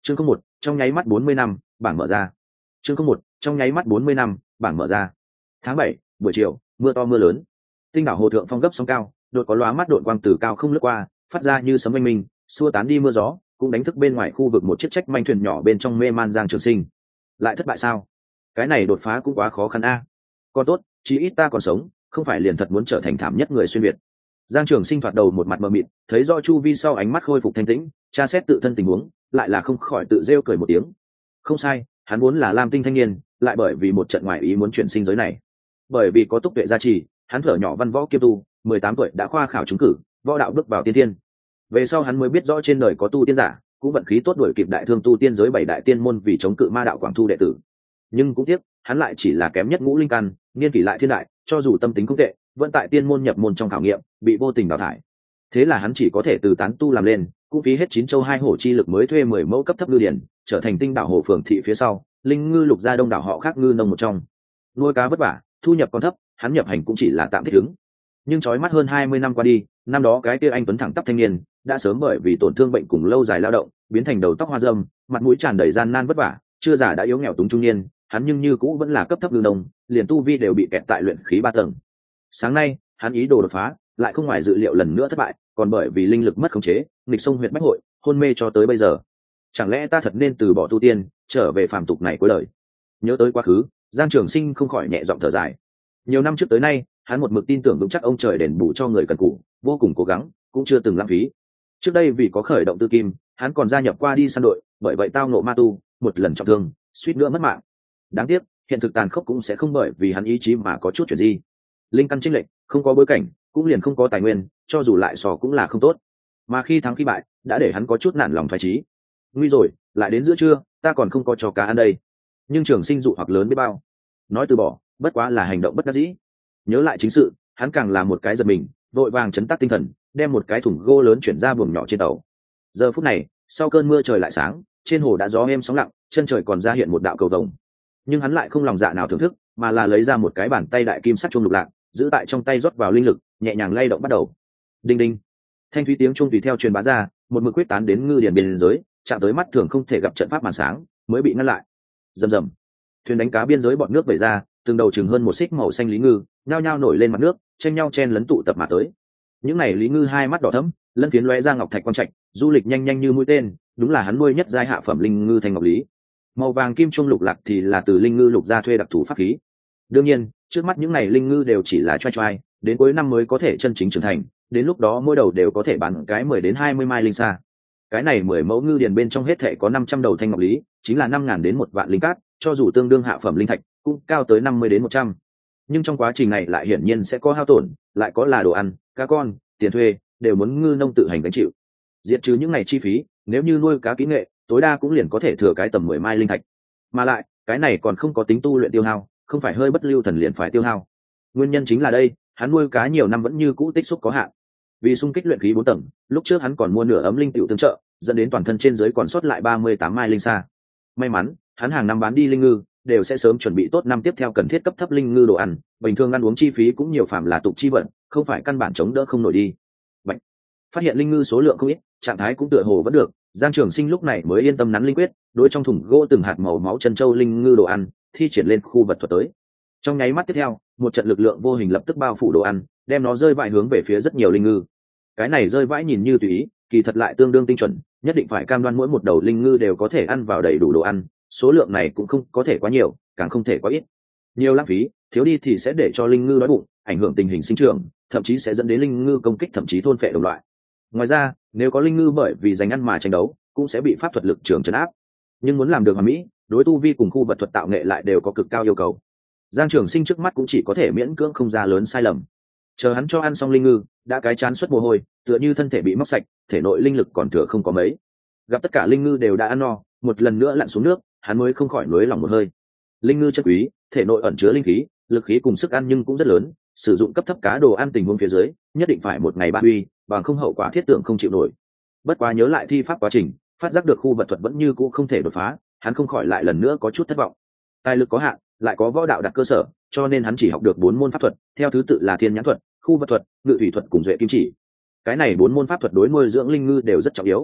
Chương không một trong nháy mắt 40 năm, bảng mở ra. Chương không một trong nháy mắt 40 năm, bảng mở ra. Tháng 7, buổi chiều, mưa to mưa lớn. Tinh đảo hồ thượng phong gấp sóng cao, đột có lóa mắt đột quang từ cao không lướt qua, phát ra như sấm oanh minh, xua tán đi mưa gió, cũng đánh thức bên ngoài khu vực một chiếc trách manh thuyền nhỏ bên trong mê man Giang Trường Sinh. Lại thất bại sao? Cái này đột phá cũng quá khó khăn a. Còn tốt, chí ít ta còn sống, không phải liền thật muốn trở thành thảm nhất người xuyên việt. Giang Trường Sinh thoạt đầu một mặt mờ mịt, thấy do chu vi sau ánh mắt khôi phục thanh tĩnh, tra xét tự thân tình huống, lại là không khỏi tự rêu cười một tiếng. Không sai, hắn vốn là lam tinh thanh niên, lại bởi vì một trận ngoại ý muốn chuyển sinh giới này. Bởi vì có túc tuệ gia trì, hắn thở nhỏ văn võ kiêm tu, 18 tuổi đã khoa khảo trúng cử, võ đạo bước vào tiên thiên. Về sau hắn mới biết rõ trên đời có tu tiên giả, cũng vận khí tốt đuổi kịp đại thương tu tiên giới 7 đại tiên môn vì chống cự ma đạo quảng thu đệ tử. Nhưng cũng tiếc, hắn lại chỉ là kém nhất ngũ linh căn, niên kỷ lại thiên đại, cho dù tâm tính không tệ, vẫn tại tiên môn nhập môn trong khảo nghiệm, bị vô tình đào thải. Thế là hắn chỉ có thể từ tán tu làm lên, cũng phí hết 9 châu 2 hổ chi lực mới thuê 10 mẫu cấp thấp ngư điển, trở thành tinh đảo hồ phường thị phía sau, linh ngư lục gia đông đảo họ khác ngư nông một trong. Nuôi cá vất vả, thu nhập còn thấp, hắn nhập hành cũng chỉ là tạm thích ứng. Nhưng chói mắt hơn 20 năm qua đi, năm đó cái kia anh tuấn thẳng tắp thanh niên, đã sớm bởi vì tổn thương bệnh cùng lâu dài lao động, biến thành đầu tóc hoa râm, mặt mũi tràn đầy gian nan vất vả, chưa già đã yếu nghèo túng trung niên, hắn nhưng như cũ vẫn là cấp thấp ngư nông, liền tu vi đều bị kẹt tại luyện khí 3 tầng. Sáng nay, hắn ý đồ đột phá, lại không ngoài dự liệu lần nữa thất bại, còn bởi vì linh lực mất khống chế, nghịch sông huyện bách hội, hôn mê cho tới bây giờ. Chẳng lẽ ta thật nên từ bỏ tu tiên, trở về phàm tục này cuối đời? Nhớ tới quá khứ, Giang Trường Sinh không khỏi nhẹ giọng thở dài. Nhiều năm trước tới nay, hắn một mực tin tưởng vững chắc ông trời đền bù cho người cần cù, vô cùng cố gắng, cũng chưa từng lãng phí. Trước đây vì có khởi động tư kim, hắn còn gia nhập qua đi săn đội, bởi vậy tao ngộ ma tu, một lần trọng thương, suýt nữa mất mạng. Đáng tiếc, hiện thực tàn khốc cũng sẽ không bởi vì hắn ý chí mà có chút chuyện gì. Linh căn chênh lệch, không có bối cảnh, cũng liền không có tài nguyên, cho dù lại sò cũng là không tốt. Mà khi thắng khi bại, đã để hắn có chút nản lòng phái trí. Nguy rồi, lại đến giữa trưa, ta còn không có cho cá ăn đây. Nhưng Trường Sinh dụ hoặc lớn biết bao. Nói từ bỏ, bất quá là hành động bất đắc dĩ. Nhớ lại chính sự, hắn càng là một cái giật mình, vội vàng chấn tác tinh thần, đem một cái thùng gỗ lớn chuyển ra buồng nhỏ trên tàu. Giờ phút này, sau cơn mưa trời lại sáng, trên hồ đã gió êm sóng lặng, chân trời còn ra hiện một đạo cầu vồng. Nhưng hắn lại không lòng dạ nào thưởng thức, mà là lấy ra một cái bàn tay đại kim sắt chuông lục lạc, giữ tại trong tay rót vào linh lực, nhẹ nhàng lay động bắt đầu. Đinh đinh, thanh thúy tiếng chuông tùy theo truyền bá ra, một mực quyết tán đến ngư điền biên giới, chạm tới mắt thường không thể gặp trận pháp màn sáng, mới bị ngăn lại. Rầm rầm, thuyền đánh cá biên giới bọt nước vẩy ra, từng đầu chừng hơn một xích màu xanh lý ngư, nhao nhao nổi lên mặt nước, tranh nhau chen lấn tụ tập mà tới. Những này lý ngư hai mắt đỏ thẫm, lân phiến lóe ra ngọc thạch quang trạch, du lịch nhanh nhanh như mũi tên, đúng là hắn nuôi nhất giai hạ phẩm linh ngư thanh ngọc lý. Màu vàng kim chuông lục lạc thì là từ linh ngư lục gia thuê đặc thù pháp khí. Đương nhiên, trước mắt những này linh ngư đều chỉ là choai, đến cuối năm mới có thể chân chính trưởng thành, đến lúc đó mỗi đầu đều có thể bán cái 10 đến 20 mai linh sa. Cái này 10 mẫu ngư điền bên trong hết thảy có 500 đầu thanh ngọc lý, chính là 5.000 đến 1 vạn linh cát, cho dù tương đương hạ phẩm linh thạch, cũng cao tới 50 đến 100. Nhưng trong quá trình này lại hiển nhiên sẽ có hao tổn, lại có là đồ ăn, cá con, tiền thuê, đều muốn ngư nông tự hành gánh chịu. Diệt trừ những này chi phí, nếu như nuôi cá kỹ nghệ, tối đa cũng liền có thể thừa cái tầm 10 mai linh thạch. Mà lại, cái này còn không có tính tu luyện tiêu hao, không phải hơi bất lưu thần liền phải tiêu hao. Nguyên nhân chính là đây, hắn nuôi cá nhiều năm vẫn như cũ tích xúc có hạn. Vì xung kích luyện khí 4 tầng, lúc trước hắn còn mua nửa ấm linh tiểu tương trợ, dẫn đến toàn thân trên dưới còn sót lại 38 mai linh sa. May mắn, hắn hàng năm bán đi linh ngư, đều sẽ sớm chuẩn bị tốt năm tiếp theo cần thiết cấp thấp linh ngư đồ ăn, bình thường ăn uống chi phí cũng nhiều phạm là tục chi vận, không phải căn bản chống đỡ không nổi đi. Bạch. Phát hiện linh ngư số lượng không ít, trạng thái cũng tựa hồ vẫn được, Giang Trường Sinh lúc này mới yên tâm nắn linh quyết, đối trong thùng gỗ từng hạt màu máu chân châu linh ngư đồ ăn, thi triển lên khu vật thuật tới. Trong nháy mắt tiếp theo, một trận lực lượng vô hình lập tức bao phủ đồ ăn, đem nó rơi vãi hướng về phía rất nhiều linh ngư. Cái này rơi vãi nhìn như tùy ý, kỳ thật lại tương đương tinh chuẩn, nhất định phải cam đoan mỗi một đầu linh ngư đều có thể ăn vào đầy đủ đồ ăn, số lượng này cũng không có thể quá nhiều, càng không thể quá ít. Nhiều lãng phí, thiếu đi thì sẽ để cho linh ngư đói bụng, ảnh hưởng tình hình sinh trưởng, thậm chí sẽ dẫn đến linh ngư công kích thậm chí thôn phệ đồng loại. Ngoài ra, nếu có linh ngư bởi vì giành ăn mà tranh đấu, cũng sẽ bị pháp thuật lực trường trấn áp. Nhưng muốn làm được hoàn mỹ, đối tu vi cùng khu vật thuật tạo nghệ lại đều có cực cao yêu cầu. Giang Trường Sinh trước mắt cũng chỉ có thể miễn cưỡng không ra lớn sai lầm. Chờ hắn cho ăn xong linh ngư, đã cái chán xuất mồ hôi, tựa như thân thể bị móc sạch, thể nội linh lực còn thừa không có mấy. Gặp tất cả linh ngư đều đã ăn no, một lần nữa lặn xuống nước, hắn mới không khỏi nuối lòng một hơi. Linh ngư chất quý, thể nội ẩn chứa linh khí, lực khí cùng sức ăn nhưng cũng rất lớn, sử dụng cấp thấp cá đồ ăn tình huống phía dưới, nhất định phải một ngày ba uy, bằng không hậu quả thiết tưởng không chịu nổi. Bất quá nhớ lại thi pháp quá trình, phát giác được khu vật thuật vẫn như cũ không thể đột phá, hắn không khỏi lại lần nữa có chút thất vọng. Tài lực có hạn, lại có võ đạo đặt cơ sở, cho nên hắn chỉ học được 4 môn pháp thuật, theo thứ tự là thiên nhãn thuật, khu vật thuật, ngự thủy thuật cùng duệ kim chỉ. Cái này 4 môn pháp thuật đối nuôi dưỡng linh ngư đều rất trọng yếu.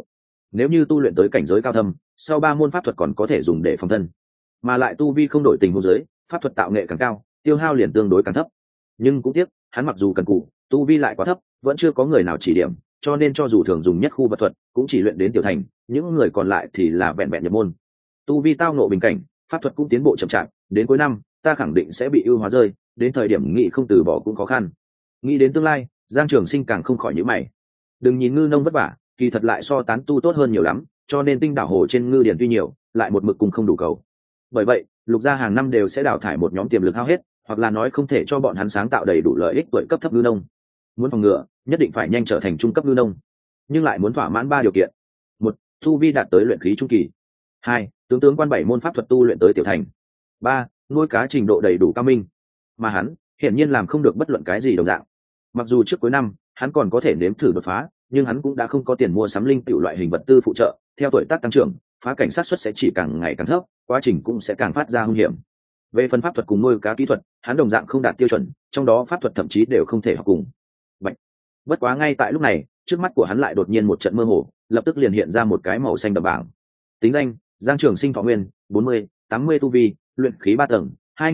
nếu như tu luyện tới cảnh giới cao thâm, sau 3 môn pháp thuật còn có thể dùng để phòng thân, mà lại tu vi không đổi tình huống giới, pháp thuật tạo nghệ càng cao, tiêu hao liền tương đối càng thấp. Nhưng cũng tiếc, hắn mặc dù cần cù, tu vi lại quá thấp, vẫn chưa có người nào chỉ điểm, cho nên cho dù thường dùng nhất khu vật thuật, cũng chỉ luyện đến tiểu thành, những người còn lại thì là vẹn vẹn nhập môn. Tu vi tao ngộ bình cảnh, pháp thuật cũng tiến bộ chậm chạp, đến cuối năm, ta khẳng định sẽ bị ưu hóa rơi, đến thời điểm nghị không từ bỏ cũng khó khăn. Nghĩ đến tương lai, Giang Trường Sinh càng không khỏi nhíu mày. Đừng nhìn ngư nông vất vả, kỳ thật lại so tán tu tốt hơn nhiều lắm, cho nên tinh đảo hồ trên ngư điển tuy nhiều, lại một mực cùng không đủ cầu. Bởi vậy, Lục gia hàng năm đều sẽ đào thải một nhóm tiềm lực hao hết, hoặc là nói không thể cho bọn hắn sáng tạo đầy đủ lợi ích tuổi cấp thấp ngư nông. Muốn phòng ngừa, nhất định phải nhanh trở thành trung cấp ngư nông, nhưng lại muốn thỏa mãn 3 điều kiện. 1. Tu vi đạt tới luyện khí trung kỳ. 2. Tướng quan 7 môn pháp thuật tu luyện tới tiểu thành. 3. Nuôi cá trình độ đầy đủ cao minh. Mà hắn, hiển nhiên làm không được bất luận cái gì đồng dạng. Mặc dù trước cuối năm, hắn còn có thể nếm thử đột phá, nhưng hắn cũng đã không có tiền mua sắm linh tiểu loại hình vật tư phụ trợ, theo tuổi tác tăng trưởng, phá cảnh sát suất sẽ chỉ càng ngày càng thấp, quá trình cũng sẽ càng phát ra hung hiểm. Về phần pháp thuật cùng nuôi cá kỹ thuật, hắn đồng dạng không đạt tiêu chuẩn, trong đó pháp thuật thậm chí đều không thể học cùng. Bạch. Bất quá ngay tại lúc này, trước mắt của hắn lại đột nhiên một trận mơ hồ, lập tức liền hiện ra một cái màu xanh đậm bảng. Tính danh: Giang Trường Sinh, thọ nguyên 40, 80 tu vi, luyện khí 3 tầng,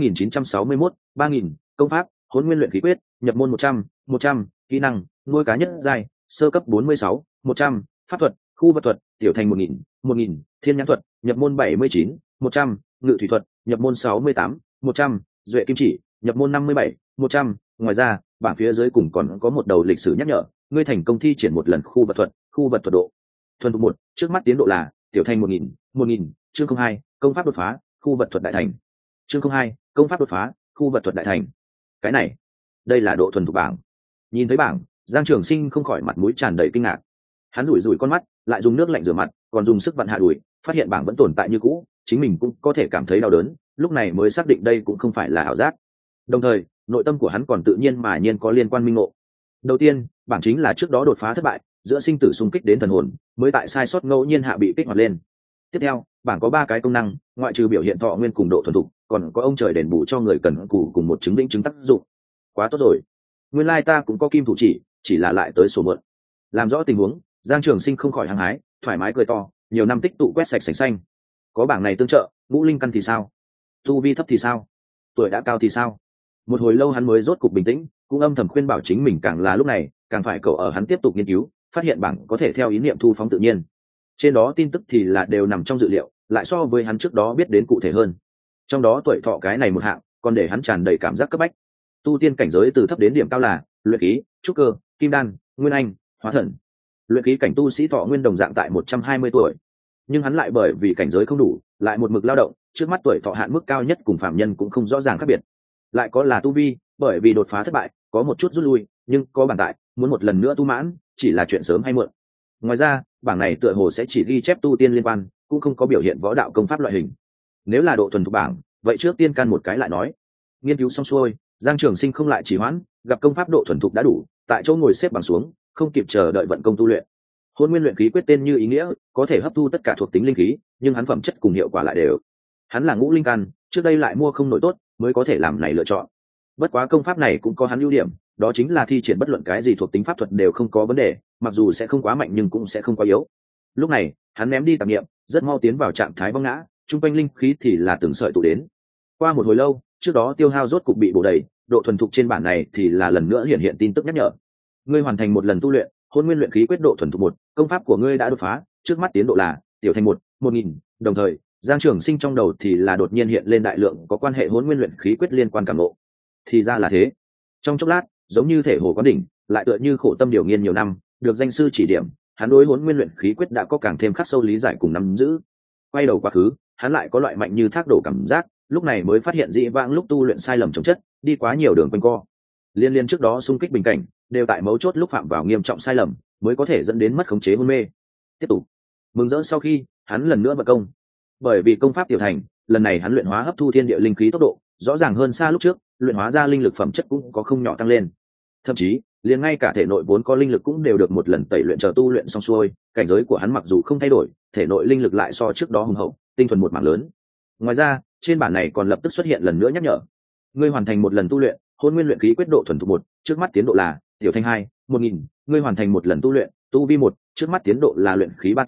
2961, 3000, công pháp: Hỗn Nguyên Luyện Khí Quyết, nhập môn 100, kỹ năng: nuôi cá nhất giai, sơ cấp 46, 100, pháp thuật: khu vật thuật, tiểu thành 1000, thiên nhãn thuật, nhập môn 79, 100, ngự thủy thuật, nhập môn 68, 100, duệ kim chỉ, nhập môn 57, 100. Ngoài ra, bảng phía dưới cùng còn có một đầu lịch sử nhắc nhở, ngươi thành công thi triển một lần khu vật thuật độ thuần thục 1, trước mắt tiến độ là tiểu thành 1000, chương 02, công pháp đột phá, khu vật thuật đại thành. Chương 02, công pháp đột phá, khu vật thuật đại thành. Cái này, đây là độ thuần thục bảng. Nhìn thấy bảng, Giang Trường Sinh không khỏi mặt mũi tràn đầy kinh ngạc. Hắn rủi rủi con mắt, lại dùng nước lạnh rửa mặt, còn dùng sức vặn hạ đùi, phát hiện bảng vẫn tồn tại như cũ, chính mình cũng có thể cảm thấy đau đớn, lúc này mới xác định đây cũng không phải là ảo giác. Đồng thời, nội tâm của hắn còn tự nhiên mà nhiên có liên quan minh ngộ. Đầu tiên, bảng chính là trước đó đột phá thất bại, giữa sinh tử xung kích đến thần hồn, mới tại sai sót ngẫu nhiên hạ bị kích hoạt lên. Tiếp theo, bảng có 3 cái công năng, ngoại trừ biểu hiện thọ nguyên cùng độ thuần thục, còn có ông trời đền bù cho người cần cù cùng một chứng định chứng tác dụng. Quá tốt rồi. Nguyên lai ta cũng có kim thủ chỉ là lại tới sổ mượn. Làm rõ tình huống, Giang Trường Sinh không khỏi hăng hái, thoải mái cười to, nhiều năm tích tụ quét sạch sành xanh. Có bảng này tương trợ, ngũ linh căn thì sao? Tu vi thấp thì sao? Tuổi đã cao thì sao? Một hồi lâu hắn mới rốt cục bình tĩnh, cũng âm thầm khuyên bảo chính mình càng là lúc này, càng phải cầu ở hắn tiếp tục nghiên cứu, phát hiện bảng có thể theo ý niệm thu phóng tự nhiên. Trên đó tin tức thì là đều nằm trong dự liệu, lại so với hắn trước đó biết đến cụ thể hơn. Trong đó tuổi thọ cái này một hạng, còn để hắn tràn đầy cảm giác cấp bách. Tu tiên cảnh giới từ thấp đến điểm cao là luyện khí, trúc cơ, kim đan, nguyên anh, hóa thần. Luyện khí cảnh tu sĩ thọ nguyên đồng dạng tại 120 tuổi, nhưng hắn lại bởi vì cảnh giới không đủ, lại một mực lao động, trước mắt tuổi thọ hạn mức cao nhất cùng phạm nhân cũng không rõ ràng khác biệt. Lại có là tu vi, bởi vì đột phá thất bại, có một chút rút lui, nhưng có bản tại, muốn một lần nữa tu mãn, chỉ là chuyện sớm hay muộn. Ngoài ra, bảng này tựa hồ sẽ chỉ ghi chép tu tiên liên quan, cũng không có biểu hiện võ đạo công pháp loại hình. Nếu là độ thuần thục bảng, vậy trước tiên can một cái lại nói. Nghiên cứu xong xuôi, Giang Trường Sinh không lại trì hoãn, gặp công pháp độ thuần thục đã đủ, tại chỗ ngồi xếp bằng xuống, không kịp chờ đợi vận công tu luyện. Hôn Nguyên Luyện Khí Quyết tên như ý nghĩa, có thể hấp thu tất cả thuộc tính linh khí, nhưng hắn phẩm chất cùng hiệu quả lại đều. Hắn là ngũ linh căn, trước đây lại mua không nổi tốt, mới có thể làm này lựa chọn. Bất quá công pháp này cũng có hắn ưu điểm, đó chính là thi triển bất luận cái gì thuộc tính pháp thuật đều không có vấn đề, mặc dù sẽ không quá mạnh nhưng cũng sẽ không quá yếu. Lúc này, hắn ném đi tạp niệm, rất mau tiến vào trạng thái vong ngã, trung quanh linh khí thì là từng sợi tụ đến. Qua một hồi lâu, trước đó tiêu hao rốt cục bị bổ đầy, độ thuần thục trên bản này thì là lần nữa hiện tin tức nhắc nhở. Ngươi hoàn thành một lần tu luyện, Hôn Nguyên Luyện Khí Quyết độ thuần thục 1, công pháp của ngươi đã đột phá, trước mắt tiến độ là tiểu thành 1000. Đồng thời, Giang Trường Sinh trong đầu thì là đột nhiên hiện lên đại lượng có quan hệ Hôn Nguyên Luyện Khí Quyết liên quan cảm ngộ. Thì ra là thế. Trong chốc lát, giống như thể hồ quán đỉnh, lại tựa như khổ tâm điều nghiên nhiều năm, được danh sư chỉ điểm, hắn đối Hỗn Nguyên Luyện Khí Quyết đã có càng thêm khắc sâu lý giải cùng nắm giữ. Quay đầu quá khứ, hắn lại có loại mạnh như thác đổ cảm giác, lúc này mới phát hiện dĩ vãng lúc tu luyện sai lầm chồng chất, đi quá nhiều đường quanh co. Liên trước đó xung kích bình cảnh, đều tại mấu chốt lúc phạm vào nghiêm trọng sai lầm, mới có thể dẫn đến mất khống chế hôn mê. Tiếp tục. Mừng rỡ sau khi, hắn lần nữa vận công. Bởi vì công pháp tiểu thành, lần này hắn luyện hóa hấp thu thiên địa linh khí tốc độ rõ ràng hơn xa lúc trước, luyện hóa ra linh lực phẩm chất cũng có không nhỏ tăng lên. Thậm chí, liền ngay cả thể nội vốn có linh lực cũng đều được một lần tẩy luyện chờ tu luyện xong xuôi, cảnh giới của hắn mặc dù không thay đổi, thể nội linh lực lại so trước đó hùng hậu, tinh thuần một mảng lớn. Ngoài ra, trên bản này còn lập tức xuất hiện lần nữa nhắc nhở. Ngươi hoàn thành một lần tu luyện, Hôn Nguyên Luyện Khí Quyết độ thuần thục 1, trước mắt tiến độ là tiểu thành 2, 1000. Ngươi hoàn thành một lần tu luyện, tu vi 1, trước mắt tiến độ là luyện khí 3 tầng,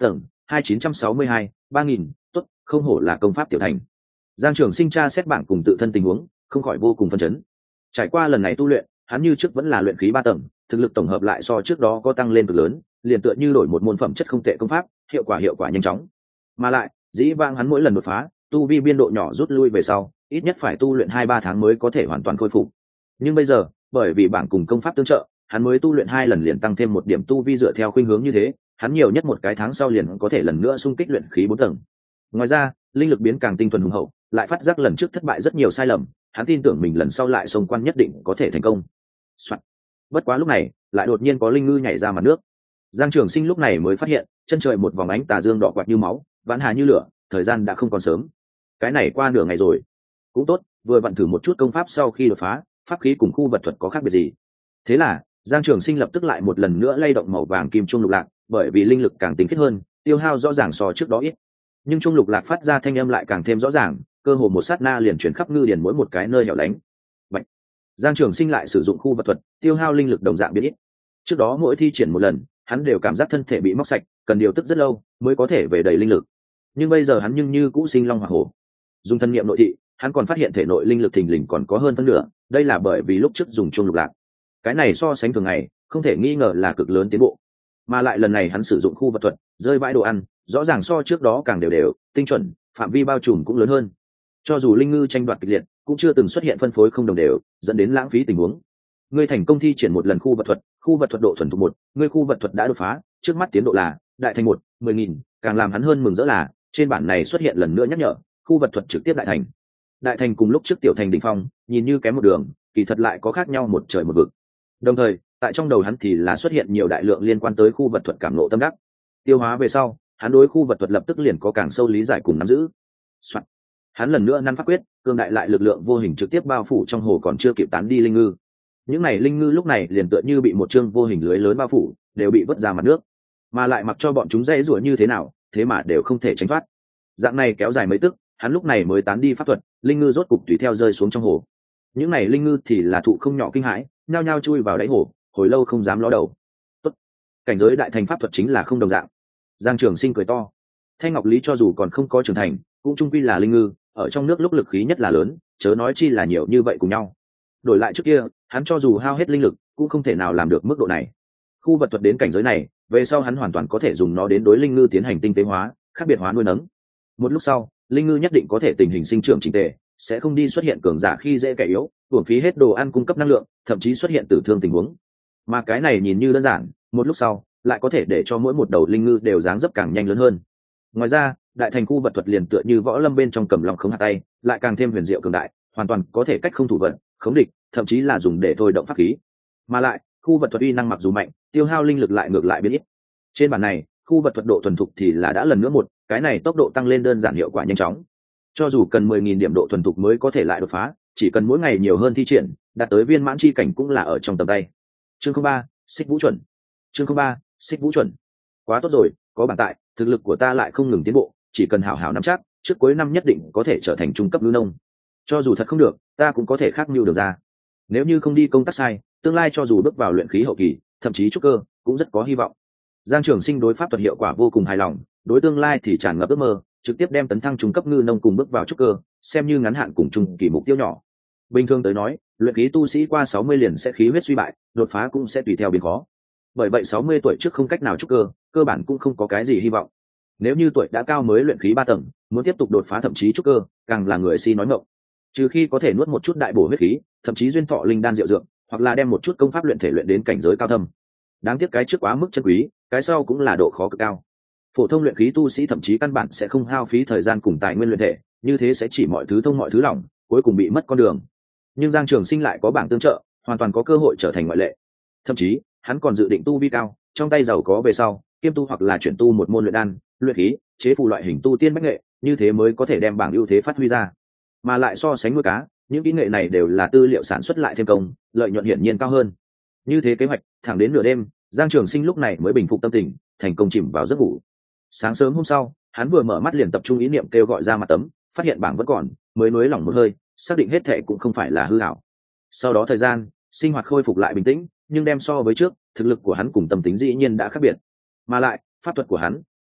2962, 3000, tốt, không hổ là công pháp tiểu thành. Giang Trường Sinh tra xét bảng cùng tự thân tình huống, không khỏi vô cùng phấn chấn. Trải qua lần này tu luyện, hắn như trước vẫn là luyện khí 3 tầng, thực lực tổng hợp lại so trước đó có tăng lên cực lớn, liền tựa như đổi một môn phẩm chất không tệ công pháp, hiệu quả nhanh chóng. Mà lại, dĩ vãng hắn mỗi lần đột phá, tu vi biên độ nhỏ rút lui về sau, ít nhất phải tu luyện 2-3 tháng mới có thể hoàn toàn khôi phục. Nhưng bây giờ, bởi vì bảng cùng công pháp tương trợ, hắn mới tu luyện 2 lần liền tăng thêm một điểm tu vi dựa theo khuynh hướng như thế, hắn nhiều nhất một cái tháng sau liền có thể lần nữa xung kích luyện khí 4 tầng. Ngoài ra, linh lực biến càng tinh thuần hùng hậu, lại phát giác lần trước thất bại rất nhiều sai lầm, hắn tin tưởng mình lần sau lại xông quan nhất định có thể thành công. Soạn. Bất quá lúc này, lại đột nhiên có linh ngư nhảy ra mặt nước. Giang Trường Sinh lúc này mới phát hiện, chân trời một vòng ánh tà dương đỏ quạt như máu, vãn hà như lửa, thời gian đã không còn sớm. Cái này qua nửa ngày rồi. Cũng tốt, vừa vặn thử một chút công pháp sau khi đột phá, pháp khí cùng khu vật thuật có khác biệt gì. Thế là, Giang Trường Sinh lập tức lại một lần nữa lay động màu vàng kim trung lục lạc, bởi vì linh lực càng tinh khiết hơn, tiêu hao rõ ràng so trước đó ít. Nhưng trung lục lạc phát ra thanh âm lại càng thêm rõ ràng, cơ hồ một sát na liền chuyển khắp ngư điền mỗi một cái nơi hẻo lánh. Bạch. Giang Trường Sinh lại sử dụng khu vật thuật, tiêu hao linh lực đồng dạng biến ít. Trước đó mỗi thi triển một lần, hắn đều cảm giác thân thể bị móc sạch, cần điều tức rất lâu mới có thể về đầy linh lực. Nhưng bây giờ hắn nhưng như cũ sinh long hỏa hổ. Dùng thân nghiệm nội thị, hắn còn phát hiện thể nội linh lực thình lình còn có hơn phân nửa, đây là bởi vì lúc trước dùng chuông lục lạc. Cái này so sánh thường ngày, không thể nghi ngờ là cực lớn tiến bộ. Mà lại lần này hắn sử dụng khu vật thuật, rơi vãi đồ ăn, rõ ràng so trước đó càng đều, tinh chuẩn, phạm vi bao trùm cũng lớn hơn. Cho dù linh ngư tranh đoạt kịch liệt, cũng chưa từng xuất hiện phân phối không đồng đều, dẫn đến lãng phí tình huống. Ngươi thành công thi triển một lần khu vật thuật độ thuần thục 1, ngươi khu vật thuật đã đột phá, trước mắt tiến độ là đại thành 1, 10.000, càng làm hắn hơn mừng rỡ là, trên bản này xuất hiện lần nữa nhắc nhở, khu vật thuật trực tiếp đại thành. Đại thành cùng lúc trước tiểu thành đỉnh phong, nhìn như kém một đường, kỳ thật lại có khác nhau một trời một vực. Đồng thời, tại trong đầu hắn thì là xuất hiện nhiều đại lượng liên quan tới khu vật thuật cảm ngộ tâm đắc. Tiêu hóa về sau, hắn đối khu vật thuật lập tức liền có càng sâu lý giải cùng nắm giữ. Soạn. Hắn lần nữa năn pháp quyết, cường đại lại lực lượng vô hình trực tiếp bao phủ trong hồ còn chưa kịp tán đi linh ngư. Những này linh ngư lúc này liền tựa như bị một chương vô hình lưới lớn bao phủ, đều bị vứt ra mặt nước, mà lại mặc cho bọn chúng dãy rủa như thế nào, thế mà đều không thể tránh thoát. Dạng này kéo dài mấy tức, hắn lúc này mới tán đi pháp thuật, linh ngư rốt cục tùy theo rơi xuống trong hồ. Những này linh ngư thì là thụ không nhỏ kinh hãi, nhao nhao chui vào đáy hồ, hồi lâu không dám ló đầu. Tốt, cảnh giới đại thành pháp thuật chính là không đồng dạng. Giang Trường Sinh cười to. Thanh Ngọc Lý cho dù còn không có trưởng thành, cũng trung quy là linh ngư, ở trong nước lúc lực khí nhất là lớn, chớ nói chi là nhiều như vậy cùng nhau. Đổi lại trước kia, hắn cho dù hao hết linh lực, cũng không thể nào làm được mức độ này. Khu vật thuật đến cảnh giới này, về sau hắn hoàn toàn có thể dùng nó đến đối linh ngư tiến hành tinh tế hóa, khác biệt hóa nuôi nấng. Một lúc sau, linh ngư nhất định có thể tình hình sinh trưởng chỉnh tề, sẽ không đi xuất hiện cường giả khi dễ kẻ yếu, uổng phí hết đồ ăn cung cấp năng lượng, thậm chí xuất hiện tử thương tình huống. Mà cái này nhìn như đơn giản, một lúc sau, lại có thể để cho mỗi một đầu linh ngư đều dáng dấp càng nhanh lớn hơn. Ngoài ra, đại thành khu vật thuật liền tựa như võ lâm bên trong cầm lòng khống hạt tay, lại càng thêm huyền diệu cường đại, hoàn toàn có thể cách không thủ vận, khống địch, thậm chí là dùng để thôi động pháp khí. Mà lại, khu vật thuật uy năng mặc dù mạnh, tiêu hao linh lực lại ngược lại biến ít. Trên bản này, khu vật thuật độ thuần thục thì là đã lần nữa một, cái này tốc độ tăng lên đơn giản, hiệu quả nhanh chóng. Cho dù cần 10.000 điểm độ thuần thục mới có thể lại đột phá, chỉ cần mỗi ngày nhiều hơn thi triển, đạt tới viên mãn chi cảnh cũng là ở trong tầm tay. Chương 03, Xích Vũ chuẩn. Chương 03, Xích Vũ chuẩn. Quá tốt rồi, có bản tại, thực lực của ta lại không ngừng tiến bộ, chỉ cần hảo hảo nắm chắc, trước cuối năm nhất định có thể trở thành trung cấp ngư nông. Cho dù thật không được, ta cũng có thể khác mưu được ra. Nếu như không đi công tác sai, tương lai cho dù bước vào luyện khí hậu kỳ, thậm chí trúc cơ, cũng rất có hy vọng. Giang Trường Sinh đối pháp thuật hiệu quả vô cùng hài lòng, đối tương lai thì tràn ngập ước mơ, trực tiếp đem tấn thăng trung cấp ngư nông cùng bước vào trúc cơ, xem như ngắn hạn cùng trung kỳ mục tiêu nhỏ. Bình thường tới nói, luyện khí tu sĩ qua 60 liền sẽ khí huyết suy bại, đột phá cũng sẽ tùy theo biến khó. Bởi vậy 60 tuổi trước không cách nào trúc cơ, cơ bản cũng không có cái gì hy vọng. Nếu như tuổi đã cao mới luyện khí 3 tầng, muốn tiếp tục đột phá thậm chí trúc cơ, càng là người si nói ngọng. Trừ khi có thể nuốt một chút đại bổ huyết khí, thậm chí duyên thọ linh đan diệu dược, hoặc là đem một chút công pháp luyện thể luyện đến cảnh giới cao thâm. Đáng tiếc cái trước quá mức chân quý, cái sau cũng là độ khó cực cao. Phổ thông luyện khí tu sĩ thậm chí căn bản sẽ không hao phí thời gian cùng tài nguyên luyện thể, như thế sẽ chỉ mọi thứ thông mọi thứ lỏng, cuối cùng bị mất con đường. Nhưng Giang Trường Sinh lại có bảng tương trợ, hoàn toàn có cơ hội trở thành ngoại lệ. Thậm chí, hắn còn dự định tu vi cao, trong tay giàu có về sau, kiêm tu hoặc là chuyển tu một môn luyện đan, luyện khí, chế phù loại hình tu tiên bách nghệ, như thế mới có thể đem bảng ưu thế phát huy ra. Mà lại so sánh nuôi cá, những kỹ nghệ này đều là tư liệu sản xuất lại thêm công, lợi nhuận hiển nhiên cao hơn. Như thế kế hoạch, thẳng đến nửa đêm, Giang Trường Sinh lúc này mới bình phục tâm tình, thành công chìm vào giấc ngủ. Sáng sớm hôm sau, hắn vừa mở mắt liền tập trung ý niệm kêu gọi ra mặt tấm, phát hiện bảng vẫn còn, mới nuối lỏng một hơi, xác định hết thệ cũng không phải là hư ảo. Sau đó thời gian, sinh hoạt khôi phục lại bình tĩnh, nhưng đem so với trước, thực lực của hắn cùng tâm tính dĩ nhiên đã khác biệt. Mà lại, pháp thuật của hắn,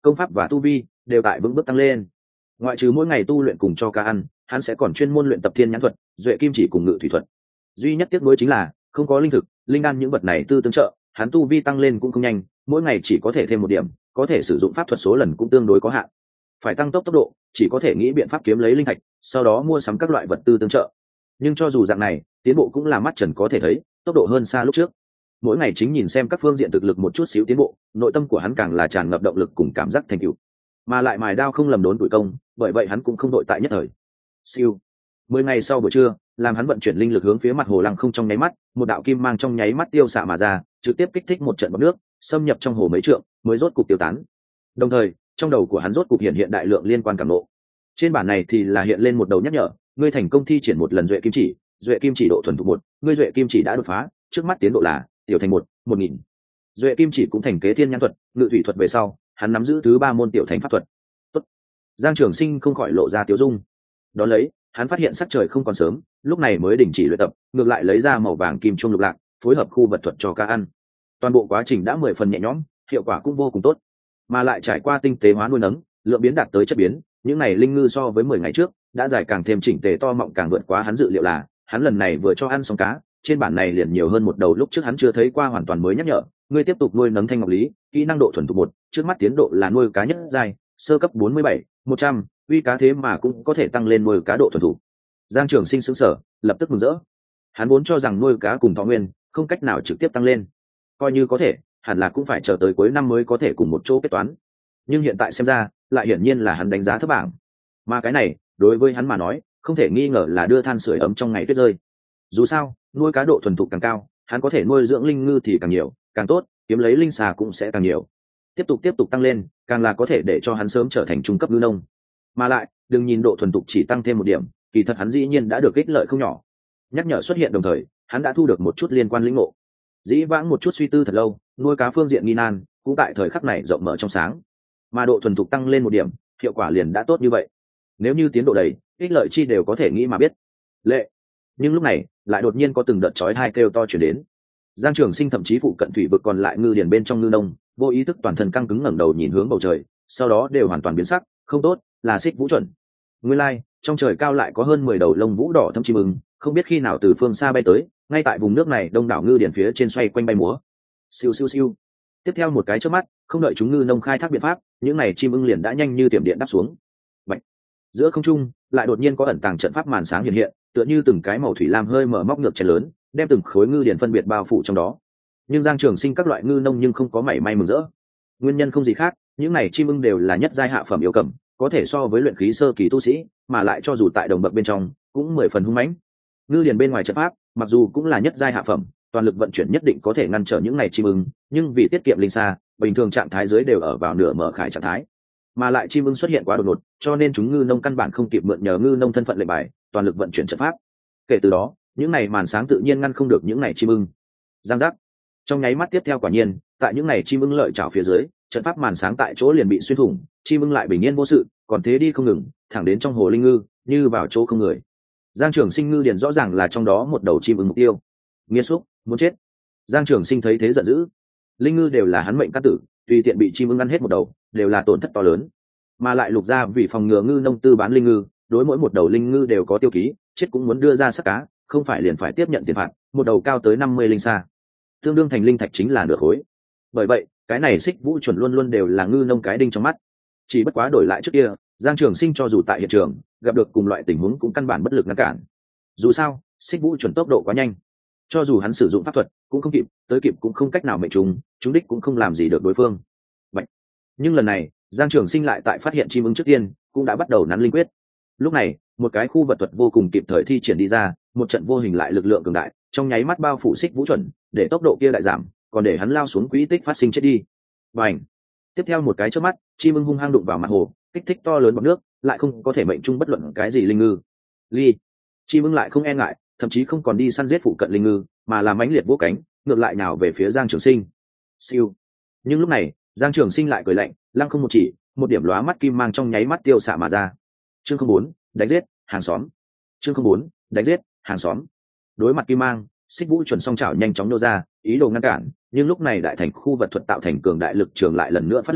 công pháp và tu vi đều tại vững bước tăng lên. Ngoại trừ mỗi ngày tu luyện cùng cho cá ăn, hắn sẽ còn chuyên môn luyện tập thiên nhãn thuật, duệ kim chỉ cùng ngự thủy thuật. Duy nhất tiếc nuối chính là không có linh thực, linh đan những vật này tư tương trợ, hắn tu vi tăng lên cũng không nhanh, mỗi ngày chỉ có thể thêm một điểm, có thể sử dụng pháp thuật số lần cũng tương đối có hạn. Phải tăng tốc độ, chỉ có thể nghĩ biện pháp kiếm lấy linh thạch, sau đó mua sắm các loại vật tư tương trợ. Nhưng cho dù dạng này, tiến bộ cũng là mắt trần có thể thấy, tốc độ hơn xa lúc trước. Mỗi ngày chính nhìn xem các phương diện thực lực một chút xíu tiến bộ, nội tâm của hắn càng là tràn ngập động lực cùng cảm giác thành tựu, mà lại mài đao không lầm đốn tuổi công, bởi vậy hắn cũng không đội tại nhất thời. Siêu. 10 ngày sau buổi trưa, làm hắn vận chuyển linh lực hướng phía mặt hồ lăng không trong nháy mắt, một đạo kim mang trong nháy mắt tiêu xạ mà ra, trực tiếp kích thích một trận bọt nước, xâm nhập trong hồ mấy trượng, mới rốt cục tiêu tán. Đồng thời, trong đầu của hắn rốt cục hiện đại lượng liên quan cảm ngộ. Trên bản này thì là hiện lên một đầu nhắc nhở, ngươi thành công thi triển một lần duệ kim chỉ độ thuần thục 1, ngươi duệ kim chỉ đã đột phá, trước mắt tiến độ là tiểu thành 1000. Duệ kim chỉ cũng thành kế thiên nhãn thuật, ngự thủy thuật về sau, hắn nắm giữ thứ 3 môn tiểu thành pháp thuật. Tốt. Giang Trường Sinh không khỏi lộ ra tiêu dung. Đó lấy, hắn phát hiện sắc trời không còn sớm, lúc này mới đình chỉ luyện tập, ngược lại lấy ra màu vàng kim trung lục lạc, phối hợp khu vật thuật cho cá ăn. Toàn bộ quá trình đã 10 phần nhẹ nhõm, hiệu quả cũng vô cùng tốt, mà lại trải qua tinh tế hóa nuôi nấng, lượng biến đạt tới chất biến, những này linh ngư so với 10 ngày trước đã dài càng thêm chỉnh tề to mọng, càng vượt quá hắn dự liệu. Là hắn lần này vừa cho ăn xong cá, trên bản này liền nhiều hơn một đầu lúc trước hắn chưa thấy qua, hoàn toàn mới nhắc nhở, ngươi tiếp tục nuôi nấng thanh ngọc lý, kỹ năng độ thuần thục 1, trước mắt tiến độ là nuôi cá nhất giai, sơ cấp 47, 100, uy cá thế mà cũng có thể tăng lên nuôi cá độ thuần thục. Giang Trường Sinh sững sờ, lập tức mừng rỡ. Hắn vốn cho rằng nuôi cá cùng thọ nguyên không cách nào trực tiếp tăng lên, coi như có thể, hẳn là cũng phải chờ tới cuối năm mới có thể cùng một chỗ kết toán. Nhưng hiện tại xem ra, lại hiển nhiên là hắn đánh giá thấp bảng. Mà cái này, đối với hắn mà nói, không thể nghi ngờ là đưa than sưởi ấm trong ngày tuyết rơi. Dù sao, nuôi cá độ thuần thục càng cao, hắn có thể nuôi dưỡng linh ngư thì càng nhiều, càng tốt, kiếm lấy linh xà cũng sẽ càng nhiều. Tiếp tục tăng lên, càng là có thể để cho hắn sớm trở thành trung cấp ngư nông. Mà lại, đừng nhìn độ thuần thục chỉ tăng thêm một điểm, kỳ thật hắn dĩ nhiên đã được ích lợi không nhỏ. Nhắc nhở xuất hiện đồng thời, hắn đã thu được một chút liên quan lĩnh ngộ. Dĩ vãng một chút suy tư thật lâu, nuôi cá phương diện nghi nan, cũng tại thời khắc này rộng mở trong sáng. Mà độ thuần thục tăng lên một điểm, hiệu quả liền đã tốt như vậy. Nếu như tiến độ đầy, ích lợi chi đều có thể nghĩ mà biết. Lệ. Nhưng lúc này, lại đột nhiên có từng đợt chói tai kêu to truyền đến. Giang Trường Sinh thậm chí phụ cận thủy vực còn lại ngư điền bên trong ngư nông, vô ý thức toàn thân căng cứng ngẩng đầu nhìn hướng bầu trời, sau đó đều hoàn toàn biến sắc, không tốt, là xích vũ chuẩn. Nguyên lai, trong trời cao lại có hơn 10 đầu lông vũ đỏ thâm chim ưng, không biết khi nào từ phương xa bay tới, ngay tại vùng nước này đông đảo ngư điền phía trên xoay quanh bay múa. Siêu siêu siêu. Tiếp theo một cái chớp mắt, không đợi chúng ngư nông khai thác biện pháp, những này chim ưng liền đã nhanh như tiệm điện đáp xuống. Bạch. Giữa không trung, lại đột nhiên có ẩn tàng trận pháp màn sáng hiện hiện, tựa như từng cái màu thủy lam hơi mở móc ngược chén lớn, đem từng khối ngư điền phân biệt bao phủ trong đó. Nhưng Giang Trường Sinh các loại ngư nông nhưng không có mảy may mừng rỡ. Nguyên nhân không gì khác, những này chim ưng đều là nhất giai hạ phẩm yêu cầm, có thể so với luyện khí sơ kỳ tu sĩ, mà lại cho dù tại đồng bậc bên trong, cũng 10 phần hung mãnh. Ngư điền bên ngoài trận pháp, mặc dù cũng là nhất giai hạ phẩm, toàn lực vận chuyển nhất định có thể ngăn trở những này chim ưng, nhưng vì tiết kiệm linh xa, bình thường trạng thái dưới đều ở vào nửa mở khải trạng thái. Mà lại chim ưng xuất hiện quá đột ngột, cho nên chúng ngư nông căn bản không kịp mượn nhờ ngư nông thân phận lệnh bài, toàn lực vận chuyển trận pháp. Kể từ đó, những này màn sáng tự nhiên ngăn không được những này chim ưng. Giang giác. Trong nháy mắt tiếp theo, quả nhiên, tại những này chim ưng lợi chảo phía dưới, trận pháp màn sáng tại chỗ liền bị xuyên thủng, chim ưng lại bình yên vô sự, còn thế đi không ngừng, thẳng đến trong hồ linh ngư, như vào chỗ không người. Giang Trường Sinh ngư điền rõ ràng là trong đó một đầu chim ưng mục tiêu. Nghiệt xúc, muốn chết. Giang Trường Sinh thấy thế giận dữ. Linh ngư đều là hắn mệnh căn tử, tùy tiện bị chim ưng ăn hết một đầu, đều là tổn thất to lớn. Mà lại Lục gia vì phòng ngừa ngư nông tư bán linh ngư, đối mỗi một đầu linh ngư đều có tiêu ký, chết cũng muốn đưa ra sắc cá, không phải liền phải tiếp nhận tiền phạt, một đầu cao tới 50 linh sa, tương đương thành linh thạch chính là nửa khối. Bởi vậy, cái này xích vũ chuẩn luôn luôn đều là ngư nông cái đinh trong mắt. Chỉ bất quá đổi lại trước kia, Giang Trường Sinh cho dù tại hiện trường gặp được cùng loại tình huống cũng căn bản bất lực ngăn cản. Dù sao, xích vũ chuẩn tốc độ quá nhanh, cho dù hắn sử dụng pháp thuật cũng không kịp, tới kịp cũng không cách nào mệnh chúng đích cũng không làm gì được đối phương. Vậy, nhưng lần này, Giang Trường Sinh lại tại phát hiện chim ưng trước tiên, cũng đã bắt đầu nắn linh quyết. Lúc này, một cái khu vật thuật vô cùng kịp thời thi triển đi ra, một trận vô hình lại lực lượng cường đại, trong nháy mắt bao phủ xích vũ chuẩn, để tốc độ kia đại giảm, còn để hắn lao xuống quỹ tích phát sinh chết đi. Bành! Tiếp theo một cái chớp mắt, chim ưng hung hăng đụng vào mặt hồ, kích thích to lớn bọt nước, lại không có thể mệnh trung bất luận cái gì linh ngư. Ly! Chim ưng lại không e ngại, thậm chí không còn đi săn giết phụ cận linh ngư, mà làm mãnh liệt vỗ cánh, ngược lại nào về phía Giang Trường Sinh. Siêu! Nhưng lúc này, Giang Trường Sinh lại cười lạnh, lăng không một chỉ, một điểm lóa mắt kim mang trong nháy mắt tiêu xạ mà ra. Chương 04, đánh giết hàng xóm. Chương 04, đánh giết hàng xóm. Đối mặt kim mang, xích vũ chuẩn song chảo nhanh chóng nô ra, ý đồ ngăn cản, nhưng lúc này đại thành khu vật thuật tạo thành cường đại lực trường lại lần nữa phát lực,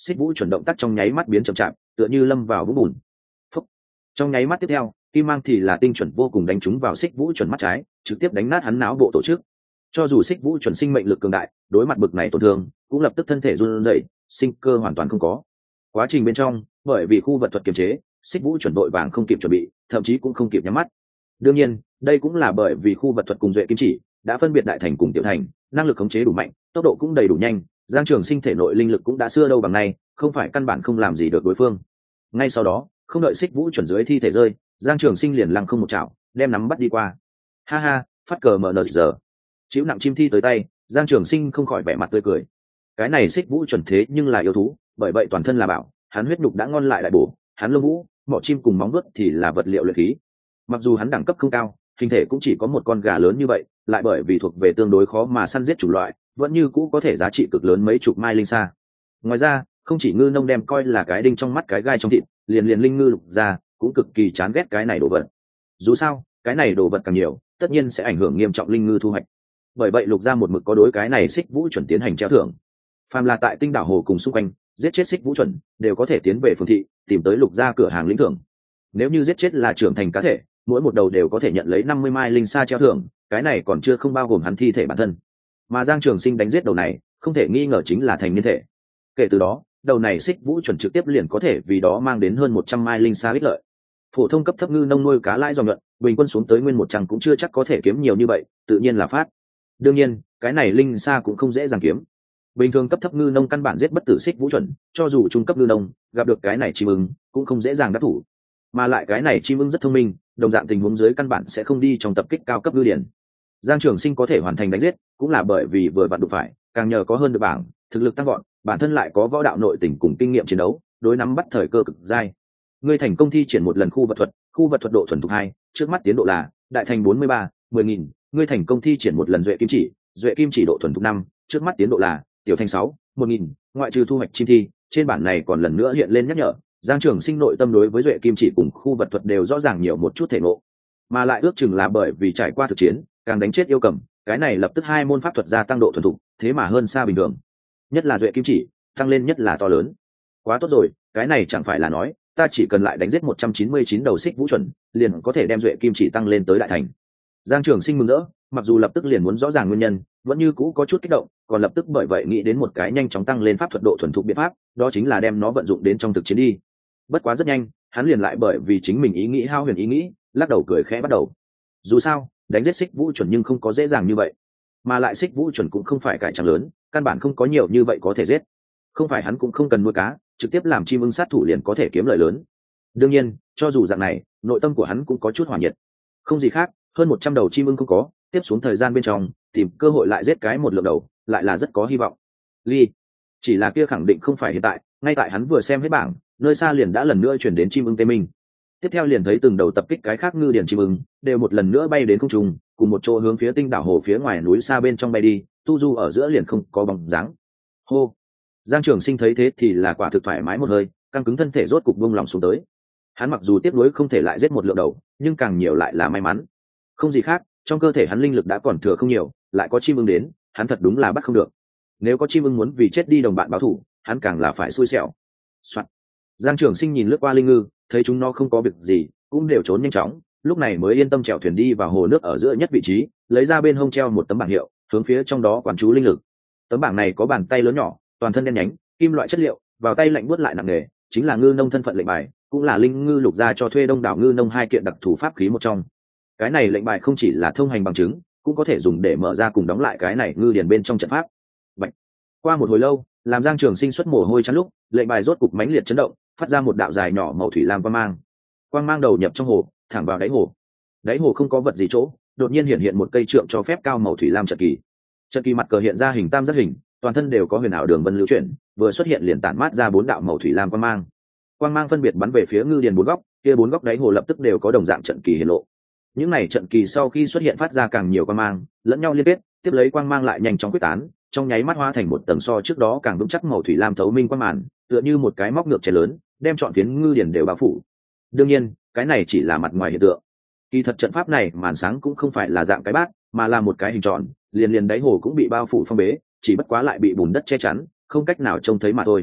xích vũ chuẩn động tác trong nháy mắt biến chậm chạp, tựa như lâm vào vũng bùn. Phúc. Trong nháy mắt tiếp theo, kim mang thì là tinh chuẩn vô cùng đánh trúng vào xích vũ chuẩn mắt trái, trực tiếp đánh nát hắn não bộ tổ chức. Cho dù xích vũ chuẩn sinh mệnh lực cường đại, đối mặt bực này tổn thương cũng lập tức thân thể run rẩy, sinh cơ hoàn toàn không có. Quá trình bên trong, bởi vì khu vật thuật kiềm chế, xích vũ chuẩn đội vàng không kịp chuẩn bị, thậm chí cũng không kịp nhắm mắt. Đương nhiên, đây cũng là bởi vì khu vật thuật cùng duệ kim chỉ đã phân biệt đại thành cùng tiểu thành, năng lực khống chế đủ mạnh, tốc độ cũng đầy đủ nhanh, Giang Trường Sinh thể nội linh lực cũng đã xưa đâu bằng nay, không phải căn bản không làm gì được đối phương. Ngay sau đó, không đợi xích vũ chuẩn dưới thi thể rơi, Giang Trường Sinh liền lăng không một chảo, đem nắm bắt đi qua. Ha ha, phát cờ mở nở giờ. Chịu nặng chim thi tới tay, Giang Trường Sinh không khỏi vẻ mặt tươi cười. Cái này xích vũ chuẩn thế nhưng là yêu thú, bởi vậy toàn thân là bảo, hắn huyết nhục đã ngon lại đại bổ, hắn lông vũ, mỏ chim cùng móng vuốt thì là vật liệu luyện khí. Mặc dù hắn đẳng cấp không cao, hình thể cũng chỉ có một con gà lớn như vậy, lại bởi vì thuộc về tương đối khó mà săn giết chủ loại, vẫn như cũ có thể giá trị cực lớn mấy chục mai linh sa. Ngoài ra, không chỉ ngư nông đem coi là cái đinh trong mắt cái gai trong thịt, liền linh ngư lục ra cũng cực kỳ chán ghét cái này đồ vật. Dù sao, cái này đồ vật càng nhiều, tất nhiên sẽ ảnh hưởng nghiêm trọng linh ngư thu hoạch. Bởi vậy lục ra một mực có đối cái này xích vũ chuẩn tiến hành treo thưởng. Phàm là tại Tinh Đảo Hồ cùng xung quanh giết chết xích vũ chuẩn, đều có thể tiến về phường thị tìm tới lục ra cửa hàng lĩnh thưởng. Nếu như giết chết là trưởng thành cá thể, mỗi một đầu đều có thể nhận lấy 50 mai linh sa treo thưởng, cái này còn chưa không bao gồm hắn thi thể bản thân. Mà Giang Trường Sinh đánh giết đầu này, không thể nghi ngờ chính là thành niên thể. Kể từ đó, đầu này xích vũ chuẩn trực tiếp liền có thể vì đó mang đến hơn 100 mai linh sa ích lợi. Phổ thông cấp thấp ngư nông nuôi cá lãi dòng nhuận, bình quân xuống tới nguyên 100 cũng chưa chắc có thể kiếm nhiều như vậy, tự nhiên là phát. Đương nhiên, cái này linh sa cũng không dễ dàng kiếm. Bình thường cấp thấp ngư nông căn bản giết bất tử xích vũ chuẩn, cho dù trung cấp ngư nông gặp được cái này chim ưng cũng không dễ dàng đắc thủ. Mà lại cái này chim ưng rất thông minh, đồng dạng tình huống dưới căn bản sẽ không đi trong tập kích cao cấp ngư điển. Giang Trường Sinh có thể hoàn thành đánh giết, cũng là bởi vì vừa vặn đụng phải, càng nhờ có hơn được bảng, thực lực tăng vọt, bản thân lại có võ đạo nội tình cùng kinh nghiệm chiến đấu, đối nắm bắt thời cơ cực dai. Ngươi thành công thi triển một lần khu vật thuật độ thuần thục 2, trước mắt tiến độ là đại thành 43, 10.000. Ngươi thành công thi triển một lần duệ kim chỉ độ thuần thục 5, trước mắt tiến độ là tiểu thành 6, 1.000. Ngoại trừ thu hoạch chim thi, trên bản này còn lần nữa hiện lên nhắc nhở, Giang Trường Sinh nội tâm đối với duệ kim chỉ cùng khu vật thuật đều rõ ràng nhiều một chút thể ngộ, mà lại ước chừng là bởi vì trải qua thực chiến, càng đánh chết yêu cầm, cái này lập tức 2 môn pháp thuật gia tăng độ thuần thục, thế mà hơn xa bình thường. Nhất là duệ kim chỉ, tăng lên nhất là to lớn. Quá tốt rồi, cái này chẳng phải là nói, ta chỉ cần lại đánh giết 199 đầu xích vũ chuẩn, liền có thể đem duệ kim chỉ tăng lên tới đại thành. Giang Trường Sinh mừng rỡ, mặc dù lập tức liền muốn rõ ràng nguyên nhân, vẫn như cũ có chút kích động, còn lập tức bởi vậy nghĩ đến một cái nhanh chóng tăng lên pháp thuật độ thuần thục biện pháp, đó chính là đem nó vận dụng đến trong thực chiến đi. Bất quá rất nhanh, hắn liền lại bởi vì chính mình ý nghĩ hao huyền ý nghĩ, lắc đầu cười khẽ bắt đầu. Dù sao, đánh giết xích vũ chuẩn nhưng không có dễ dàng như vậy, mà lại xích vũ chuẩn cũng không phải cải trắng lớn, căn bản không có nhiều như vậy có thể giết. Không phải hắn cũng không cần nuôi cá, trực tiếp làm chim ưng sát thủ liền có thể kiếm lợi lớn. Đương nhiên, cho dù dạng này, nội tâm của hắn cũng có chút hỏa nhiệt. Không gì khác, hơn 100 đầu chim ưng không có, tiếp xuống thời gian bên trong, tìm cơ hội lại giết cái một lượng đầu, lại là rất có hy vọng. Ly, chỉ là kia khẳng định không phải hiện tại, ngay tại hắn vừa xem hết bảng, nơi xa liền đã lần nữa chuyển đến chim ưng tê minh. Tiếp theo liền thấy từng đầu tập kích cái khác ngư điển chim ưng, đều một lần nữa bay đến không trung, cùng một chỗ hướng phía Tinh Đảo Hồ phía ngoài núi xa bên trong bay đi, tu du ở giữa liền không có bóng dáng. Hô. Giang Trường Sinh thấy thế thì là quả thực thoải mái một hơi, căng cứng thân thể rốt cục buông lòng xuống tới. Hắn mặc dù tiếp nối không thể lại giết một lượng đầu, nhưng càng nhiều lại là may mắn. Không gì khác, trong cơ thể hắn linh lực đã còn thừa không nhiều, lại có chim ưng đến, hắn thật đúng là bắt không được. Nếu có chim ưng muốn vì chết đi đồng bạn báo thù, hắn càng là phải xui xẻo. Soạn. Giang Trường Sinh nhìn lướt qua linh ngư, thấy chúng nó không có việc gì, cũng đều trốn nhanh chóng, lúc này mới yên tâm chèo thuyền đi vào hồ nước ở giữa nhất vị trí, lấy ra bên hông treo một tấm bảng hiệu, hướng phía trong đó quán chú linh lực. Tấm bảng này có bàn tay lớn nhỏ, toàn thân đen nhánh, kim loại chất liệu, vào tay lạnh buốt lại nặng nề, chính là ngư nông thân phận lệnh bài, cũng là linh ngư lục gia cho thuê đông đảo ngư nông 2 kiện đặc thù pháp khí một trong. Cái này lệnh bài không chỉ là thông hành bằng chứng, cũng có thể dùng để mở ra cùng đóng lại cái này ngư điền bên trong trận pháp. Bạch. Qua một hồi lâu, làm Giang Trường Sinh xuất mồ hôi chán lúc, lệnh bài rốt cục mãnh liệt chấn động, phát ra một đạo dài nhỏ màu thủy lam quang mang đầu nhập trong hồ, thẳng vào đáy hồ. Đáy hồ không có vật gì chỗ, đột nhiên hiện một cây trượng cho phép cao màu thủy lam trận kỳ. Trận kỳ mặt cờ hiện ra hình tam giác hình, toàn thân đều có huyền ảo đường vân lưu chuyển, vừa xuất hiện liền tản mát ra 4 đạo màu thủy lam quang mang phân biệt bắn về phía ngư điền 4 góc, kia 4 góc đáy hồ lập tức đều có đồng dạng trận kỳ hiện lộ. Những này trận kỳ sau khi xuất hiện phát ra càng nhiều quang mang, lẫn nhau liên kết, tiếp lấy quang mang lại nhanh chóng quyết tán, trong nháy mắt hóa thành một tầng so trước đó càng vững chắc màu thủy lam thấu minh quang màn, tựa như một cái móc ngược chén lớn, đem trọn phiến ngư điển đều bao phủ. Đương nhiên, cái này chỉ là mặt ngoài hiện tượng. Kỳ thật trận pháp này màn sáng cũng không phải là dạng cái bát, mà là một cái hình tròn, liền đáy hồ cũng bị bao phủ phong bế, chỉ bất quá lại bị bùn đất che chắn, không cách nào trông thấy mà thôi.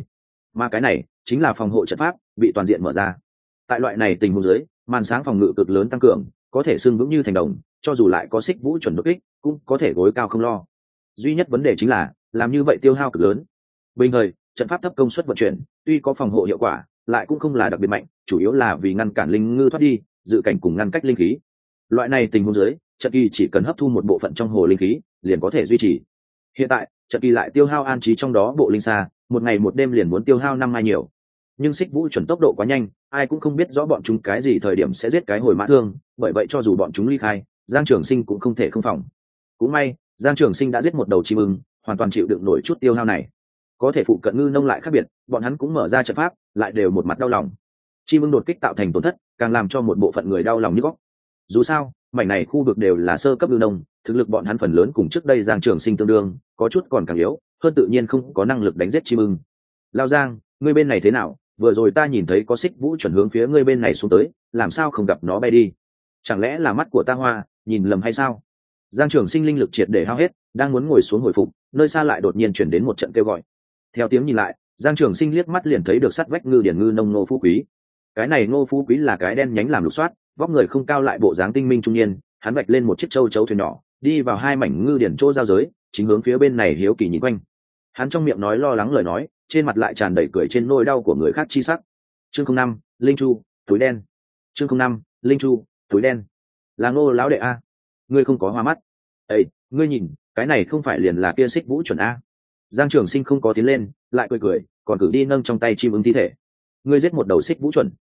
mà cái này chính là phòng hộ trận pháp bị toàn diện mở ra. Tại loại này tình huống dưới, màn sáng phòng ngự cực lớn tăng cường, có thể xưng vững như thành đồng, cho dù lại có xích vũ chuẩn đột kích cũng có thể gối cao không lo. Duy nhất vấn đề chính là làm như vậy tiêu hao cực lớn. Bình thời trận pháp thấp công suất vận chuyển, tuy có phòng hộ hiệu quả, lại cũng không là đặc biệt mạnh, chủ yếu là vì ngăn cản linh ngư thoát đi, dự cảnh cùng ngăn cách linh khí. Loại này tình huống dưới, trận kỳ chỉ cần hấp thu một bộ phận trong hồ linh khí liền có thể duy trì. Hiện tại trận kỳ lại tiêu hao an trí trong đó bộ linh xa, một ngày một đêm liền muốn tiêu hao 5 mai nhiều. Nhưng xích vũ chuẩn tốc độ quá nhanh, ai cũng không biết rõ bọn chúng cái gì thời điểm sẽ giết cái hồi mã thương, bởi vậy cho dù bọn chúng ly khai, Giang Trường Sinh cũng không thể không phòng. Cũng may Giang Trường Sinh đã giết một đầu chim ưng, hoàn toàn chịu đựng nổi chút tiêu hao này. Có thể phụ cận ngư nông lại khác biệt, bọn hắn cũng mở ra trận pháp, lại đều một mặt đau lòng. Chim ưng đột kích tạo thành tổn thất, càng làm cho một bộ phận người đau lòng như góc. Dù sao mảnh này khu vực đều là sơ cấp ngư nông, thực lực bọn hắn phần lớn cùng trước đây Giang Trường Sinh tương đương, có chút còn càng yếu hơn, tự nhiên không có năng lực đánh giết chim ưng. Lao Giang, ngươi bên này thế nào? Vừa rồi ta nhìn thấy có xích vũ chuẩn hướng phía ngươi bên này xuống tới, làm sao không gặp nó bay đi? Chẳng lẽ là mắt của ta hoa nhìn lầm hay sao? Giang Trường Sinh linh lực triệt để hao hết, đang muốn ngồi xuống hồi phục, nơi xa lại đột nhiên chuyển đến một trận kêu gọi. Theo tiếng nhìn lại, Giang Trường Sinh liếc mắt liền thấy được sát vách ngư điển ngư nông Ngô Phú Quý. Cái này Ngô Phú Quý là cái đen nhánh làm lục soát, vóc người không cao lại bộ dáng tinh minh trung niên, hắn vạch lên một chiếc châu chấu thuyền nhỏ, đi vào hai mảnh ngư điển chỗ giao giới, chính hướng phía bên này hiếu kỳ nhìn quanh. Hắn trong miệng nói lo lắng lời nói, trên mặt lại tràn đầy cười trên nỗi đau của người khác chi sắc. Chương 05, Linh Chu, túi đen. Chương 05, Linh Chu, túi đen. Là Ngô lão đệ a, ngươi không có hoa mắt. Ê, ngươi nhìn, cái này không phải liền là kia xích vũ chuẩn a? Giang Trường Sinh không có tiến lên, lại cười cười, còn cử đi nâng trong tay chim ưng thi thể. Ngươi giết một đầu xích vũ chuẩn?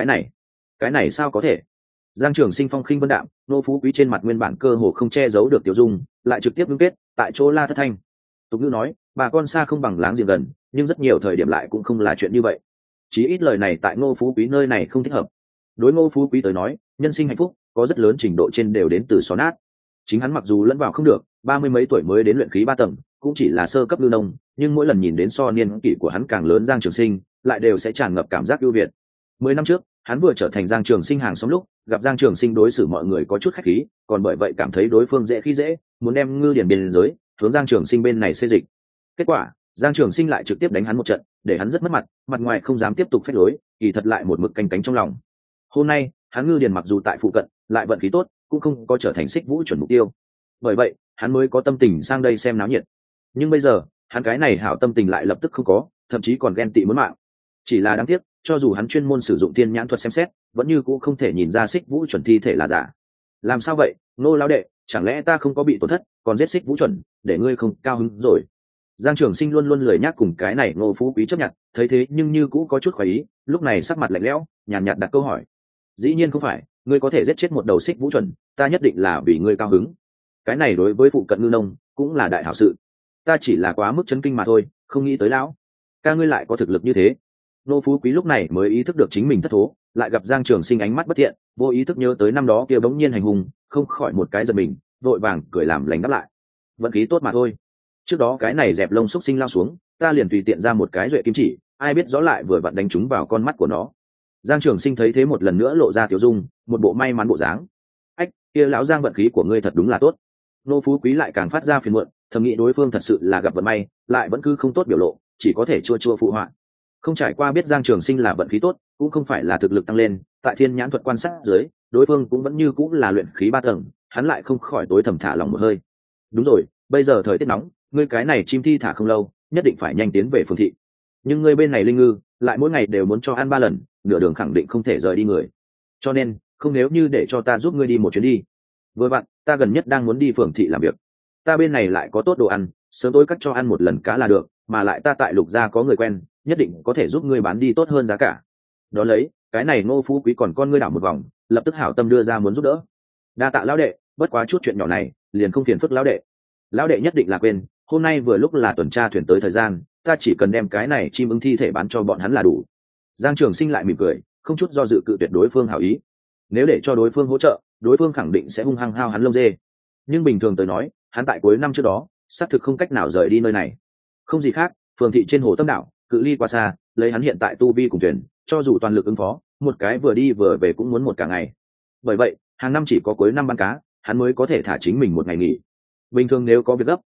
Cái này sao có thể? Giang Trường Sinh phong khinh vân đạm, Nô Phú Quý trên mặt nguyên bản cơ hồ không che giấu được tiểu dung, lại trực tiếp ngưng kết, tại chỗ la thất thanh. Tục ngữ nói, bà con xa không bằng láng giềng gần, nhưng rất nhiều thời điểm lại cũng không là chuyện như vậy. Chí ít lời này tại Ngô Phú Quý nơi này không thích hợp. Đối Ngô Phú Quý tới nói, nhân sinh hạnh phúc có rất lớn trình độ trên đều đến từ xó nát. Chính hắn mặc dù lẫn vào không được, 30 mấy tuổi mới đến luyện khí 3 tầng, cũng chỉ là sơ cấp lưu nông, nhưng mỗi lần nhìn đến so niên kỷ của hắn càng lớn Giang Trường Sinh, lại đều sẽ tràn ngập cảm giác ưu việt. 10 năm trước, hắn vừa trở thành Giang Trường Sinh hàng xóm lúc, gặp Giang Trường Sinh đối xử mọi người có chút khách khí, còn bởi vậy cảm thấy đối phương dễ khi dễ, muốn đem ngư điển biên giới hướng Giang Trường Sinh bên này xê dịch. Kết quả, Giang Trường Sinh lại trực tiếp đánh hắn một trận, để hắn rất mất mặt, mặt ngoài không dám tiếp tục phách lối, kỳ thật lại một mực canh cánh trong lòng. Hôm nay, hắn ngư điển mặc dù tại phụ cận, lại vận khí tốt, cũng không có trở thành xích vũ chuẩn mục tiêu. Bởi vậy, hắn mới có tâm tình sang đây xem náo nhiệt. Nhưng bây giờ, hắn cái này hảo tâm tình lại lập tức không có, thậm chí còn ghen tị muốn mạng. Chỉ là đáng tiếc, cho dù hắn chuyên môn sử dụng thiên nhãn thuật xem xét, vẫn như cũ không thể nhìn ra xích vũ chuẩn thi thể là giả. Làm sao vậy, Ngô lão đệ, chẳng lẽ ta không có bị tổn thất, còn giết xích vũ chuẩn, để ngươi không cao hứng rồi? Giang Trường Sinh luôn luôn lười nhắc cùng cái này Ngô Phú Quý chấp nhận, thấy thế nhưng như cũ có chút khoái ý, lúc này sắc mặt lạnh lẽo, nhàn nhạt đặt câu hỏi. Dĩ nhiên không phải, ngươi có thể giết chết một đầu xích vũ chuẩn, ta nhất định là vì ngươi cao hứng. Cái này đối với phụ cận ngư nông cũng là đại hảo sự. Ta chỉ là quá mức chấn kinh mà thôi, không nghĩ tới lão ca ngươi lại có thực lực như thế. Ngô Phú Quý lúc này mới ý thức được chính mình thất thố, lại gặp Giang Trường Sinh ánh mắt bất thiện, vô ý thức nhớ tới năm đó kia bỗng nhiên hành hung, không khỏi một cái giật mình, vội vàng cười làm lành đáp lại. Vận khí tốt mà thôi. Trước đó cái này dẹp lông xúc sinh lao xuống, ta liền tùy tiện ra một cái duệ kim chỉ, ai biết rõ lại vừa vặn đánh trúng vào con mắt của nó. Giang Trường Sinh thấy thế một lần nữa lộ ra tiểu dung, một bộ may mắn bộ dáng. Ách, kia lão Giang vận khí của ngươi thật đúng là tốt. Ngô Phú Quý lại càng phát ra phiền muộn, thầm nghĩ đối phương thật sự là gặp vận may, lại vẫn cứ không tốt biểu lộ, chỉ có thể chua chua phụ họa. Không trải qua biết Giang Trường Sinh là vận khí tốt, cũng không phải là thực lực tăng lên, tại thiên nhãn thuật quan sát dưới, đối phương cũng vẫn như cũng là luyện khí 3 tầng, hắn lại không khỏi tối thầm thả lòng một hơi. Đúng rồi, bây giờ thời tiết nóng, ngươi cái này chim thi thả không lâu, nhất định phải nhanh tiến về phường thị. Nhưng ngươi bên này linh ngư, lại mỗi ngày đều muốn cho ăn 3 lần, nửa đường khẳng định không thể rời đi người. Cho nên, không nếu như để cho ta giúp ngươi đi một chuyến đi. Vừa vặn, ta gần nhất đang muốn đi phường thị làm việc. Ta bên này lại có tốt đồ ăn, sớm tối cắt cho ăn một lần cá là được, mà lại ta tại Lục gia có người quen, nhất định có thể giúp ngươi bán đi tốt hơn giá cả. Đó lấy, cái này Ngô Phú Quý còn con ngươi đảo một vòng, lập tức hảo tâm đưa ra muốn giúp đỡ. Đa tạ lão đệ, bất quá chút chuyện nhỏ này, liền không phiền phức lão đệ. Lão đệ nhất định là quên, hôm nay vừa lúc là tuần tra thuyền tới thời gian, ta chỉ cần đem cái này chim ưng thi thể bán cho bọn hắn là đủ. Giang Trường Sinh lại mỉm cười, không chút do dự cự tuyệt đối phương hảo ý. Nếu để cho đối phương hỗ trợ, đối phương khẳng định sẽ hung hăng hao hắn lông dê. Nhưng bình thường tới nói, hắn tại cuối năm trước đó, xác thực không cách nào rời đi nơi này. Không gì khác, phường thị trên hồ Tâm Đảo, cự ly quá xa, lấy hắn hiện tại tu vi cùng thuyền, cho dù toàn lực ứng phó, một cái vừa đi vừa về cũng muốn một cả ngày. Bởi vậy, hàng năm chỉ có cuối năm bán cá, hắn mới có thể thả chính mình một ngày nghỉ. Bình thường nếu có việc gấp,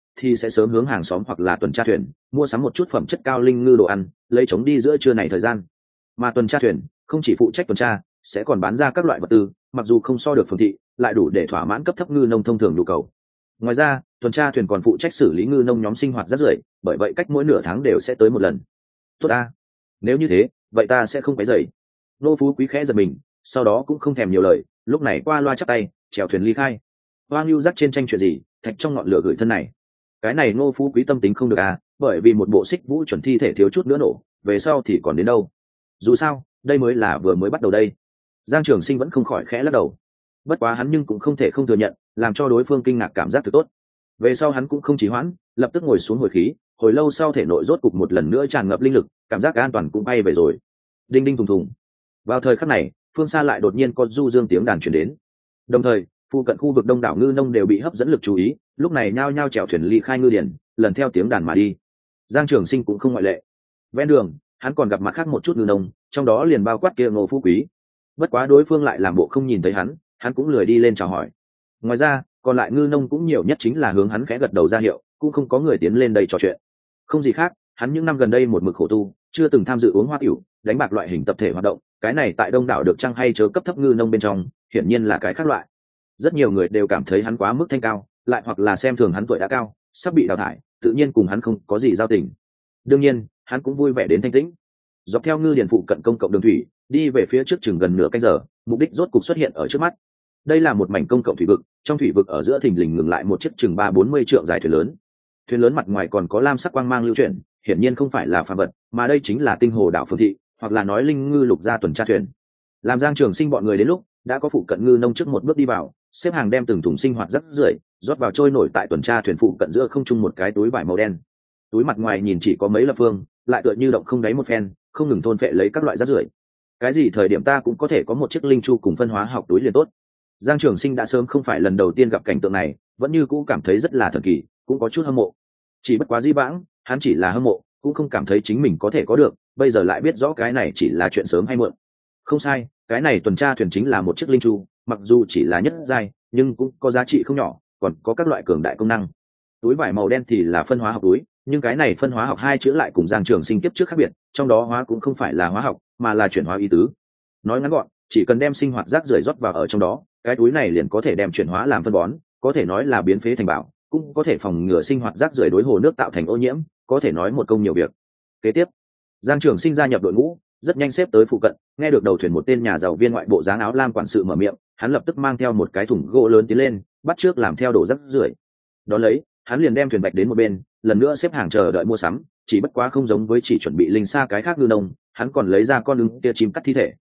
thì sẽ sớm hướng hàng xóm hoặc là tuần tra thuyền mua sắm một chút phẩm chất cao linh ngư đồ ăn, lấy chống đi giữa trưa này thời gian. Mà tuần tra thuyền không chỉ phụ trách tuần tra, sẽ còn bán ra các loại vật tư, mặc dù không so được phường thị, lại đủ để thỏa mãn cấp thấp ngư nông thông thường nhu cầu. Ngoài ra, tuần tra thuyền còn phụ trách xử lý ngư nông nhóm sinh hoạt rác rưởi, bởi vậy cách mỗi nửa tháng đều sẽ tới một lần. Tốt ta, nếu như thế, vậy ta sẽ không quấy rầy. Nô Phú Quý khẽ giật mình, sau đó cũng không thèm nhiều lời, lúc này qua loa chắp tay, chèo thuyền ly khai. Hoang lưu rắc trên tranh chuyện gì, thạch trong ngọn lửa gửi thân này. Cái này Nô Phú Quý tâm tính không được à, bởi vì một bộ xích vũ chuẩn thi thể thiếu chút nữa nổ, về sau thì còn đến đâu. Dù sao, đây mới là vừa mới bắt đầu đây. Giang Trường Sinh vẫn không khỏi khẽ lắc đầu. Bất quá hắn nhưng cũng không thể không thừa nhận, làm cho đối phương kinh ngạc cảm giác thực tốt. Về sau hắn cũng không trì hoãn, lập tức ngồi xuống hồi khí, hồi lâu sau thể nội rốt cục một lần nữa tràn ngập linh lực, cảm giác an toàn cũng bay về rồi. Đinh đinh thùng thùng. Vào thời khắc này, phương xa lại đột nhiên có du dương tiếng đàn truyền đến. Đồng thời, phụ cận khu vực đông đảo ngư nông đều bị hấp dẫn lực chú ý, lúc này nhao nhao chèo thuyền ly khai ngư điển, lần theo tiếng đàn mà đi. Giang Trường Sinh cũng không ngoại lệ. Ven đường, hắn còn gặp mặt khác một chút ngư nông, trong đó liền bao quát kia Ngô Phú Quý. Bất quá đối phương lại làm bộ không nhìn thấy hắn cũng lười đi lên chào hỏi. Ngoài ra, còn lại ngư nông cũng nhiều nhất chính là hướng hắn khẽ gật đầu ra hiệu, cũng không có người tiến lên đây trò chuyện. Không gì khác, hắn những năm gần đây một mực khổ tu, chưa từng tham dự uống hoa tiểu, đánh bạc loại hình tập thể hoạt động, cái này tại đông đảo được chăng hay chớ cấp thấp ngư nông bên trong, hiển nhiên là cái khác loại. Rất nhiều người đều cảm thấy hắn quá mức thanh cao, lại hoặc là xem thường hắn tuổi đã cao, sắp bị đào thải, tự nhiên cùng hắn không có gì giao tình. Đương nhiên, hắn cũng vui vẻ đến thanh tĩnh. Dọc theo ngư điền phụ cận công cộng đường thủy, đi về phía trước chừng gần nửa canh giờ, mục đích rốt cục xuất hiện ở trước mắt. Đây là một mảnh công cộng thủy vực, trong thủy vực ở giữa thình lình ngừng lại một chiếc chừng 30-40 trượng dài thuyền lớn. Thuyền lớn mặt ngoài còn có lam sắc quang mang lưu chuyển, hiển nhiên không phải là phàm vật, mà đây chính là tinh hồ đảo Phương Thị, hoặc là nói linh ngư lục gia tuần tra thuyền. Làm Giang Trường Sinh bọn người đến lúc, đã có phụ cận ngư nông trước một bước đi vào, xếp hàng đem từng thùng sinh hoạt rác rưởi rót vào trôi nổi tại tuần tra thuyền phụ cận giữa không trung một cái túi vải màu đen. Túi mặt ngoài nhìn chỉ có mấy lập phương, lại tựa như động không đáy một phen, không ngừng thôn phệ lấy các loại rác rưởi. Cái gì thời điểm ta cũng có thể có một chiếc linh chu cùng phân hóa học túi liền tốt. Giang Trường Sinh đã sớm không phải lần đầu tiên gặp cảnh tượng này, vẫn như cũ cảm thấy rất là thần kỳ, cũng có chút hâm mộ. Chỉ bất quá dĩ vãng, hắn chỉ là hâm mộ, cũng không cảm thấy chính mình có thể có được, bây giờ lại biết rõ cái này chỉ là chuyện sớm hay muộn. Không sai, cái này tuần tra thuyền chính là một chiếc linh chu, mặc dù chỉ là nhất giai, nhưng cũng có giá trị không nhỏ, còn có các loại cường đại công năng. Túi vải màu đen thì là phân hóa học túi, nhưng cái này phân hóa học hai chữ lại cùng Giang Trường Sinh kiếp trước khác biệt, trong đó hóa cũng không phải là hóa học, mà là chuyển hóa ý tứ. Nói ngắn gọn, chỉ cần đem sinh hoạt rác rưởi rót vào ở trong đó, cái túi này liền có thể đem chuyển hóa làm phân bón, có thể nói là biến phế thành bảo, cũng có thể phòng ngừa sinh hoạt rác rưởi đối hồ nước tạo thành ô nhiễm, có thể nói một công nhiều việc. Kế tiếp, Giang Trường Sinh gia nhập đội ngũ, rất nhanh xếp tới phụ cận, nghe được đầu thuyền một tên nhà giàu viên ngoại bộ dáng áo lam quản sự mở miệng, hắn lập tức mang theo một cái thùng gỗ lớn tiến lên, bắt trước làm theo đổ rác rưởi. Đón lấy, hắn liền đem thuyền bạch đến một bên, lần nữa xếp hàng chờ đợi mua sắm, chỉ bất quá không giống với chỉ chuẩn bị linh xa cái khác ngư nông, hắn còn lấy ra con ưng kia chim cắt thi thể.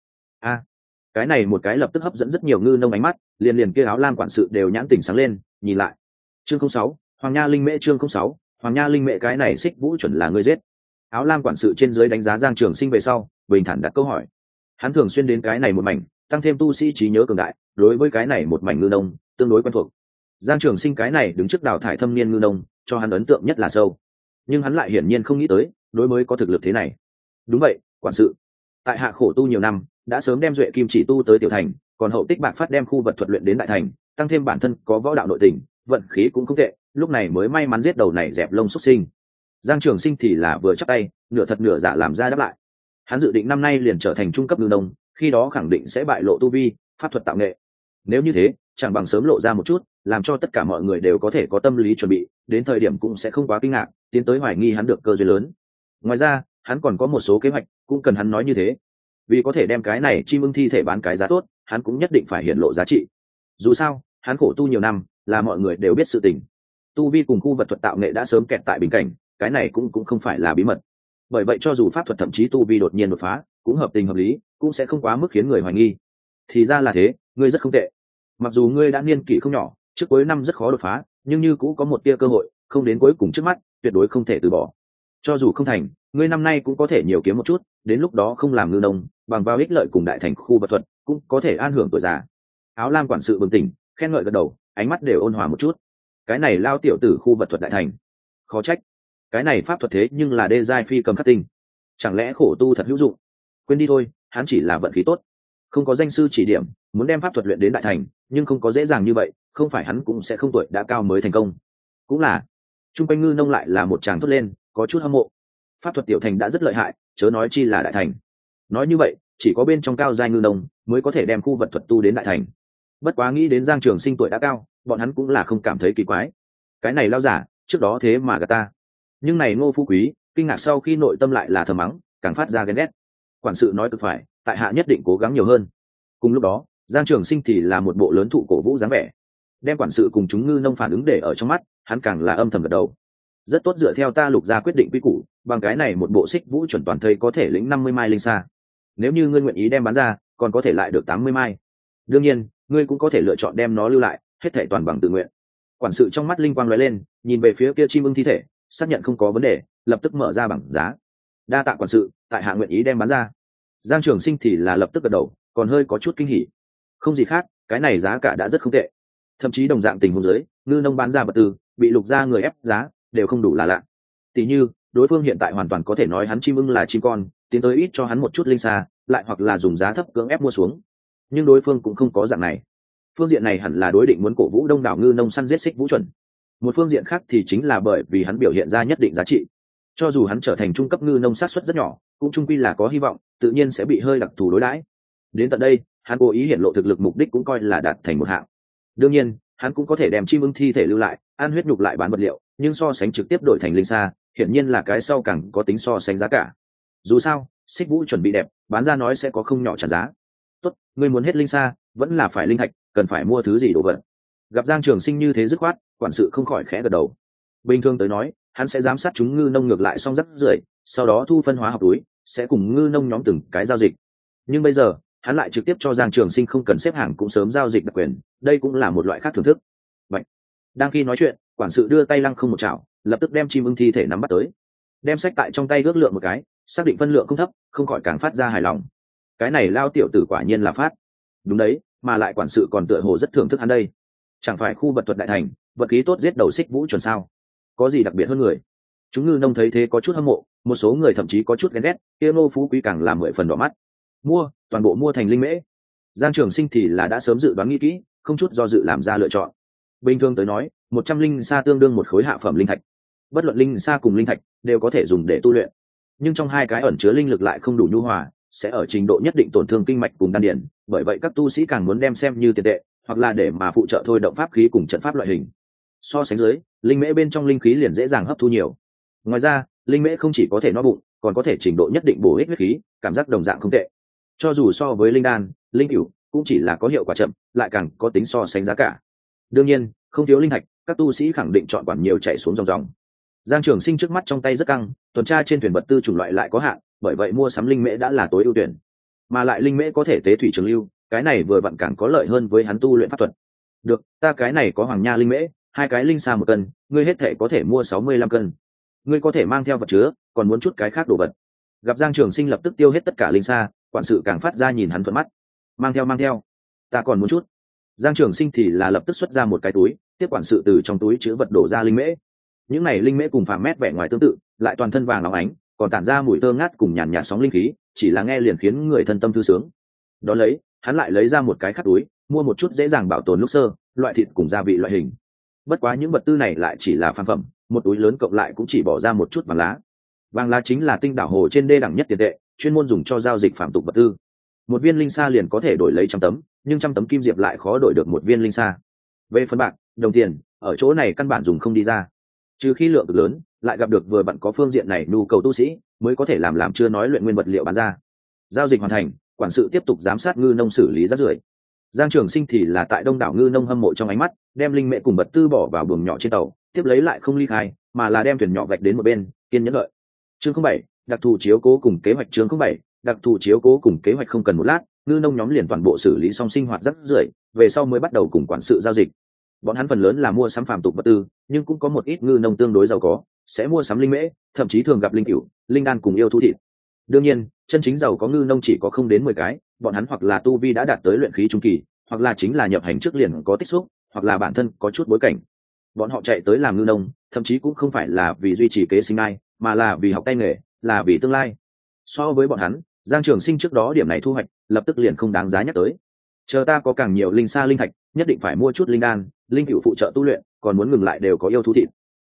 Cái này một cái lập tức hấp dẫn rất nhiều ngư nông ánh mắt, liền kia áo lam quản sự đều nhãn tỉnh sáng lên, nhìn lại. Chương 06, Hoàng Nha Linh Mễ. Chương 06, Hoàng Nha Linh Mễ. Cái này xích vũ chuẩn là ngươi giết? Áo lam quản sự trên dưới đánh giá Giang Trường Sinh về sau, bình thản đặt câu hỏi. Hắn thường xuyên đến cái này một mảnh, tăng thêm tu sĩ trí nhớ cường đại, đối với cái này một mảnh ngư nông tương đối quen thuộc. Giang Trường Sinh cái này đứng trước đào thải thâm niên ngư nông, cho hắn ấn tượng nhất là sâu. Nhưng hắn lại hiển nhiên không nghĩ tới, đối mới có thực lực thế này. Đúng vậy, quản sự. Tại hạ khổ tu nhiều năm, đã sớm đem duệ kim chỉ tu tới tiểu thành, còn hậu tích bạc phát đem khu vật thuật luyện đến đại thành, tăng thêm bản thân có võ đạo nội tình, vận khí cũng không tệ, lúc này mới may mắn giết đầu này dẹp lông xuất sinh. Giang Trường Sinh thì là vừa chắp tay, nửa thật nửa giả làm ra đáp lại. Hắn dự định năm nay liền trở thành trung cấp ngư nông, khi đó khẳng định sẽ bại lộ tu vi, pháp thuật tạo nghệ. Nếu như thế, chẳng bằng sớm lộ ra một chút, làm cho tất cả mọi người đều có thể có tâm lý chuẩn bị, đến thời điểm cũng sẽ không quá kinh ngạc, tiến tới hoài nghi hắn được cơ duyên lớn. Ngoài ra, hắn còn có một số kế hoạch, cũng cần hắn nói như thế. Vì có thể đem cái này chim ưng thi thể bán cái giá tốt, hắn cũng nhất định phải hiện lộ giá trị. Dù sao, hắn khổ tu nhiều năm, là mọi người đều biết sự tình. Tu vi cùng khu vật thuật tạo nghệ đã sớm kẹt tại bình cảnh, cái này cũng không phải là bí mật. Bởi vậy cho dù pháp thuật thậm chí tu vi đột nhiên đột phá, cũng hợp tình hợp lý, cũng sẽ không quá mức khiến người hoài nghi. Thì ra là thế, ngươi rất không tệ. Mặc dù ngươi đã niên kỷ không nhỏ, trước cuối năm rất khó đột phá, nhưng như cũng có một tia cơ hội, không đến cuối cùng trước mắt, tuyệt đối không thể từ bỏ. Cho dù không thành, ngươi năm nay cũng có thể nhiều kiếm một chút, đến lúc đó không làm ngư nông, bằng vào ích lợi cùng đại thành khu vật thuật, cũng có thể an hưởng tuổi già. Áo lam quản sự bừng tỉnh, khen ngợi gật đầu, ánh mắt đều ôn hòa một chút. Cái này lao tiểu tử khu vật thuật đại thành, khó trách. Cái này pháp thuật thế nhưng là đê giai phi cầm khắc tinh, chẳng lẽ khổ tu thật hữu dụng? Quên đi thôi, hắn chỉ là vận khí tốt, không có danh sư chỉ điểm, muốn đem pháp thuật luyện đến đại thành, nhưng không có dễ dàng như vậy, không phải hắn cũng sẽ không tuổi đã cao mới thành công. Cũng là, Trung quanh ngư nông lại là một tràng thốt lên, có chút hâm mộ. Pháp thuật tiểu thành đã rất lợi hại, chớ nói chi là đại thành. Nói như vậy, chỉ có bên trong cao giai ngư nông mới có thể đem khu vật thuật tu đến đại thành. Bất quá nghĩ đến Giang Trường Sinh tuổi đã cao, bọn hắn cũng là không cảm thấy kỳ quái. Cái này lao giả, trước đó thế mà gạt ta. Nhưng này Ngô Phú Quý, kinh ngạc sau khi nội tâm lại là thầm mắng, càng phát ra ghen ghét. Quản sự nói cực phải, tại hạ nhất định cố gắng nhiều hơn. Cùng lúc đó, Giang Trường Sinh thì là một bộ lớn thụ cổ vũ dáng vẻ, đem quản sự cùng chúng ngư nông phản ứng để ở trong mắt, hắn càng là âm thầm gật đầu. Rất tốt, dựa theo ta Lục gia quyết định quy củ, bằng cái này một bộ xích vũ chuẩn toàn thây có thể lĩnh 50 mai linh sa. Nếu như ngươi nguyện ý đem bán ra, còn có thể lại được 80 mai. Đương nhiên, ngươi cũng có thể lựa chọn đem nó lưu lại, hết thảy toàn bằng tự nguyện. Quản sự trong mắt linh quang lóe lên, nhìn về phía kia chim ưng thi thể, xác nhận không có vấn đề, lập tức mở ra bảng giá. Đa tạ quản sự, tại hạ nguyện ý đem bán ra. Giang Trường Sinh thì là lập tức gật đầu, còn hơi có chút kinh hỉ. Không gì khác, cái này giá cả đã rất không tệ. Thậm chí đồng dạng tình huống dưới, ngư nông bán ra vật tư, bị Lục gia người ép giá, đều không đủ là lạ. Tỷ như, đối phương hiện tại hoàn toàn có thể nói hắn chim ưng là chim con, tiến tới ít cho hắn một chút linh sa, lại hoặc là dùng giá thấp cưỡng ép mua xuống. Nhưng đối phương cũng không có dạng này. Phương diện này hẳn là đối định muốn cổ vũ đông đảo ngư nông săn giết xích vũ chuẩn. Một phương diện khác thì chính là bởi vì hắn biểu hiện ra nhất định giá trị. Cho dù hắn trở thành trung cấp ngư nông sát suất rất nhỏ, cũng chung quy là có hy vọng, tự nhiên sẽ bị hơi đặc thù đối đãi. Đến tận đây, hắn cố ý hiện lộ thực lực mục đích cũng coi là đạt thành một hạng. Đương nhiên, hắn cũng có thể đem chim ưng thi thể lưu lại, ăn huyết nhục lại bán vật liệu, nhưng so sánh trực tiếp đổi thành linh sa, hiển nhiên là cái sau càng có tính so sánh giá cả. Dù sao, xích vũ chuẩn bị đẹp, bán ra nói sẽ có không nhỏ trả giá. Tốt, ngươi muốn hết linh sa, vẫn là phải linh thạch, cần phải mua thứ gì đồ vật. Gặp Giang Trường Sinh như thế dứt khoát, quản sự không khỏi khẽ gật đầu. Bình thường tới nói, hắn sẽ giám sát chúng ngư nông ngược lại xong rất rưởi, sau đó thu phân hóa học túi, sẽ cùng ngư nông nhóm từng cái giao dịch. Nhưng bây giờ, hắn lại trực tiếp cho Giang Trường Sinh không cần xếp hàng cũng sớm giao dịch đặc quyền, đây cũng là một loại khác thưởng thức. Vậy, đang khi nói chuyện, quản sự đưa tay lăng không một chảo, lập tức đem chim ưng thi thể nắm bắt tới, đem sách tại trong tay ước lượng một cái, xác định phân lượng không thấp, không khỏi càng phát ra hài lòng. Cái này lao tiểu tử quả nhiên là phát. Đúng đấy, mà lại quản sự còn tựa hồ rất thưởng thức hắn đây. Chẳng phải khu vật thuật đại thành, vật khí tốt giết đầu xích vũ chuẩn sao? Có gì đặc biệt hơn người? Chúng ngư nông thấy thế có chút hâm mộ, một số người thậm chí có chút ghen ghét, kia Ngô Phú Quý càng làm 10 phần đỏ mắt. Mua, toàn bộ mua thành linh mễ. Giang Trường Sinh thì là đã sớm dự đoán nghĩ kỹ, không chút do dự làm ra lựa chọn. Bình thường tới nói, 100 linh sa tương đương một khối hạ phẩm linh thạch. Bất luận linh sa cùng linh thạch đều có thể dùng để tu luyện, nhưng trong hai cái ẩn chứa linh lực lại không đủ nhu hòa, sẽ ở trình độ nhất định tổn thương kinh mạch cùng đan điền, bởi vậy các tu sĩ càng muốn đem xem như tiền tệ, hoặc là để mà phụ trợ thôi động pháp khí cùng trận pháp loại hình. So sánh dưới, linh mễ bên trong linh khí liền dễ dàng hấp thu nhiều. Ngoài ra, linh mễ không chỉ có thể no bụng, còn có thể trình độ nhất định bổ ích huyết khí, cảm giác đồng dạng không tệ. Cho dù so với linh đan, linh cửu cũng chỉ là có hiệu quả chậm, lại càng có tính so sánh giá cả. Đương nhiên, không thiếu linh thạch, các tu sĩ khẳng định chọn quản nhiều chạy xuống dòng dòng. Giang Trường Sinh trước mắt trong tay rất căng, tuần tra trên thuyền vật tư chủng loại lại có hạn, bởi vậy mua sắm linh mễ đã là tối ưu tuyển. Mà lại linh mễ có thể tế thủy trường lưu, cái này vừa vặn càng có lợi hơn với hắn tu luyện pháp thuật. Được, ta cái này có hoàng nha linh mễ, 2 cái linh sa 1 cân, ngươi hết thể có thể mua 65 cân. Ngươi có thể mang theo vật chứa, còn muốn chút cái khác đồ vật. Gặp Giang Trường Sinh lập tức tiêu hết tất cả linh sa, quản sự càng phát ra nhìn hắn thuận mắt. Mang theo, ta còn muốn chút. Giang Trường Sinh thì là lập tức xuất ra một cái túi, tiếp quản sự từ trong túi chứa vật đổ ra linh mễ. Những này linh mễ cùng phàm mét vẻ ngoài tương tự, lại toàn thân vàng óng ánh, còn tản ra mùi thơm ngát cùng nhàn nhạt sóng linh khí, chỉ là nghe liền khiến người thân tâm thư sướng. Đó lấy, hắn lại lấy ra một cái khác túi, mua một chút dễ dàng bảo tồn lúc sơ, loại thịt cùng gia vị loại hình. Bất quá những vật tư này lại chỉ là phàm phẩm, một túi lớn cộng lại cũng chỉ bỏ ra một chút vàng lá. Vàng lá chính là tinh đảo hồ trên đê đẳng nhất tiền tệ, chuyên môn dùng cho giao dịch phàm tục vật tư. Một viên linh sa liền có thể đổi lấy 100 tấm, nhưng 100 tấm kim diệp lại khó đổi được một viên linh sa. Về phân bạc, đồng tiền, ở chỗ này căn bản dùng không đi ra. Trừ khi lượng cực lớn, lại gặp được vừa bạn có phương diện này nhu cầu tu sĩ, mới có thể làm chưa nói luyện nguyên vật liệu bán ra. Giao dịch hoàn thành, quản sự tiếp tục giám sát ngư nông xử lý rác rưởi. Giang Trường Sinh thì là tại đông đảo ngư nông hâm mộ trong ánh mắt, đem linh mễ cùng vật tư bỏ vào buồng nhỏ trên tàu, tiếp lấy lại không ly khai, mà là đem thuyền nhỏ vạch đến một bên, kiên nhẫn đợi. Chương 07, đặc thù chiếu cố cùng kế hoạch. Chương 07, đặc thù chiếu cố cùng kế hoạch. Không cần một lát, ngư nông nhóm liền toàn bộ xử lý xong sinh hoạt rác rưởi, về sau mới bắt đầu cùng quản sự giao dịch. Bọn hắn phần lớn là mua sắm phàm tục vật tư, nhưng cũng có một ít ngư nông tương đối giàu có, sẽ mua sắm linh mễ, thậm chí thường gặp linh cửu, linh đan cùng yêu thú thịt. Đương nhiên, chân chính giàu có ngư nông chỉ có không đến 10 cái, bọn hắn hoặc là tu vi đã đạt tới luyện khí trung kỳ, hoặc là chính là nhập hành trước liền có tích xúc, hoặc là bản thân có chút bối cảnh. Bọn họ chạy tới làm ngư nông, thậm chí cũng không phải là vì duy trì kế sinh ai, mà là vì học tay nghề, là vì tương lai. So với bọn hắn, Giang Trường Sinh trước đó điểm này thu hoạch, lập tức liền không đáng giá nhắc tới. Chờ ta có càng nhiều linh sa linh thạch, nhất định phải mua chút linh đan, linh cửu phụ trợ tu luyện, còn muốn ngừng lại đều có yêu thú thịt.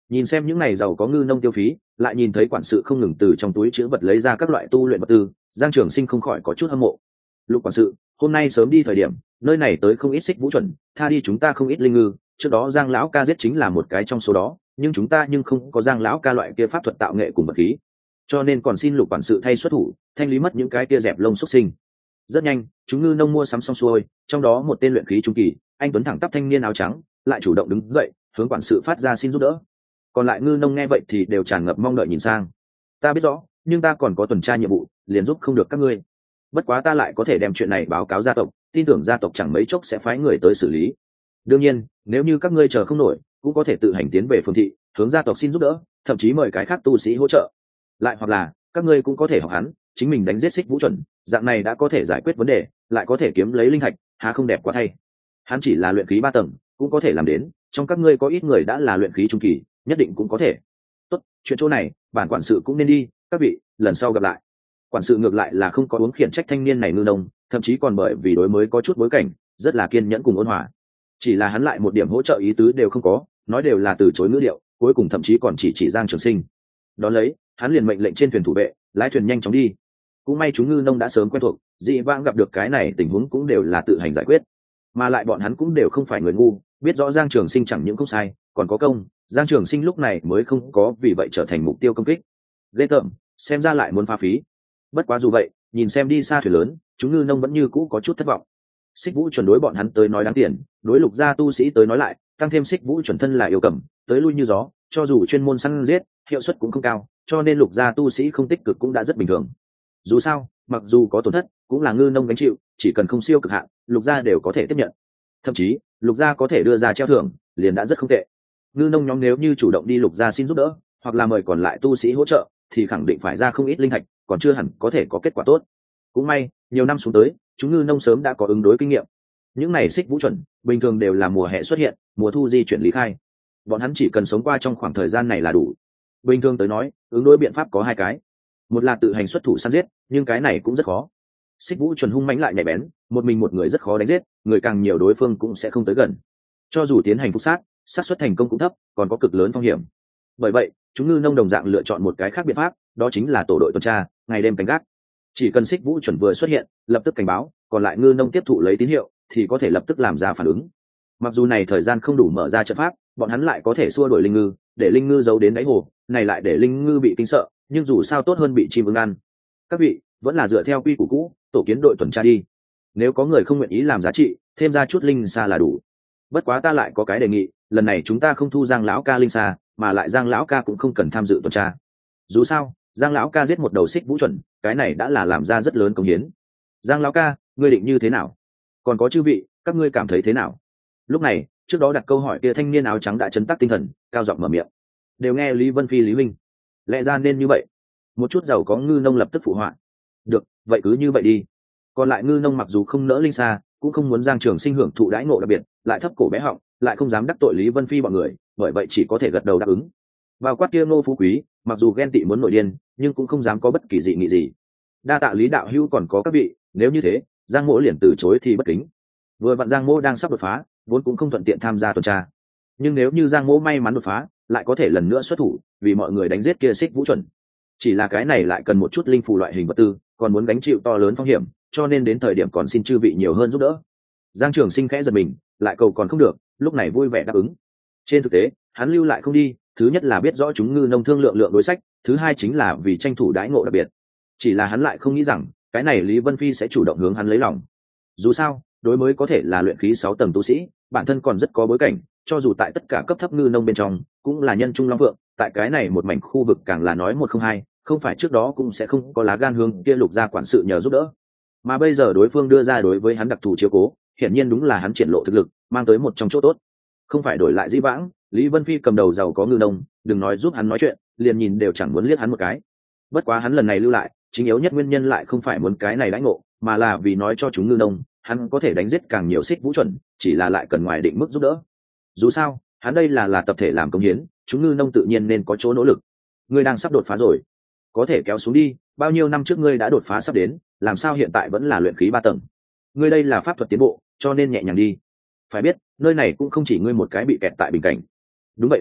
Nhìn xem những này giàu có ngư nông tiêu phí, lại nhìn thấy quản sự không ngừng từ trong túi chứa vật lấy ra các loại tu luyện vật tư, Giang Trường Sinh không khỏi có chút hâm mộ. Lục quản sự, hôm nay sớm đi thời điểm, nơi này tới không ít xích vũ chuẩn, tha đi chúng ta không ít linh ngư, trước đó Giang lão ca giết chính là một cái trong số đó, nhưng chúng ta không có Giang lão ca loại kia pháp thuật tạo nghệ cùng vật khí, cho nên còn xin Lục quản sự thay xuất thủ, thanh lý mất những cái kia dẹp lông xuất sinh. Rất nhanh, chúng ngư nông mua sắm xong xuôi, trong đó một tên luyện khí trung kỳ, anh tuấn thẳng tắp thanh niên áo trắng, lại chủ động đứng dậy, hướng quản sự phát ra xin giúp đỡ. Còn lại ngư nông nghe vậy thì đều tràn ngập mong đợi nhìn sang. Ta biết rõ, nhưng ta còn có tuần tra nhiệm vụ, liền giúp không được các ngươi. Bất quá ta lại có thể đem chuyện này báo cáo gia tộc, tin tưởng gia tộc chẳng mấy chốc sẽ phái người tới xử lý. Đương nhiên, nếu như các ngươi chờ không nổi, cũng có thể tự hành tiến về phường thị, hướng gia tộc xin giúp đỡ, thậm chí mời cái khác tu sĩ hỗ trợ. Lại hoặc là, các ngươi cũng có thể học hắn, chính mình đánh giết xích vũ chuẩn, dạng này đã có thể giải quyết vấn đề, lại có thể kiếm lấy linh thạch, há không đẹp quá thay. Hắn chỉ là luyện khí 3 tầng, cũng có thể làm đến, trong các ngươi có ít người đã là luyện khí trung kỳ, nhất định cũng có thể. Tốt, chuyện chỗ này, bản quản sự cũng nên đi, các vị, lần sau gặp lại. Quản sự ngược lại là không có uống khiển trách thanh niên này ngư nông, thậm chí còn bởi vì đối mới có chút bối cảnh, rất là kiên nhẫn cùng ôn hòa. Chỉ là hắn lại một điểm hỗ trợ ý tứ đều không có, nói đều là từ chối ngữ điệu, cuối cùng thậm chí còn chỉ Giang Trường Sinh. Đón lấy, hắn liền mệnh lệnh trên thuyền thủ vệ, lái thuyền nhanh chóng đi. Cũng may chúng ngư nông đã sớm quen thuộc, dị vãng gặp được cái này tình huống cũng đều là tự hành giải quyết, mà lại bọn hắn cũng đều không phải người ngu, biết rõ Giang Trường Sinh chẳng những không sai, còn có công. Giang Trường Sinh lúc này mới không có vì vậy trở thành mục tiêu công kích. Ghê tởm, xem ra lại muốn phá phí. Bất quá dù vậy, nhìn xem đi xa thuyền lớn, chúng ngư nông vẫn như cũ có chút thất vọng. Xích Vũ chuẩn đối bọn hắn tới nói đáng tiền, đối Lục gia tu sĩ tới nói lại, tăng thêm Xích Vũ chuẩn thân là yêu cầm, tới lui như gió, cho dù chuyên môn săn giết, hiệu suất cũng không cao, cho nên Lục gia tu sĩ không tích cực cũng đã rất bình thường. Dù sao, mặc dù có tổn thất, cũng là ngư nông gánh chịu, chỉ cần không siêu cực hạn, Lục gia đều có thể tiếp nhận. Thậm chí, Lục gia có thể đưa ra treo thưởng, liền đã rất không tệ. Ngư nông nhóm nếu như chủ động đi Lục gia xin giúp đỡ, hoặc là mời còn lại tu sĩ hỗ trợ, thì khẳng định phải ra không ít linh thạch, còn chưa hẳn có thể có kết quả tốt. Cũng may, nhiều năm xuống tới, chúng ngư nông sớm đã có ứng đối kinh nghiệm. Những này xích vũ chuẩn, bình thường đều là mùa hè xuất hiện, mùa thu di chuyển lý khai. Bọn hắn chỉ cần sống qua trong khoảng thời gian này là đủ. Bình thường tới nói, ứng đối biện pháp có hai cái. Một là tự hành xuất thủ săn giết, nhưng cái này cũng rất khó. Xích vũ chuẩn hung mãnh lại nhạy bén, một mình một người rất khó đánh giết, người càng nhiều đối phương cũng sẽ không tới gần. Cho dù tiến hành phục sát, xác suất thành công cũng thấp, còn có cực lớn phong hiểm. Bởi vậy, chúng ngư nông đồng dạng lựa chọn một cái khác biện pháp, đó chính là tổ đội tuần tra, ngày đêm canh gác. Chỉ cần xích vũ chuẩn vừa xuất hiện, lập tức cảnh báo, còn lại ngư nông tiếp thụ lấy tín hiệu, thì có thể lập tức làm ra phản ứng. Mặc dù này thời gian không đủ mở ra trận pháp, bọn hắn lại có thể xua đuổi linh ngư, để linh ngư giấu đến đáy hồ, này lại để linh ngư bị kinh sợ, nhưng dù sao tốt hơn bị chim ưng ăn. Các vị, vẫn là dựa theo quy củ cũ, tổ kiến đội tuần tra đi. Nếu có người không nguyện ý làm giá trị, thêm ra chút linh xa là đủ. Bất quá ta lại có cái đề nghị, lần này chúng ta không thu Giang lão ca linh xa, mà lại Giang lão ca cũng không cần tham dự tuần tra. Dù sao, Giang lão ca giết một đầu xích vũ chuẩn, cái này đã là làm ra rất lớn công hiến. Giang lão ca, ngươi định như thế nào? Còn có chư vị, các ngươi cảm thấy thế nào? Lúc này, trước đó đặt câu hỏi kia thanh niên áo trắng đã chấn tác tinh thần, cao giọng mở miệng. Đều nghe Lý Vân Phi Lý Minh, lẽ ra nên như vậy. Một chút giàu có ngư nông lập tức phụ họa. Được, vậy cứ như vậy đi. Còn lại ngư nông mặc dù không nỡ linh xa, cũng không muốn Giang Trường Sinh hưởng thụ đãi ngộ đặc biệt, lại thấp cổ bé họng, lại không dám đắc tội Lý Vân Phi bọn người, bởi vậy chỉ có thể gật đầu đáp ứng. Vào quát kia Ngô Phú Quý, mặc dù ghen tị muốn nổi điên, nhưng cũng không dám có bất kỳ dị nghị gì. Đa tạ Lý đạo hữu còn có các vị, nếu như thế, Giang Mỗ liền từ chối thì bất kính. Vừa vặn Giang Mỗ đang sắp đột phá, vốn cũng không thuận tiện tham gia tuần tra. Nhưng nếu như Giang Mỗ may mắn đột phá, lại có thể lần nữa xuất thủ, vì mọi người đánh giết kia xích vũ chuẩn. Chỉ là cái này lại cần một chút linh phù loại hình vật tư, còn muốn gánh chịu to lớn phong hiểm, cho nên đến thời điểm còn xin chư vị nhiều hơn giúp đỡ. Giang Trường Sinh khẽ giật mình, lại cầu còn không được, lúc này vui vẻ đáp ứng. Trên thực tế, hắn lưu lại không đi, thứ nhất là biết rõ chúng ngư nông thương lượng đối sách, thứ hai chính là vì tranh thủ đãi ngộ đặc biệt. Chỉ là hắn lại không nghĩ rằng, cái này Lý Vân Phi sẽ chủ động hướng hắn lấy lòng. Dù sao, đối mới có thể là luyện khí 6 tầng tu sĩ, bản thân còn rất có bối cảnh, cho dù tại tất cả cấp thấp ngư nông bên trong, cũng là nhân trung long vượng, tại cái này một mảnh khu vực càng là nói một không hai, không phải trước đó cũng sẽ không có lá gan hướng kia Lục gia quản sự nhờ giúp đỡ. Mà bây giờ đối phương đưa ra đối với hắn đặc thù chiếu cố, hiển nhiên đúng là hắn triển lộ thực lực, mang tới một trong chỗ tốt. Không phải đổi lại dĩ vãng, Lý Vân Phi cầm đầu giàu có ngư nông, đừng nói giúp hắn nói chuyện, liền nhìn đều chẳng muốn liếc hắn một cái. Bất quá hắn lần này lưu lại, chính yếu nhất nguyên nhân lại không phải muốn cái này đãi ngộ, mà là vì nói cho chúng ngư nông, hắn có thể đánh giết càng nhiều xích vũ chuẩn, chỉ là lại cần ngoài định mức giúp đỡ. Dù sao, hắn đây là tập thể làm công hiến, chúng ngư nông tự nhiên nên có chỗ nỗ lực. Ngươi đang sắp đột phá rồi, có thể kéo xuống đi, bao nhiêu năm trước ngươi đã đột phá sắp đến, làm sao hiện tại vẫn là luyện khí 3 tầng? Ngươi đây là pháp thuật tiến bộ, cho nên nhẹ nhàng đi. Phải biết, nơi này cũng không chỉ ngươi một cái bị kẹt tại bình cảnh. Đúng vậy à,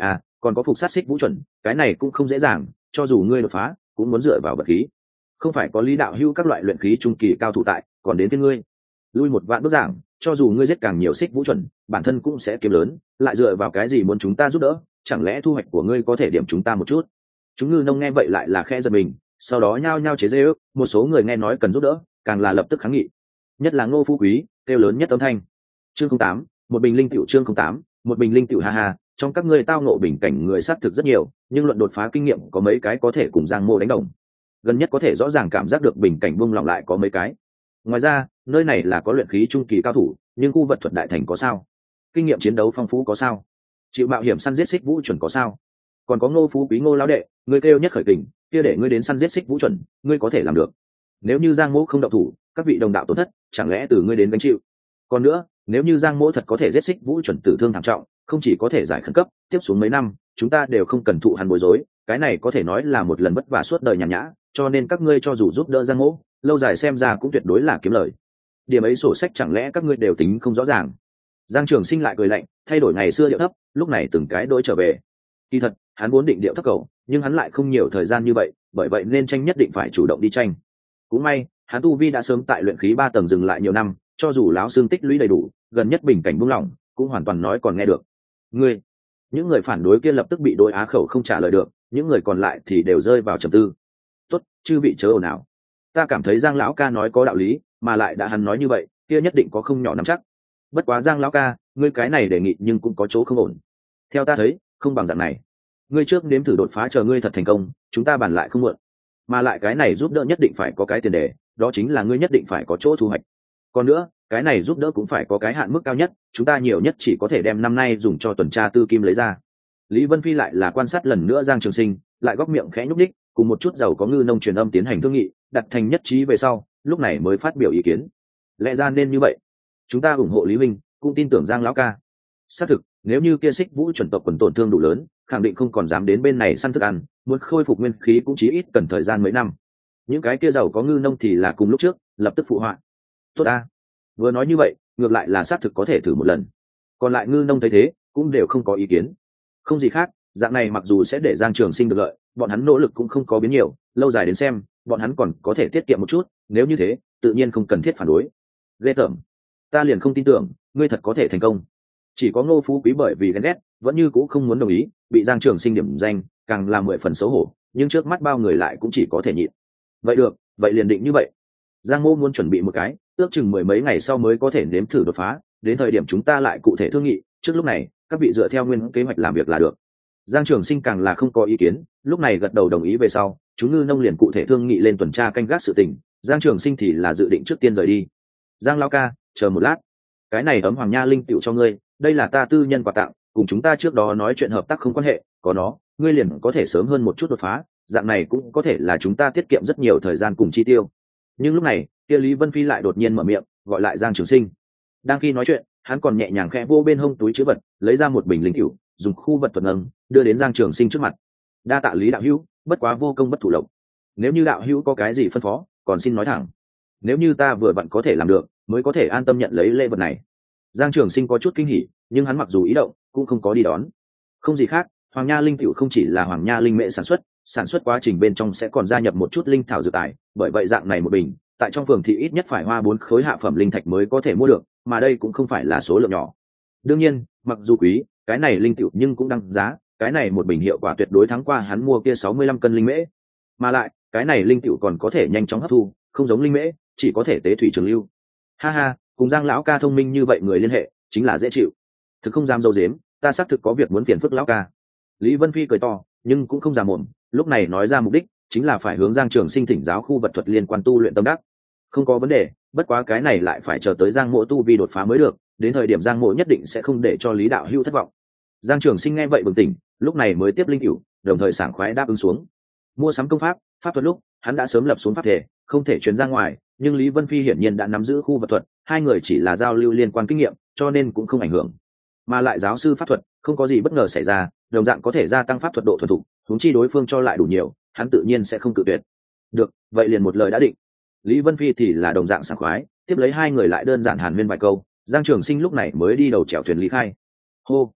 còn có phục sát xích vũ chuẩn, cái này cũng không dễ dàng, cho dù ngươi đột phá cũng muốn dựa vào vật khí, không phải có lý đạo hữu các loại luyện khí trung kỳ cao thủ tại, còn đến với ngươi lui một vạn bước giảng, cho dù ngươi giết càng nhiều xích vũ chuẩn, bản thân cũng sẽ kiếm lớn, lại dựa vào cái gì muốn chúng ta giúp đỡ? Chẳng lẽ thu hoạch của ngươi có thể điểm chúng ta một chút? Chúng ngư nông nghe vậy lại là khẽ giật mình, sau đó nhao nhao chế giễu, một số người nghe nói cần giúp đỡ, càng là lập tức kháng nghị. Nhất là Ngô Phú Quý, kêu lớn nhất âm thanh. Chương 08, một bình linh tiểu. Chương 08, một bình linh tiểu. Ha ha, trong các ngươi tao ngộ bình cảnh người sát thực rất nhiều, nhưng luận đột phá kinh nghiệm có mấy cái có thể cùng Giang Mô đánh đồng. Gần nhất có thể rõ ràng cảm giác được bình cảnh buông lỏng lại có mấy cái. Ngoài ra, nơi này là có luyện khí trung kỳ cao thủ, nhưng khu vật thuật đại thành có sao? Kinh nghiệm chiến đấu phong phú có sao? Chịu mạo hiểm săn giết xích vũ chuẩn có sao? Còn có Ngô Phú Quý Ngô lão đệ, ngươi kêu nhất khởi kình, kia để ngươi đến săn giết xích vũ chuẩn, ngươi có thể làm được. Nếu như Giang Mỗ không động thủ, các vị đồng đạo tổn thất, chẳng lẽ từ ngươi đến gánh chịu? Còn nữa, nếu như Giang Mỗ thật có thể giết xích vũ chuẩn tử thương thảm trọng, không chỉ có thể giải khẩn cấp, tiếp xuống mấy năm, chúng ta đều không cần thụ hắn bối rối, cái này có thể nói là một lần vất vả suốt đời nhàn nhã, cho nên các ngươi cho dù giúp đỡ Giang Mỗ, lâu dài xem ra cũng tuyệt đối là kiếm lời. Điểm ấy sổ sách chẳng lẽ các ngươi đều tính không rõ ràng? Giang Trường Sinh lại cười lạnh, thay đổi ngày xưa điệu thấp, lúc này từng cái đối trở về. Kỳ thật, hắn muốn định điệu thấp cầu, nhưng hắn lại không nhiều thời gian như vậy, bởi vậy nên tranh nhất định phải chủ động đi tranh. Cũng may, hắn tu vi đã sớm tại luyện khí 3 tầng dừng lại nhiều năm, cho dù láo xương tích lũy đầy đủ, gần nhất bình cảnh buông lỏng, cũng hoàn toàn nói còn nghe được. Ngươi, những người phản đối kia lập tức bị đối á khẩu không trả lời được, những người còn lại thì đều rơi vào trầm tư. Tốt, chư vị chớ ồn ào. Ta cảm thấy Giang lão ca nói có đạo lý, mà lại đã hắn nói như vậy, kia nhất định có không nhỏ nắm chắc. Bất quá Giang lão ca, ngươi cái này đề nghị nhưng cũng có chỗ không ổn. Theo ta thấy, không bằng dạng này. Ngươi trước nếm thử đột phá, chờ ngươi thật thành công, chúng ta bàn lại không muộn. Mà lại cái này giúp đỡ nhất định phải có cái tiền đề, đó chính là ngươi nhất định phải có chỗ thu hoạch. Còn nữa, cái này giúp đỡ cũng phải có cái hạn mức cao nhất, chúng ta nhiều nhất chỉ có thể đem năm nay dùng cho tuần tra tư kim lấy ra. Lý Vân Phi lại là quan sát lần nữa Giang Trường Sinh, lại góc miệng khẽ nhúc nhích, cùng một chút giàu có ngư nông truyền âm tiến hành thương nghị, đặt thành nhất trí về sau, lúc này mới phát biểu ý kiến. Lẽ ra nên như vậy, chúng ta ủng hộ Lý Minh, cũng tin tưởng Giang lão ca. Xác thực, nếu như kia xích vũ chuẩn tộc quần tổn thương đủ lớn, khẳng định không còn dám đến bên này săn thức ăn, muốn khôi phục nguyên khí cũng chí ít cần thời gian mấy năm. Những cái kia giàu có ngư nông thì là cùng lúc trước, lập tức phụ họa. Tốt a. Vừa nói như vậy, ngược lại là xác thực có thể thử một lần. Còn lại ngư nông thấy thế, cũng đều không có ý kiến. Không gì khác, dạng này mặc dù sẽ để Giang Trường Sinh được lợi, bọn hắn nỗ lực cũng không có biến nhiều, lâu dài đến xem, bọn hắn còn có thể tiết kiệm một chút, nếu như thế, tự nhiên không cần thiết phản đối. Ghê tởm, ta liền không tin tưởng, ngươi thật có thể thành công. Chỉ có Ngô Phú Quý bởi vì ghen ghét, vẫn như cũ không muốn đồng ý, bị Giang Trường Sinh điểm danh, càng làm 10 phần xấu hổ, nhưng trước mắt bao người lại cũng chỉ có thể nhịn. Vậy được, vậy liền định như vậy. Giang Mô muốn chuẩn bị một cái, ước chừng 10 mấy ngày sau mới có thể nếm thử đột phá, đến thời điểm chúng ta lại cụ thể thương nghị, trước lúc này, các vị dựa theo nguyên kế hoạch làm việc là được. Giang Trường Sinh càng là không có ý kiến, lúc này gật đầu đồng ý về sau, chúng ngư nông liền cụ thể thương nghị lên tuần tra canh gác sự tình, Giang Trường Sinh thì là dự định trước tiên rời đi. Giang lão ca, chờ một lát, cái này ấm hoàng nha linh tiểu cho ngươi, đây là ta tư nhân quà tặng, cùng chúng ta trước đó nói chuyện hợp tác không quan hệ, có nó, ngươi liền có thể sớm hơn một chút đột phá, dạng này cũng có thể là chúng ta tiết kiệm rất nhiều thời gian cùng chi tiêu. Nhưng lúc này, kia Lý Vân Phi lại đột nhiên mở miệng, gọi lại Giang Trường Sinh. Đang khi nói chuyện, hắn còn nhẹ nhàng khẽ vô bên hông túi chứa vật, lấy ra một bình linh tiểu, dùng khu vật thuật nâng, đưa đến Giang Trường Sinh trước mặt. Đa tạ Lý đạo hữu, bất quá vô công bất thụ lộc. Nếu như đạo hữu có cái gì phân phó, còn xin nói thẳng. Nếu như ta vừa vặn có thể làm được, mới có thể an tâm nhận lấy lễ vật này. Giang Trường Sinh có chút kinh hỉ, nhưng hắn mặc dù ý động, cũng không có đi đón. Không gì khác, Hoàng Nha linh tiểu không chỉ là Hoàng Nha linh mễ sản xuất quá trình bên trong sẽ còn gia nhập một chút linh thảo dược tài, bởi vậy dạng này một bình, tại trong phường thì ít nhất phải hoa 4 khối hạ phẩm linh thạch mới có thể mua được, mà đây cũng không phải là số lượng nhỏ. Đương nhiên, mặc dù quý, cái này linh tiểu nhưng cũng đăng giá, cái này một bình hiệu quả tuyệt đối thắng qua hắn mua kia 65 cân linh mễ. Mà lại, cái này linh tiểu còn có thể nhanh chóng hấp thu, không giống linh mễ, chỉ có thể tế thủy trường lưu. Ha ha, cùng Giang lão ca thông minh như vậy người liên hệ, chính là dễ chịu. Thực không dám dâu dếm, ta xác thực có việc muốn phiền phức lão ca. Lý Vân Phi cười to, nhưng cũng không già mồm, lúc này nói ra mục đích chính là phải hướng Giang Trường Sinh thỉnh giáo khu vật thuật liên quan tu luyện tâm đắc. Không có vấn đề, bất quá cái này lại phải chờ tới Giang Mộ tu vi đột phá mới được, đến thời điểm Giang Mộ nhất định sẽ không để cho Lý đạo hữu thất vọng. Giang Trường Sinh nghe vậy bừng tỉnh, lúc này mới tiếp linh cửu, đồng thời sảng khoái đáp ứng xuống. Mua sắm công pháp, pháp thuật lúc, hắn đã sớm lập xuống pháp thể, không thể truyền ra ngoài, nhưng Lý Vân Phi hiển nhiên đã nắm giữ khu vật thuật, hai người chỉ là giao lưu liên quan kinh nghiệm, cho nên cũng không ảnh hưởng. Mà lại giáo sư pháp thuật, không có gì bất ngờ xảy ra, đồng dạng có thể gia tăng pháp thuật độ thuần thục, huống chi đối phương cho lại đủ nhiều, hắn tự nhiên sẽ không cự tuyệt. Được, vậy liền một lời đã định. Lý Vân Phi thì là đồng dạng sảng khoái, tiếp lấy hai người lại đơn giản hàn huyên vài câu, Giang Trường Sinh lúc này mới đi đầu chèo thuyền lý khai. Hô,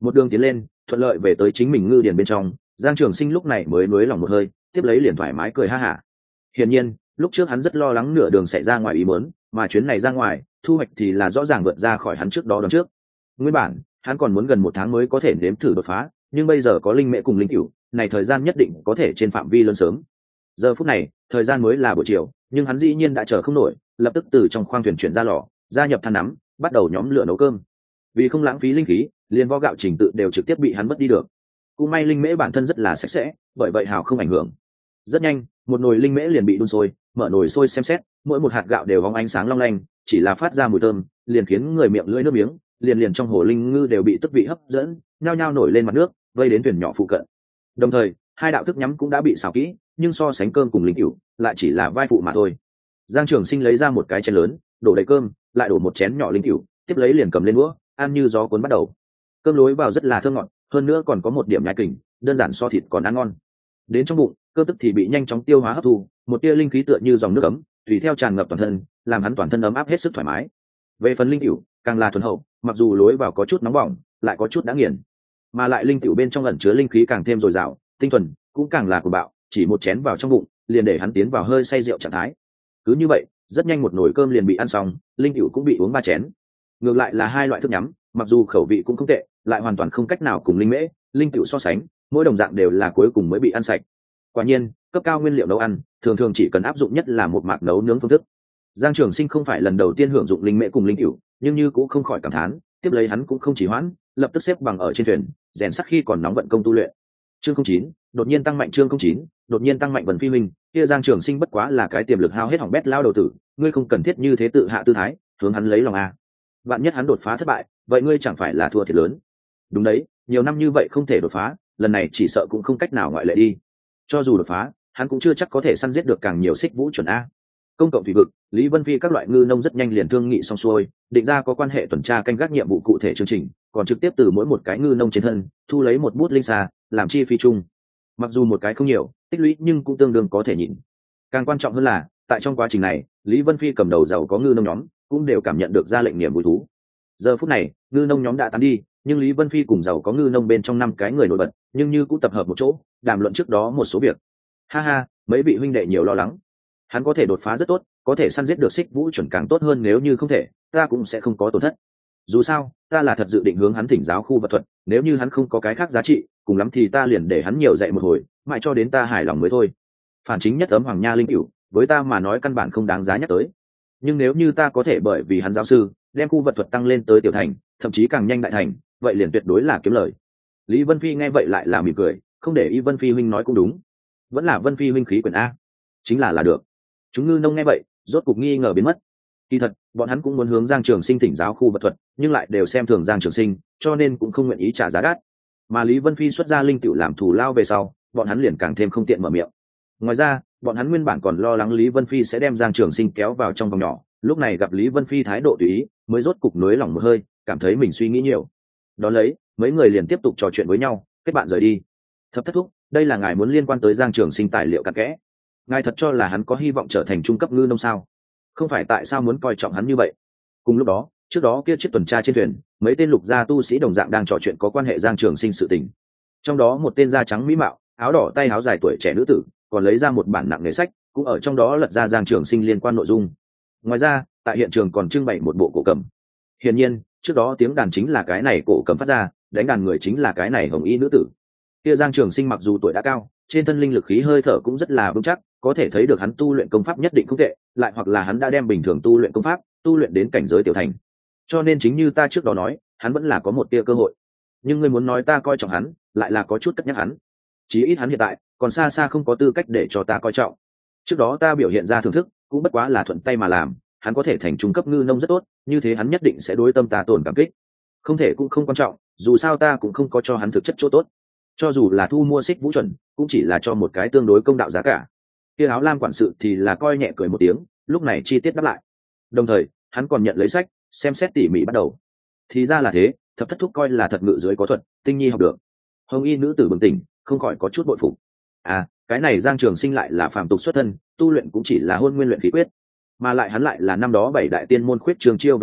Một đường tiến lên thuận lợi về tới chính mình ngư điền bên trong, Giang Trường Sinh lúc này mới nuối lòng một hơi, tiếp lấy liền thoải mái cười ha hả. Hiển nhiên lúc trước hắn rất lo lắng nửa đường xảy ra ngoài ý muốn, mà chuyến này ra ngoài thu hoạch thì là rõ ràng vượt ra khỏi hắn trước đó đón trước. Nguyên bản hắn còn muốn gần 1 tháng mới có thể nếm thử đột phá, nhưng bây giờ có linh mễ cùng linh cửu này, thời gian nhất định có thể trên phạm vi lớn sớm. Giờ phút này thời gian mới là buổi chiều, nhưng hắn dĩ nhiên đã chờ không nổi, lập tức từ trong khoang thuyền chuyển ra lò, gia nhập than nắm, bắt đầu nhóm lửa nấu cơm. Vì không lãng phí linh khí, liền vo gạo trình tự đều trực tiếp bị hắn mất đi được. Cũng may linh mễ bản thân rất là sạch sẽ, bởi vậy hào không ảnh hưởng. Rất nhanh một nồi linh mễ liền bị đun sôi, mở nồi sôi xem xét, mỗi một hạt gạo đều bóng ánh sáng long lanh, chỉ là phát ra mùi thơm liền khiến người miệng lưỡi nước miếng, liền trong hồ linh ngư đều bị tức vị hấp dẫn, nhao nhao nổi lên mặt nước, vây đến thuyền nhỏ phụ cận. Đồng thời hai đạo thức nhắm cũng đã bị xào kỹ, nhưng so sánh cơm cùng linh cửu lại chỉ là vai phụ mà thôi. Giang Trường Sinh lấy ra một cái chén lớn, đổ đầy cơm, lại đổ một chén nhỏ linh cửu, tiếp lấy liền cầm lên đũa, ăn như gió cuốn bắt đầu. Cơm lối vào rất là thơm ngọt, hơn nữa còn có một điểm nhai kình, đơn giản so thịt còn ăn ngon. Đến trong bụng cơ tức thì bị nhanh chóng tiêu hóa hấp thu, một tia linh khí tựa như dòng nước ấm tùy theo tràn ngập toàn thân, làm hắn toàn thân ấm áp hết sức thoải mái. Về phần linh cửu càng là thuần hậu, mặc dù lối vào có chút nóng bỏng, lại có chút đã nghiền, mà lại linh cửu bên trong ẩn chứa linh khí càng thêm dồi dào, tinh thuần cũng càng là cuồng bạo, chỉ một chén vào trong bụng liền để hắn tiến vào hơi say rượu trạng thái. Cứ như vậy rất nhanh một nồi cơm liền bị ăn xong, linh cửu cũng bị uống 3 chén. Ngược lại là hai loại thức nhắm, mặc dù khẩu vị cũng không tệ, lại hoàn toàn không cách nào cùng linh mễ linh cửu so sánh, mỗi đồng dạng đều là cuối cùng mới bị ăn sạch. Quả nhiên cấp cao nguyên liệu nấu ăn thường thường chỉ cần áp dụng nhất là một mạc nấu nướng phương thức. Giang Trường Sinh không phải lần đầu tiên hưởng dụng linh mễ cùng linh cửu, nhưng như cũng không khỏi cảm thán, tiếp lấy hắn cũng không chỉ hoãn, lập tức xếp bằng ở trên thuyền, rèn sắc khi còn nóng vận công tu luyện. Chương 09, đột nhiên tăng mạnh. Chương 09, đột nhiên tăng mạnh. Vân Phi minh, kia Giang Trường Sinh bất quá là cái tiềm lực hao hết hỏng bét lao đầu tử, ngươi không cần thiết như thế tự hạ tư thái, hướng hắn lấy lòng a. Vạn nhất hắn đột phá thất bại, vậy ngươi chẳng phải là thua thiệt lớn. Đúng đấy, nhiều năm như vậy không thể đột phá, lần này chỉ sợ cũng không cách nào ngoại lệ đi. Cho dù đột phá, hắn cũng chưa chắc có thể săn giết được càng nhiều xích vũ chuẩn a. Công cộng thủy vực, Lý Vân Phi các loại ngư nông rất nhanh liền thương nghị xong xuôi, định ra có quan hệ tuần tra canh gác nhiệm vụ cụ thể chương trình, còn trực tiếp từ mỗi một cái ngư nông trên thân thu lấy một bút linh xà làm chi phí chung. Mặc dù một cái không nhiều, tích lũy nhưng cũng tương đương có thể nhịn. Càng quan trọng hơn là tại trong quá trình này, Lý Vân Phi cầm đầu giàu có ngư nông nhóm cũng đều cảm nhận được ra lệnh niềm vui thú. Giờ phút này ngư nông nhóm đã tán đi, nhưng Lý Vân Phi cùng giàu có ngư nông bên trong 5 cái người nổi bật nhưng như cũng tập hợp một chỗ đàm luận trước đó một số việc. Ha ha, mấy vị huynh đệ nhiều lo lắng, hắn có thể đột phá rất tốt, có thể săn giết được xích vũ chuẩn càng tốt hơn, nếu như không thể ta cũng sẽ không có tổn thất. Dù sao ta là thật dự định hướng hắn thỉnh giáo khu vật thuật, nếu như hắn không có cái khác giá trị, cùng lắm thì ta liền để hắn nhiều dạy một hồi, mãi cho đến ta hài lòng mới thôi. Phản chính nhất ấm hoàng nha linh cửu với ta mà nói căn bản không đáng giá nhắc tới, nhưng nếu như ta có thể bởi vì hắn giáo sư đem khu vật thuật tăng lên tới tiểu thành, thậm chí càng nhanh đại thành, vậy liền tuyệt đối là kiếm lời. Lý Vân Phi nghe vậy lại là mỉm cười, không để ý Vân Phi huynh nói cũng đúng, vẫn là Vân Phi huynh khí quyển a, chính là được. Chúng ngư nông nghe vậy rốt cục nghi ngờ biến mất. Kỳ thật bọn hắn cũng muốn hướng Giang Trường Sinh thỉnh giáo khu vật thuật, nhưng lại đều xem thường Giang Trường Sinh, cho nên cũng không nguyện ý trả giá đắt. Mà Lý Vân Phi xuất ra linh tiểu làm thù lao về sau, bọn hắn liền càng thêm không tiện mở miệng. Ngoài ra bọn hắn nguyên bản còn lo lắng Lý Vân Phi sẽ đem Giang Trường Sinh kéo vào trong vòng nhỏ, lúc này gặp Lý Vân Phi thái độ tùy ý, mới rốt cục nới lòng một hơi, cảm thấy mình suy nghĩ nhiều. Đón lấy mấy người liền tiếp tục trò chuyện với nhau, kết bạn rời đi. Thập thất thúc, đây là ngài muốn liên quan tới Giang Trường Sinh tài liệu cặn kẽ, ngài thật cho là hắn có hy vọng trở thành trung cấp ngư nông sao? Không phải tại sao muốn coi trọng hắn như vậy? Cùng lúc đó trước đó kia chiếc tuần tra trên thuyền, mấy tên lục gia tu sĩ đồng dạng đang trò chuyện có quan hệ Giang Trường Sinh sự tình. Trong đó một tên da trắng mỹ mạo, áo đỏ tay áo dài tuổi trẻ nữ tử còn lấy ra một bản nặng nghề sách, cũng ở trong đó lật ra Giang Trường Sinh liên quan nội dung. Ngoài ra tại hiện trường còn trưng bày một bộ cổ cầm. Hiển nhiên trước đó tiếng đàn chính là cái này cổ cầm phát ra, đánh đàn người chính là cái này hồng y nữ tử. Kia Giang Trường Sinh mặc dù tuổi đã cao, trên thân linh lực khí hơi thở cũng rất là vững chắc, có thể thấy được hắn tu luyện công pháp nhất định không tệ, lại hoặc là hắn đã đem bình thường tu luyện công pháp tu luyện đến cảnh giới tiểu thành. Cho nên chính như ta trước đó nói, hắn vẫn là có một tia cơ hội. Nhưng ngươi muốn nói ta coi trọng hắn, lại là có chút cất nhắc hắn. Chí ít hắn hiện tại còn xa xa không có tư cách để cho ta coi trọng. Trước đó ta biểu hiện ra thưởng thức cũng bất quá là thuận tay mà làm, hắn có thể thành trung cấp ngư nông rất tốt, như thế hắn nhất định sẽ đối tâm ta tổn cảm kích. Không thể cũng không quan trọng, dù sao ta cũng không có cho hắn thực chất chỗ tốt. Cho dù là thu mua xích vũ chuẩn, cũng chỉ là cho một cái tương đối công đạo giá cả. Kia áo lam quản sự thì là coi nhẹ cười một tiếng, lúc này chi tiết đáp lại. Đồng thời hắn còn nhận lấy sách xem xét tỉ mỉ bắt đầu. Thì ra là thế, thập thất thúc coi là thật ngự dưới có thuật, tinh nhi học được. Hồng y nữ tử bừng tỉnh, không khỏi có chút bội phục. À, cái này Giang Trường Sinh lại là phàm tục xuất thân, tu luyện cũng chỉ là hôn nguyên luyện khí quyết, mà lại hắn lại là năm đó 7 đại tiên môn khuyết trường chiêu về sau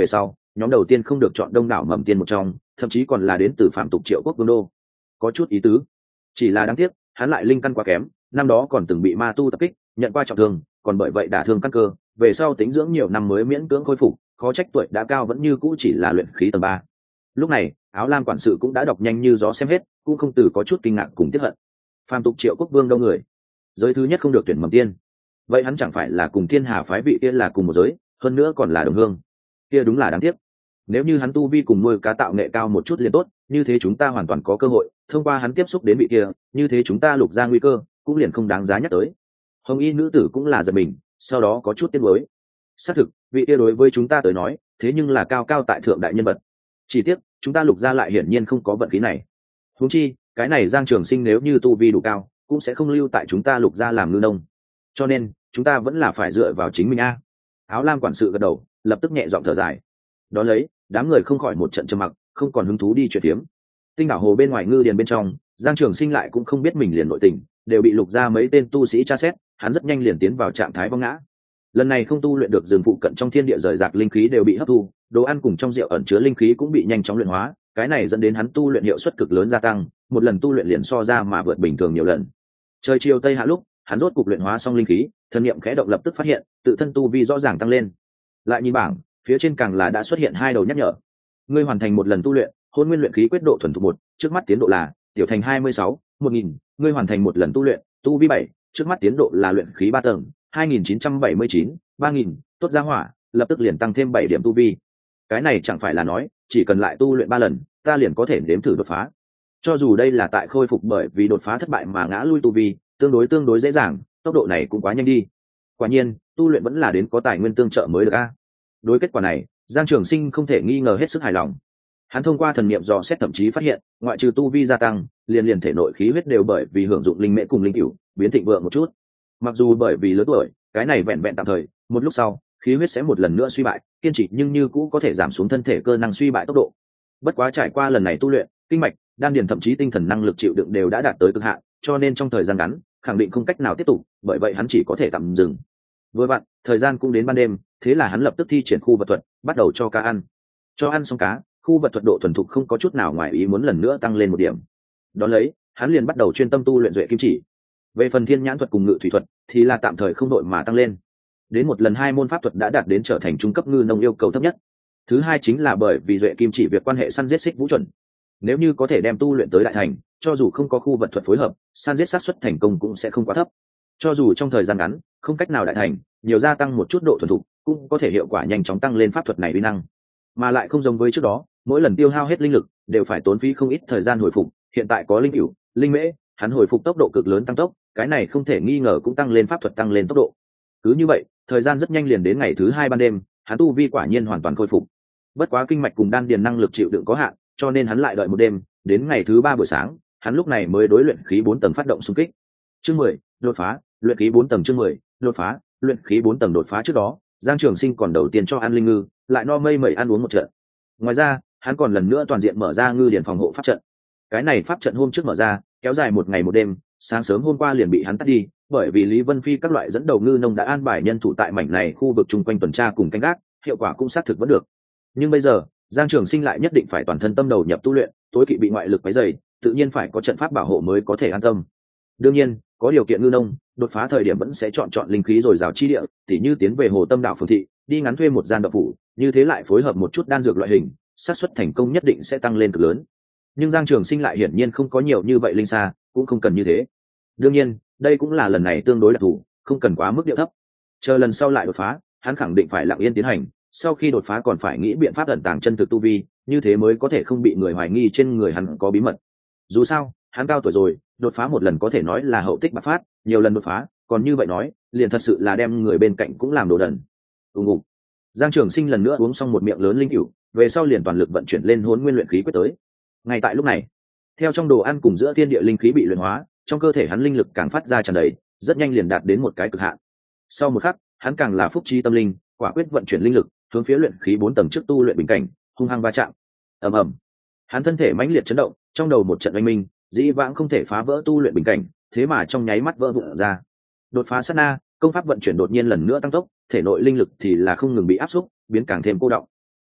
nhóm đầu tiên không được chọn đông đảo mầm tiên một trong, thậm chí còn là đến từ phạm tục Triệu quốc vương đô. Có chút ý tứ, chỉ là đáng tiếc hắn lại linh căn quá kém, năm đó còn từng bị ma tu tập kích, nhận qua trọng thương, còn bởi vậy đả thương căn cơ, về sau tính dưỡng nhiều năm mới miễn cưỡng khôi phục, khó trách tuổi đã cao vẫn như cũ chỉ là luyện khí tầng 3. Lúc này áo lam quản sự cũng đã đọc nhanh như gió xem hết, cũng không từ có chút kinh ngạc cùng tiếc hận. Phàm tục Triệu quốc vương đâu người, giới thứ nhất không được tuyển mầm tiên, vậy hắn chẳng phải là cùng Thiên Hà phái vị kia là cùng một giới, hơn nữa còn là đồng hương, kia đúng là đáng tiếc. Nếu như hắn tu vi cùng nuôi cá tạo nghệ cao một chút liền tốt, như thế chúng ta hoàn toàn có cơ hội thông qua hắn tiếp xúc đến vị kia, như thế chúng ta lục ra nguy cơ cũng liền không đáng giá nhắc tới. Hồng y nữ tử cũng là giật mình, sau đó có chút tiếc nuối. Xác thực vị kia đối với chúng ta tới nói thế nhưng là cao cao tại thượng đại nhân vật, chỉ tiếc chúng ta lục ra lại hiển nhiên không có vận khí này. Huống chi cái này Giang Trường Sinh nếu như tu vi đủ cao cũng sẽ không lưu tại chúng ta lục ra làm ngư nông, cho nên chúng ta vẫn là phải dựa vào chính mình a. Áo lam quản sự gật đầu, lập tức nhẹ giọng thở dài. Đón lấy đám người không khỏi một trận trầm mặc, không còn hứng thú đi chuyện phiếm. Tinh đảo hồ bên ngoài ngư điền bên trong, Giang Trường Sinh lại cũng không biết mình liền nội tình, đều bị lục ra mấy tên tu sĩ tra xét, hắn rất nhanh liền tiến vào trạng thái vong ngã. Lần này không tu luyện được rừng phụ cận trong thiên địa rời rạc linh khí đều bị hấp thu, đồ ăn cùng trong rượu ẩn chứa linh khí cũng bị nhanh chóng luyện hóa, cái này dẫn đến hắn tu luyện hiệu suất cực lớn gia tăng, một lần tu luyện liền so ra mà vượt bình thường nhiều lần. Trời chiều tây hạ lúc, hắn rốt cục luyện hóa xong linh khí, thân niệm khẽ động lập tức phát hiện, tự thân tu vi rõ ràng tăng lên. Lại nhìn bảng, phía trên càng là đã xuất hiện hai đầu nhắc nhở. Ngươi hoàn thành một lần tu luyện, Hôn Nguyên luyện khí quyết độ thuần thục 1, trước mắt tiến độ là tiểu thành 26, 1000, ngươi hoàn thành một lần tu luyện, tu vi 7, trước mắt tiến độ là luyện khí 3 tầng, 2979, 3000, tốt ra hỏa, lập tức liền tăng thêm 7 điểm tu vi. Cái này chẳng phải là nói, chỉ cần lại tu luyện 3 lần, ta liền có thể nếm thử đột phá. Cho dù đây là tại khôi phục bởi vì đột phá thất bại mà ngã lui tu vi, tương đối dễ dàng, tốc độ này cũng quá nhanh đi. Quả nhiên, tu luyện vẫn là đến có tài nguyên tương trợ mới được a. Đối kết quả này, Giang Trường Sinh không thể nghi ngờ hết sức hài lòng. Hắn thông qua thần niệm dò xét thậm chí phát hiện, ngoại trừ tu vi gia tăng, liền thể nội khí huyết đều bởi vì hưởng dụng linh mễ cùng linh cửu, biến thịnh vượng một chút. Mặc dù bởi vì lớn tuổi, cái này vẹn vẹn tạm thời, một lúc sau, khí huyết sẽ một lần nữa suy bại, kiên trì nhưng như cũ có thể giảm xuống thân thể cơ năng suy bại tốc độ. Bất quá trải qua lần này tu luyện, kinh mạch, đan điền thậm chí tinh thần năng lực chịu đựng đều đã đạt tới cực hạn, cho nên trong thời gian ngắn, khẳng định không cách nào tiếp tục, bởi vậy hắn chỉ có thể tạm dừng. Vừa vặn, thời gian cũng đến ban đêm, thế là hắn lập tức thi triển khu vật thuật, bắt đầu cho cá ăn. Cho ăn xong cá, khu vật thuật độ thuần thục không có chút nào ngoài ý muốn lần nữa tăng lên một điểm. Đón lấy, hắn liền bắt đầu chuyên tâm tu luyện duệ kim chỉ. Về phần thiên nhãn thuật cùng ngự thủy thuật thì là tạm thời không đội mà tăng lên. Đến một lần hai môn pháp thuật đã đạt đến trở thành trung cấp ngư nông yêu cầu thấp nhất. Thứ hai chính là bởi vì duệ kim chỉ việc quan hệ săn giết xích vũ chuẩn. Nếu như có thể đem tu luyện tới đại thành, cho dù không có khu vật thuật phối hợp, săn giết xác suất thành công cũng sẽ không quá thấp. Cho dù trong thời gian ngắn không cách nào đại thành, nhiều gia tăng một chút độ thuần thục cũng có thể hiệu quả nhanh chóng tăng lên pháp thuật này uy năng. Mà lại không giống với trước đó, mỗi lần tiêu hao hết linh lực đều phải tốn phí không ít thời gian hồi phục, hiện tại có linh cửu, linh mễ, hắn hồi phục tốc độ cực lớn tăng tốc, cái này không thể nghi ngờ cũng tăng lên pháp thuật tăng lên tốc độ. Cứ như vậy, thời gian rất nhanh liền đến ngày thứ 2 ban đêm, hắn tu vi quả nhiên hoàn toàn khôi phục. Bất quá kinh mạch cùng đan điền năng lực chịu đựng có hạn, cho nên hắn lại đợi một đêm, đến ngày thứ 3 buổi sáng, hắn lúc này mới đối luyện khí 4 tầng phát động xung kích. Chương 10, đột phá, luyện khí 4 tầng chương 10, đột phá, luyện khí 4 tầng đột phá trước đó, Giang Trường Sinh còn đầu tiên cho ăn linh ngư, lại no mây mẩy ăn uống một trận. Ngoài ra, hắn còn lần nữa toàn diện mở ra ngư điển phòng hộ pháp trận. Cái này pháp trận hôm trước mở ra, kéo dài một ngày một đêm, sáng sớm hôm qua liền bị hắn tắt đi, bởi vì Lý Vân Phi các loại dẫn đầu ngư nông đã an bài nhân thủ tại mảnh này khu vực chung quanh tuần tra cùng canh gác, hiệu quả cũng xác thực vẫn được. Nhưng bây giờ, Giang Trường Sinh lại nhất định phải toàn thân tâm đầu nhập tu luyện, tối kỵ bị ngoại lực quấy rầy, tự nhiên phải có trận pháp bảo hộ mới có thể an tâm. Đương nhiên, có điều kiện ngư nông, đột phá thời điểm vẫn sẽ chọn linh khí rồi rào chi địa, tỉ như tiến về Hồ Tâm Đảo phường thị, đi ngắn thuê một gian đậu phủ, như thế lại phối hợp một chút đan dược loại hình, xác suất thành công nhất định sẽ tăng lên cực lớn. Nhưng Giang Trường Sinh lại hiển nhiên không có nhiều như vậy linh xa, cũng không cần như thế. Đương nhiên, đây cũng là lần này tương đối đặc thù, không cần quá mức điệu thấp. Chờ lần sau lại đột phá, hắn khẳng định phải lặng yên tiến hành, sau khi đột phá còn phải nghĩ biện pháp ẩn tàng chân thực tu vi, như thế mới có thể không bị người hoài nghi trên người hắn có bí mật. Dù sao, hắn cao tuổi rồi, đột phá một lần có thể nói là hậu tích bạc phát, nhiều lần đột phá, còn như vậy nói, liền thật sự là đem người bên cạnh cũng làm đồ đần. Ngủ. Giang Trường Sinh lần nữa uống xong một miệng lớn linh cửu, về sau liền toàn lực vận chuyển lên Hỗn Nguyên luyện khí quyết tới. Ngay tại lúc này, theo trong đồ ăn cùng giữa thiên địa linh khí bị luyện hóa, trong cơ thể hắn linh lực càng phát ra tràn đầy, rất nhanh liền đạt đến một cái cực hạn. Sau một khắc, hắn càng là phúc trí tâm linh, quả quyết vận chuyển linh lực, hướng phía luyện khí 4 tầng trước tu luyện bình cảnh, hung hăng va chạm. Ầm ầm. Hắn thân thể mãnh liệt chấn động, trong đầu một trận oanh minh, dĩ vãng không thể phá vỡ tu luyện bình cảnh, thế mà trong nháy mắt vỡ vụn ra. Đột phá sát na, công pháp vận chuyển đột nhiên lần nữa tăng tốc, thể nội linh lực thì là không ngừng bị áp xúc, biến càng thêm cô đọng.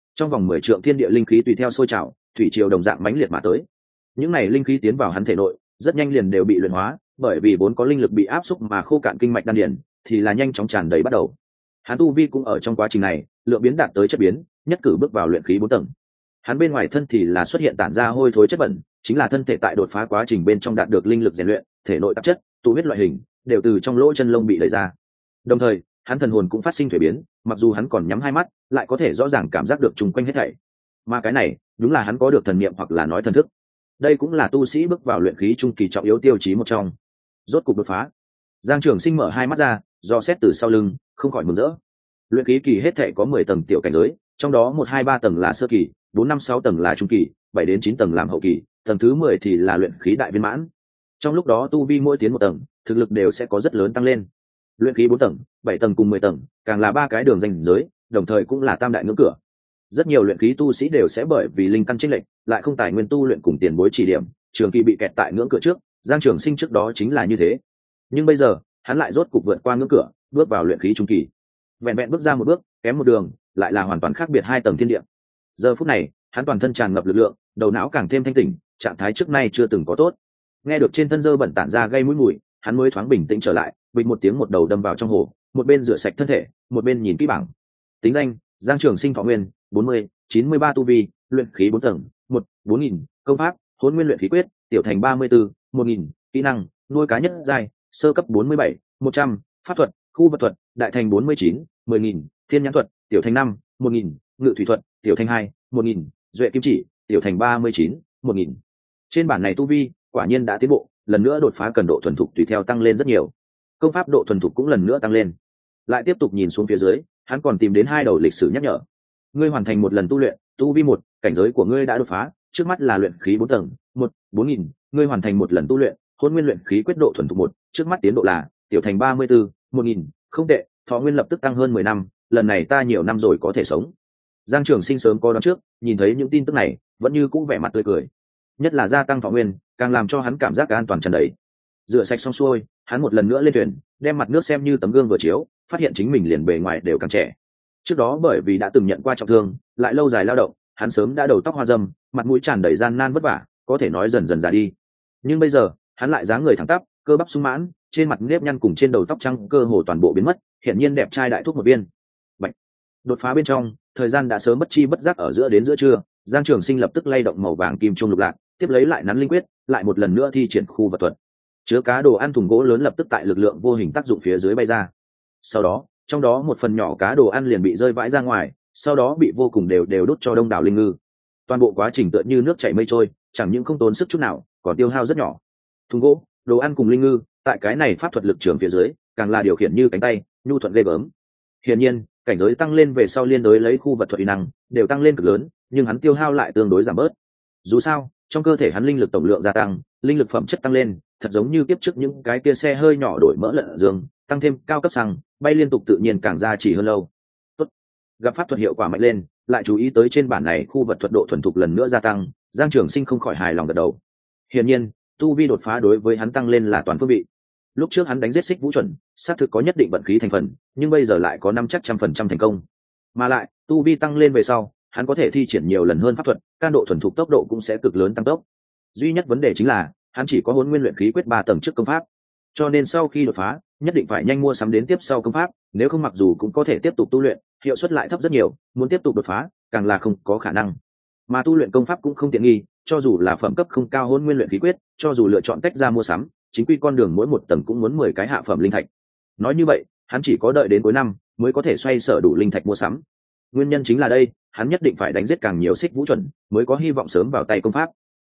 trong vòng 10 trượng thiên địa linh khí tùy theo sôi trào, thủy triều đồng dạng mãnh liệt mà tới. Những này linh khí tiến vào hắn thể nội, rất nhanh liền đều bị luyện hóa, bởi vì vốn có linh lực bị áp xúc mà khô cạn kinh mạch đan điền, thì là nhanh chóng tràn đầy bắt đầu. Hắn tu vi cũng ở trong quá trình này, lượng biến đạt tới chất biến, nhất cử bước vào luyện khí 4 tầng. Hắn bên ngoài thân thì là xuất hiện tản ra hôi thối chất bẩn, chính là thân thể tại đột phá quá trình bên trong đạt được linh lực rèn luyện, thể nội tạp chất, tụ huyết loại hình, đều từ trong lỗ chân lông bị lấy ra. Đồng thời, hắn thần hồn cũng phát sinh thay biến, mặc dù hắn còn nhắm hai mắt, lại có thể rõ ràng cảm giác được chung quanh hết thảy. Mà cái này, đúng là hắn có được thần niệm hoặc là nói thần thức. Đây cũng là tu sĩ bước vào luyện khí trung kỳ trọng yếu tiêu chí một trong. Rốt cục đột phá. Giang Trường Sinh mở hai mắt ra, do xét từ sau lưng, không khỏi mừng rỡ. Luyện khí kỳ hết thảy có 10 tầng tiểu cảnh giới, trong đó 1 2 3 tầng là sơ kỳ, 4 5 6 tầng là trung kỳ, 7 đến 9 tầng làm hậu kỳ, tầng thứ 10 thì là luyện khí đại viên mãn. Trong lúc đó tu vi mỗi tiến một tầng, thực lực đều sẽ có rất lớn tăng lên. Luyện khí 4 tầng, 7 tầng cùng 10 tầng, càng là ba cái đường ranh giới, đồng thời cũng là tam đại ngưỡng cửa. Rất nhiều luyện khí tu sĩ đều sẽ bởi vì linh căn chênh lệch, lại không tài nguyên tu luyện cùng tiền bối chỉ điểm, trường kỳ bị kẹt tại ngưỡng cửa trước. Giang Trường Sinh trước đó chính là như thế. Nhưng bây giờ, hắn lại rốt cục vượt qua ngưỡng cửa, bước vào luyện khí trung kỳ. Vẹn vẹn bước ra một bước, kém một đường, lại là hoàn toàn khác biệt hai tầng thiên địa. Giờ phút này, hắn toàn thân tràn ngập lực lượng, đầu não càng thêm thanh tỉnh, trạng thái trước nay chưa từng có tốt. Nghe được trên thân dơ bẩn tản ra gây mũi mùi, hắn mới thoáng bình tĩnh trở lại, bịch một tiếng một đầu đâm vào trong hồ, một bên rửa sạch thân thể, một bên nhìn kỹ bảng. Tính danh: Giang Trường Sinh, thọ nguyên 40, 93 tu vi, luyện khí 4 tầng, 4000, công pháp: Hỗn Nguyên Luyện Khí Quyết, tiểu thành 34, 1000, kỹ năng: Nuôi cá nhất giai, sơ cấp 47, 100, pháp thuật: Khu vật thuật, đại thành 49, 10000, thiên nhãn thuật, tiểu thành 5, 1000, ngự thủy thuật, tiểu thành 2, 1000, duệ kim chỉ, tiểu thành 39, 1000. Trên bản này tu vi quả nhiên đã tiến bộ, lần nữa đột phá cần độ thuần thục tùy theo tăng lên rất nhiều. Công pháp độ thuần thục cũng lần nữa tăng lên. Lại tiếp tục nhìn xuống phía dưới, hắn còn tìm đến hai đầu lịch sử nhắc nhở. Ngươi hoàn thành một lần tu luyện, tu vi 1, cảnh giới của ngươi đã đột phá, trước mắt là luyện khí 4 tầng, 4000. Ngươi hoàn thành một lần tu luyện, Hỗn Nguyên Luyện Khí Quyết độ thuần thục 1, trước mắt tiến độ là tiểu thành 34, 1000, không tệ, thọ nguyên lập tức tăng hơn 10 năm, lần này ta nhiều năm rồi có thể sống. Giang Trường Sinh sớm có đoán trước, nhìn thấy những tin tức này, vẫn như cũng vẻ mặt tươi cười. Nhất là gia tăng thọ nguyên, càng làm cho hắn cảm giác an toàn tràn đầy. Rửa sạch xong xuôi, hắn một lần nữa lên thuyền, đem mặt nước xem như tấm gương vừa chiếu, phát hiện chính mình liền bề ngoài đều càng trẻ. Trước đó bởi vì đã từng nhận qua trọng thương, lại lâu dài lao động, hắn sớm đã đầu tóc hoa râm, mặt mũi tràn đầy gian nan vất vả, có thể nói dần dần già đi. Nhưng bây giờ, hắn lại dáng người thẳng tắp, cơ bắp sung mãn, trên mặt nếp nhăn cùng trên đầu tóc trắng cơ hồ toàn bộ biến mất, hiển nhiên đẹp trai đại thúc một viên. Bạch. Đột phá bên trong, thời gian đã sớm bất chi bất giác ở giữa đến giữa trưa, Giang Trường Sinh lập tức lay động màu vàng kim trung lục lạc, tiếp lấy lại nắn linh quyết, lại một lần nữa thi triển khu vật thuật. Chứa cá đồ ăn thùng gỗ lớn lập tức tại lực lượng vô hình tác dụng phía dưới bay ra. Sau đó, trong đó một phần nhỏ cá đồ ăn liền bị rơi vãi ra ngoài, sau đó bị vô cùng đều đốt cho đông đảo linh ngư. Toàn bộ quá trình tựa như nước chảy mây trôi, chẳng những không tốn sức chút nào, còn tiêu hao rất nhỏ. Thùng gỗ, đồ ăn cùng linh ngư, tại cái này pháp thuật lực trường phía dưới, càng là điều khiển như cánh tay, nhu thuận ghê gớm. Hiển nhiên, cảnh giới tăng lên về sau liên đối lấy khu vật thuật uy năng, đều tăng lên cực lớn, nhưng hắn tiêu hao lại tương đối giảm bớt. Dù sao, trong cơ thể hắn linh lực tổng lượng gia tăng, linh lực phẩm chất tăng lên, thật giống như kiếp trước những cái kia xe hơi nhỏ đổi mỡ lợn dương, tăng thêm cao cấp xăng, bay liên tục tự nhiên càng ra chỉ hơn lâu. Tốt. Gặp pháp thuật hiệu quả mạnh lên, lại chú ý tới trên bản này khu vật thuật độ thuần thục lần nữa gia tăng, Giang Trường Sinh không khỏi hài lòng gật đầu. Hiển nhiên, tu vi đột phá đối với hắn tăng lên là toàn phương vị. Lúc trước hắn đánh giết Xích Vũ chuẩn, xác thực có nhất định vận khí thành phần, nhưng bây giờ lại có 500% thành công. Mà lại, tu vi tăng lên về sau, hắn có thể thi triển nhiều lần hơn pháp thuật, can độ thuần thục tốc độ cũng sẽ cực lớn tăng tốc. Duy nhất vấn đề chính là, hắn chỉ có Hỗn Nguyên Luyện Khí Quyết 3 tầng trước công pháp. Cho nên sau khi đột phá, nhất định phải nhanh mua sắm đến tiếp sau công pháp, nếu không mặc dù cũng có thể tiếp tục tu luyện, hiệu suất lại thấp rất nhiều, muốn tiếp tục đột phá, càng là không có khả năng. Mà tu luyện công pháp cũng không tiện nghi, cho dù là phẩm cấp không cao Hỗn Nguyên Luyện Khí Quyết, cho dù lựa chọn tách ra mua sắm, chính quy con đường mỗi một tầng cũng muốn 10 cái hạ phẩm linh thạch. Nói như vậy, hắn chỉ có đợi đến cuối năm mới có thể xoay sở đủ linh thạch mua sắm. Nguyên nhân chính là đây, hắn nhất định phải đánh giết càng nhiều Xích Vũ chuẩn, mới có hy vọng sớm vào tay công pháp.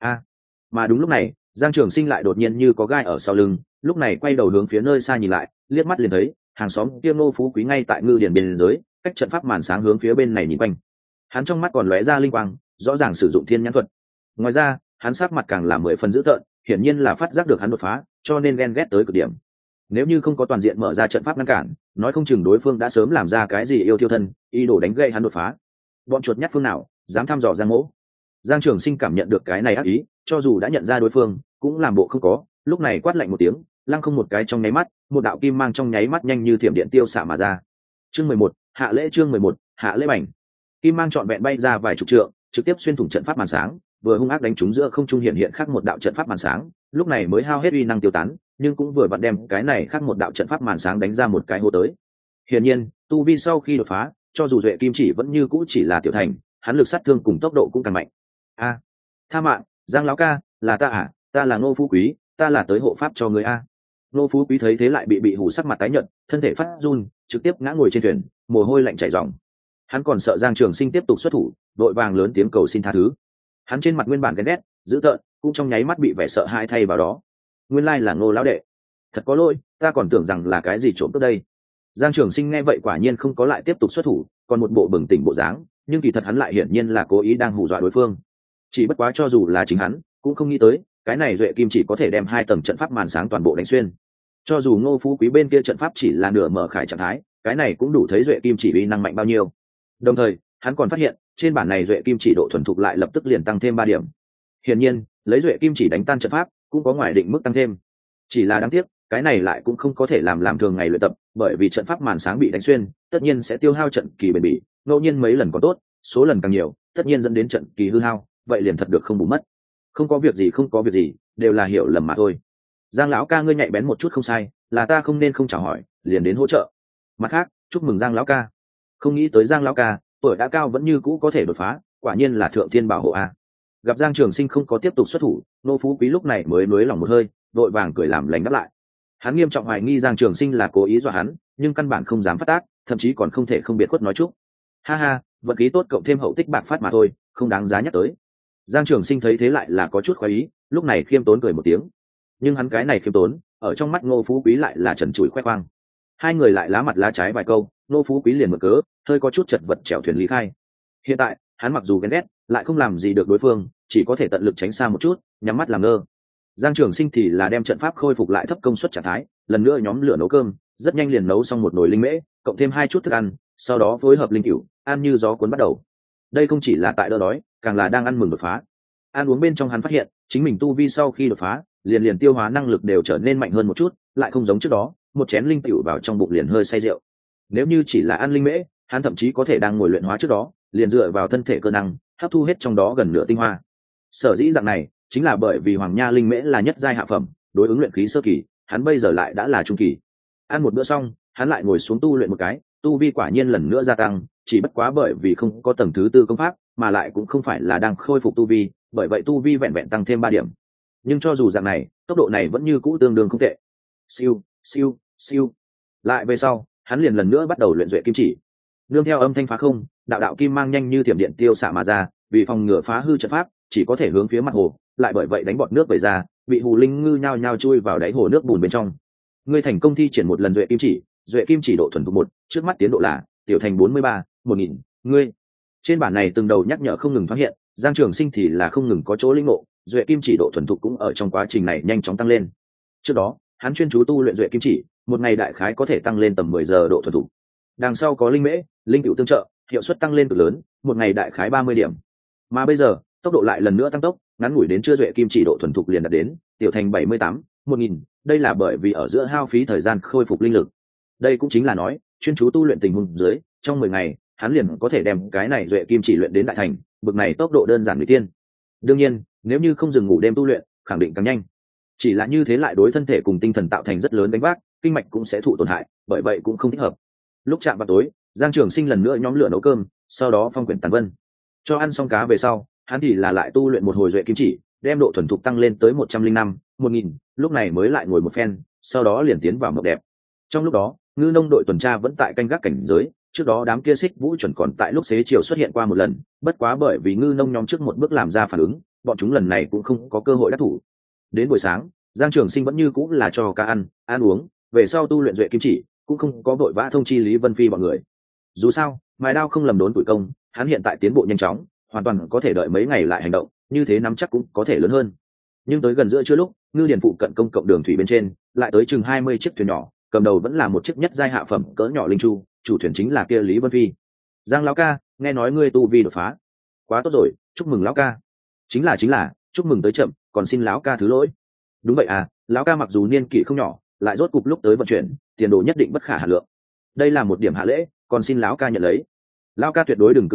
Mà đúng lúc này, Giang Trường Sinh lại đột nhiên như có gai ở sau lưng, lúc này quay đầu hướng phía nơi xa nhìn lại, liếc mắt liền thấy hàng xóm Tiêm Nô Phú Quý ngay tại ngư điển biên giới, cách trận pháp màn sáng hướng phía bên này nhìn quanh. Hắn trong mắt còn lóe ra linh quang, rõ ràng sử dụng thiên nhãn thuật. Ngoài ra, hắn sắc mặt càng là 10 phần dữ tợn, hiển nhiên là phát giác được hắn đột phá, cho nên ghen ghét tới cực điểm. Nếu như không có toàn diện mở ra trận pháp ngăn cản, nói không chừng đối phương đã sớm làm ra cái gì yêu thiêu thân, ý đồ đánh gây hắn đột phá. Bọn chuột nhắt phương nào dám thăm dò Giang Mỗ? Giang Trường Sinh cảm nhận được cái này ác ý, cho dù đã nhận ra đối phương, cũng làm bộ không có, lúc này quát lạnh một tiếng, lăng không một cái trong nháy mắt, một đạo kim mang trong nháy mắt nhanh như thiểm điện tiêu xạ mà ra. Chương 11, hạ lễ. Chương 11, hạ lễ bảnh. kim mang trọn vẹn bay ra vài chục trượng, trực tiếp xuyên thủng trận pháp màn sáng, vừa hung ác đánh trúng giữa không trung hiện hiện khác một đạo trận pháp màn sáng, lúc này mới hao hết uy năng tiêu tán, nhưng cũng vừa vặn đem cái này khác một đạo trận pháp màn sáng đánh ra một cái hố tới. Hiển nhiên, tu vi sau khi đột phá, cho dù duệ kim chỉ vẫn như cũ chỉ là tiểu thành, hắn lực sát thương cùng tốc độ cũng càng mạnh. A, tha mạng, Giang lão ca, là ta à, ta là Ngô Phú Quý, ta là tới hộ pháp cho người a. Ngô Phú Quý thấy thế lại bị hù sắc mặt tái nhợt, thân thể phát run, trực tiếp ngã ngồi trên thuyền, mồ hôi lạnh chảy ròng. Hắn còn sợ Giang Trường Sinh tiếp tục xuất thủ, đội vàng lớn tiếng cầu xin tha thứ. Hắn trên mặt nguyên bản ghen ghét, dữ tợn, cũng trong nháy mắt bị vẻ sợ hãi thay vào đó. Nguyên lai là Ngô lão đệ, thật có lỗi, ta còn tưởng rằng là cái gì trộm cướp đây. Giang Trường Sinh nghe vậy quả nhiên không có lại tiếp tục xuất thủ, còn một bộ bừng tỉnh bộ dáng, nhưng kỳ thật hắn lại hiển nhiên là cố ý đang hù dọa đối phương. Chỉ bất quá cho dù là chính hắn, cũng không nghĩ tới, cái này duệ kim chỉ có thể đem 2 tầng trận pháp màn sáng toàn bộ đánh xuyên. Cho dù Ngô Phú Quý bên kia trận pháp chỉ là nửa mở khải trạng thái, cái này cũng đủ thấy duệ kim chỉ uy năng mạnh bao nhiêu. Đồng thời, hắn còn phát hiện, trên bản này duệ kim chỉ độ thuần thục lại lập tức liền tăng thêm 3 điểm. Hiển nhiên, lấy duệ kim chỉ đánh tan trận pháp, cũng có ngoài định mức tăng thêm. Chỉ là đáng tiếc, cái này lại cũng không có thể làm thường ngày luyện tập, bởi vì trận pháp màn sáng bị đánh xuyên, tất nhiên sẽ tiêu hao trận kỳ bền bỉ, ngẫu nhiên mấy lần còn tốt, số lần càng nhiều, tất nhiên dẫn đến trận kỳ hư hao, vậy liền thật được không bù mất. Không có việc gì, đều là hiểu lầm mà thôi. Giang lão ca ngươi nhạy bén một chút không sai, là ta không nên không chào hỏi, liền đến hỗ trợ. Mặt khác, chúc mừng Giang lão ca. Không nghĩ tới Giang lão ca, tuổi đã cao vẫn như cũ có thể đột phá, quả nhiên là thượng thiên bảo hộ a. Gặp Giang Trường Sinh không có tiếp tục xuất thủ, Ngô Phú Quý lúc này mới nuối lòng một hơi, đội vàng cười làm lành đáp lại. Hắn nghiêm trọng hoài nghi Giang Trường Sinh là cố ý dọa hắn, nhưng căn bản không dám phát tác, thậm chí còn không thể không biệt khuất nói chúc. Ha ha, vận khí tốt cộng thêm hậu tích bạc phát mà thôi, không đáng giá nhắc tới. Giang Trường Sinh thấy thế lại là có chút khoái ý, lúc này khiêm tốn cười một tiếng. Nhưng hắn cái này khiêm tốn, ở trong mắt Ngô Phú Quý lại là trần trụi khoe khoang. Hai người lại lá mặt lá trái vài câu, Ngô Phú Quý liền mở cớ, hơi có chút chật vật chèo thuyền lý khai. Hiện tại, hắn mặc dù ghen ghét, lại không làm gì được đối phương, chỉ có thể tận lực tránh xa một chút, nhắm mắt làm ngơ. Giang Trường Sinh thì là đem trận pháp khôi phục lại thấp công suất trạng thái, lần nữa nhóm lửa nấu cơm, rất nhanh liền nấu xong một nồi linh mễ, cộng thêm 2 chút thức ăn, sau đó phối hợp linh cửu, ăn như gió cuốn bắt đầu. Đây không chỉ là tại đỡ đói, càng là đang ăn mừng đột phá. Ăn uống bên trong hắn phát hiện, chính mình tu vi sau khi đột phá, liền tiêu hóa năng lực đều trở nên mạnh hơn một chút, lại không giống trước đó, một chén linh cửu vào trong bụng liền hơi say rượu. Nếu như chỉ là ăn linh mễ, hắn thậm chí có thể đang ngồi luyện hóa trước đó, liền dựa vào thân thể cơ năng, hấp thu hết trong đó gần nửa tinh hoa. Sở dĩ dạng này, chính là bởi vì Hoàng Nha linh mễ là nhất giai hạ phẩm, đối ứng luyện khí sơ kỳ, hắn bây giờ lại đã là trung kỳ. Ăn một bữa xong, hắn lại ngồi xuống tu luyện một cái, tu vi quả nhiên lần nữa gia tăng, chỉ bất quá bởi vì không có tầng thứ 4 công pháp, mà lại cũng không phải là đang khôi phục tu vi, bởi vậy tu vi vẹn vẹn tăng thêm 3 điểm. Nhưng cho dù dạng này, tốc độ này vẫn như cũ tương đương không tệ. Siêu, siêu, siêu. Lại về sau, hắn liền lần nữa bắt đầu luyện duệ kim chỉ. Nương theo âm thanh phá không, đạo kim mang nhanh như thiểm điện tiêu xạ mà ra, vì phòng ngừa phá hư trận pháp, chỉ có thể hướng phía mặt hồ, lại bởi vậy đánh bọt nước về ra, bị hù linh ngư nhao nhao chui vào đáy hồ nước bùn bên trong. Ngươi thành công thi triển một lần duệ kim chỉ độ thuần thục 1, trước mắt tiến độ là tiểu thành 43, 1000, ngươi. Trên bản này từng đầu nhắc nhở không ngừng thoáng hiện, Giang Trường Sinh thì là không ngừng có chỗ linh ngộ, duệ kim chỉ độ thuần thục cũng ở trong quá trình này nhanh chóng tăng lên. Trước đó, hắn chuyên chú tu luyện duệ kim chỉ, một ngày đại khái có thể tăng lên tầm 10 giờ độ thuần thục. Đằng sau có linh mễ, linh cửu tương trợ, hiệu suất tăng lên cực lớn, một ngày đại khái 30 điểm. Mà bây giờ, tốc độ lại lần nữa tăng tốc, ngắn ngủi đến chưa duệ kim chỉ độ thuần thục liền đạt đến tiểu thành 78, 1000, đây là bởi vì ở giữa hao phí thời gian khôi phục linh lực. Đây cũng chính là nói, chuyên chú tu luyện tình huống dưới, trong 10 ngày, hắn liền có thể đem cái này duệ kim chỉ luyện đến đại thành, bực này tốc độ đơn giản người tiên. Đương nhiên, nếu như không dừng ngủ đêm tu luyện, khẳng định càng nhanh. Chỉ là như thế lại đối thân thể cùng tinh thần tạo thành rất lớn đánh vác, kinh mạch cũng sẽ thụ tổn hại, bởi vậy cũng không thích hợp. Lúc chạm vào tối, Giang Trường Sinh lần nữa nhóm lửa nấu cơm, sau đó phong quyển tàn vân. Cho ăn xong cá về sau, hắn thì là lại tu luyện một hồi duệ kim chỉ, đem độ thuần thục tăng lên tới 105, 1000, lúc này mới lại ngồi một phen, sau đó liền tiến vào mộng đẹp. Trong lúc đó, ngư nông đội tuần tra vẫn tại canh gác cảnh giới, trước đó đám kia xích vũ chuẩn còn tại lúc xế chiều xuất hiện qua một lần, bất quá bởi vì ngư nông nhóm trước một bước làm ra phản ứng, bọn chúng lần này cũng không có cơ hội đắc thủ. Đến buổi sáng, Giang Trường Sinh vẫn như cũng là cho cá ăn uống, về sau tu luyện duệ kim chỉ, cũng không có vội vã thông chi Lý Vân Phi bọn người. Dù sao, mài đao không lầm đốn tuổi công, hắn hiện tại tiến bộ nhanh chóng, hoàn toàn có thể đợi mấy ngày lại hành động, như thế nắm chắc cũng có thể lớn hơn. Nhưng tới gần giữa trưa lúc, ngư điền phụ cận công cộng đường thủy bên trên, lại tới chừng 20 chiếc thuyền nhỏ, cầm đầu vẫn là một chiếc nhất giai hạ phẩm cỡ nhỏ linh chu, chủ thuyền chính là kia Lý Vân Phi. Giang lão ca, nghe nói ngươi tu vi đột phá, quá tốt rồi, chúc mừng lão ca. Chính là, chúc mừng tới chậm, còn xin lão ca thứ lỗi. Đúng vậy à, lão ca mặc dù niên kỷ không nhỏ, lại rốt cục lúc tới vận chuyển, tiền đồ nhất định bất khả hà lượng. Đây là một điểm hạ lễ, còn xin lão ca nhận lấy. Lão ca tuyệt đối đừng cự tuyệt,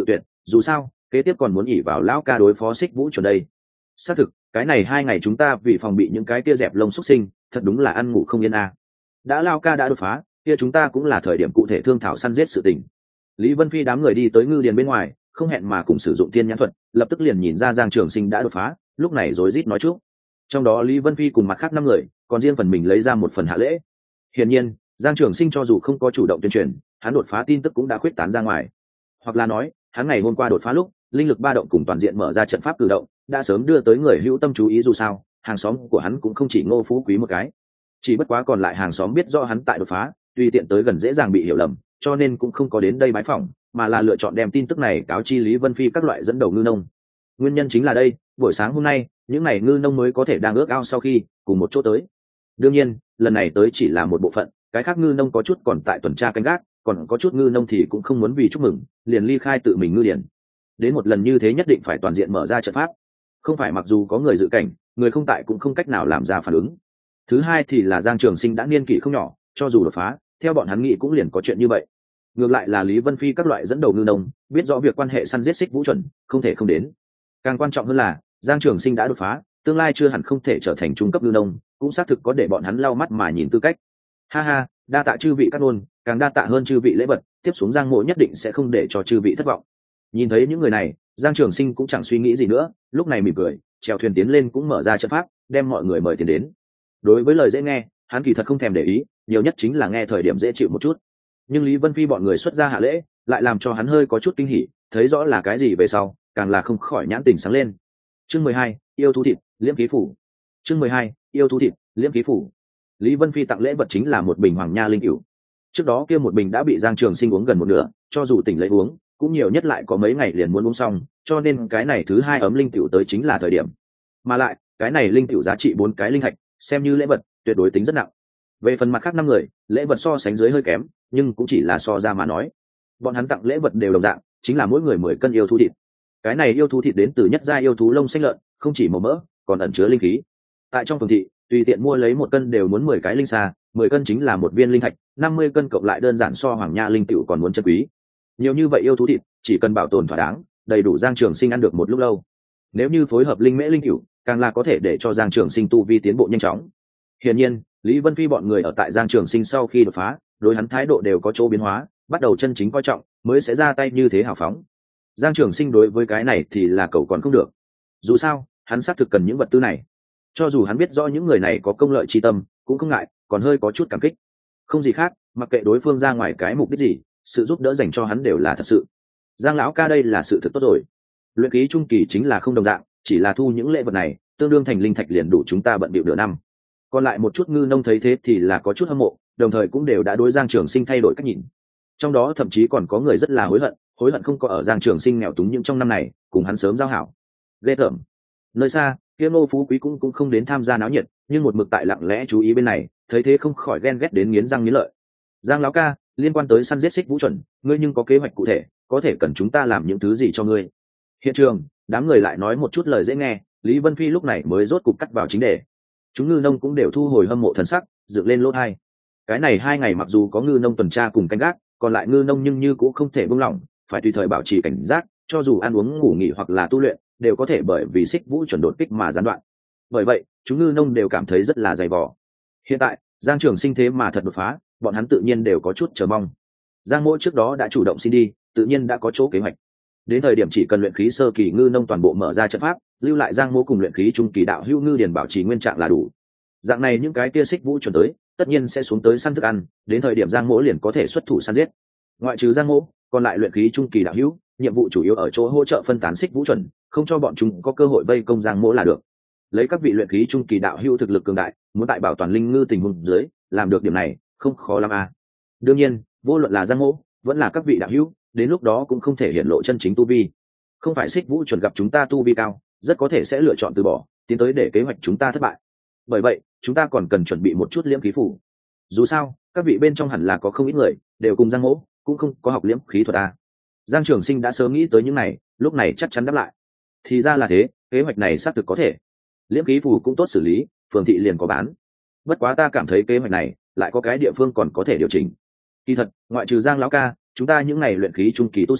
dù sao kế tiếp còn muốn ỉ vào lão ca đối phó xích vũ chuẩn đây. Xác thực cái này 2 ngày chúng ta vì phòng bị những cái kia dẹp lông xuất sinh thật đúng là ăn ngủ không yên à. Đã lao ca đã đột phá kia chúng ta cũng là thời điểm cụ thể thương thảo săn giết sự tình. Lý Vân Phi đám người đi tới ngư điền bên ngoài không hẹn mà cùng sử dụng tiên nhãn thuật, lập tức liền nhìn ra Giang Trường Sinh đã đột phá, lúc này rối rít nói chúc. Trong đó Lý Vân Phi cùng mặt khác 5 người còn riêng phần mình lấy ra một phần hạ lễ. Hiển nhiên Giang Trường Sinh cho dù không có chủ động tuyên truyền, hắn đột phá tin tức cũng đã khuyết tán ra ngoài, hoặc là nói hắn ngày hôm qua đột phá lúc linh lực ba động cùng toàn diện mở ra trận pháp cử động đã sớm đưa tới người hữu tâm chú ý. Dù sao hàng xóm của hắn cũng không chỉ Ngô Phú Quý một cái, chỉ bất quá còn lại hàng xóm biết rõ hắn tại đột phá, tùy tiện tới gần dễ dàng bị hiểu lầm, cho nên cũng không có đến đây bái phỏng, mà là lựa chọn đem tin tức này cáo chi Lý Vân Phi các loại dẫn đầu ngư nông. Nguyên nhân chính là đây, buổi sáng hôm nay những này ngư nông mới có thể đang ước ao sau khi cùng một chỗ tới. Đương nhiên lần này tới chỉ là một bộ phận, cái khác ngư nông có chút còn tại tuần tra canh gác, còn có chút ngư nông thì cũng không muốn vì chúc mừng liền ly khai tự mình ngư điển. Đến một lần như thế nhất định phải toàn diện mở ra trận pháp, không phải mặc dù có người dự cảnh, người không tại cũng không cách nào làm ra phản ứng. Thứ hai thì là Giang Trường Sinh đã niên kỷ không nhỏ, cho dù đột phá theo bọn hắn nghĩ cũng liền có chuyện như vậy. Ngược lại là Lý Vân Phi các loại dẫn đầu ngư nông biết rõ việc quan hệ săn giết xích vũ chuẩn không thể không đến. Càng quan trọng hơn là Giang Trường Sinh đã đột phá, tương lai chưa hẳn không thể trở thành trung cấp ngư nông, cũng xác thực có để bọn hắn lau mắt mà nhìn tư cách. Ha ha, đa tạ chư vị các nôn, càng đa tạ hơn chư vị lễ vật, tiếp xuống Giang Mộ nhất định sẽ không để cho chư vị thất vọng. Nhìn thấy những người này, Giang Trường Sinh cũng chẳng suy nghĩ gì nữa, lúc này mỉm cười chèo thuyền tiến lên cũng mở ra trận pháp đem mọi người mời tiền đến. Đối với lời dễ nghe hắn kỳ thật không thèm để ý, nhiều nhất chính là nghe thời điểm dễ chịu một chút. Nhưng Lý Vân Phi bọn người xuất ra hạ lễ lại làm cho hắn hơi có chút kinh hỉ, thấy rõ là cái gì về sau càng là không khỏi nhãn tình sáng lên. Chương 12, yêu thú thịt liễm ký phủ. Chương 12, yêu thú thịt liễm ký phủ. Lý Vân Phi tặng lễ vật chính là một bình hoàng nha linh cửu. Trước đó kia một bình đã bị Giang Trường Sinh uống gần một nửa, cho dù tỉnh lấy uống cũng nhiều nhất lại có mấy ngày liền muốn uống xong, cho nên cái này thứ hai ấm linh cửu tới chính là thời điểm. Mà lại cái này linh cửu giá trị 4 cái linh thạch, xem như lễ vật tuyệt đối tính rất nặng. Về phần mặt khác 5 người lễ vật so sánh dưới hơi kém, nhưng cũng chỉ là so ra mà nói. Bọn hắn tặng lễ vật đều đồng dạng, chính là mỗi người 10 cân yêu thú thịt. Cái này yêu thú thịt đến từ nhất gia yêu thú lông xanh lợn, không chỉ màu mỡ còn ẩn chứa linh khí. Tại trong phường thị tùy tiện mua lấy 1 cân đều muốn 10 cái linh xà, 10 cân chính là 1 viên linh thạch, 50 cân cộng lại đơn giản so hoàng nha linh tiểu còn muốn chân quý. Nhiều như vậy yêu thú thịt chỉ cần bảo tồn thỏa đáng, đầy đủ Giang Trường Sinh ăn được một lúc lâu. Nếu như phối hợp linh mễ linh cửu, càng là có thể để cho Giang Trường Sinh tu vi tiến bộ nhanh chóng. Hiển nhiên Lý Vân Phi bọn người ở tại Giang Trường Sinh sau khi đột phá, đối hắn thái độ đều có chỗ biến hóa, bắt đầu chân chính coi trọng mới sẽ ra tay như thế hào phóng. Giang Trường Sinh đối với cái này thì là cậu còn không được, dù sao hắn xác thực cần những vật tư này. Cho dù hắn biết rõ những người này có công lợi chi tâm cũng không ngại, còn hơi có chút cảm kích. Không gì khác, mặc kệ đối phương ra ngoài cái mục đích gì, sự giúp đỡ dành cho hắn đều là thật sự. Giang lão ca đây là sự thực tốt rồi. Luyện khí trung kỳ chính là không đồng dạng, chỉ là thu những lễ vật này tương đương thành linh thạch liền đủ chúng ta bận bịu nửa năm. Còn lại một chút ngư nông thấy thế thì là có chút hâm mộ, đồng thời cũng đều đã đối Giang Trường Sinh thay đổi cách nhìn. Trong đó thậm chí còn có người rất là hối hận không có ở Giang Trường Sinh nghèo túng những trong năm này cùng hắn sớm giao hảo. Ghê tởm. Nơi xa kia Ngô Phú Quý cũng không đến tham gia náo nhiệt, nhưng một mực tại lặng lẽ chú ý bên này, thấy thế không khỏi ghen ghét đến nghiến răng nghiến lợi. Giang lão ca, liên quan tới săn giết xích vũ chuẩn, ngươi nhưng có kế hoạch cụ thể, có thể cần chúng ta làm những thứ gì cho ngươi? Hiện trường đám người lại nói một chút lời dễ nghe, Lý Vân Phi lúc này mới rốt cục cắt vào chính đề. Chúng ngư nông cũng đều thu hồi hâm mộ thần sắc, dựng lên lỗ tai. Cái này 2 ngày mặc dù có ngư nông tuần tra cùng canh gác, còn lại ngư nông nhưng như cũng không thể buông lỏng, phải tùy thời bảo trì cảnh giác, cho dù ăn uống ngủ nghỉ hoặc là tu luyện đều có thể bởi vì xích vũ chuẩn đột kích mà gián đoạn. Bởi vậy chúng ngư nông đều cảm thấy rất là dày vò. Hiện tại Giang Trường Sinh thế mà thật đột phá, bọn hắn tự nhiên đều có chút chờ mong. Giang Mỗ trước đó đã chủ động xin đi, tự nhiên đã có chỗ kế hoạch. Đến thời điểm chỉ cần luyện khí sơ kỳ ngư nông toàn bộ mở ra trận pháp, lưu lại Giang Mỗ cùng luyện khí trung kỳ đạo hữu ngư điền bảo trì nguyên trạng là đủ. Dạng này những cái kia xích vũ chuẩn tới, tất nhiên sẽ xuống tới săn thức ăn, đến thời điểm Giang Mỗ liền có thể xuất thủ săn giết. Ngoại trừ Giang Mỗ, còn lại luyện khí trung kỳ đạo hữu, nhiệm vụ chủ yếu ở chỗ hỗ trợ phân tán xích vũ chuẩn, không cho bọn chúng có cơ hội vây công Giang Mỗ là được. Lấy các vị luyện khí trung kỳ đạo hữu thực lực cường đại, muốn tại bảo toàn linh ngư tình huống dưới, làm được điểm này, không khó lắm à. Đương nhiên, vô luận là Giang Mỗ, vẫn là các vị đạo hữu, đến lúc đó cũng không thể hiện lộ chân chính tu vi. Không phải xích vũ chuẩn gặp chúng ta tu vi cao, rất có thể sẽ lựa chọn từ bỏ, tiến tới để kế hoạch chúng ta thất bại. Bởi vậy, chúng ta còn cần chuẩn bị một chút liễm khí phủ. Dù sao, các vị bên trong hẳn là có không ít người đều cùng Giang Mỗ, cũng không có học liễm khí thuật à. Giang Trường Sinh đã sớm nghĩ tới những này, lúc này chắc chắn đáp lại. Thì ra là thế, kế hoạch này xác thực có thể. Liễm khí phù cũng tốt xử lý, phường thị liền có bán. Bất quá ta cảm thấy kế hoạch này lại có cái địa phương còn có thể điều chỉnh. Kỳ thật, ngoại trừ Giang lão ca, chúng ta những này luyện khí trung kỳ tu sĩ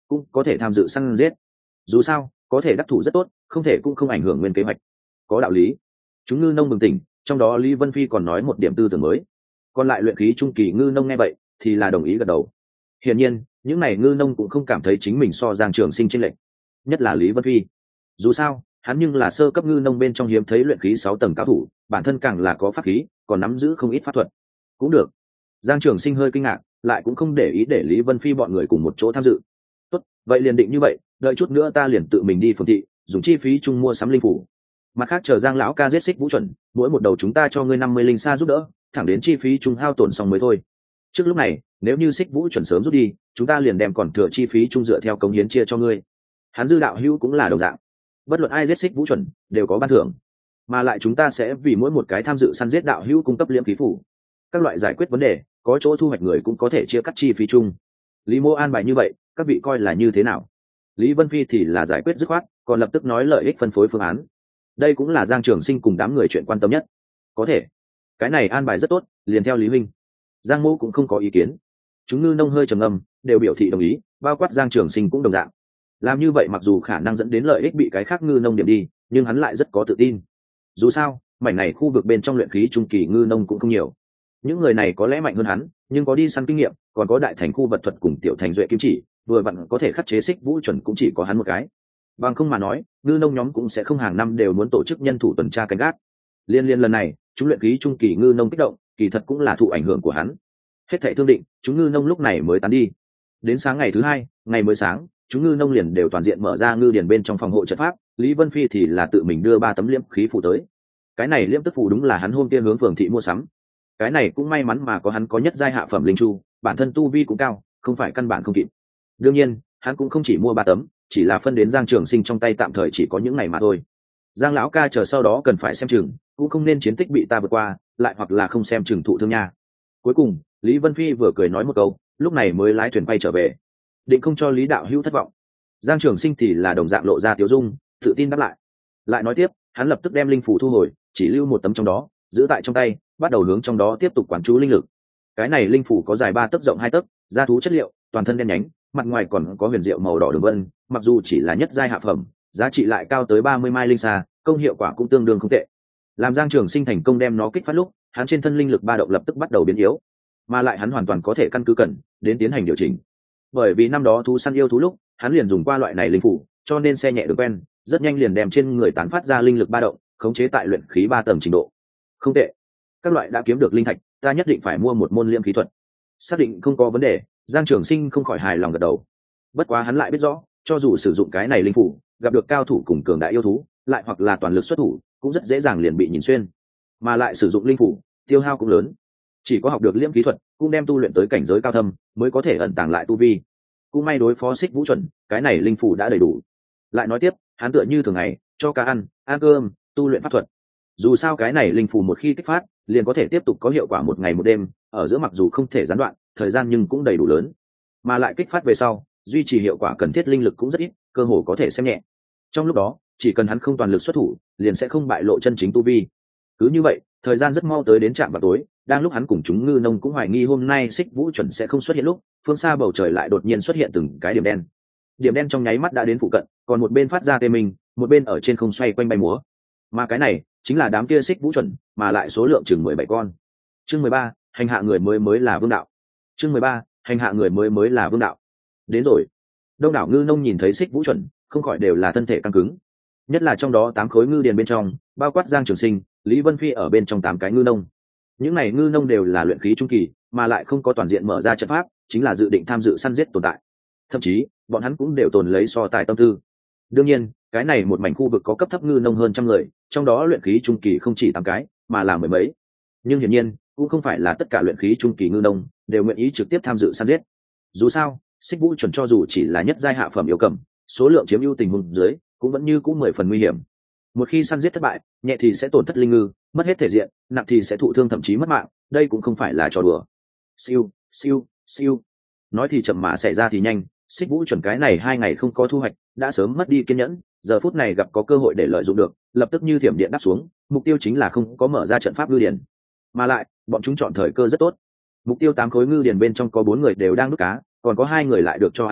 cũng có thể tham dự săn giết. Dù sao có thể đắc thủ rất tốt, không thể cũng không ảnh hưởng nguyên kế hoạch. Có đạo lý. Chúng ngư nông bừng tỉnh, trong đó Lý Vân Phi còn nói một điểm tư tưởng mới. Còn lại luyện khí trung kỳ ngư nông nghe vậy thì là đồng ý gật đầu. Hiển nhiên những này ngư nông cũng không cảm thấy chính mình so Giang Trường Sinh chênh lệch, nhất là Lý Vân Phi. Dù sao hắn nhưng là sơ cấp ngư nông bên trong hiếm thấy luyện khí 6 tầng cao thủ, bản thân càng là có pháp khí, còn nắm giữ không ít pháp thuật. Cũng được. Giang Trường Sinh hơi kinh ngạc, lại cũng không để ý để Lý Vân Phi bọn người cùng một chỗ tham dự. Tốt, vậy liền định như vậy, đợi chút nữa ta liền tự mình đi phường thị, dùng chi phí chung mua sắm linh phủ. Mặt khác chờ Giang lão ca giết Xích Vũ chuẩn, mỗi một đầu chúng ta cho ngươi 50 linh sa giúp đỡ, thẳng đến chi phí chung hao tổn xong mới thôi. Trước lúc này, nếu như Xích Vũ chuẩn sớm rút đi, chúng ta liền đem còn thừa chi phí chung dựa theo cống hiến chia cho ngươi. Hắn Dư đạo hữu cũng là đồng dạng, bất luận ai giết Xích Vũ chuẩn đều có ban thưởng, mà lại chúng ta sẽ vì mỗi một cái tham dự săn giết đạo hữu cung cấp liễm khí phủ. Các loại giải quyết vấn đề, có chỗ thu hoạch người cũng có thể chia cắt chi phí chung. Lý Mô an bài như vậy, các vị coi là như thế nào? Lý Vân Phi thì là giải quyết dứt khoát, còn lập tức nói lợi ích phân phối phương án. Đây cũng là Giang Trường Sinh cùng đám người chuyện quan tâm nhất. Có thể, cái này an bài rất tốt, liền theo Lý huynh. Giang Mô cũng không có ý kiến. Chúng ngư nông hơi trầm ngâm, đều biểu thị đồng ý, bao quát Giang Trường Sinh cũng đồng dạng. Làm như vậy mặc dù khả năng dẫn đến lợi ích bị cái khác ngư nông điểm đi, nhưng hắn lại rất có tự tin. Dù sao mảnh này khu vực bên trong luyện khí trung kỳ ngư nông cũng không nhiều, những người này có lẽ mạnh hơn hắn, nhưng có đi săn kinh nghiệm, còn có đại thành khu vật thuật cùng tiểu thành duệ kim chỉ, vừa vặn có thể khắc chế Xích Vũ chuẩn cũng chỉ có hắn một cái. Bằng không mà nói, ngư nông nhóm cũng sẽ không hàng năm đều muốn tổ chức nhân thủ tuần tra canh gác. Liên lần này, chúng luyện khí trung kỳ ngư nông kích động, kỳ thật cũng là thụ ảnh hưởng của hắn. Hết thảy thương định, chúng ngư nông lúc này mới tán đi. Đến sáng ngày thứ hai, ngày mới sáng, chúng ngư nông liền đều toàn diện mở ra ngư điển bên trong phòng hộ trận pháp. Lý Vân Phi thì là tự mình đưa 3 tấm liễm khí phù tới. Cái này liễm tức phù đúng là hắn hôm kia hướng phường thị mua sắm. Cái này cũng may mắn mà có hắn có nhất giai hạ phẩm linh chu, bản thân tu vi cũng cao, không phải căn bản không kịp. Đương nhiên hắn cũng không chỉ mua 3 tấm, chỉ là phân đến Giang Trường Sinh trong tay tạm thời chỉ có những này mà thôi. Giang lão ca chờ sau đó cần phải xem chừng, cũng không nên chiến tích bị ta vượt qua, lại hoặc là không xem chừng thụ thương nha. Cuối cùng Lý Vân Phi vừa cười nói một câu, lúc này mới lái thuyền quay trở về, định không cho Lý đạo hữu thất vọng. Giang Trường Sinh thì là đồng dạng lộ ra tiếu dung, tự tin đáp lại nói tiếp, hắn lập tức đem linh phủ thu hồi, chỉ lưu 1 tấm trong đó, giữ tại trong tay, bắt đầu hướng trong đó tiếp tục quán chú linh lực. Cái này linh phủ có dài 3 tấc rộng 2 tấc, da thú chất liệu, toàn thân đen nhánh, mặt ngoài còn có huyền diệu màu đỏ đường vân, mặc dù chỉ là nhất giai hạ phẩm, giá trị lại cao tới 30 mai linh sa, công hiệu quả cũng tương đương không tệ. Làm Giang Trường Sinh thành công đem nó kích phát lúc, hắn trên thân linh lực ba động lập tức bắt đầu biến yếu, mà lại hắn hoàn toàn có thể căn cứ cần đến tiến hành điều chỉnh. Bởi vì năm đó thú săn yêu thú lúc, hắn liền dùng qua loại này linh phủ, cho nên xe nhẹ được quen, rất nhanh liền đem trên người tán phát ra linh lực ba động, khống chế tại luyện khí 3 tầng trình độ. Không tệ. Các loại đã kiếm được linh thạch, ta nhất định phải mua một môn liễm khí thuật. Xác định không có vấn đề, Giang Trường Sinh không khỏi hài lòng gật đầu. Bất quá hắn lại biết rõ, cho dù sử dụng cái này linh phủ, gặp được cao thủ cùng cường đại yêu thú, lại hoặc là toàn lực xuất thủ, cũng rất dễ dàng liền bị nhìn xuyên. Mà lại sử dụng linh phủ, tiêu hao cũng lớn. Chỉ có học được liễm khí thuật, cũng đem tu luyện tới cảnh giới cao thâm, mới có thể ẩn tàng lại tu vi. Cũng may đối phó Xích Vũ chuẩn, cái này linh phủ đã đầy đủ. Lại nói tiếp, hắn tựa như thường ngày, cho cá ăn cơm, tu luyện pháp thuật. Dù sao cái này linh phủ một khi kích phát, liền có thể tiếp tục có hiệu quả 1 ngày 1 đêm, ở giữa mặc dù không thể gián đoạn, thời gian nhưng cũng đầy đủ lớn. Mà lại kích phát về sau, duy trì hiệu quả cần thiết linh lực cũng rất ít, cơ hồ có thể xem nhẹ. Trong lúc đó, chỉ cần hắn không toàn lực xuất thủ, liền sẽ không bại lộ chân chính tu vi. Cứ như vậy, thời gian rất mau tới đến trạm vào tối, đang lúc hắn cùng chúng ngư nông cũng hoài nghi hôm nay Xích Vũ chuẩn sẽ không xuất hiện lúc, phương xa bầu trời lại đột nhiên xuất hiện từng cái điểm đen. Điểm đen trong nháy mắt đã đến phụ cận, còn một bên phát ra tê mình, một bên ở trên không xoay quanh bay múa. Mà cái này chính là đám kia Xích Vũ chuẩn, mà lại số lượng chừng 17 con. Chương 13, hành hạ người mới là vương đạo. Chương 13, hành hạ người mới là vương đạo. Đến rồi. Đông đảo ngư nông nhìn thấy Xích Vũ chuẩn, không khỏi đều là thân thể căng cứng. Nhất là trong đó 8 khối ngư điền bên trong, bao quát Giang Trường Sinh, Lý Vân Phi ở bên trong 8 cái ngư nông. Những này ngư nông đều là luyện khí trung kỳ, mà lại không có toàn diện mở ra trận pháp, chính là dự định tham dự săn giết tồn tại. Thậm chí, bọn hắn cũng đều tồn lấy so tài tâm tư. Đương nhiên, cái này một mảnh khu vực có cấp thấp ngư nông hơn trăm người, trong đó luyện khí trung kỳ không chỉ 8 cái, mà là mười mấy. Nhưng hiển nhiên, cũng không phải là tất cả luyện khí trung kỳ ngư nông đều nguyện ý trực tiếp tham dự săn giết. Dù sao, Xích Vũ chuẩn cho dù chỉ là nhất giai hạ phẩm yêu cầm, số lượng chiếm ưu tình huống dưới, cũng vẫn như cũng 10 phần nguy hiểm. Một khi săn giết thất bại, nhẹ thì sẽ tổn thất linh ngư, mất hết thể diện, nặng thì sẽ thụ thương thậm chí mất mạng, đây cũng không phải là trò đùa. Siêu, siêu, siêu. Nói thì chậm mà xảy ra thì nhanh, Xích Vũ chuẩn cái này 2 ngày không có thu hoạch, đã sớm mất đi kiên nhẫn, giờ phút này gặp có cơ hội để lợi dụng được, lập tức như thiểm điện đáp xuống, mục tiêu chính là không có mở ra trận pháp ngư điển. Mà lại, bọn chúng chọn thời cơ rất tốt. Mục tiêu 8 khối ngư điển bên trong có 4 người đều đang đút cá, còn có 2 người lại được cho ăn qua,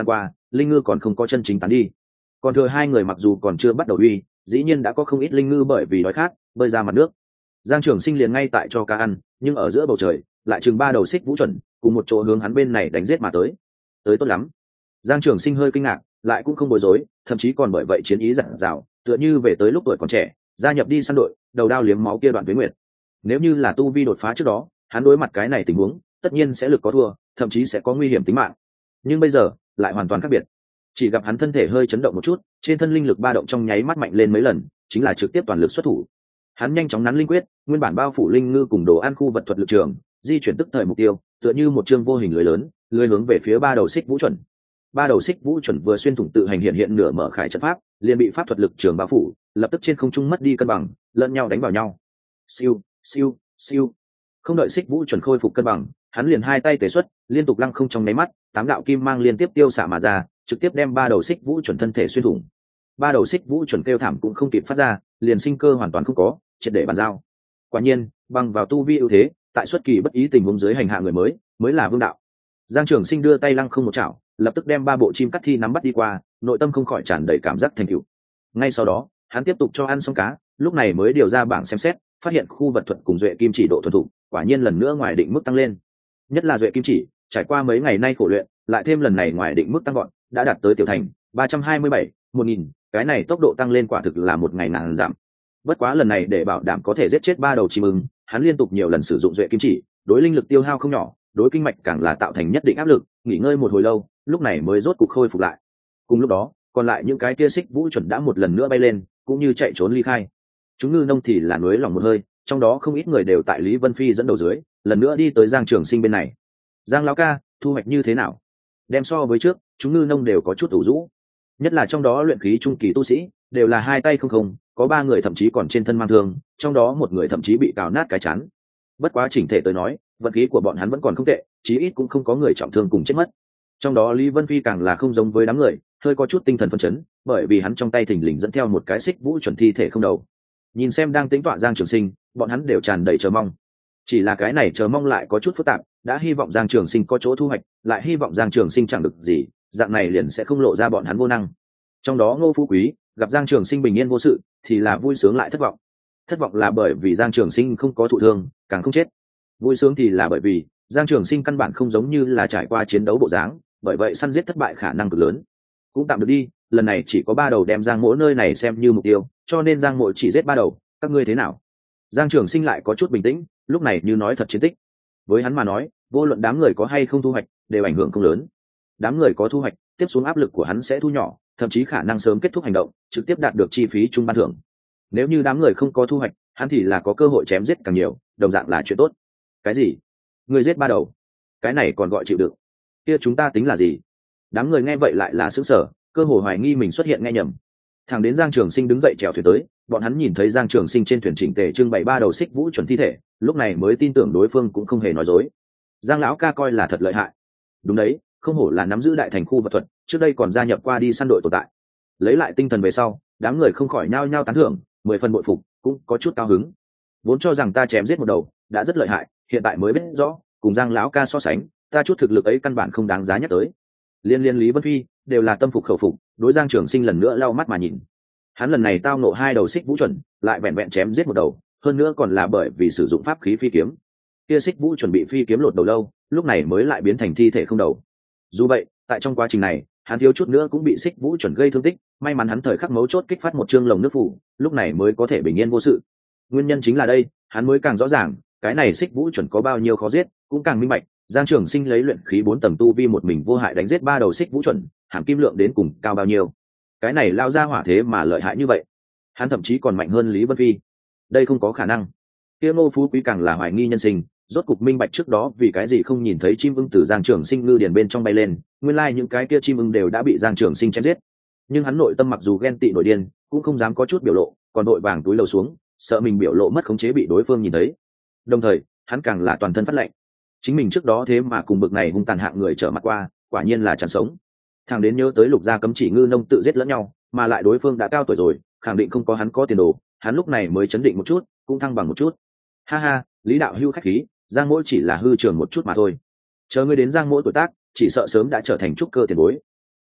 linh ngư còn không có chân chính tán đi. Còn thừa hai người mặc dù còn chưa bắt đầu uy, dĩ nhiên đã có không ít linh ngư bởi vì đói khát bơi ra mặt nước. Giang Trường Sinh liền ngay tại cho cá ăn, nhưng ở giữa bầu trời lại chừng ba đầu xích vũ chuẩn cùng một chỗ hướng hắn bên này đánh giết mà tới. Tới tốt lắm. Giang Trường Sinh hơi kinh ngạc, lại cũng không bối rối, thậm chí còn bởi vậy chiến ý dặn dào, tựa như về tới lúc tuổi còn trẻ, gia nhập đi săn đội, đầu đao liếm máu kia đoạn tuyết nguyệt. Nếu như là tu vi đột phá trước đó, hắn đối mặt cái này tình huống, tất nhiên sẽ lực có thua, thậm chí sẽ có nguy hiểm tính mạng. Nhưng bây giờ lại hoàn toàn khác biệt. Chỉ gặp hắn thân thể hơi chấn động một chút, trên thân linh lực ba động trong nháy mắt mạnh lên mấy lần, chính là trực tiếp toàn lực xuất thủ. Hắn nhanh chóng nắn linh quyết, nguyên bản bao phủ linh ngư cùng đồ ăn khu vật thuật lực trường, di chuyển tức thời mục tiêu, tựa như một chương vô hình lưới lớn, lưới hướng về phía ba đầu xích vũ chuẩn. Ba đầu xích vũ chuẩn vừa xuyên thủng tự hành hiện nửa mở khải trận pháp, liền bị pháp thuật lực trường bao phủ, lập tức trên không trung mất đi cân bằng, lẫn nhau đánh vào nhau. Siêu, siêu, siêu. Không đợi xích vũ chuẩn khôi phục cân bằng, hắn liền hai tay tế xuất, liên tục lăng không trong nháy mắt, tám đạo kim mang liên tiếp tiêu xạ mà ra, trực tiếp đem ba đầu xích vũ chuẩn thân thể xuyên thủng. Ba đầu xích vũ chuẩn kêu thảm cũng không kịp phát ra, liền sinh cơ hoàn toàn không có, triệt để bàn giao. Quả nhiên, bằng vào tu vi ưu thế, tại xuất kỳ bất ý tình huống dưới hành hạ người mới là vương đạo. Giang Trường Sinh đưa tay lăng không một chảo, lập tức đem ba bộ chim cắt thi nắm bắt đi qua, nội tâm không khỏi tràn đầy cảm giác thành tựu. Ngay sau đó, hắn tiếp tục cho ăn xong cá, lúc này mới điều ra bảng xem xét, phát hiện khu vật thuật cùng duệ kim chỉ độ thuần thục, quả nhiên lần nữa ngoài định mức tăng lên. Nhất là duệ kim chỉ, trải qua mấy ngày nay khổ luyện, lại thêm lần này ngoài định mức tăng gọn, đã đạt tới tiểu thành 327, 1000, cái này tốc độ tăng lên quả thực là một ngày ngàn giảm. Bất quá lần này để bảo đảm có thể giết chết ba đầu chim ưng, hắn liên tục nhiều lần sử dụng duệ kim chỉ, đối linh lực tiêu hao không nhỏ, đối kinh mạch càng là tạo thành nhất định áp lực, nghỉ ngơi một hồi lâu, lúc này mới rốt cục khôi phục lại. Cùng lúc đó, còn lại những cái kia xích vũ chuẩn đã một lần nữa bay lên, cũng như chạy trốn ly khai. Chúng ngư nông thì là nuối lòng một hơi, trong đó không ít người đều tại Lý Vân Phi dẫn đầu dưới, lần nữa đi tới Giang Trường Sinh bên này. Giang lão ca, thu hoạch như thế nào? Đem so với trước, chúng ngư nông đều có chút ủ rũ. Nhất là trong đó luyện khí trung kỳ tu sĩ, đều là hai tay không không, có ba người thậm chí còn trên thân mang thương, trong đó một người thậm chí bị cào nát cái chán. Bất quá chỉnh thể tới nói, vận khí của bọn hắn vẫn còn không tệ, chí ít cũng không có người trọng thương cùng chết mất. Trong đó Lý Vân Phi càng là không giống với đám người, hơi có chút tinh thần phân chấn, bởi vì hắn trong tay thình lình dẫn theo một cái xích vũ chuẩn thi thể không đầu. Nhìn xem đang tính tọa Giang Trường Sinh, bọn hắn đều tràn đầy chờ mong. Chỉ là cái này chờ mong lại có chút phức tạp, đã hy vọng Giang Trường Sinh có chỗ thu hoạch, lại hy vọng Giang Trường Sinh chẳng được gì, dạng này liền sẽ không lộ ra bọn hắn vô năng. Trong đó Ngô Phú Quý gặp Giang Trường Sinh bình yên vô sự, thì là vui sướng lại thất vọng. Thất vọng là bởi vì Giang Trường Sinh không có thụ thương, càng không chết. Vui sướng thì là bởi vì Giang Trường Sinh căn bản không giống như là trải qua chiến đấu bộ dáng, bởi vậy săn giết thất bại khả năng cực lớn. Cũng tạm được đi, lần này chỉ có ba đầu đem Giang Mỗ nơi này xem như mục tiêu, cho nên Giang Mỗ chỉ giết ba đầu, các ngươi thế nào? Giang Trường Sinh lại có chút bình tĩnh, lúc này như nói thật chiến tích. Với hắn mà nói, vô luận đám người có hay không thu hoạch, đều ảnh hưởng không lớn. Đám người có thu hoạch, tiếp xuống áp lực của hắn sẽ thu nhỏ, thậm chí khả năng sớm kết thúc hành động, trực tiếp đạt được chi phí trung ban thưởng. Nếu như đám người không có thu hoạch, hắn thì là có cơ hội chém giết càng nhiều, đồng dạng là chuyện tốt. Cái gì? Người giết ba đầu? Cái này còn gọi chịu đựng? Kia chúng ta tính là gì? Đám người nghe vậy lại là sững sờ, cơ hồ hoài nghi mình xuất hiện nghe nhầm. Thằng đến Giang Trường Sinh đứng dậy chèo thuyền tới, bọn hắn nhìn thấy Giang Trường Sinh trên thuyền chỉnh tề trưng bày ba đầu xích vũ chuẩn thi thể, lúc này mới tin tưởng đối phương cũng không hề nói dối. Giang lão ca coi là thật lợi hại. Đúng đấy, không hổ là nắm giữ đại thành khu vật thuật, trước đây còn gia nhập qua đi săn đội tồn tại. Lấy lại tinh thần về sau, đám người không khỏi nhao nhao tán thưởng, 10 phần bội phục, cũng có chút cao hứng. Vốn cho rằng ta chém giết một đầu đã rất lợi hại, hiện tại mới biết rõ, cùng Giang lão ca so sánh, ta chút thực lực ấy căn bản không đáng giá nhắc tới. Liên Lý Vân Phi đều là tâm phục khẩu phục, đối Giang Trường Sinh lần nữa lau mắt mà nhìn. Hắn lần này tao nộ hai đầu xích vũ chuẩn, lại vẹn vẹn chém giết một đầu, hơn nữa còn là bởi vì sử dụng pháp khí phi kiếm. Kia xích vũ chuẩn bị phi kiếm lột đầu lâu, lúc này mới lại biến thành thi thể không đầu. Dù vậy, tại trong quá trình này, hắn thiếu chút nữa cũng bị xích vũ chuẩn gây thương tích, may mắn hắn thời khắc mấu chốt kích phát một chương lồng nước phủ, lúc này mới có thể bình yên vô sự. Nguyên nhân chính là đây, hắn mới càng rõ ràng, cái này xích vũ chuẩn có bao nhiêu khó giết, cũng càng minh bạch. Giang Trường Sinh lấy luyện khí 4 tầng tu vi một mình vô hại đánh giết ba đầu xích vũ chuẩn, hàm kim lượng đến cùng cao bao nhiêu. Cái này lao ra hỏa thế mà lợi hại như vậy, hắn thậm chí còn mạnh hơn Lý Vân Phi. Đây không có khả năng. Kia Ngô Phú Quý càng là hoài nghi nhân sinh, rốt cục minh bạch trước đó vì cái gì không nhìn thấy chim ưng từ Giang Trường Sinh ngư điền bên trong bay lên, nguyên lai những cái kia chim ưng đều đã bị Giang Trường Sinh chém giết. Nhưng hắn nội tâm mặc dù ghen tị nổi điên, cũng không dám có chút biểu lộ, còn đội vàng túi lầu xuống, sợ mình biểu lộ mất khống chế bị đối phương nhìn thấy. Đồng thời, hắn càng là toàn thân phát lạnh. Chính mình trước đó thế mà cùng bực này hung tàn hạng người trở mặt qua, quả nhiên là chẳng sống. Thằng đến nhớ tới Lục gia cấm chỉ ngư nông tự giết lẫn nhau, mà lại đối phương đã cao tuổi rồi, khẳng định không có hắn có tiền đồ, hắn lúc này mới chấn định một chút, cũng thăng bằng một chút. Ha ha, Lý đạo hữu khách khí, Giang Mỗ chỉ là hư trường một chút mà thôi. Chờ ngươi đến Giang Mỗ tuổi tác, chỉ sợ sớm đã trở thành trúc cơ tiền bối.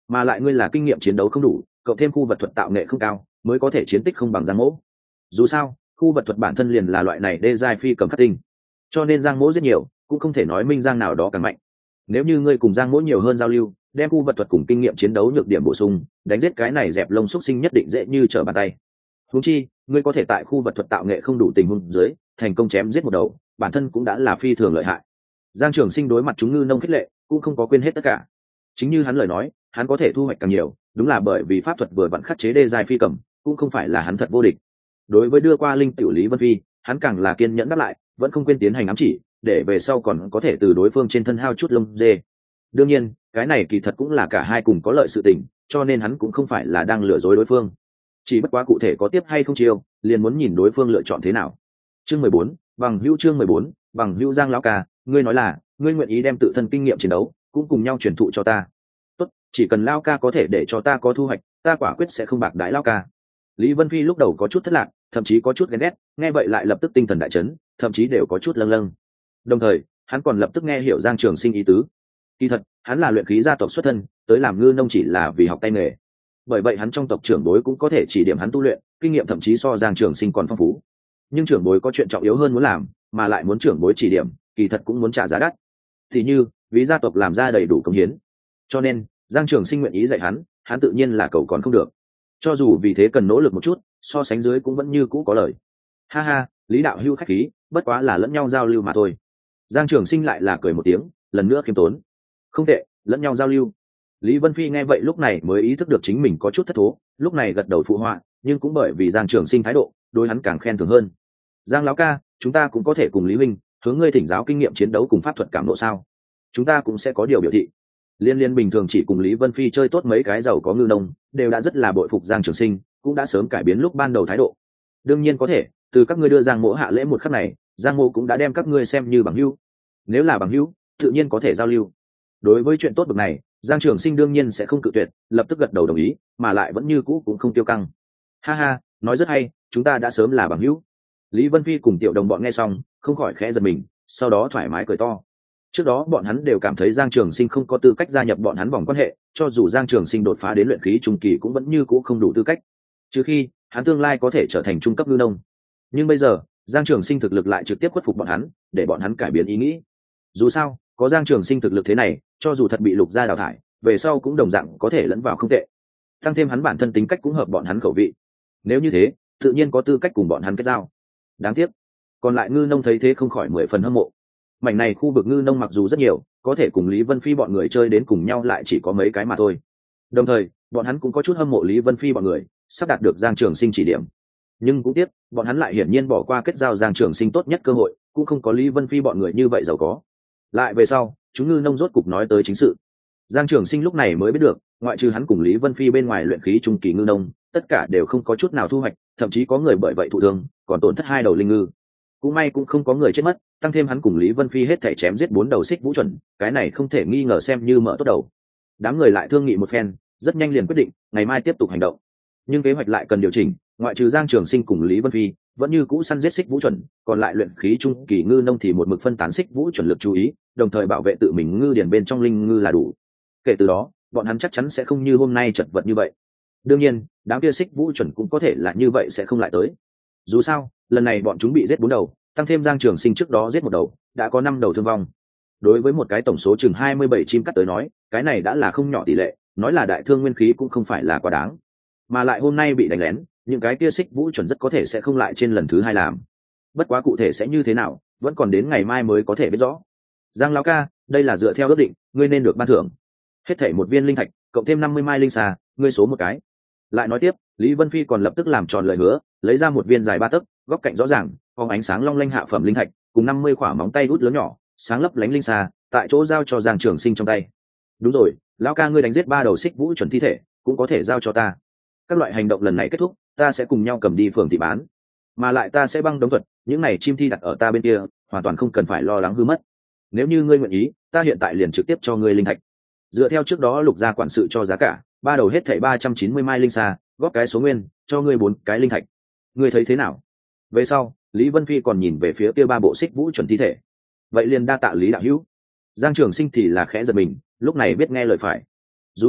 mà lại ngươi là kinh nghiệm chiến đấu không đủ, cộng thêm khu vật thuật tạo nghệ không cao, mới có thể chiến tích không bằng Giang Mỗ. Dù sao khu vật thuật bản thân liền là loại này đê giai phi cầm khắc tinh, cho nên Giang Mỗ rất nhiều cũng không thể nói minh Giang nào đó càng mạnh. Nếu như ngươi cùng Giang Mỗ nhiều hơn giao lưu, đem khu vật thuật cùng kinh nghiệm chiến đấu nhược điểm bổ sung, đánh giết cái này dẹp lông xúc sinh nhất định dễ như trở bàn tay. Huống chi ngươi có thể tại khu vật thuật tạo nghệ không đủ tình huống dưới thành công chém giết một đầu, bản thân cũng đã là phi thường lợi hại. Giang Trường Sinh đối mặt chúng ngư nông khích lệ cũng không có quên hết tất cả. Chính như hắn lời nói, hắn có thể thu hoạch càng nhiều, đúng là bởi vì pháp thuật vừa vặn khắc chế đê giai phi cầm, cũng không phải là hắn thật vô địch. Đối với đưa qua linh tiểu Lý Vân Phi, hắn càng là kiên nhẫn đáp lại, vẫn không quên tiến hành ám chỉ, để về sau còn có thể từ đối phương trên thân hao chút lông dê. Đương nhiên cái này kỳ thật cũng là cả hai cùng có lợi sự tình, cho nên hắn cũng không phải là đang lừa dối đối phương, chỉ bất quá cụ thể có tiếp hay không chiêu liền muốn nhìn đối phương lựa chọn thế nào. Chương 14, bằng hữu. Chương 14, bằng hữu. Giang lão ca, ngươi nói là ngươi nguyện ý đem tự thân kinh nghiệm chiến đấu cũng cùng nhau truyền thụ cho ta. Tốt, chỉ cần lão ca có thể để cho ta có thu hoạch, ta quả quyết sẽ không bạc đãi lão ca. Lý Vân Phi lúc đầu có chút thất lạc, thậm chí có chút ghen ghét, nghe vậy lại lập tức tinh thần đại chấn, thậm chí đều có chút lâng lâng. Đồng thời hắn còn lập tức nghe hiểu Giang Trường Sinh ý tứ. Kỳ thật hắn là luyện khí gia tộc xuất thân, tới làm ngư nông chỉ là vì học tay nghề, bởi vậy hắn trong tộc trưởng bối cũng có thể chỉ điểm hắn tu luyện, kinh nghiệm thậm chí so Giang Trường Sinh còn phong phú. Nhưng trưởng bối có chuyện trọng yếu hơn muốn làm, mà lại muốn trưởng bối chỉ điểm, kỳ thật cũng muốn trả giá đắt. Thì như vì gia tộc làm ra đầy đủ công hiến, cho nên Giang Trường Sinh nguyện ý dạy hắn, hắn tự nhiên là cầu còn không được. Cho dù vì thế cần nỗ lực một chút, so sánh dưới cũng vẫn như cũ có lời. Ha ha, Lý đạo hữu khách khí, bất quá là lẫn nhau giao lưu mà thôi. Giang Trường Sinh lại là cười một tiếng, lần nữa khiêm tốn. Không tệ, lẫn nhau giao lưu. Lý Vân Phi nghe vậy lúc này mới ý thức được chính mình có chút thất thố, lúc này gật đầu phụ họa, nhưng cũng bởi vì Giang Trường Sinh thái độ, đối hắn càng khen thưởng hơn. Giang lão ca, chúng ta cũng có thể cùng Lý huynh hướng ngươi thỉnh giáo kinh nghiệm chiến đấu cùng pháp thuật cảm nộ sao? Chúng ta cũng sẽ có điều biểu thị. Liên bình thường chỉ cùng Lý Vân Phi chơi tốt mấy cái giàu có ngư nông, đều đã rất là bội phục Giang Trường Sinh, cũng đã sớm cải biến lúc ban đầu thái độ. Đương nhiên có thể, từ các ngươi đưa Giang Mỗ hạ lễ một khắc này, Giang Mỗ cũng đã đem các ngươi xem như bằng hữu. Nếu là bằng hữu, tự nhiên có thể giao lưu. Đối với chuyện tốt bực này, Giang Trường Sinh đương nhiên sẽ không cự tuyệt, lập tức gật đầu đồng ý, mà lại vẫn như cũ cũng không tiêu căng. Ha ha, nói rất hay, chúng ta đã sớm là bằng hữu. Lý Vân Phi cùng Tiểu Đồng bọn nghe xong, không khỏi khẽ giật mình, sau đó thoải mái cười to. Trước đó bọn hắn đều cảm thấy Giang Trường Sinh không có tư cách gia nhập bọn hắn vòng quan hệ, cho dù Giang Trường Sinh đột phá đến luyện khí trung kỳ cũng vẫn như cũ không đủ tư cách, trừ khi hắn tương lai có thể trở thành trung cấp ngư nông. Nhưng bây giờ Giang Trường Sinh thực lực lại trực tiếp khuất phục bọn hắn, để bọn hắn cải biến ý nghĩ. Dù sao có Giang Trường Sinh thực lực thế này, cho dù thật bị Lục gia đào thải, về sau cũng đồng dạng có thể lẫn vào không tệ. Tăng thêm hắn bản thân tính cách cũng hợp bọn hắn khẩu vị. Nếu như thế, tự nhiên có tư cách cùng bọn hắn kết giao. Đáng tiếc, còn lại ngư nông thấy thế không khỏi 10 phần hâm mộ. Mảnh này khu vực ngư nông mặc dù rất nhiều, có thể cùng Lý Vân Phi bọn người chơi đến cùng nhau lại chỉ có mấy cái mà thôi. Đồng thời, bọn hắn cũng có chút hâm mộ Lý Vân Phi bọn người, sắp đạt được Giang Trường Sinh chỉ điểm. Nhưng cũng tiếc, bọn hắn lại hiển nhiên bỏ qua kết giao Giang Trường Sinh tốt nhất cơ hội, cũng không có Lý Vân Phi bọn người như vậy giàu có. Lại về sau, chúng ngư nông rốt cục nói tới chính sự. Giang Trường Sinh lúc này mới biết được, ngoại trừ hắn cùng Lý Vân Phi bên ngoài luyện khí trung kỳ ngư nông, tất cả đều không có chút nào thu hoạch, thậm chí có người bởi vậy thụ thương, còn tổn thất 2 đầu linh ngư. Cũng may cũng không có người chết mất, tăng thêm hắn cùng Lý Vân Phi hết thảy chém giết 4 đầu xích vũ chuẩn, cái này không thể nghi ngờ xem như mở tốt đầu. Đám người lại thương nghị một phen, rất nhanh liền quyết định, ngày mai tiếp tục hành động. Nhưng kế hoạch lại cần điều chỉnh, ngoại trừ Giang Trường Sinh cùng Lý Vân Phi, vẫn như cũ săn giết xích vũ chuẩn, còn lại luyện khí trung kỳ ngư nông thì một mực phân tán xích vũ chuẩn lực chú ý, đồng thời bảo vệ tự mình ngư điển bên trong linh ngư là đủ. Kể từ đó, bọn hắn chắc chắn sẽ không như hôm nay chật vật như vậy. Đương nhiên, đám kia xích vũ chuẩn cũng có thể là như vậy sẽ không lại tới. Dù sao, lần này bọn chúng bị giết 4 đầu, tăng thêm Giang Trường Sinh trước đó giết 1 đầu, đã có 5 đầu thương vong. Đối với một cái tổng số chừng 27 chim cắt tới nói, cái này đã là không nhỏ tỷ lệ, nói là đại thương nguyên khí cũng không phải là quá đáng. Mà lại hôm nay bị đánh lén, những cái kia xích vũ chuẩn rất có thể sẽ không lại trên lần thứ 2 làm. Bất quá cụ thể sẽ như thế nào, vẫn còn đến ngày mai mới có thể biết rõ. Giang lão ca, đây là dựa theo ước định, ngươi nên được ban thưởng. Hết thảy 1 viên linh thạch, cộng thêm 50 mai linh xà, ngươi số một cái. Lại nói tiếp, Lý Vân Phi còn lập tức làm tròn lời hứa, lấy ra 1 viên dài 3 tấc, góc cạnh rõ ràng, phóng ánh sáng long lanh hạ phẩm linh thạch, cùng 50 quả móng tay út lớn nhỏ, sáng lấp lánh linh xà, tại chỗ giao cho Giang Trường Sinh trong tay. Đúng rồi, lão ca ngươi đánh giết 3 đầu xích vũ chuẩn thi thể, cũng có thể giao cho ta. Các loại hành động lần này kết thúc, ta sẽ cùng nhau cầm đi phường thị bán, mà lại ta sẽ băng đống thuật, những này chim thi đặt ở ta bên kia, hoàn toàn không cần phải lo lắng hư mất. Nếu như ngươi nguyện ý, ta hiện tại liền trực tiếp cho ngươi linh thạch. Dựa theo trước đó Lục gia quản sự cho giá cả, 3 đầu hết thảy 390 mai linh xà, góp cái số nguyên, cho ngươi 4 cái linh thạch. Ngươi thấy thế nào? Về sau, Lý Vân Phi còn nhìn về phía kia 3 bộ xích vũ chuẩn thi thể. Vậy liền đa tạ Lý đạo hữu. Giang Trường Sinh thì là khẽ giật mình, lúc này biết nghe lời phải. Dù sao,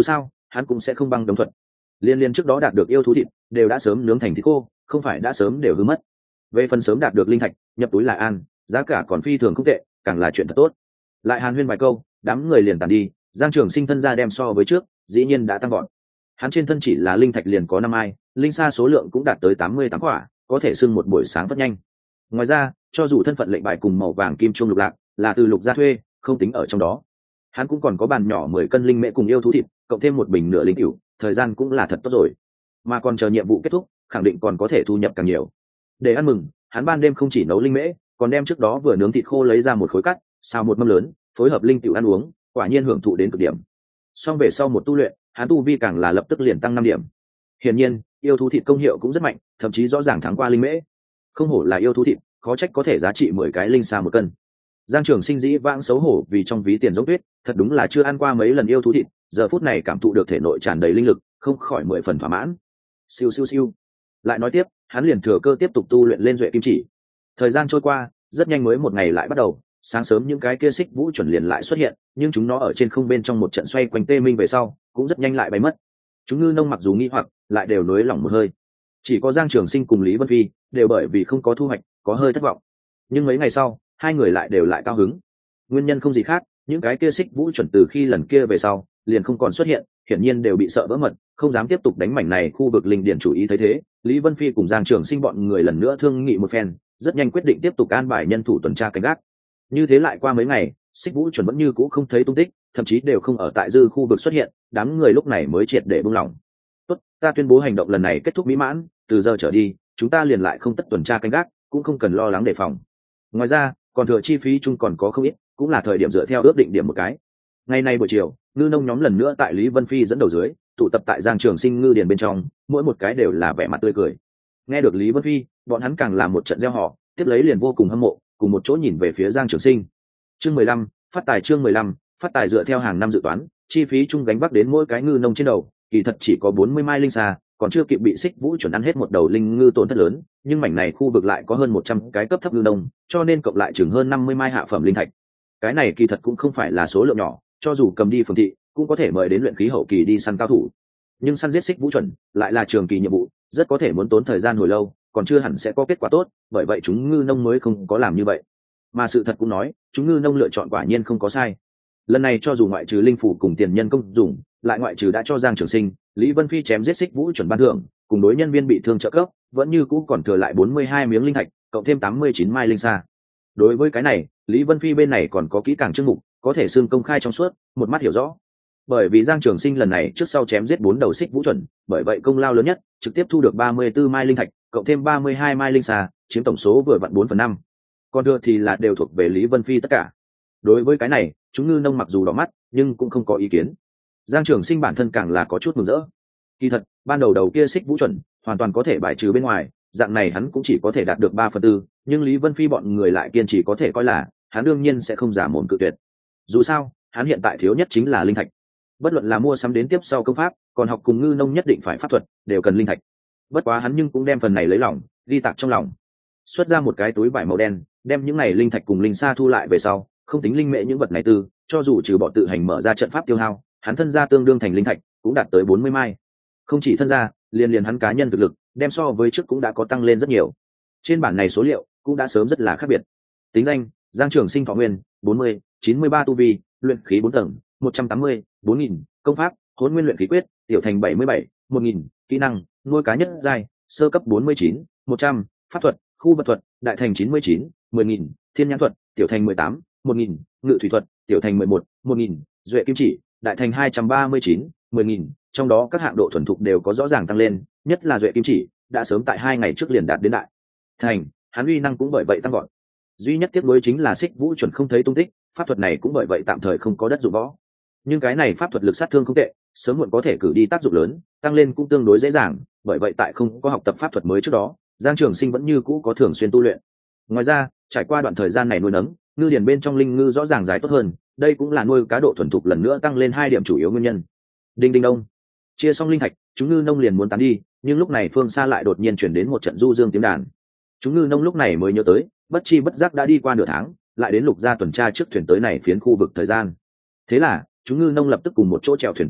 hắn cũng sẽ không băng đống thuật. Liên trước đó đạt được yêu thú thịt đều đã sớm nướng thành thịt khô, không phải đã sớm đều hư mất. Về phần sớm đạt được linh thạch nhập túi là an, giá cả còn phi thường không tệ, càng là chuyện thật tốt. Lại hàn huyên vài câu, đám người liền tàn đi. Giang Trường Sinh thân ra đem so với trước dĩ nhiên đã tăng gọn. Hắn trên thân chỉ là linh thạch liền có 5 ai, linh sa số lượng cũng đạt tới 88 quả, có thể xưng một buổi sáng rất nhanh. Ngoài ra, cho dù thân phận lệnh bài cùng màu vàng kim chuông lục lạc là từ lục gia thuê, không tính ở trong đó, hắn cũng còn có bàn nhỏ 10 cân linh mễ cùng yêu thú thịt, cộng thêm một bình nửa linh cửu, thời gian cũng là thật tốt rồi. Mà còn chờ nhiệm vụ kết thúc, khẳng định còn có thể thu nhập càng nhiều. Để ăn mừng, hắn ban đêm không chỉ nấu linh mễ, còn đem trước đó vừa nướng thịt khô lấy ra một khối cắt, xào một mâm lớn, phối hợp linh cửu ăn uống, quả nhiên hưởng thụ đến cực điểm. Xong về sau một tu luyện, hắn tu vi càng là lập tức liền tăng 5 điểm. Hiển nhiên, yêu thú thịt công hiệu cũng rất mạnh, thậm chí rõ ràng thắng qua linh mễ. Không hổ là yêu thú thịt, khó trách có thể giá trị 10 cái linh sa một cân. Giang Trường Sinh dĩ vãng xấu hổ vì trong ví tiền giống tuyết, thật đúng là chưa ăn qua mấy lần yêu thú thịt, giờ phút này cảm thụ được thể nội tràn đầy linh lực, không khỏi 10 phần thỏa mãn. Siêu siêu siêu. Lại nói tiếp, hắn liền thừa cơ tiếp tục tu luyện lên duệ kim chỉ. Thời gian trôi qua, rất nhanh mới một ngày lại bắt đầu, sáng sớm những cái kia xích vũ chuẩn liền lại xuất hiện, nhưng chúng nó ở trên không bên trong một trận xoay quanh tê minh về sau, cũng rất nhanh lại bay mất. Chúng ngư nông mặc dù nghi hoặc, lại đều nới lỏng một hơi. Chỉ có Giang Trường Sinh cùng Lý Vân Phi đều bởi vì không có thu hoạch, có hơi thất vọng. Nhưng mấy ngày sau, hai người lại đều lại cao hứng. Nguyên nhân không gì khác, những cái kia xích vũ chuẩn từ khi lần kia về sau, liền không còn xuất hiện, hiển nhiên đều bị sợ vỡ mật, không dám tiếp tục đánh mảnh này khu vực linh điển chủ ý. Thấy thế, Lý Vân Phi cùng Giang Trường Sinh bọn người lần nữa thương nghị một phen, rất nhanh quyết định tiếp tục an bài nhân thủ tuần tra canh gác. Như thế lại qua mấy ngày, xích vũ chuẩn vẫn như cũ không thấy tung tích, thậm chí đều không ở tại dư khu vực xuất hiện, đám người lúc này mới triệt để buông lỏng. Tốt, ta tuyên bố hành động lần này kết thúc mỹ mãn, từ giờ trở đi, chúng ta liền lại không tất tuần tra canh gác, cũng không cần lo lắng đề phòng. Ngoài ra, còn thừa chi phí chung còn có không ít, cũng là thời điểm dựa theo ước định điểm một cái. Ngày nay buổi chiều, ngư nông nhóm lần nữa tại Lý Vân Phi dẫn đầu dưới, tụ tập tại Giang Trường Sinh ngư điền bên trong, mỗi một cái đều là vẻ mặt tươi cười. Nghe được Lý Vân Phi, bọn hắn càng làm một trận reo hò, tiếp lấy liền vô cùng hâm mộ, cùng một chỗ nhìn về phía Giang Trường Sinh. Chương 15, phát tài. Chương 15, phát tài. Dựa theo hàng năm dự toán, chi phí chung gánh vác đến mỗi cái ngư nông trên đầu, kỳ thật chỉ có 40 mai linh sa, còn chưa kịp bị xích vũ chuẩn ăn hết một đầu linh ngư tổn thất lớn, nhưng mảnh này khu vực lại có hơn 100 cái cấp thấp ngư nông, cho nên cộng lại chừng hơn 50 mai hạ phẩm linh thạch. Cái này kỳ thật cũng không phải là số lượng nhỏ, cho dù cầm đi phường thị, cũng có thể mời đến luyện khí hậu kỳ đi săn cao thủ. Nhưng săn giết xích vũ chuẩn lại là trường kỳ nhiệm vụ, rất có thể muốn tốn thời gian hồi lâu, còn chưa hẳn sẽ có kết quả tốt, bởi vậy chúng ngư nông mới không có làm như vậy. Mà sự thật cũng nói, chúng ngư nông lựa chọn quả nhiên không có sai. Lần này cho dù ngoại trừ linh phủ cùng tiền nhân công dùng, lại ngoại trừ đã cho Giang Trường Sinh, Lý Vân Phi chém giết xích vũ chuẩn ban thưởng, cùng đối nhân viên bị thương trợ cấp, vẫn như cũ còn thừa lại 42 miếng linh thạch, cộng thêm 89 mai linh sa. Đối với cái này, Lý Vân Phi bên này còn có kỹ càng chương mục, có thể xương công khai trong suốt, một mắt hiểu rõ. Bởi vì Giang Trường Sinh lần này trước sau chém giết 4 đầu xích vũ chuẩn, bởi vậy công lao lớn nhất, trực tiếp thu được 34 mai linh thạch, cộng thêm 32 mai linh sa, chiếm tổng số vừa vặn 4/5. Còn thừa thì là đều thuộc về Lý Vân Phi tất cả. Đối với cái này, chúng ngư nông mặc dù đỏ mắt, nhưng cũng không có ý kiến. Giang Trường Sinh bản thân càng là có chút mừng rỡ. Kỳ thật, ban đầu kia xích vũ chuẩn hoàn toàn có thể bài trừ bên ngoài, dạng này hắn cũng chỉ có thể đạt được 3/4, nhưng Lý Vân Phi bọn người lại kiên trì có thể coi là, hắn đương nhiên sẽ không giả mồm cự tuyệt. Dù sao, hắn hiện tại thiếu nhất chính là linh thạch. Bất luận là mua sắm đến tiếp sau công pháp, còn học cùng ngư nông nhất định phải pháp thuật, đều cần linh thạch. Bất quá hắn nhưng cũng đem phần này lấy lòng, ghi tạc trong lòng. Xuất ra một cái túi vải màu đen, đem những này linh thạch cùng linh sa thu lại về sau, không tính linh mệ những vật này tư, cho dù trừ bỏ tự hành mở ra trận pháp tiêu hao, hắn thân gia tương đương thành linh thạch, cũng đạt tới 40 mai. Không chỉ thân gia, liền hắn cá nhân thực lực, đem so với trước cũng đã có tăng lên rất nhiều. Trên bản này số liệu cũng đã sớm rất là khác biệt. Tính danh: Giang Trường Sinh thọ nguyên 40, 93 tu vi, luyện khí 4 tầng, 180, 4000, công pháp: Hỗn Nguyên Luyện Khí Quyết, tiểu thành 77, 1000, kỹ năng: Nuôi cá nhất giai, sơ cấp 49, 100, pháp thuật: Khu vật thuật, đại thành 99, 10000, thiên nhãn thuật, tiểu thành 18, 1000, ngự thủy thuật, tiểu thành 11, 1000, duệ kim chỉ, đại thành 239, 10000, trong đó các hạng độ thuần thục đều có rõ ràng tăng lên, nhất là duệ kim chỉ, đã sớm tại 2 ngày trước liền đạt đến đại thành, hắn uy năng cũng bởi vậy tăng gọn. Duy nhất tiếc nuối chính là xích vũ chuẩn không thấy tung tích, pháp thuật này cũng bởi vậy tạm thời không có đất dụng võ. Nhưng cái này pháp thuật lực sát thương không tệ, sớm muộn có thể cử đi tác dụng lớn, tăng lên cũng tương đối dễ dàng, bởi vậy tại không có học tập pháp thuật mới trước đó, Giang Trường Sinh vẫn như cũ có thường xuyên tu luyện. Ngoài ra, trải qua đoạn thời gian này nuôi nấng, ngư điền bên trong linh ngư rõ ràng dài tốt hơn, đây cũng là nuôi cá độ thuần thục lần nữa tăng lên 2 điểm chủ yếu nguyên nhân. Đinh đinh đông. Chia xong linh thạch, chúng ngư nông liền muốn tán đi, nhưng lúc này phương xa lại đột nhiên chuyển đến một trận du dương tiếng đàn. Chúng ngư nông lúc này mới nhớ tới, bất chi bất giác đã đi qua nửa tháng, lại đến lục gia tuần tra trước thuyền tới này phiến khu vực thời gian. Thế là, chúng ngư nông lập tức cùng một chỗ chèo thuyền tiến về,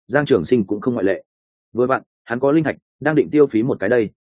Giang Trường Sinh cũng không ngoại lệ. Vừa vặn hắn có linh thạch đang định tiêu phí một cái đây.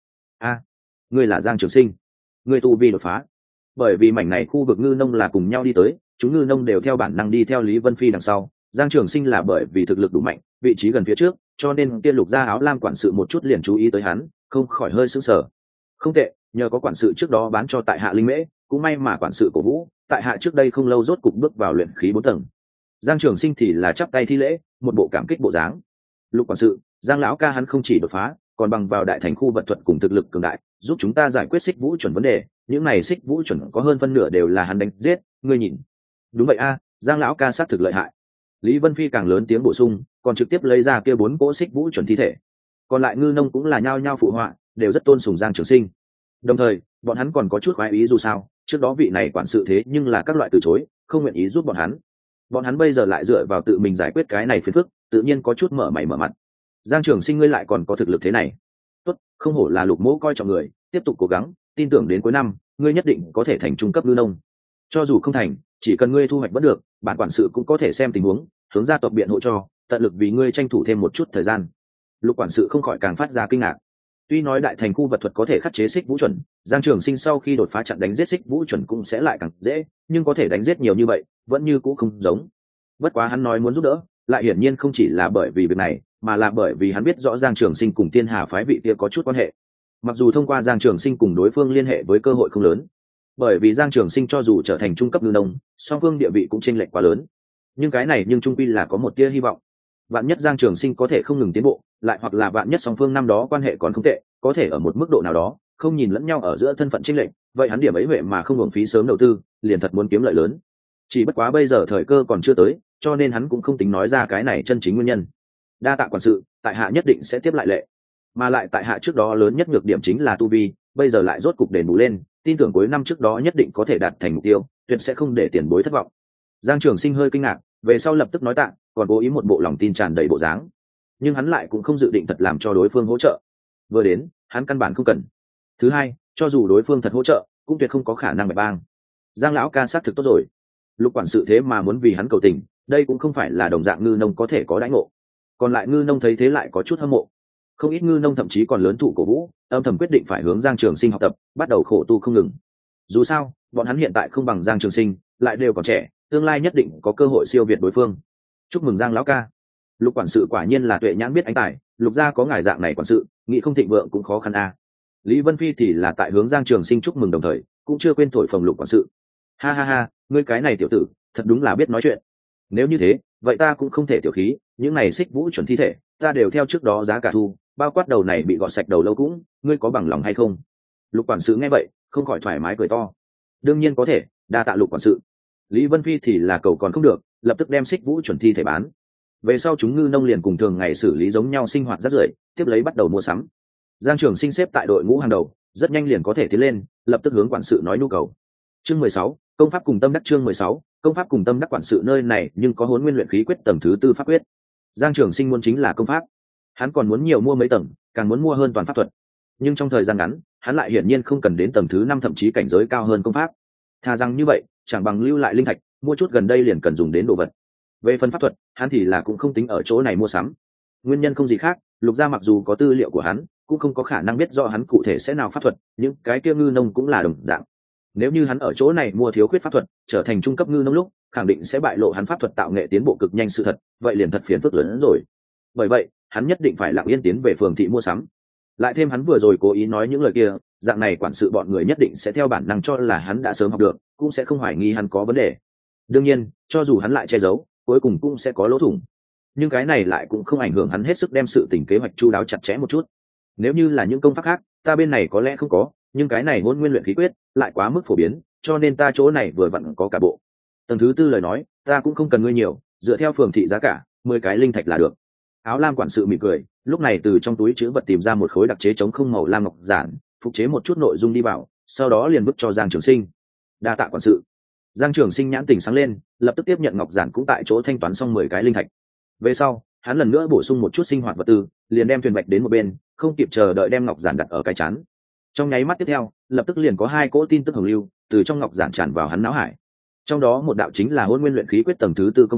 Ngươi là Giang Trường Sinh, ngươi tu vi đột phá. Bởi vì mảnh này khu vực ngư nông là cùng nhau đi tới, chúng ngư nông đều theo bản năng đi theo Lý Vân Phi đằng sau. Giang Trường Sinh là bởi vì thực lực đủ mạnh, vị trí gần phía trước, cho nên tiên lục gia áo lam quản sự một chút liền chú ý tới hắn, không khỏi hơi sững sờ. Không tệ, nhờ có quản sự trước đó bán cho tại hạ linh mễ, cũng may mà quản sự cổ vũ, tại hạ trước đây không lâu rốt cục bước vào luyện khí 4 tầng. Giang Trường Sinh thì là chắp tay thi lễ, một bộ cảm kích bộ dáng. Lục quản sự, Giang lão ca hắn không chỉ đột phá, còn bằng vào đại thành khu vận thuật cùng thực lực cường đại, giúp chúng ta giải quyết xích vũ chuẩn vấn đề. Những này xích vũ chuẩn có hơn phân nửa đều là hắn đánh giết, ngươi nhìn. Đúng vậy a, Giang lão ca xác thực lợi hại. Lý Vân Phi càng lớn tiếng bổ sung, còn trực tiếp lấy ra kia 4 cỗ xích vũ chuẩn thi thể. Còn lại ngư nông cũng là nhao nhao phụ họa, đều rất tôn sùng Giang Trường Sinh. Đồng thời, bọn hắn còn có chút khoái ý dù sao, trước đó vị này quản sự thế nhưng là các loại từ chối, không nguyện ý giúp bọn hắn. Bọn hắn bây giờ lại dựa vào tự mình giải quyết cái này phiền phức, tự nhiên có chút mở mày mở mặt. Giang Trường Sinh ngươi lại còn có thực lực thế này, tốt, không hổ là Lục Mỗ coi trọng người, tiếp tục cố gắng, tin tưởng đến cuối năm ngươi nhất định có thể thành trung cấp ngư nông. Cho dù không thành, chỉ cần ngươi thu hoạch bất được, bản quản sự cũng có thể xem tình huống, hướng gia tộc biện hộ cho, tận lực vì ngươi tranh thủ thêm một chút thời gian. Lục quản sự không khỏi càng phát ra kinh ngạc. Tuy nói đại thành khu vật thuật có thể khắc chế xích vũ chuẩn, Giang Trường Sinh sau khi đột phá chặn đánh giết xích vũ chuẩn cũng sẽ lại càng dễ, nhưng có thể đánh giết nhiều như vậy, vẫn như cũ không giống. Bất quá hắn nói muốn giúp đỡ, lại hiển nhiên không chỉ là bởi vì việc này, mà là bởi vì hắn biết rõ Giang Trường Sinh cùng Tiên Hà phái vị kia có chút quan hệ. Mặc dù thông qua Giang Trường Sinh cùng đối phương liên hệ với cơ hội không lớn, bởi vì Giang Trường Sinh cho dù trở thành trung cấp ngư nông, song phương địa vị cũng chênh lệch quá lớn. Nhưng cái này trung quy là có một tia hy vọng. Vạn nhất Giang Trường Sinh có thể không ngừng tiến bộ, lại hoặc là vạn nhất song phương năm đó quan hệ còn không tệ, có thể ở một mức độ nào đó, không nhìn lẫn nhau ở giữa thân phận chênh lệch, vậy hắn điểm ấy huệ mà không hưởng phí sớm đầu tư, liền thật muốn kiếm lợi lớn. Chỉ bất quá bây giờ thời cơ còn chưa tới, cho nên hắn cũng không tính nói ra cái này chân chính nguyên nhân. Đa tạ quản sự, tại hạ nhất định sẽ tiếp lại lệ. Mà lại tại hạ trước đó lớn nhất nhược điểm chính là tu vi, bây giờ lại rốt cục đền bù lên, tin tưởng cuối năm trước đó nhất định có thể đạt thành mục tiêu, tuyệt sẽ không để tiền bối thất vọng. Giang Trường Sinh hơi kinh ngạc, về sau lập tức nói tạ, còn cố ý một bộ lòng tin tràn đầy bộ dáng. Nhưng hắn lại cũng không dự định thật làm cho đối phương hỗ trợ. Vừa đến, hắn căn bản không cần. Thứ hai, cho dù đối phương thật hỗ trợ, cũng tuyệt không có khả năng bẻ bang. Giang lão ca sát thực tốt rồi. Lục quản sự thế mà muốn vì hắn cầu tình, đây cũng không phải là đồng dạng ngư nông có thể có đãi ngộ. Còn lại ngư nông thấy thế lại có chút hâm mộ. Không ít ngư nông thậm chí còn lớn thụ cổ vũ, âm thầm quyết định phải hướng Giang Trường Sinh học tập, bắt đầu khổ tu không ngừng. Dù sao, bọn hắn hiện tại không bằng Giang Trường Sinh, lại đều còn trẻ, tương lai nhất định có cơ hội siêu việt đối phương. Chúc mừng Giang lão ca. Lục quản sự quả nhiên là tuệ nhãn biết ánh tài, Lục gia có ngài dạng này quản sự, nghĩ không thịnh vượng cũng khó khăn a. Lý Vân Phi thì là tại hướng Giang Trường Sinh chúc mừng đồng thời, cũng chưa quên thổi phồng Lục quản sự. Ha ha ha, ngươi cái này tiểu tử, thật đúng là biết nói chuyện. Nếu như thế, vậy ta cũng không thể tiểu khí, những này xích vũ chuẩn thi thể, ta đều theo trước đó giá cả thu, bao quát đầu này bị gọt sạch đầu lâu cũng, ngươi có bằng lòng hay không? Lục quản sự nghe vậy, không khỏi thoải mái cười to. Đương nhiên có thể, đa tạ Lục quản sự. Lý Vân Phi thì là cầu còn không được, lập tức đem xích vũ chuẩn thi thể bán. Về sau chúng ngư nông liền cùng thường ngày xử lý giống nhau sinh hoạt rất rưởi, tiếp lấy bắt đầu mua sắm. Giang Trường Sinh xếp tại đội ngũ hàng đầu, rất nhanh liền có thể tiến lên, lập tức hướng quản sự nói nhu cầu. Chương 16, công pháp cùng tâm đắc. Chương 16, công pháp cùng tâm đắc. Quản sự nơi này nhưng có Hỗn Nguyên luyện khí quyết tầng thứ 4 pháp quyết. Giang Trường Sinh muốn chính là công pháp, hắn còn muốn nhiều mua mấy tầng, càng muốn mua hơn toàn pháp thuật. Nhưng trong thời gian ngắn, hắn lại hiển nhiên không cần đến tầng thứ 5 thậm chí cảnh giới cao hơn công pháp. Thà rằng như vậy, chẳng bằng lưu lại linh thạch, mua chút gần đây liền cần dùng đến đồ vật. Về phần pháp thuật, hắn thì là cũng không tính ở chỗ này mua sắm. Nguyên nhân không gì khác, Lục gia mặc dù có tư liệu của hắn, cũng không có khả năng biết rõ hắn cụ thể sẽ nào pháp thuật, nhưng cái kia ngư nông cũng là đồng dạng. Nếu như hắn ở chỗ này mua thiếu khuyết pháp thuật, trở thành trung cấp ngư nông lúc, khẳng định sẽ bại lộ hắn pháp thuật tạo nghệ tiến bộ cực nhanh sự thật, vậy liền thật phiền phức lớn hơn rồi. Bởi vậy, hắn nhất định phải lặng yên tiến về phường thị mua sắm. Lại thêm hắn vừa rồi cố ý nói những lời kia, dạng này quản sự bọn người nhất định sẽ theo bản năng cho là hắn đã sớm học được, cũng sẽ không hoài nghi hắn có vấn đề. Đương nhiên, cho dù hắn lại che giấu, cuối cùng cũng sẽ có lỗ thủng. Nhưng cái này lại cũng không ảnh hưởng hắn hết sức đem sự tình kế hoạch chu đáo chặt chẽ một chút. Nếu như là những công pháp khác, ta bên này có lẽ không có, nhưng cái này Hỗn Nguyên luyện khí quyết lại quá mức phổ biến, cho nên ta chỗ này vừa vặn có cả bộ. Tầng thứ 4 lời nói, ta cũng không cần ngươi nhiều, dựa theo phường thị giá cả, 10 cái linh thạch là được. Áo lam quản sự mỉm cười, lúc này từ trong túi trữ vật tìm ra một khối đặc chế chống không màu lam ngọc giản, phục chế một chút nội dung đi vào, sau đó liền vứt cho Giang Trường Sinh. Đa tạ quản sự. Giang Trường Sinh nhãn tỉnh sáng lên, lập tức tiếp nhận ngọc giản cũng tại chỗ thanh toán xong 10 cái linh thạch. Về sau, hắn lần nữa bổ sung một chút sinh hoạt vật tư, liền đem thuyền bạch đến một bên, không kịp chờ đợi đem ngọc giản đặt ở cái chán. Trong nháy mắt tiếp theo, lập tức liền có 2 cỗ tin tức hồng lưu từ trong ngọc giản tràn vào hắn não hải. Trong đó một đạo chính là Hỗn Nguyên luyện khí quyết tầng thứ 4 công pháp,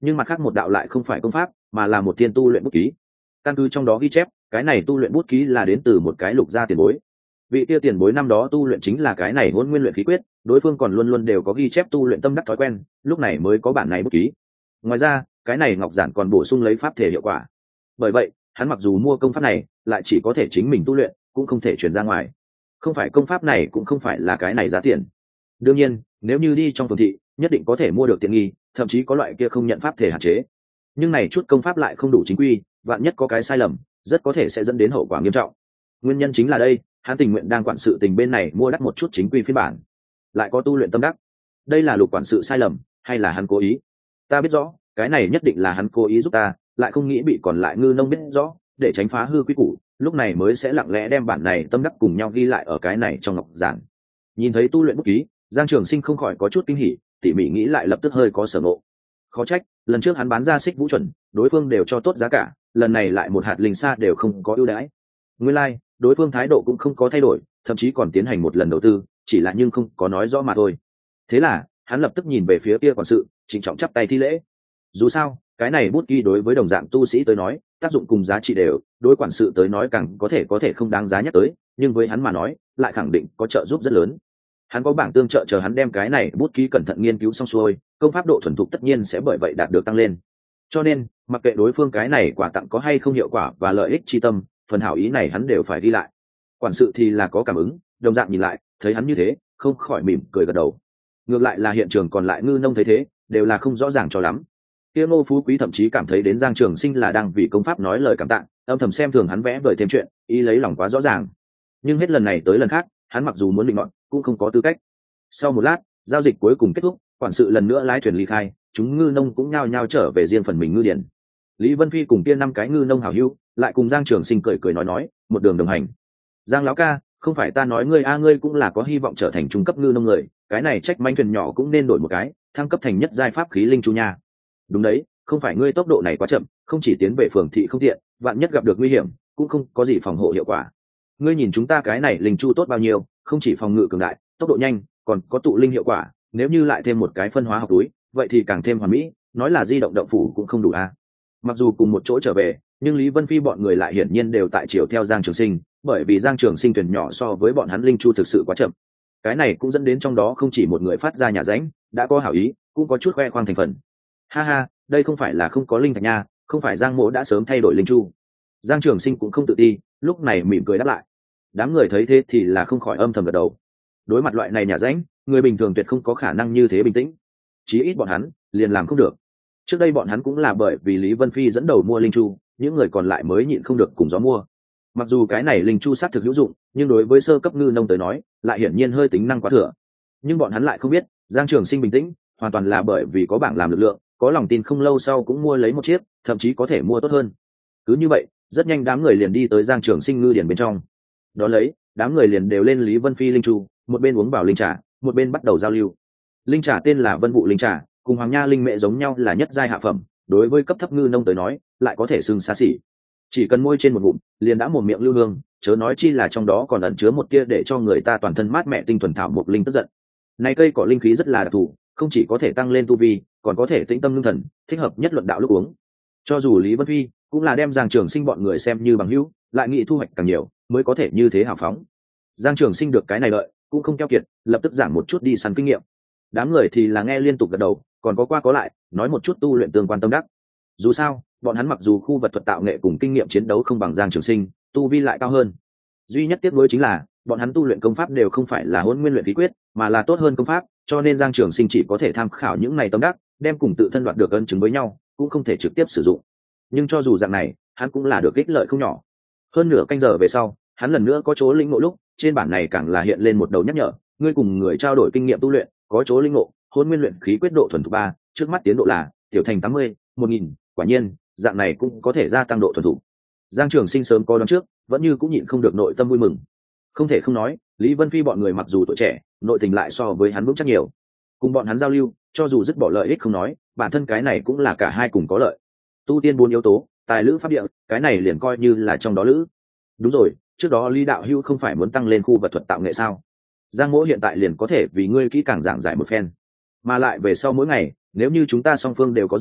nhưng mặt khác một đạo lại không phải công pháp mà là một thiên tu luyện bút ký. Căn cứ trong đó ghi chép, cái này tu luyện bút ký là đến từ một cái lục gia tiền bối. Vị kia tiền bối năm đó tu luyện chính là cái này hôn nguyên luyện khí quyết, đối phương còn luôn luôn đều có ghi chép tu luyện tâm đắc thói quen, lúc này mới có bản này bút ký. Ngoài ra cái này ngọc giản còn bổ sung lấy pháp thể hiệu quả. Bởi vậy hắn mặc dù mua công pháp này lại chỉ có thể chính mình tu luyện, cũng không thể chuyển ra ngoài. Không phải công pháp này cũng không phải là cái này giá tiền. Đương nhiên nếu như đi trong phường thị nhất định có thể mua được tiện nghi, thậm chí có loại kia không nhận pháp thể hạn chế. Nhưng này chút công pháp lại không đủ chính quy, vạn nhất có cái sai lầm rất có thể sẽ dẫn đến hậu quả nghiêm trọng. Nguyên nhân chính là đây, hắn tình nguyện đang quản sự tình bên này mua đắt một chút chính quy phiên bản, lại có tu luyện tâm đắc. Đây là lục quản sự sai lầm hay là hắn cố ý? Ta biết rõ cái này nhất định là hắn cố ý giúp ta, lại không nghĩ bị còn lại ngư nông biết rõ, để tránh phá hư quy củ, lúc này mới sẽ lặng lẽ đem bản này tâm đắc cùng nhau ghi lại ở cái này trong ngọc giản. Nhìn thấy tu luyện bút ký, Giang Trường Sinh không khỏi có chút kinh hỉ, tỉ mỉ nghĩ lại lập tức hơi có sở ngộ. Khó trách lần trước hắn bán ra xích vũ chuẩn, đối phương đều cho tốt giá cả, lần này lại một hạt linh sa đều không có ưu đãi. Nguyên lai đối phương thái độ cũng không có thay đổi, thậm chí còn tiến hành một lần đầu tư, chỉ là nhưng không có nói rõ mà thôi. Thế là hắn lập tức nhìn về phía kia quản sự, trịnh trọng chắp tay thi lễ. Dù sao cái này bút ký đối với đồng dạng tu sĩ tới nói tác dụng cùng giá trị đều, đối quản sự tới nói càng có thể không đáng giá nhắc tới, nhưng với hắn mà nói lại khẳng định có trợ giúp rất lớn. Hắn có bảng tương trợ chờ hắn đem cái này bút ký cẩn thận nghiên cứu xong xuôi, công pháp độ thuần thục tất nhiên sẽ bởi vậy đạt được tăng lên. Cho nên mặc kệ đối phương cái này quà tặng có hay không hiệu quả và lợi ích chi tâm, phần hảo ý này hắn đều phải ghi lại. Quản sự thì là có cảm ứng, đồng dạng nhìn lại thấy hắn như thế không khỏi mỉm cười gật đầu. Ngược lại là hiện trường còn lại ngư nông thấy thế đều là không rõ ràng cho lắm. Kia Ngô Phú Quý thậm chí cảm thấy đến Giang Trường Sinh là đang vì công pháp nói lời cảm tạ, âm thầm xem thường hắn vẽ vời thêm chuyện, ý lấy lòng quá rõ ràng. Nhưng hết lần này tới lần khác hắn mặc dù muốn định ngọn cũng không có tư cách. Sau một lát giao dịch cuối cùng kết thúc, quản sự lần nữa lái thuyền ly khai, chúng ngư nông cũng nhao nhao trở về riêng phần mình ngư điển. Lý Vân Phi cùng kia 5 cái ngư nông hảo hữu lại cùng Giang Trường Sinh cười cười nói một đường đồng hành. Giang lão ca, không phải ta nói ngươi ngươi cũng là có hy vọng trở thành trung cấp ngư nông người, cái này trách manh thuyền nhỏ cũng nên đổi một cái, thăng cấp thành nhất giai pháp khí linh chu nha. Đúng đấy, không phải ngươi tốc độ này quá chậm, không chỉ tiến về phường thị không tiện, vạn nhất gặp được nguy hiểm cũng không có gì phòng hộ hiệu quả. Ngươi nhìn chúng ta cái này linh chu tốt bao nhiêu, không chỉ phòng ngự cường đại, tốc độ nhanh, còn có tụ linh hiệu quả, nếu như lại thêm một cái phân hóa học túi vậy thì càng thêm hoàn mỹ, nói là di động động phủ cũng không đủ a. Mặc dù cùng một chỗ trở về, nhưng Lý Vân Phi bọn người lại hiển nhiên đều tại chiều theo Giang Trường Sinh, bởi vì Giang Trường Sinh thuyền nhỏ so với bọn hắn linh chu thực sự quá chậm. Cái này cũng dẫn đến trong đó không chỉ một người phát ra nhà ránh, đã có hảo ý, cũng có chút khoe khoang thành phần. Ha ha, đây không phải là không có linh thạch nha, không phải Giang Mỗ đã sớm thay đổi linh chu. Giang Trường Sinh cũng không tự ti, lúc này mỉm cười đáp lại. Đám người thấy thế thì là không khỏi âm thầm gật đầu. Đối mặt loại này nhà ránh, người bình thường tuyệt không có khả năng như thế bình tĩnh, chí ít bọn hắn liền làm không được. Trước đây bọn hắn cũng là bởi vì Lý Vân Phi dẫn đầu mua linh chu, những người còn lại mới nhịn không được cùng gió mua. Mặc dù cái này linh chu sát thực hữu dụng, nhưng đối với sơ cấp ngư nông tới nói lại hiển nhiên hơi tính năng quá thừa. Nhưng bọn hắn lại không biết Giang Trường Sinh bình tĩnh hoàn toàn là bởi vì có bảng làm lực lượng, có lòng tin không lâu sau cũng mua lấy một chiếc, thậm chí có thể mua tốt hơn. Cứ như vậy rất nhanh đám người liền đi tới Giang Trường Sinh ngư điển bên trong. Đó lấy đám người liền đều lên Lý Vân Phi linh chu, một bên uống bảo linh trà, một bên bắt đầu giao lưu. Linh trà tên là Vân Vụ linh trà, cùng Hoàng Nha linh mệ giống nhau là nhất giai hạ phẩm, đối với cấp thấp ngư nông tới nói lại có thể xưng xa xỉ. Chỉ cần môi trên một ngụm liền đã một miệng lưu hương, chớ nói chi là trong đó còn ẩn chứa một tia để cho người ta toàn thân mát mẻ tinh thuần thảo mộc linh tức giận. Này cây cỏ linh khí rất là đặc thù, không chỉ có thể tăng lên tu vi, còn có thể tĩnh tâm ngưng thần, thích hợp nhất luận đạo lúc uống. Cho dù Lý Vân Phi cũng là đem Giang Trường Sinh bọn người xem như bằng hữu, lại nghĩ thu hoạch càng nhiều mới có thể như thế hào phóng. Giang Trường Sinh được cái này lợi cũng không keo kiệt, lập tức giảng một chút đi săn kinh nghiệm. Đám người thì là nghe liên tục gật đầu, còn có qua có lại nói một chút tu luyện tương quan tâm đắc. Dù sao bọn hắn mặc dù khu vật thuật tạo nghệ cùng kinh nghiệm chiến đấu không bằng Giang Trường Sinh, tu vi lại cao hơn. Duy nhất tiếc nuối chính là bọn hắn tu luyện công pháp đều không phải là Hỗn Nguyên luyện khí quyết, mà là tốt hơn công pháp, cho nên Giang Trường Sinh chỉ có thể tham khảo những này tâm đắc, đem cùng tự thân đoạt được ân chứng với nhau, cũng không thể trực tiếp sử dụng. Nhưng cho dù dạng này, hắn cũng là được ích lợi không nhỏ. Hơn nửa canh giờ về sau, hắn lần nữa có chỗ linh ngộ lúc, trên bản này càng là hiện lên một đầu nhắc nhở, ngươi cùng người trao đổi kinh nghiệm tu luyện, có chỗ linh ngộ, Hỗn Nguyên luyện khí quyết độ thuần thục 3, trước mắt tiến độ là tiểu thành 80, 1000, quả nhiên, dạng này cũng có thể gia tăng độ thuần thục. Giang Trường Sinh sớm có đoán trước, vẫn như cũng nhịn không được nội tâm vui mừng. Không thể không nói, Lý Vân Phi bọn người mặc dù tuổi trẻ, nội tình lại so với hắn vững chắc nhiều. Cùng bọn hắn giao lưu, cho dù dứt bỏ lợi ích không nói, bản thân cái này cũng là cả hai cùng có lợi. Tu tiên 4 yếu tố, tài lữ pháp địa, cái này liền coi như là trong đó lữ. Đúng rồi, trước đó Lý đạo hữu không phải muốn tăng lên khu vật thuật tạo nghệ sao? Giang Mỗ hiện tại liền có thể vì ngươi kỹ càng giảng giải một phen. Mà lại về sau mỗi ngày, nếu như chúng ta song phương đều có rảnh,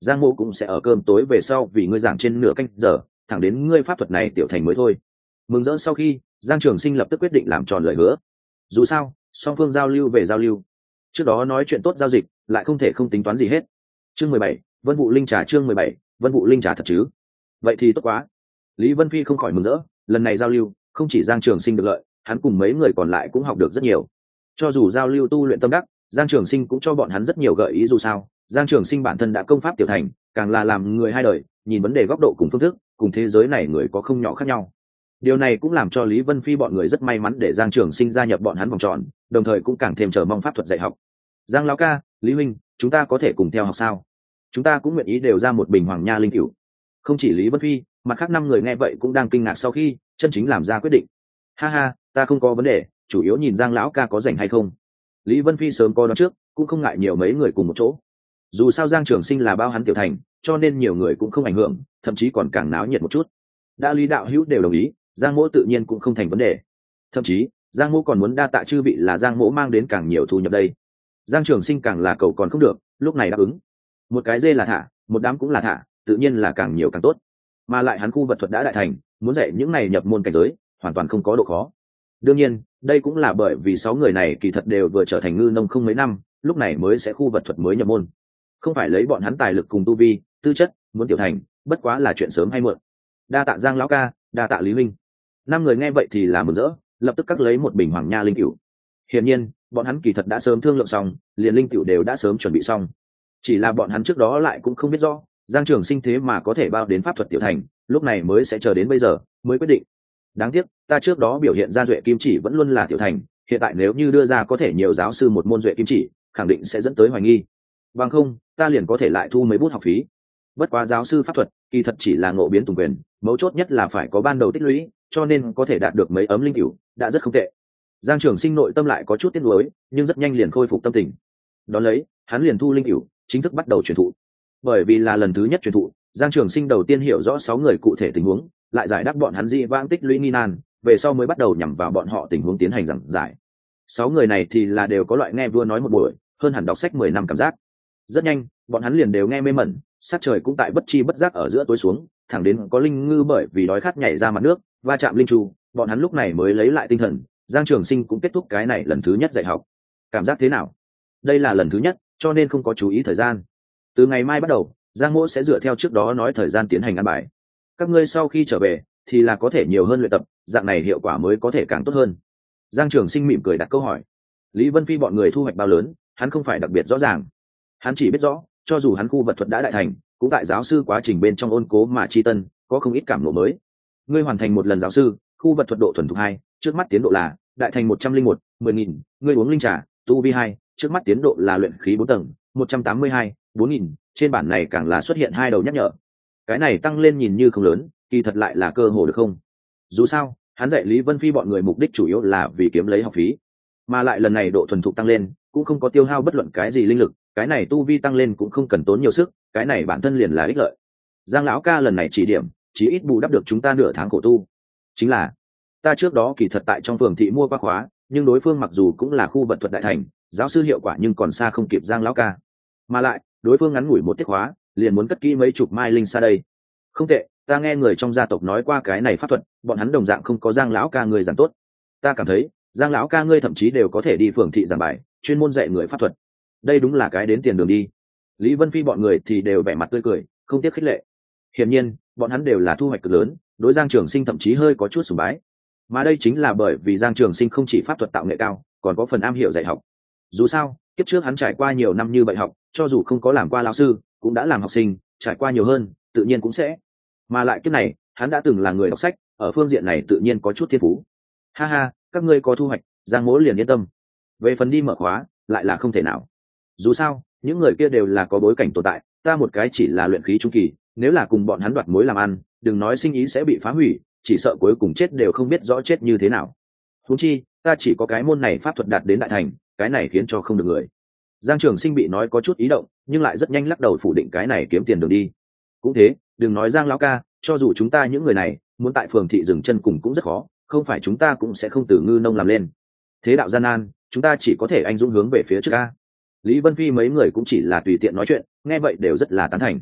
giang mỗ cũng sẽ ở cơm tối về sau vì ngươi giảng trên nửa canh giờ, thẳng đến ngươi pháp thuật này tiểu thành mới thôi. Mừng rỡ sau khi, Giang Trường Sinh lập tức quyết định làm tròn lời hứa. Dù sao song phương giao lưu về giao lưu, trước đó nói chuyện tốt giao dịch lại không thể không tính toán gì hết. Chương 17, Vân Vũ Linh Trà. Chương 17, Vân Vũ Linh Trà thật chứ? Vậy thì tốt quá. Lý Vân Phi không khỏi mừng rỡ, lần này giao lưu không chỉ Giang Trường Sinh được lợi, hắn cùng mấy người còn lại cũng học được rất nhiều. Cho dù giao lưu tu luyện tâm đắc, Giang Trường Sinh cũng cho bọn hắn rất nhiều gợi ý. Dù sao Giang Trường Sinh bản thân đã công pháp tiểu thành, càng là làm người hai đời, nhìn vấn đề góc độ cùng phương thức cùng thế giới này người có không nhỏ khác nhau. Điều này cũng làm cho Lý Vân Phi bọn người rất may mắn để Giang Trường Sinh gia nhập bọn hắn vòng tròn, đồng thời cũng càng thêm chờ mong pháp thuật dạy học. Giang lão ca, Lý huynh, chúng ta có thể cùng theo học sao? Chúng ta cũng nguyện ý đều ra một bình hoàng nha linh cửu. Không chỉ Lý Vân Phi, mặt khác 5 người nghe vậy cũng đang kinh ngạc sau khi chân chính làm ra quyết định. Ha ha, ta không có vấn đề, chủ yếu nhìn Giang lão ca có rảnh hay không. Lý Vân Phi sớm có đoán trước, cũng không ngại nhiều mấy người cùng một chỗ. Dù sao Giang Trường Sinh là bao hắn tiểu thành, cho nên nhiều người cũng không ảnh hưởng, thậm chí còn càng náo nhiệt một chút. Đã Lý đạo hữu đều đồng ý, Giang mỗ tự nhiên cũng không thành vấn đề. Thậm chí Giang mỗ còn muốn đa tạ chư vị là Giang mỗ mang đến càng nhiều thu nhập đây. Giang Trường Sinh càng là cầu còn không được, lúc này đáp ứng. Một cái dê là thả, một đám cũng là thả, tự nhiên là càng nhiều càng tốt. Mà lại hắn khu vật thuật đã đại thành, muốn dạy những này nhập môn cảnh giới hoàn toàn không có độ khó. Đương nhiên đây cũng là bởi vì 6 người này kỳ thật đều vừa trở thành ngư nông không mấy năm, lúc này mới sẽ khu vật thuật mới nhập môn, không phải lấy bọn hắn tài lực cùng tu vi tư chất muốn tiểu thành bất quá là chuyện sớm hay muộn. Đa tạ Giang lão ca, đa tạ Lý minh. 5 người nghe vậy thì là mừng rỡ, lập tức cắt lấy một bình hoàng nha linh cửu. Hiển nhiên bọn hắn kỳ thật đã sớm thương lượng xong, liền linh cửu đều đã sớm chuẩn bị xong, chỉ là bọn hắn trước đó lại cũng không biết rõ Giang Trường Sinh thế mà có thể bao đến pháp thuật tiểu thành, lúc này mới sẽ chờ đến bây giờ mới quyết định. Đáng tiếc ta trước đó biểu hiện ra duệ kim chỉ vẫn luôn là tiểu thành, hiện tại nếu như đưa ra có thể nhiều giáo sư một môn duệ kim chỉ, khẳng định sẽ dẫn tới hoài nghi. Bằng không ta liền có thể lại thu mấy bút học phí. Bất quá giáo sư pháp thuật kỳ thật chỉ là ngộ biến tùng quyền, mấu chốt nhất là phải có ban đầu tích lũy, cho nên có thể đạt được mấy ấm linh cửu đã rất không tệ. Giang Trường Sinh nội tâm lại có chút tiếc nuối, nhưng rất nhanh liền khôi phục tâm tình. Đón lấy hắn liền thu linh cửu, chính thức bắt đầu truyền thụ. Bởi vì là lần thứ nhất truyền thụ, Giang Trường Sinh đầu tiên hiểu rõ 6 người cụ thể tình huống, lại giải đáp bọn hắn dị vãng tích lũy nghi nan, về sau mới bắt đầu nhằm vào bọn họ tình huống tiến hành giảng giải. 6 người này thì là đều có loại nghe vua nói một buổi, hơn hẳn đọc sách 10 năm cảm giác. Rất nhanh bọn hắn liền đều nghe mê mẩn, sát trời cũng tại bất chi bất giác ở giữa tối xuống, thẳng đến có linh ngư bởi vì đói khát nhảy ra mặt nước va chạm linh trụ, bọn hắn lúc này mới lấy lại tinh thần. Giang Trường Sinh cũng kết thúc cái này lần thứ nhất dạy học. Cảm giác thế nào? Đây là lần thứ nhất, cho nên không có chú ý thời gian. Từ ngày mai bắt đầu, Giang mỗ sẽ dựa theo trước đó nói thời gian tiến hành ăn bài. Các ngươi sau khi trở về thì là có thể nhiều hơn luyện tập, dạng này hiệu quả mới có thể càng tốt hơn. Giang Trường Sinh mỉm cười đặt câu hỏi. Lý Vân Phi bọn người thu hoạch bao lớn, hắn không phải đặc biệt rõ ràng. Hắn chỉ biết rõ, cho dù hắn khu vật thuật đã đại thành, cũng tại giáo sư quá trình bên trong ôn cố mà chi tân, có không ít cảm ngộ mới. Ngươi hoàn thành một lần giáo sư, khu vật thuật độ thuần thục 2, trước mắt tiến độ là đại thành 101, 10.000. Ngươi uống linh trà, tu vi 2, trước mắt tiến độ là luyện khí 4 tầng, 182, 4.000. Trên bản này càng là xuất hiện 2 đầu nhắc nhở. Cái này tăng lên nhìn như không lớn, kỳ thật lại là cơ hội được không? Dù sao hắn dạy Lý Vân Phi bọn người mục đích chủ yếu là vì kiếm lấy học phí, mà lại lần này độ thuần thục tăng lên cũng không có tiêu hao bất luận cái gì linh lực, cái này tu vi tăng lên cũng không cần tốn nhiều sức, cái này bản thân liền là ích lợi. Giang lão ca lần này chỉ điểm chí ít bù đắp được chúng ta nửa tháng khổ tu. Chính là ta trước đó kỳ thật tại trong phường thị mua qua khóa, nhưng đối phương mặc dù cũng là khu vật thuật đại thành, giáo sư hiệu quả nhưng còn xa không kịp Giang lão ca, mà lại đối phương ngắn ngủi một tiết khóa liền muốn cất kỹ mấy chục mai linh xa đây. Không tệ, ta nghe người trong gia tộc nói qua cái này pháp thuật, bọn hắn đồng dạng không có Giang lão ca người giảng tốt. Ta cảm thấy Giang lão ca ngươi thậm chí đều có thể đi phường thị giảng bài, chuyên môn dạy người pháp thuật. Đây đúng là cái đến tiền đường đi. Lý Vân Phi bọn người thì đều vẻ mặt tươi cười, không tiếc khích lệ. Hiển nhiên bọn hắn đều là thu hoạch cực lớn, đối Giang Trường Sinh thậm chí hơi có chút sùng bái. Mà đây chính là bởi vì Giang Trường Sinh không chỉ pháp thuật tạo nghệ cao, còn có phần am hiểu dạy học. Dù sao kiếp trước hắn trải qua nhiều năm như vậy học, cho dù không có làm qua lão sư cũng đã làm học sinh, trải qua nhiều hơn tự nhiên cũng sẽ. Mà lại kiếp này hắn đã từng là người đọc sách, ở phương diện này tự nhiên có chút thiên phú. Ha ha, các ngươi có thu hoạch, Giang mỗ liền yên tâm. Về phần đi mở khóa lại là không thể nào. Dù sao những người kia đều là có bối cảnh tồn tại, ta một cái chỉ là luyện khí trung kỳ, nếu là cùng bọn hắn đoạt mối làm ăn, đừng nói sinh ý sẽ bị phá hủy, chỉ sợ cuối cùng chết đều không biết rõ chết như thế nào. Huống chi ta chỉ có cái môn này pháp thuật đạt đến đại thành, cái này khiến cho không được người. Giang Trường Sinh bị nói có chút ý động, nhưng lại rất nhanh lắc đầu phủ định cái này kiếm tiền đường đi. Cũng thế, đừng nói Giang lão ca, cho dù chúng ta những người này muốn tại phường thị dừng chân cùng cũng rất khó, không phải chúng ta cũng sẽ không từ ngư nông làm lên. Thế đạo gian nan, chúng ta chỉ có thể anh dũng hướng về phía trước a. Lý Vân Phi mấy người cũng chỉ là tùy tiện nói chuyện, nghe vậy đều rất là tán thành.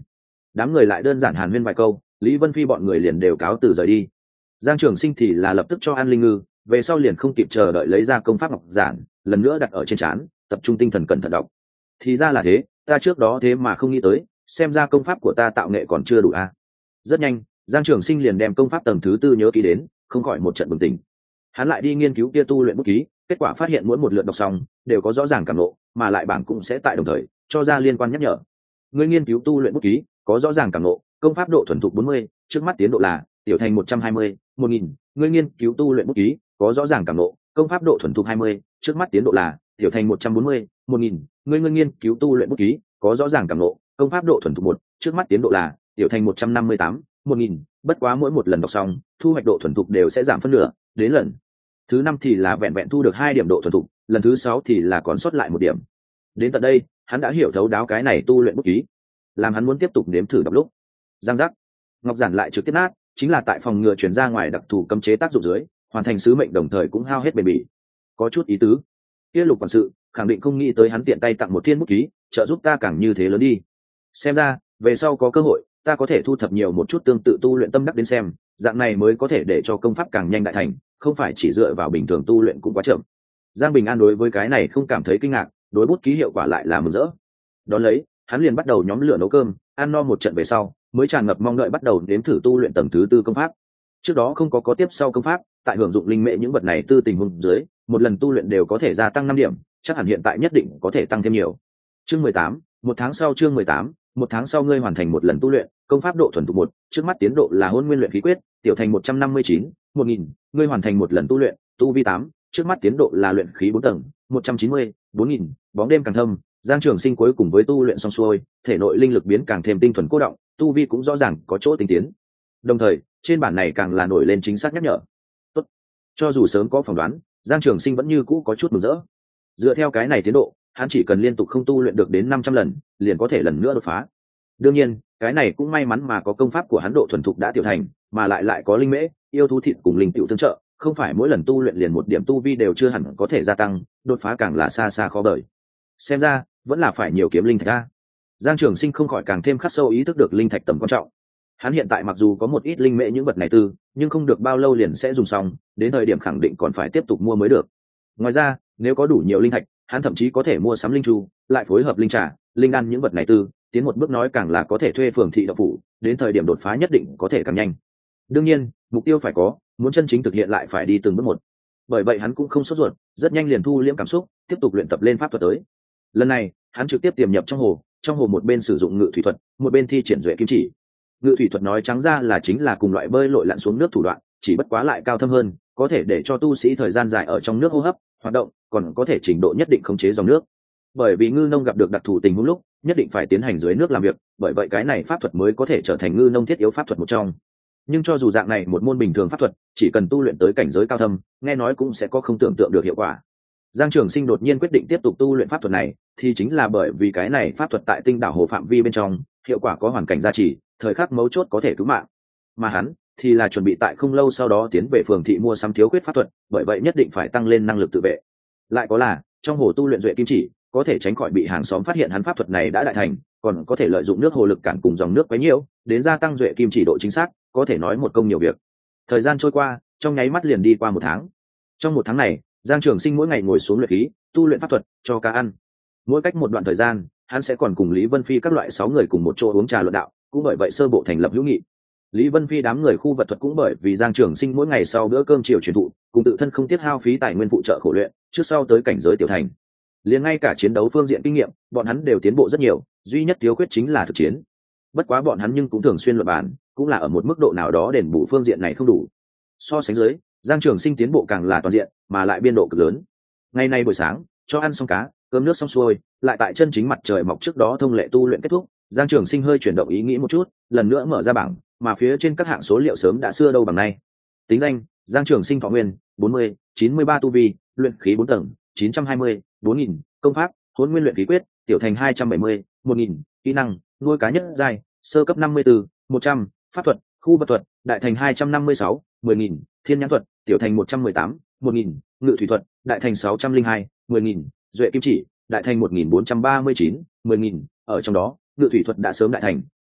đám người lại đơn giản hàn huyên vài câu, Lý Vân Phi bọn người liền đều cáo từ rời đi. Giang Trường Sinh thì là lập tức cho an linh ngư, về sau liền không kịp chờ đợi lấy ra công pháp ngọc giản, lần nữa đặt ở trên trán, tập trung tinh thần cẩn thận đọc. Thì ra là thế, ta trước đó thế mà không nghĩ tới, xem ra công pháp của ta tạo nghệ còn chưa đủ a. Rất nhanh, Giang Trường Sinh liền đem công pháp tầng thứ tư nhớ kỹ đến, không khỏi một trận bừng tỉnh. Hắn lại đi nghiên cứu kia tu luyện bút ký, kết quả phát hiện mỗi một lượt đọc xong đều có rõ ràng cảm ngộ, mà lại bảng cũng sẽ tại đồng thời cho ra liên quan nhắc nhở. Ngươi nghiên cứu tu luyện bút ký, có rõ ràng cảm ngộ, công pháp độ thuần thục 40, trước mắt tiến độ là tiểu thành 120, 1000. Ngươi nghiên cứu tu luyện bút ký, có rõ ràng cảm ngộ, công pháp độ thuần thục 20, trước mắt tiến độ là tiểu thành 140, 1000. Ngươi nghiên cứu tu luyện bút ký, có rõ ràng cảm ngộ, công pháp độ thuần thục 1, trước mắt tiến độ là tiểu thành 158, 1000. Bất quá mỗi một lần đọc xong, thu hoạch độ thuần thục đều sẽ giảm phân nửa, đến lần thứ 5 thì là vẹn vẹn thu được 2 điểm độ thuần thục, lần thứ 6 thì là còn sót lại 1 điểm. Đến tận đây, hắn đã hiểu thấu đáo cái này tu luyện bút ký, làm hắn muốn tiếp tục nếm thử đọc lúc. Giang giác, ngọc giản lại trực tiếp nát, chính là tại phòng ngừa chuyển ra ngoài đặc thù cấm chế tác dụng dưới, hoàn thành sứ mệnh đồng thời cũng hao hết bền bỉ. Có chút ý tứ. Kia Lục quản sự khẳng định không nghĩ tới hắn tiện tay tặng một thiên bút ký, trợ giúp ta càng như thế lớn đi. Xem ra, về sau có cơ hội, ta có thể thu thập nhiều một chút tương tự tu luyện tâm đắc đến xem, dạng này mới có thể để cho công pháp càng nhanh đại thành, không phải chỉ dựa vào bình thường tu luyện cũng quá chậm. Giang Bình An đối với cái này không cảm thấy kinh ngạc, đối bút ký hiệu quả lại là mừng rỡ. Đón lấy, hắn liền bắt đầu nhóm lửa nấu cơm, ăn no một trận về sau, mới tràn ngập mong đợi bắt đầu nếm thử tu luyện tầng thứ tư công pháp. Trước đó không có tiếp sau công pháp, tại hưởng dụng linh mệ những vật này tư tình huống dưới, một lần tu luyện đều có thể gia tăng 5 điểm, chắc hẳn hiện tại nhất định có thể tăng thêm nhiều. Chương 18, một tháng sau chương 18, một tháng sau ngươi hoàn thành một lần tu luyện, công pháp độ thuần thục 1, trước mắt tiến độ là Hôn Nguyên luyện khí quyết, tiểu thành 159, 1000, ngươi hoàn thành một lần tu luyện, tu vi 8, trước mắt tiến độ là luyện khí 4 tầng, 190, 4000, bóng đêm càng thâm. Giang Trường Sinh cuối cùng với tu luyện xong xuôi, thể nội linh lực biến càng thêm tinh thuần cố động, tu vi cũng rõ ràng có chỗ tinh tiến. Đồng thời, trên bản này càng là nổi lên chính xác nhắc nhở. Tốt. Cho dù sớm có phỏng đoán, Giang Trường Sinh vẫn như cũ có chút mừng rỡ. Dựa theo cái này tiến độ, hắn chỉ cần liên tục không tu luyện được đến 500 lần, liền có thể lần nữa đột phá. Đương nhiên, cái này cũng may mắn mà có công pháp của hắn độ thuần thục đã tiểu thành, mà lại có linh mễ, yêu thú thịt cùng linh tiểu tương trợ, không phải mỗi lần tu luyện liền một điểm tu vi đều chưa hẳn có thể gia tăng, đột phá càng là xa xa khó bời. Xem ra, vẫn là phải nhiều kiếm linh thạch a. Giang Trường Sinh không khỏi càng thêm khắc sâu ý thức được linh thạch tầm quan trọng. Hắn hiện tại mặc dù có một ít linh mễ những vật này tư, nhưng không được bao lâu liền sẽ dùng xong, đến thời điểm khẳng định còn phải tiếp tục mua mới được. Ngoài ra, nếu có đủ nhiều linh thạch, hắn thậm chí có thể mua sắm linh chu, lại phối hợp linh trà, linh ăn những vật này tư, tiến một bước nói càng là có thể thuê phường thị đậu phủ, đến thời điểm đột phá nhất định có thể càng nhanh. Đương nhiên, mục tiêu phải có, muốn chân chính thực hiện lại phải đi từng bước một. Bởi vậy hắn cũng không sốt ruột, rất nhanh liền thu liễm cảm xúc, tiếp tục luyện tập lên pháp thuật tới. Lần này, hắn trực tiếp tiềm nhập trong hồ một bên sử dụng ngự thủy thuật, một bên thi triển duệ kim chỉ. Ngự thủy thuật nói trắng ra là chính là cùng loại bơi lội lặn xuống nước thủ đoạn, chỉ bất quá lại cao thâm hơn, có thể để cho tu sĩ thời gian dài ở trong nước hô hấp, hoạt động, còn có thể trình độ nhất định khống chế dòng nước. Bởi vì ngư nông gặp được đặc thù tình huống lúc, nhất định phải tiến hành dưới nước làm việc, bởi vậy cái này pháp thuật mới có thể trở thành ngư nông thiết yếu pháp thuật một trong. Nhưng cho dù dạng này một môn bình thường pháp thuật, chỉ cần tu luyện tới cảnh giới cao thâm, nghe nói cũng sẽ có không tưởng tượng được hiệu quả. Giang Trường Sinh đột nhiên quyết định tiếp tục tu luyện pháp thuật này, thì chính là bởi vì cái này pháp thuật tại Tinh Đảo Hồ phạm vi bên trong, hiệu quả có hoàn cảnh gia trì, thời khắc mấu chốt có thể cứu mạng. Mà hắn thì là chuẩn bị tại không lâu sau đó tiến về phường thị mua sắm thiếu khuyết pháp thuật, bởi vậy nhất định phải tăng lên năng lực tự vệ. Lại có là, trong hồ tu luyện duệ kim chỉ, có thể tránh khỏi bị hàng xóm phát hiện hắn pháp thuật này đã đại thành, còn có thể lợi dụng nước hồ lực cản cùng dòng nước quấy nhiễu, đến gia tăng duệ kim chỉ độ chính xác, có thể nói một công nhiều việc. Thời gian trôi qua, trong nháy mắt liền đi qua 1 tháng. Trong 1 tháng này, Giang Trường Sinh mỗi ngày ngồi xuống luyện khí, tu luyện pháp thuật, cho cá ăn. Mỗi cách một đoạn thời gian, hắn sẽ còn cùng Lý Vân Phi các loại 6 người cùng một chỗ uống trà luận đạo, cũng bởi vậy sơ bộ thành lập hữu nghị. Lý Vân Phi đám người khu vật thuật cũng bởi vì Giang Trường Sinh mỗi ngày sau bữa cơm chiều truyền thụ, cùng tự thân không tiết hao phí tài nguyên phụ trợ khổ luyện, trước sau tới cảnh giới tiểu thành. Liền ngay cả chiến đấu phương diện kinh nghiệm, bọn hắn đều tiến bộ rất nhiều, duy nhất thiếu khuyết chính là thực chiến. Bất quá bọn hắn nhưng cũng thường xuyên luận bàn, cũng là ở một mức độ nào đó đền bù phương diện này không đủ. So sánh dưới, Giang Trường Sinh tiến bộ càng là toàn diện, mà lại biên độ cực lớn. Ngày nay buổi sáng, cho ăn xong cá, cơm nước xong xuôi, lại tại chân chính mặt trời mọc trước đó thông lệ tu luyện kết thúc, Giang Trường Sinh hơi chuyển động ý nghĩ một chút, lần nữa mở ra bảng, mà phía trên các hạng số liệu sớm đã xưa đâu bằng nay. Tính danh: Giang Trường Sinh thọ nguyên 40, 93 tu vi, luyện khí 4 tầng, 920, 4000, công pháp: Hỗn Nguyên luyện khí quyết, tiểu thành 270, 1000, kỹ năng: nuôi cá nhất giai, sơ cấp 54, 100, pháp thuật: khu vật thuật, đại thành 256, 10000, thiên nhãn thuật, tiểu thành 118, 1000, ngự thủy thuật, đại thành 602, 10000, duệ kim chỉ, đại thành 1439, 10000, ở trong đó, ngự thủy thuật đã sớm đại thành,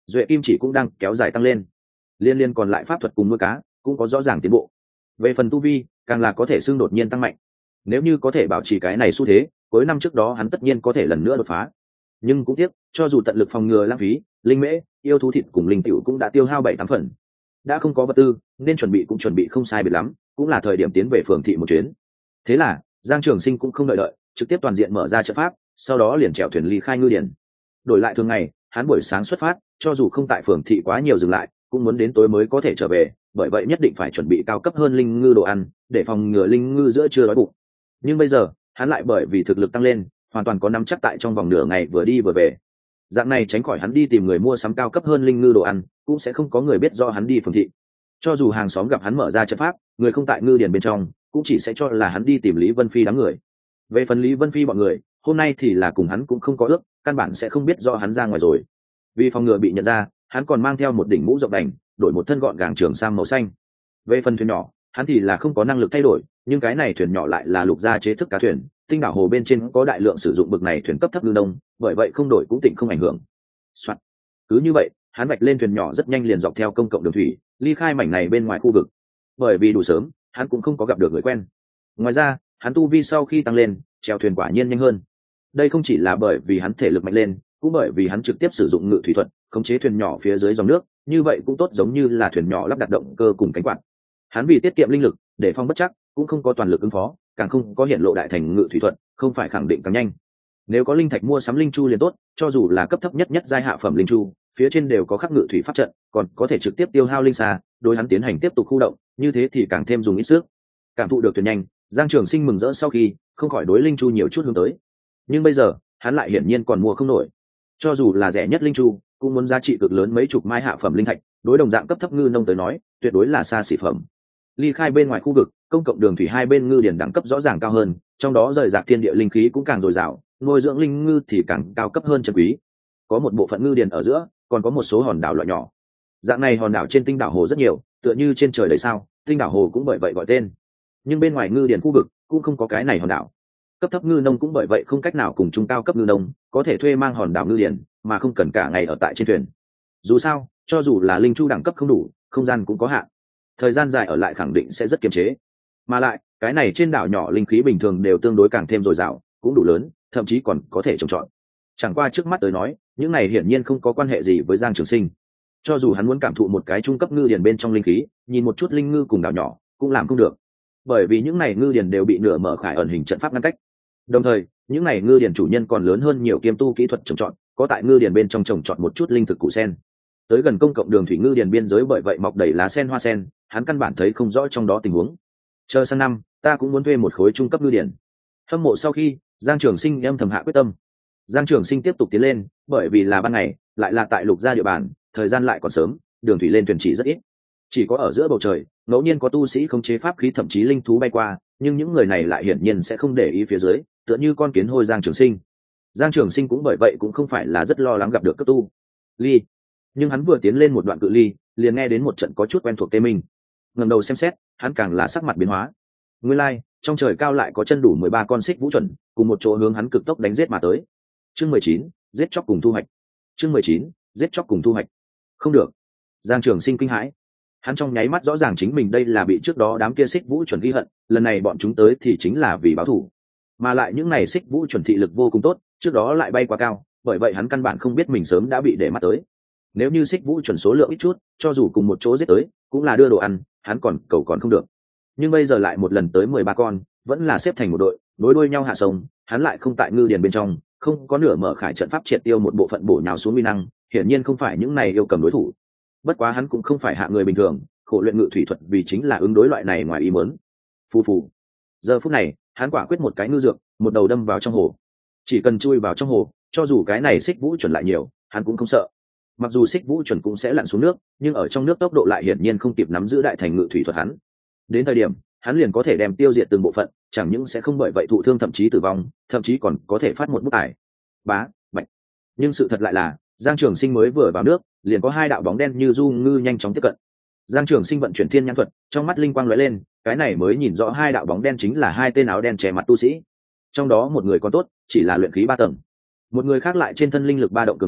duệ kim chỉ cũng đang kéo dài tăng lên. Liên liên còn lại pháp thuật cùng nuôi cá cũng có rõ ràng tiến bộ. Về phần tu vi càng là có thể xương đột nhiên tăng mạnh. Nếu như có thể bảo trì cái này xu thế, cuối năm trước đó hắn tất nhiên có thể lần nữa đột phá. Nhưng cũng tiếc, cho dù tận lực phòng ngừa lãng phí, linh mễ, yêu thú thịt cùng linh tiểu cũng đã tiêu hao 7-8 phần. Đã không có vật tư, nên chuẩn bị cũng chuẩn bị không sai biệt lắm, cũng là thời điểm tiến về phường thị một chuyến. Thế là, Giang Trường Sinh cũng không đợi, trực tiếp toàn diện mở ra trận pháp, sau đó liền chèo thuyền ly khai ngư điển. Đổi lại thường ngày, hắn buổi sáng xuất phát, cho dù không tại phường thị quá nhiều dừng lại, cũng muốn đến tối mới có thể trở về, bởi vậy nhất định phải chuẩn bị cao cấp hơn linh ngư đồ ăn, để phòng ngừa linh ngư giữa trưa đói bụng. Nhưng bây giờ, hắn lại bởi vì thực lực tăng lên, hoàn toàn có nắm chắc tại trong vòng nửa ngày vừa đi vừa về. Dạng này tránh khỏi hắn đi tìm người mua sắm cao cấp hơn linh ngư đồ ăn, cũng sẽ không có người biết do hắn đi phường thị. Cho dù hàng xóm gặp hắn mở ra trận pháp, người không tại ngư điển bên trong, cũng chỉ sẽ cho là hắn đi tìm Lý Vân Phi đám người. Về phần Lý Vân Phi bọn người, hôm nay thì là cùng hắn cũng không có ước, căn bản sẽ không biết do hắn ra ngoài rồi. Vì phòng ngừa bị nhận ra, hắn còn mang theo một đỉnh mũ rộng đành, đổi một thân gọn gàng trường sam màu xanh. Về phần thuyền nhỏ, hắn thì là không có năng lực thay đổi, nhưng cái này thuyền nhỏ lại là lục gia chế thức cá thuyền, tinh đảo hồ bên trên có đại lượng sử dụng bực này thuyền cấp thấp ngư đông, bởi vậy không đổi cũng tịnh không ảnh hưởng. Soạn. Cứ như vậy, hắn vạch lên thuyền nhỏ rất nhanh liền dọc theo công cộng đường thủy, ly khai mảnh này bên ngoài khu vực. Bởi vì đủ sớm, hắn cũng không có gặp được người quen. Ngoài ra, hắn tu vi sau khi tăng lên, chèo thuyền quả nhiên nhanh hơn. Đây không chỉ là bởi vì hắn thể lực mạnh lên, cũng bởi vì hắn trực tiếp sử dụng ngự thủy thuật, khống chế thuyền nhỏ phía dưới dòng nước, như vậy cũng tốt giống như là thuyền nhỏ lắp đặt động cơ cùng cánh quạt. Hắn vì tiết kiệm linh lực, để phong bất chắc, cũng không có toàn lực ứng phó, càng không có hiện lộ đại thành ngự thủy thuật, không phải khẳng định càng nhanh. Nếu có linh thạch mua sắm linh chu liền tốt, cho dù là cấp thấp nhất giai hạ phẩm linh chu, phía trên đều có khắc ngự thủy pháp trận, còn có thể trực tiếp tiêu hao linh xà, đối hắn tiến hành tiếp tục khu động, như thế thì càng thêm dùng ít sức. Cảm thụ được thuyền nhanh, Giang Trường Sinh mừng rỡ sau khi, không khỏi đối linh chu nhiều chút hướng tới. Nhưng bây giờ, hắn lại hiển nhiên còn mua không nổi. Cho dù là rẻ nhất linh chu, cũng muốn giá trị cực lớn mấy chục mai hạ phẩm linh thạch, đối đồng dạng cấp thấp ngư nông tới nói, tuyệt đối là xa xỉ phẩm. Ly khai bên ngoài khu vực, công cộng đường thủy hai bên ngư điển đẳng cấp rõ ràng cao hơn, trong đó rời rạc thiên địa linh khí cũng càng dồi dào, nuôi dưỡng linh ngư thì càng cao cấp hơn chân quý. Có một bộ phận ngư điển ở giữa, còn có một số hòn đảo loại nhỏ. Dạng này hòn đảo trên tinh đảo hồ rất nhiều, tựa như trên trời đầy sao, tinh đảo hồ cũng bởi vậy gọi tên. Nhưng bên ngoài ngư điển khu vực cũng không có cái này hòn đảo. Cấp thấp ngư nông cũng bởi vậy không cách nào cùng trung cao cấp ngư nông có thể thuê mang hòn đảo ngư điển, mà không cần cả ngày ở tại trên thuyền. Dù sao, cho dù là linh chu đẳng cấp không đủ, không gian cũng có hạn, thời gian dài ở lại khẳng định sẽ rất kiềm chế. Mà lại, cái này trên đảo nhỏ linh khí bình thường đều tương đối càng thêm dồi dào, cũng đủ lớn, thậm chí còn có thể trồng trọt. Chẳng qua trước mắt tới nói, những này hiển nhiên không có quan hệ gì với Giang Trường Sinh. Cho dù hắn muốn cảm thụ một cái trung cấp ngư điển bên trong linh khí, nhìn một chút linh ngư cùng đảo nhỏ, cũng làm không được. Bởi vì những này ngư điển đều bị nửa mở khải ẩn hình trận pháp ngăn cách. Đồng thời, những này ngư điển chủ nhân còn lớn hơn nhiều kiêm tu kỹ thuật trồng trọt, có tại ngư điển bên trong trồng trọt một chút linh thực củ sen. Tới gần công cộng đường thủy ngư điển biên giới bởi vậy mọc đầy lá sen hoa sen, hắn căn bản thấy không rõ trong đó tình huống. Chờ sang năm, ta cũng muốn thuê một khối trung cấp ngư điển. Hâm mộ sau khi, Giang Trường Sinh âm thầm hạ quyết tâm. Giang Trường Sinh tiếp tục tiến lên, bởi vì là ban ngày, lại là tại lục gia địa bàn, thời gian lại còn sớm, đường thủy lên thuyền chỉ rất ít. Chỉ có ở giữa bầu trời, ngẫu nhiên có tu sĩ khống chế pháp khí thậm chí linh thú bay qua, nhưng những người này lại hiển nhiên sẽ không để ý phía dưới, tựa như con kiến hôi Giang Trường Sinh. Giang Trường Sinh cũng bởi vậy cũng không phải là rất lo lắng gặp được cấp tu ly, nhưng hắn vừa tiến lên một đoạn cự ly, liền nghe đến một trận có chút quen thuộc tê minh. Ngẩng đầu xem xét, hắn càng là sắc mặt biến hóa. Nguyên lai, trong trời cao lại có chân đủ 13 con xích vũ chuẩn, cùng một chỗ hướng hắn cực tốc đánh giết mà tới. Chương 19, giết chóc cùng thu hoạch. Chương 19, giết chóc cùng thu hoạch. Không được. Giang Trường Sinh kinh hãi. Hắn trong nháy mắt rõ ràng chính mình đây là bị trước đó đám kia xích vũ chuẩn ghi hận, lần này bọn chúng tới thì chính là vì báo thù. Mà lại những này xích vũ chuẩn thị lực vô cùng tốt, trước đó lại bay quá cao, bởi vậy hắn căn bản không biết mình sớm đã bị để mắt tới. Nếu như xích vũ chuẩn số lượng ít chút, cho dù cùng một chỗ giết tới, cũng là đưa đồ ăn, hắn còn cầu còn không được. Nhưng bây giờ lại một lần tới 13 con, vẫn là xếp thành một đội, nối đuôi nhau hạ sông, hắn lại không tại ngư điền bên trong, không có nửa mở khải trận pháp triệt tiêu một bộ phận bổ nhào xuống uy năng, hiển nhiên không phải những này yêu cầm đối thủ. Bất quá hắn cũng không phải hạ người bình thường, khổ luyện ngự thủy thuật vì chính là ứng đối loại này ngoài ý muốn. Phù phù. Giờ phút này, hắn quả quyết một cái ngư dược, một đầu đâm vào trong hồ. Chỉ cần chui vào trong hồ, cho dù cái này xích vũ chuẩn lại nhiều, hắn cũng không sợ. Mặc dù xích vũ chuẩn cũng sẽ lặn xuống nước, nhưng ở trong nước tốc độ lại hiển nhiên không kịp nắm giữ đại thành ngự thủy thuật hắn. Đến thời điểm, hắn liền có thể đem tiêu diệt từng bộ phận, chẳng những sẽ không bởi vậy thụ thương thậm chí tử vong, thậm chí còn có thể phát một bức ải. Bá, bạch. Nhưng sự thật lại là, Giang Trường Sinh mới vừa vào nước, liền có hai đạo bóng đen như du ngư nhanh chóng tiếp cận. Giang Trường Sinh vận chuyển thiên nhãn thuật, trong mắt linh quang lóe lên, cái này mới nhìn rõ hai đạo bóng đen chính là hai tên áo đen che mặt tu sĩ. Trong đó một người còn tốt, chỉ là luyện khí 3 tầng. Một người khác lại trên thân linh lực 3 động cường hành,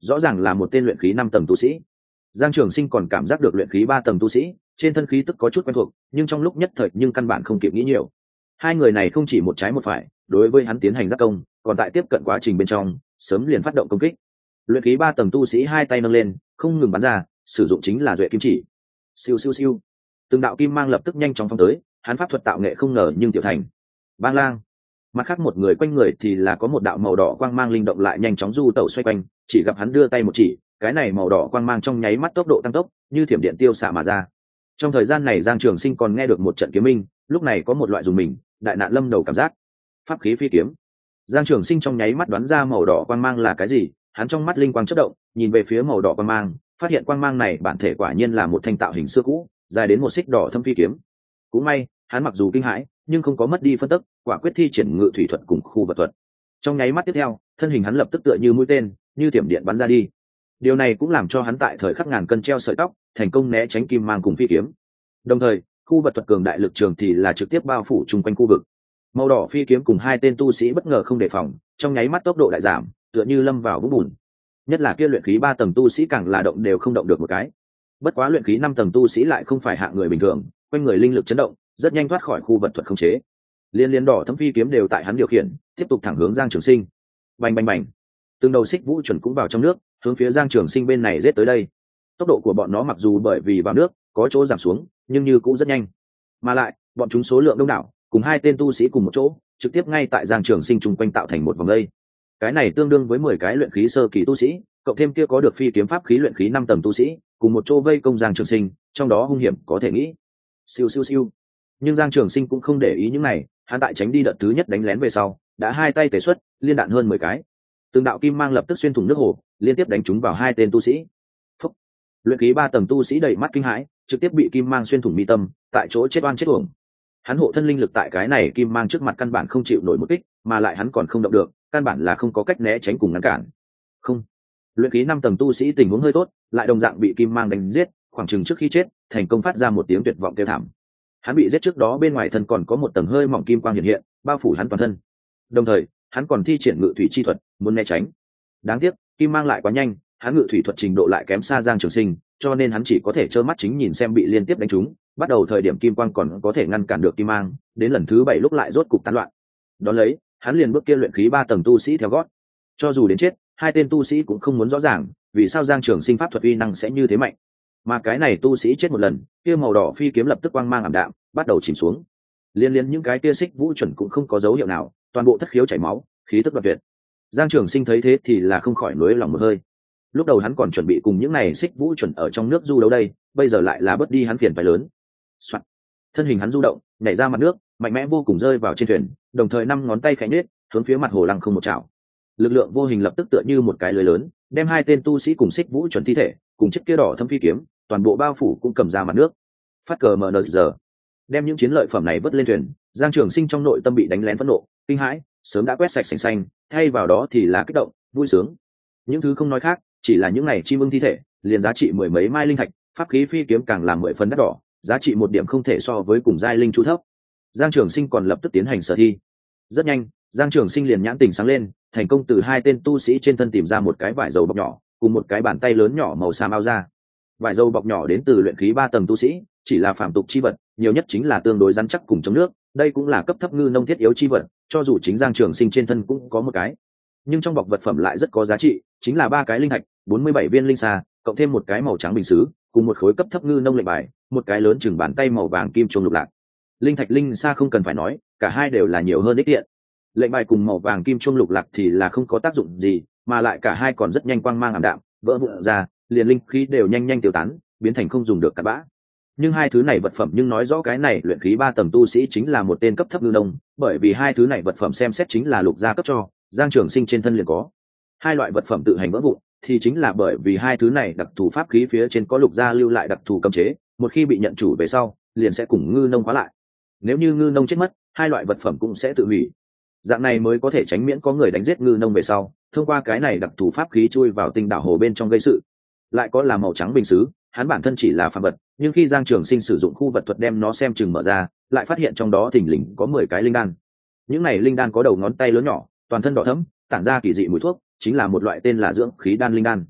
rõ ràng là một tên luyện khí 5 tầng tu sĩ. Giang Trường Sinh còn cảm giác được luyện khí 3 tầng tu sĩ trên thân khí tức có chút quen thuộc, nhưng trong lúc nhất thời nhưng căn bản không kịp nghĩ nhiều. Hai người này không chỉ một trái một phải, đối với hắn tiến hành giác công, còn tại tiếp cận quá trình bên trong, sớm liền phát động công kích. Luyện khí 3 tầng tu sĩ hai tay nâng lên, không ngừng bắn ra, sử dụng chính là duệ kim chỉ. Siêu siêu siêu. Từng đạo kim mang lập tức nhanh chóng phóng tới, hắn pháp thuật tạo nghệ không ngờ nhưng tiểu thành. Bang lang. Mặt khác một người quanh người thì là có một đạo màu đỏ quang mang linh động lại nhanh chóng du tẩu xoay quanh, chỉ gặp hắn đưa tay một chỉ, cái này màu đỏ quang mang trong nháy mắt tốc độ tăng tốc, như thiểm điện tiêu xạ mà ra. Trong thời gian này Giang Trường Sinh còn nghe được một trận kiếm minh, lúc này có một loại dùng mình, đại nạn lâm đầu cảm giác. Pháp khí phi kiếm. Giang Trường Sinh trong nháy mắt đoán ra màu đỏ quang mang là cái gì, hắn trong mắt linh quang chớp động, nhìn về phía màu đỏ quang mang, phát hiện quang mang này bản thể quả nhiên là một thanh tạo hình xưa cũ, dài đến một xích đỏ thâm phi kiếm. Cũng may, hắn mặc dù kinh hãi, nhưng không có mất đi phân tức, quả quyết thi triển ngự thủy thuật cùng khu vật thuật. Trong nháy mắt tiếp theo, thân hình hắn lập tức tựa như mũi tên, như thiểm điện bắn ra đi. Điều này cũng làm cho hắn tại thời khắc ngàn cân treo sợi tóc, thành công né tránh kim mang cùng phi kiếm. Đồng thời, khu vật thuật cường đại lực trường thì là trực tiếp bao phủ chung quanh khu vực. Màu đỏ phi kiếm cùng hai tên tu sĩ bất ngờ không đề phòng, trong nháy mắt tốc độ đại giảm, tựa như lâm vào vũng bùn. Nhất là kia luyện khí 3 tầng tu sĩ càng là động đều không động được một cái. Bất quá luyện khí 5 tầng tu sĩ lại không phải hạng người bình thường, quanh người linh lực chấn động, rất nhanh thoát khỏi khu vật thuật khống chế. Liên liên đỏ thâm phi kiếm đều tại hắn điều khiển, tiếp tục thẳng hướng Giang Trường Sinh. Bành bành bành. Từng đầu xích vũ chuẩn cũng vào trong nước, hướng phía Giang Trường Sinh bên này giết tới đây. Tốc độ của bọn nó mặc dù bởi vì vào nước có chỗ giảm xuống, nhưng như cũng rất nhanh. Mà lại, bọn chúng số lượng đông đảo, cùng hai tên tu sĩ cùng một chỗ, trực tiếp ngay tại Giang Trường Sinh chung quanh tạo thành một vòng dây. Cái này tương đương với 10 cái luyện khí sơ kỳ tu sĩ, cộng thêm kia có được phi kiếm pháp khí luyện khí 5 tầng tu sĩ, cùng một chỗ vây công Giang Trường Sinh, trong đó hung hiểm có thể nghĩ. Siêu siêu siêu. Nhưng Giang Trường Sinh cũng không để ý những này, hắn tại tránh đi đợt thứ nhất đánh lén về sau, đã hai tay tề xuất, liên đạn hơn 10 cái. Từng đạo kim mang lập tức xuyên thủng nước hồ, liên tiếp đánh trúng vào hai tên tu sĩ. Phúc. Luyện khí 3 tầng tu sĩ đầy mắt kinh hãi, trực tiếp bị kim mang xuyên thủng mi tâm, tại chỗ chết oan chết uổng. Hắn hộ thân linh lực tại cái này kim mang trước mặt căn bản không chịu nổi một kích, mà lại hắn còn không động được, căn bản là không có cách né tránh cùng ngăn cản. Không. Luyện khí 5 tầng tu sĩ tình huống hơi tốt, lại đồng dạng bị kim mang đánh giết, khoảng chừng trước khi chết, thành công phát ra một tiếng tuyệt vọng kêu thảm. Hắn bị giết trước đó bên ngoài thân còn có một tầng hơi mỏng kim quang hiện hiện, bao phủ hắn toàn thân. Đồng thời, hắn còn thi triển ngự thủy chi thuật, muốn né tránh. Đáng tiếc, kim mang lại quá nhanh, hắn ngự thủy thuật trình độ lại kém xa Giang Trường Sinh, cho nên hắn chỉ có thể trơ mắt chính nhìn xem bị liên tiếp đánh trúng. Bắt đầu thời điểm kim quang còn có thể ngăn cản được kim mang, đến lần thứ 7 lúc lại rốt cục tán loạn. Đón lấy, hắn liền bước kia luyện khí 3 tầng tu sĩ theo gót. Cho dù đến chết, hai tên tu sĩ cũng không muốn rõ ràng, vì sao Giang Trường Sinh pháp thuật uy năng sẽ như thế mạnh. Mà cái này tu sĩ chết một lần, kia màu đỏ phi kiếm lập tức quang mang ảm đạm, bắt đầu chìm xuống. Liên liên những cái kia xích vũ chuẩn cũng không có dấu hiệu nào, toàn bộ thất khiếu chảy máu, khí tức đoạt tuyệt. Giang Trường Sinh thấy thế thì là không khỏi nuối lòng một hơi. Lúc đầu hắn còn chuẩn bị cùng những này xích vũ chuẩn ở trong nước du đấu đây, bây giờ lại là bớt đi hắn phiền phải lớn. Soạn. Thân hình hắn du động, nhảy ra mặt nước, mạnh mẽ vô cùng rơi vào trên thuyền, đồng thời 5 ngón tay khẽ nhếch, hướng phía mặt hồ lăng không một chảo. Lực lượng vô hình lập tức tựa như một cái lưới lớn, đem hai tên tu sĩ cùng xích vũ chuẩn thi thể, cùng chiếc kia đỏ thâm phi kiếm, toàn bộ bao phủ cũng cầm ra mặt nước. Phát cờ mở giờ, đem những chiến lợi phẩm này vớt lên thuyền. Giang Trường Sinh trong nội tâm bị đánh lén phẫn nộ, kinh hãi, sớm đã quét sạch sành xanh, thay vào đó thì là kích động, vui sướng. Những thứ không nói khác, chỉ là những này chim ưng thi thể, liền giá trị 10 mấy mai linh thạch, pháp khí phi kiếm càng làm 10 phần đắt đỏ, giá trị 1 điểm không thể so với cùng giai linh chu thấp. Giang Trường Sinh còn lập tức tiến hành sở thi. Rất nhanh, Giang Trường Sinh liền nhãn tình sáng lên, thành công từ hai tên tu sĩ trên thân tìm ra một cái vải dầu bọc nhỏ, cùng một cái bàn tay lớn nhỏ màu xám áo ra. Vải dầu bọc nhỏ đến từ luyện khí 3 tầng tu sĩ, chỉ là phàm tục chi vật, nhiều nhất chính là tương đối rắn chắc cùng chống nước, đây cũng là cấp thấp ngư nông thiết yếu chi vật, cho dù chính Giang Trường Sinh trên thân cũng có một cái. Nhưng trong bọc vật phẩm lại rất có giá trị, chính là 3 cái linh thạch, 47 viên linh sa, cộng thêm một cái màu trắng bình sứ, cùng một khối cấp thấp ngư nông lệnh bài, một cái lớn chừng bàn tay màu vàng kim chuông lục lạc. Linh thạch linh sa không cần phải nói, cả hai đều là nhiều hơn ích tiện. Lệnh bài cùng màu vàng kim chuông lục lạc thì là không có tác dụng gì, mà lại cả hai còn rất nhanh quang mang ảm đạm, vỡ vụn ra, liền linh khí đều nhanh nhanh tiêu tán, biến thành không dùng được cặn bã. Nhưng hai thứ này vật phẩm nhưng nói rõ cái này luyện khí 3 tầng tu sĩ chính là một tên cấp thấp ngư nông, bởi vì hai thứ này vật phẩm xem xét chính là lục gia cấp cho, Giang Trường Sinh trên thân liền có. Hai loại vật phẩm tự hành vỡ vụn, thì chính là bởi vì hai thứ này đặc thù pháp khí phía trên có lục gia lưu lại đặc thù cấm chế, một khi bị nhận chủ về sau, liền sẽ cùng ngư nông khóa lại. Nếu như ngư nông chết mất, hai loại vật phẩm cũng sẽ tự hủy. Dạng này mới có thể tránh miễn có người đánh giết ngư nông về sau, thông qua cái này đặc thù pháp khí chui vào tinh đảo hồ bên trong gây sự. Lại có là màu trắng bình sứ, hắn bản thân chỉ là phàm vật, nhưng khi Giang Trường Sinh sử dụng khu vật thuật đem nó xem chừng mở ra, lại phát hiện trong đó thình lình có 10 cái linh đan. Những này linh đan có đầu ngón tay lớn nhỏ, toàn thân đỏ thẫm, tản ra kỳ dị mùi thuốc, chính là một loại tên là dưỡng khí đan linh đan.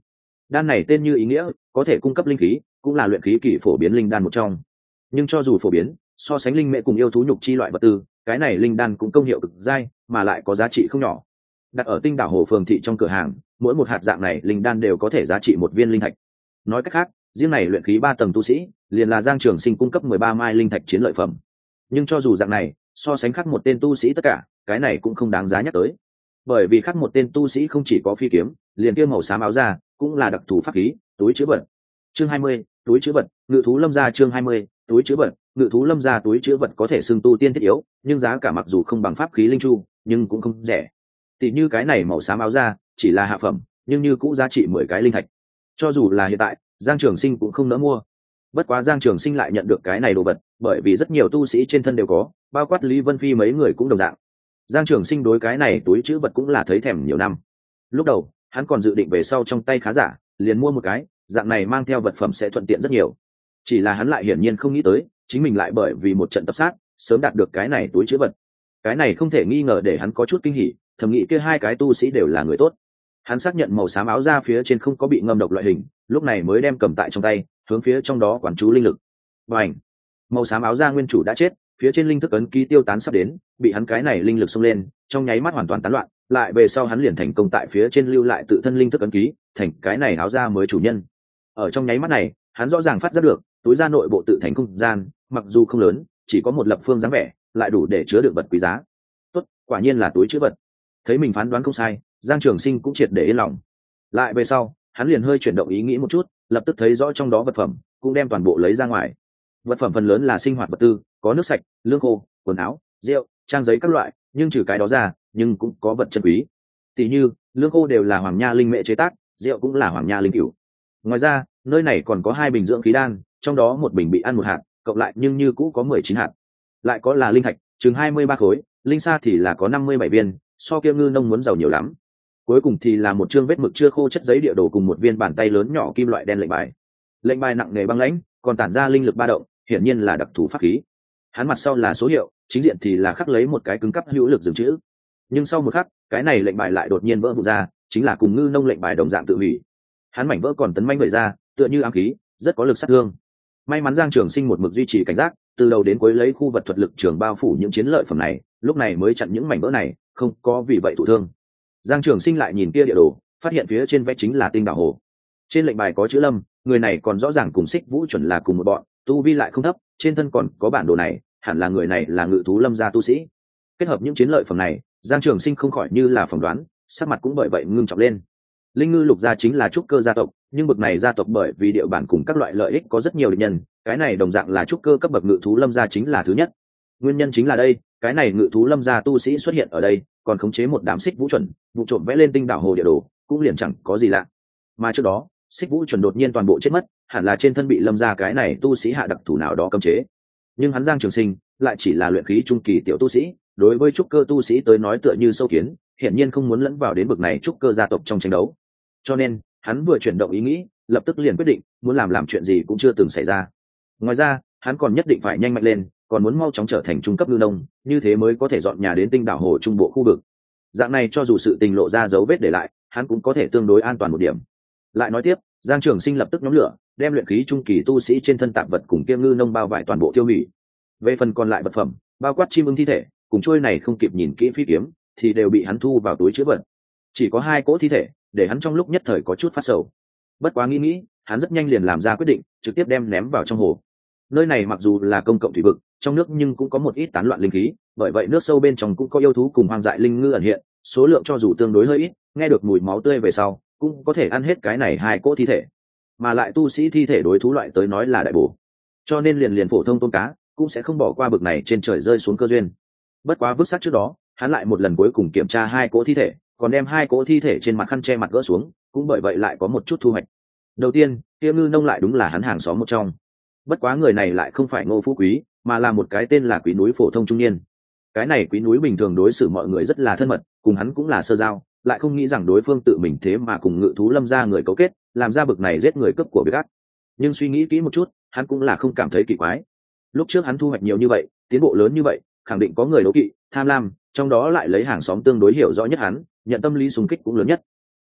Đan này tên như ý nghĩa, có thể cung cấp linh khí, cũng là luyện khí kỳ phổ biến linh đan một trong. Nhưng cho dù phổ biến, so sánh linh mễ cùng yêu thú nhục chi loại vật tư, cái này linh đan cũng công hiệu cực dai, mà lại có giá trị không nhỏ. Đặt ở Tinh Đảo Hồ phường thị trong cửa hàng, mỗi một hạt dạng này linh đan đều có thể giá trị một viên linh thạch. Nói cách khác, riêng này luyện khí 3 tầng tu sĩ, liền là Giang Trường Sinh cung cấp 13 mai linh thạch chiến lợi phẩm. Nhưng cho dù dạng này, so sánh khác một tên tu sĩ tất cả, cái này cũng không đáng giá nhắc tới. Bởi vì khác một tên tu sĩ không chỉ có phi kiếm, liền kia màu xám áo da, cũng là đặc thù pháp khí, túi trữ vật. Chương 20, túi trữ vật, Ngự thú lâm gia chương 20, túi trữ vật, Ngự thú lâm gia túi trữ vật có thể xưng tu tiên thiết yếu, nhưng giá cả mặc dù không bằng pháp khí linh chu, nhưng cũng không rẻ. Tỷ như cái này màu xám áo da, chỉ là hạ phẩm, nhưng như cũng giá trị 10 cái linh thạch. Cho dù là hiện tại, Giang Trường Sinh cũng không nỡ mua. Bất quá Giang Trường Sinh lại nhận được cái này đồ vật, bởi vì rất nhiều tu sĩ trên thân đều có, bao quát Lý Vân Phi mấy người cũng đồng dạng. Giang Trường Sinh đối cái này túi trữ vật cũng là thấy thèm nhiều năm. Lúc đầu, hắn còn dự định về sau trong tay khá giả, liền mua một cái, dạng này mang theo vật phẩm sẽ thuận tiện rất nhiều. Chỉ là hắn lại hiển nhiên không nghĩ tới, chính mình lại bởi vì một trận tập sát, sớm đạt được cái này túi trữ vật. Cái này không thể nghi ngờ để hắn có chút kinh hỉ, thầm nghĩ kia hai cái tu sĩ đều là người tốt. Hắn xác nhận màu xám áo da phía trên không có bị ngâm độc loại hình, lúc này mới đem cầm tại trong tay, hướng phía trong đó quán chú linh lực. Bành! Màu xám áo da nguyên chủ đã chết, phía trên linh thức ấn ký tiêu tán sắp đến, bị hắn cái này linh lực xông lên, trong nháy mắt hoàn toàn tán loạn, lại về sau hắn liền thành công tại phía trên lưu lại tự thân linh thức ấn ký, thành cái này áo da mới chủ nhân. Ở trong nháy mắt này, hắn rõ ràng phát giác được, túi da nội bộ tự thành không gian, mặc dù không lớn, chỉ có một lập phương dáng vẻ, lại đủ để chứa được vật quý giá. Tốt, quả nhiên là túi chứa vật. Thấy mình phán đoán không sai, Giang Trường Sinh cũng triệt để yên lòng. Lại về sau, hắn liền hơi chuyển động ý nghĩ một chút, lập tức thấy rõ trong đó vật phẩm, cũng đem toàn bộ lấy ra ngoài. Vật phẩm phần lớn là sinh hoạt vật tư, có nước sạch, lương khô, quần áo, rượu, trang giấy các loại, nhưng trừ cái đó ra, nhưng cũng có vật chân quý. Tỷ như, lương khô đều là hoàng nha linh mễ chế tác, rượu cũng là hoàng nha linh cửu. Ngoài ra, nơi này còn có 2 bình dưỡng khí đan, trong đó một bình bị ăn 1 hạt, cộng lại nhưng như cũ có 19 hạt. Lại có là linh thạch, chừng 23 khối, linh sa thì là có 57 viên, so kia ngư nông muốn giàu nhiều lắm. Cuối cùng thì là một chương vết mực chưa khô chất giấy địa đồ cùng một viên bàn tay lớn nhỏ kim loại đen lệnh bài. Lệnh bài nặng nề băng lãnh, còn tản ra linh lực ba động, hiển nhiên là đặc thù pháp khí. Hắn mặt sau là số hiệu, chính diện thì là khắc lấy một cái cứng cắp hữu lực dừng chữ. Nhưng sau một khắc, cái này lệnh bài lại đột nhiên vỡ vụn ra, chính là cùng ngư nông lệnh bài đồng dạng tự hủy. Hắn mảnh vỡ còn tấn manh vẩy ra, tựa như ám khí, rất có lực sát thương. May mắn Giang Trường Sinh một mực duy trì cảnh giác, từ đầu đến cuối lấy khu vật thuật lực trường bao phủ những chiến lợi phẩm này, lúc này mới chặn những mảnh vỡ này, không có vì vậy thụ thương. Giang Trường Sinh lại nhìn kia địa đồ, phát hiện phía trên vẽ chính là Tinh Đảo Hồ. Trên lệnh bài có chữ Lâm, người này còn rõ ràng cùng Xích Vũ chuẩn là cùng một bọn, tu vi lại không thấp, trên thân còn có bản đồ này, hẳn là người này là Ngự thú lâm gia tu sĩ. Kết hợp những chiến lợi phẩm này, Giang Trường Sinh không khỏi như là phỏng đoán, sắc mặt cũng bởi vậy ngưng trọng lên. Linh Ngư Lục gia chính là trúc cơ gia tộc, nhưng bậc này gia tộc bởi vì địa bàn cùng các loại lợi ích có rất nhiều địch nhân, cái này đồng dạng là trúc cơ cấp bậc Ngự thú lâm gia chính là thứ nhất. Nguyên nhân chính là đây, cái này Ngự thú lâm gia tu sĩ xuất hiện ở đây, còn khống chế một đám Xích Vũ chuẩn, vụ trộm vẽ lên Tinh Đảo Hồ địa đồ, cũng liền chẳng có gì lạ. Mà trước đó, Xích Vũ chuẩn đột nhiên toàn bộ chết mất, hẳn là trên thân bị lâm gia cái này tu sĩ hạ đặc thủ nào đó cấm chế. Nhưng hắn Giang Trường Sinh lại chỉ là luyện khí trung kỳ tiểu tu sĩ, đối với trúc cơ tu sĩ tới nói tựa như sâu kiến, hiển nhiên không muốn lẫn vào đến bậc này trúc cơ gia tộc trong tranh đấu. Cho nên, hắn vừa chuyển động ý nghĩ, lập tức liền quyết định, muốn làm chuyện gì cũng chưa từng xảy ra. Ngoài ra, hắn còn nhất định phải nhanh mạnh lên, còn muốn mau chóng trở thành trung cấp ngư nông, như thế mới có thể dọn nhà đến Tinh Đảo Hồ trung bộ khu vực. Dạng này cho dù sự tình lộ ra dấu vết để lại, hắn cũng có thể tương đối an toàn một điểm. Lại nói tiếp, Giang Trường Sinh lập tức nhóm lửa, đem luyện khí trung kỳ tu sĩ trên thân tạp vật cùng kia ngư nông bao vải toàn bộ tiêu hủy. Về phần còn lại vật phẩm, bao quát chim ưng thi thể, cùng trôi này không kịp nhìn kỹ phi kiếm, thì đều bị hắn thu vào túi trữ vật. Chỉ có 2 cỗ thi thể, để hắn trong lúc nhất thời có chút phát sầu. Bất quá nghĩ, hắn rất nhanh liền làm ra quyết định, trực tiếp đem ném vào trong hồ. Nơi này mặc dù là công cộng thủy vực, trong nước nhưng cũng có một ít tán loạn linh khí, bởi vậy nước sâu bên trong cũng có yêu thú cùng hoang dại linh ngư ẩn hiện, số lượng cho dù tương đối hơi ít, nghe được mùi máu tươi về sau, cũng có thể ăn hết cái này 2 cỗ thi thể. Mà lại tu sĩ thi thể đối thú loại tới nói là đại bổ, cho nên liền phổ thông tôm cá cũng sẽ không bỏ qua bực này trên trời rơi xuống cơ duyên. Bất quá vứt xác trước đó, hắn lại một lần cuối cùng kiểm tra 2 cỗ thi thể, còn đem 2 cỗ thi thể trên mặt khăn che mặt gỡ xuống, cũng bởi vậy lại có một chút thu hoạch. Đầu tiên, kia ngư nông lại đúng là hắn hàng xóm một trong. Bất quá người này lại không phải Ngô Phú Quý, mà là một cái tên là Quý núi phổ thông trung niên. Cái này Quý núi bình thường đối xử mọi người rất là thân mật, cùng hắn cũng là sơ giao, lại không nghĩ rằng đối phương tự mình thế mà cùng Ngự thú lâm gia người cấu kết, làm ra bực này giết người cướp của việc ác. Nhưng suy nghĩ kỹ một chút, hắn cũng là không cảm thấy kỳ quái. Lúc trước hắn thu hoạch nhiều như vậy, tiến bộ lớn như vậy, khẳng định có người đố kỵ, tham lam, trong đó lại lấy hàng xóm tương đối hiểu rõ nhất hắn, nhận tâm lý xung kích cũng lớn nhất.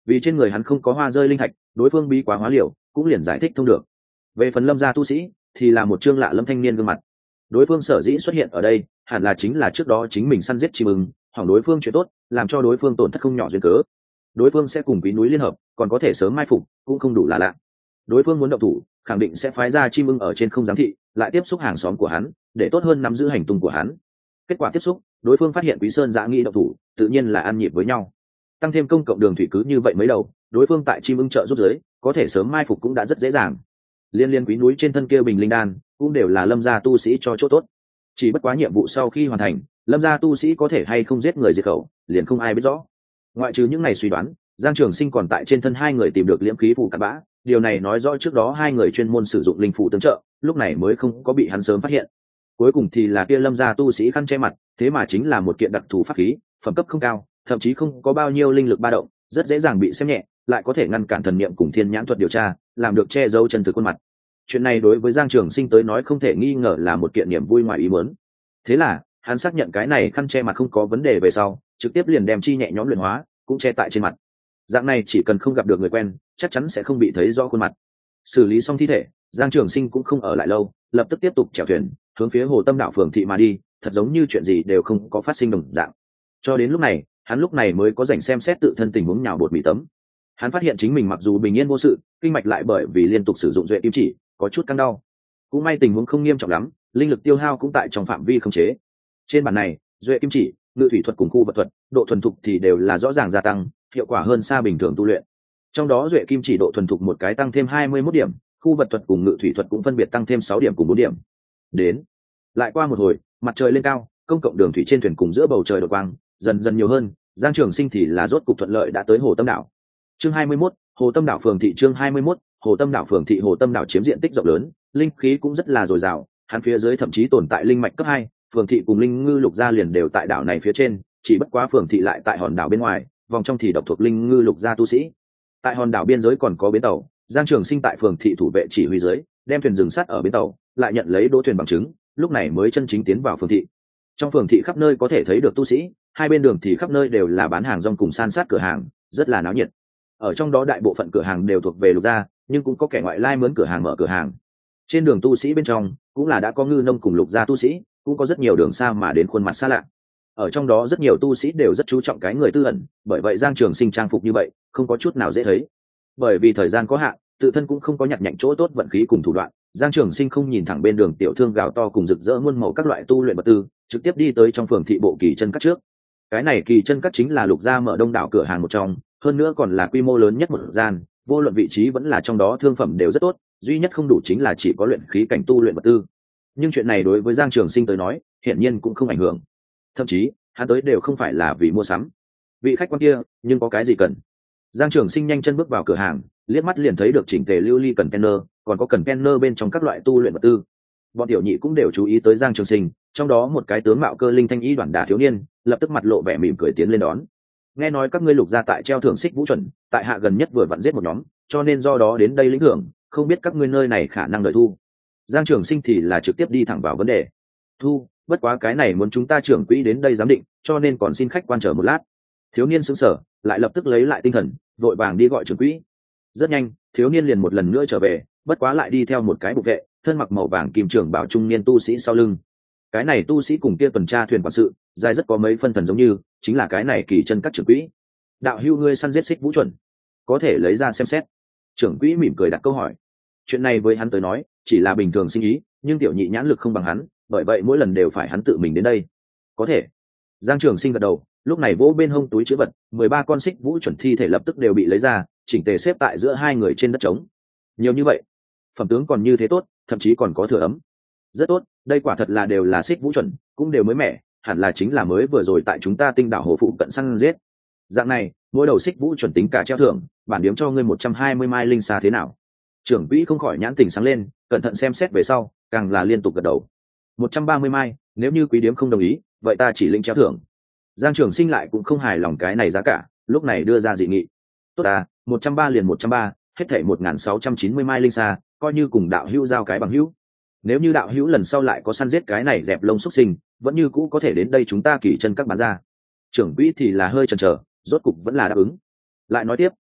vì trên người hắn không có hoa rơi linh thạch, đối phương bí quá hóa liều cũng liền giải thích thông được. Về phần Lâm gia tu sĩ thì là một trương lạ lâm thanh niên gương mặt. Đối phương sở dĩ xuất hiện ở đây hẳn là chính là trước đó chính mình săn giết chim ưng, hỏng đối phương chuyện tốt, làm cho đối phương tổn thất không nhỏ duyên cớ. Đối phương sẽ cùng Quý núi liên hợp, còn có thể sớm mai phục, cũng không đủ là lạ. Đối phương muốn động thủ, khẳng định sẽ phái ra chim ưng ở trên không giám thị, lại tiếp xúc hàng xóm của hắn, để tốt hơn nắm giữ hành tung của hắn. Kết quả tiếp xúc, đối phương phát hiện Quý Sơn Giã nghĩ động thủ, tự nhiên là ăn nhịp với nhau. Tăng thêm công cộng đường thủy cứ như vậy mấy đầu, đối phương tại chim ưng trợ giúp giới, có thể sớm mai phục cũng đã rất dễ dàng. Liên Quý núi trên thân kia bình linh đan, cũng đều là Lâm gia tu sĩ cho chỗ tốt. Chỉ bất quá nhiệm vụ sau khi hoàn thành, Lâm gia tu sĩ có thể hay không giết người diệt khẩu, liền không ai biết rõ. Ngoại trừ những ngày suy đoán, Giang Trường Sinh còn tại trên thân hai người tìm được liễm khí phù cặn bã, điều này nói rõ trước đó hai người chuyên môn sử dụng linh phù tương trợ, lúc này mới không có bị hắn sớm phát hiện. Cuối cùng thì là kia Lâm gia tu sĩ khăn che mặt, thế mà chính là một kiện đặc thù pháp khí, phẩm cấp không cao, thậm chí không có bao nhiêu linh lực ba động, rất dễ dàng bị xem nhẹ, lại có thể ngăn cản thần niệm cùng thiên nhãn thuật điều tra, làm được che giấu chân thực khuôn mặt. Chuyện này đối với Giang Trường Sinh tới nói không thể nghi ngờ là một kiện niềm vui ngoài ý muốn. Thế là hắn xác nhận cái này khăn che mặt không có vấn đề về sau, trực tiếp liền đem chi nhẹ nhõm luyện hóa, cũng che tại trên mặt. Dạng này chỉ cần không gặp được người quen, chắc chắn sẽ không bị thấy rõ khuôn mặt. Xử lý xong thi thể, Giang Trường Sinh cũng không ở lại lâu, lập tức tiếp tục chèo thuyền hướng phía Hồ Tâm đảo phường thị mà đi, thật giống như chuyện gì đều không có phát sinh đồng dạng. Cho đến lúc này, hắn lúc này mới có rảnh xem xét tự thân tình huống nhào bột mì tấm. Hắn phát hiện chính mình mặc dù bình yên vô sự, kinh mạch lại bởi vì liên tục sử dụng duệ kim chỉ, có chút căng đau. Cũng may tình huống không nghiêm trọng lắm, linh lực tiêu hao cũng tại trong phạm vi khống chế. Trên bản này, duệ kim chỉ, ngự thủy thuật cùng khu vật thuật, độ thuần thục thì đều là rõ ràng gia tăng, hiệu quả hơn xa bình thường tu luyện. Trong đó duệ kim chỉ độ thuần thục một cái tăng thêm 21 điểm, khu vật thuật cùng ngự thủy thuật cũng phân biệt tăng thêm 6 điểm cùng 4 điểm. Đến, lại qua một hồi, mặt trời lên cao, công cộng đường thủy trên thuyền cùng giữa bầu trời đột quang, dần dần nhiều hơn, Giang Trường Sinh thì là rốt cục thuận lợi đã tới Hồ Tâm đảo. Chương 21, Hồ Tâm đảo phường thị. Chương 21, Hồ Tâm đảo phường thị. Hồ Tâm đảo chiếm diện tích rộng lớn, linh khí cũng rất là dồi dào, hắn phía dưới thậm chí tồn tại linh mạch cấp 2, phường thị cùng linh ngư lục gia liền đều tại đảo này phía trên, chỉ bất quá phường thị lại tại hòn đảo bên ngoài, vòng trong thì độc thuộc linh ngư lục gia tu sĩ. Tại hòn đảo biên giới còn có bến tàu, Giang Trường Sinh tại phường thị thủ vệ chỉ huy dưới, đem thuyền dừng sát ở bến tàu, lại nhận lấy đỗ thuyền bằng chứng, lúc này mới chân chính tiến vào phường thị. Trong phường thị khắp nơi có thể thấy được tu sĩ, hai bên đường thì khắp nơi đều là bán hàng rong cùng san sát cửa hàng, rất là náo nhiệt. Ở trong đó đại bộ phận cửa hàng đều thuộc về lục gia, nhưng cũng có kẻ ngoại lai mướn cửa hàng mở cửa hàng. Trên đường tu sĩ bên trong cũng là đã có ngư nông cùng lục gia tu sĩ, cũng có rất nhiều đường xa mà đến khuôn mặt xa lạ. Ở trong đó rất nhiều tu sĩ đều rất chú trọng cái người tư ẩn, bởi vậy Giang Trường Sinh trang phục như vậy không có chút nào dễ thấy. Bởi vì thời gian có hạn, tự thân cũng không có nhặt nhạnh chỗ tốt vận khí cùng thủ đoạn, Giang Trường Sinh không nhìn thẳng bên đường tiểu thương gào to cùng rực rỡ muôn màu các loại tu luyện vật tư, trực tiếp đi tới trong phường thị bộ kỳ chân cắt trước. Cái này kỳ chân cắt chính là lục gia mở đông đảo cửa hàng một trong, hơn nữa còn là quy mô lớn nhất một gian, vô luận vị trí vẫn là trong đó thương phẩm đều rất tốt, duy nhất không đủ chính là chỉ có luyện khí cảnh tu luyện vật tư. Nhưng chuyện này đối với Giang Trường Sinh tới nói, hiển nhiên cũng không ảnh hưởng. Thậm chí, hắn tới đều không phải là vì mua sắm. Vị khách quan kia, nhưng có cái gì cần? Giang Trường Sinh nhanh chân bước vào cửa hàng, liếc mắt liền thấy được chỉnh tề lưu ly container, còn có container bên trong các loại tu luyện vật tư. Bọn tiểu nhị cũng đều chú ý tới Giang Trường Sinh, trong đó một cái tướng mạo cơ linh thanh y đoàn đả thiếu niên, lập tức mặt lộ vẻ mỉm cười tiến lên đón. Nghe nói các ngươi lục gia tại treo thưởng xích vũ chuẩn, tại hạ gần nhất vừa vặn giết một nhóm, cho nên do đó đến đây lĩnh thưởng, không biết các ngươi nơi này khả năng đợi thu. Giang Trường Sinh thì là trực tiếp đi thẳng vào vấn đề. Thu, bất quá cái này muốn chúng ta trưởng quỹ đến đây giám định, cho nên còn xin khách quan chờ một lát. Thiếu niên sững sờ, lại lập tức lấy lại tinh thần, vội vàng đi gọi trưởng quỹ. Rất nhanh, thiếu niên liền một lần nữa trở về, bất quá lại đi theo một cái bục vệ, thân mặc màu vàng kim trưởng bảo trung niên tu sĩ sau lưng. Cái này tu sĩ cùng kia tuần tra thuyền quản sự, dài rất có mấy phân thần giống như, chính là cái này kỳ chân các trưởng quỹ. Đạo hữu ngươi săn giết xích vũ chuẩn, có thể lấy ra xem xét. Trưởng quỹ mỉm cười đặt câu hỏi. Chuyện này với hắn tới nói, chỉ là bình thường sinh ý, nhưng tiểu nhị nhãn lực không bằng hắn, bởi vậy mỗi lần đều phải hắn tự mình đến đây. Có thể. Giang Trường Sinh gật đầu, lúc này vỗ bên hông túi chứa vật, 13 con xích vũ chuẩn thi thể lập tức đều bị lấy ra, chỉnh tề xếp tại giữa hai người trên đất trống. Nhiều như vậy, phẩm tướng còn như thế tốt, thậm chí còn có thừa ấm. Rất tốt, đây quả thật là đều là xích vũ chuẩn, cũng đều mới mẻ, hẳn là chính là mới vừa rồi tại chúng ta Tinh đảo hồ phụ cận săn giết. Dạng này, mỗi đầu xích vũ chuẩn tính cả treo thưởng, bản điếm cho ngươi 120 mai linh xa thế nào? Trưởng quỹ không khỏi nhãn tình sáng lên, cẩn thận xem xét về sau, càng là liên tục gật đầu. 130 mai, nếu như quý điếm không đồng ý, vậy ta chỉ linh treo thưởng. Giang Trường Sinh lại cũng không hài lòng cái này giá cả, lúc này đưa ra dị nghị. Tốt à, 130 liền 130, hết thảy 1690 mai linh xa, coi như cùng đạo hữu giao cái bằng hữu. Nếu như đạo hữu lần sau lại có săn giết cái này dẹp lông xuất sinh, vẫn như cũ có thể đến đây chúng ta kỳ chân các bán ra. Trưởng quỹ thì là hơi chần chờ, rốt cục vẫn là đáp ứng. Lại nói tiếp,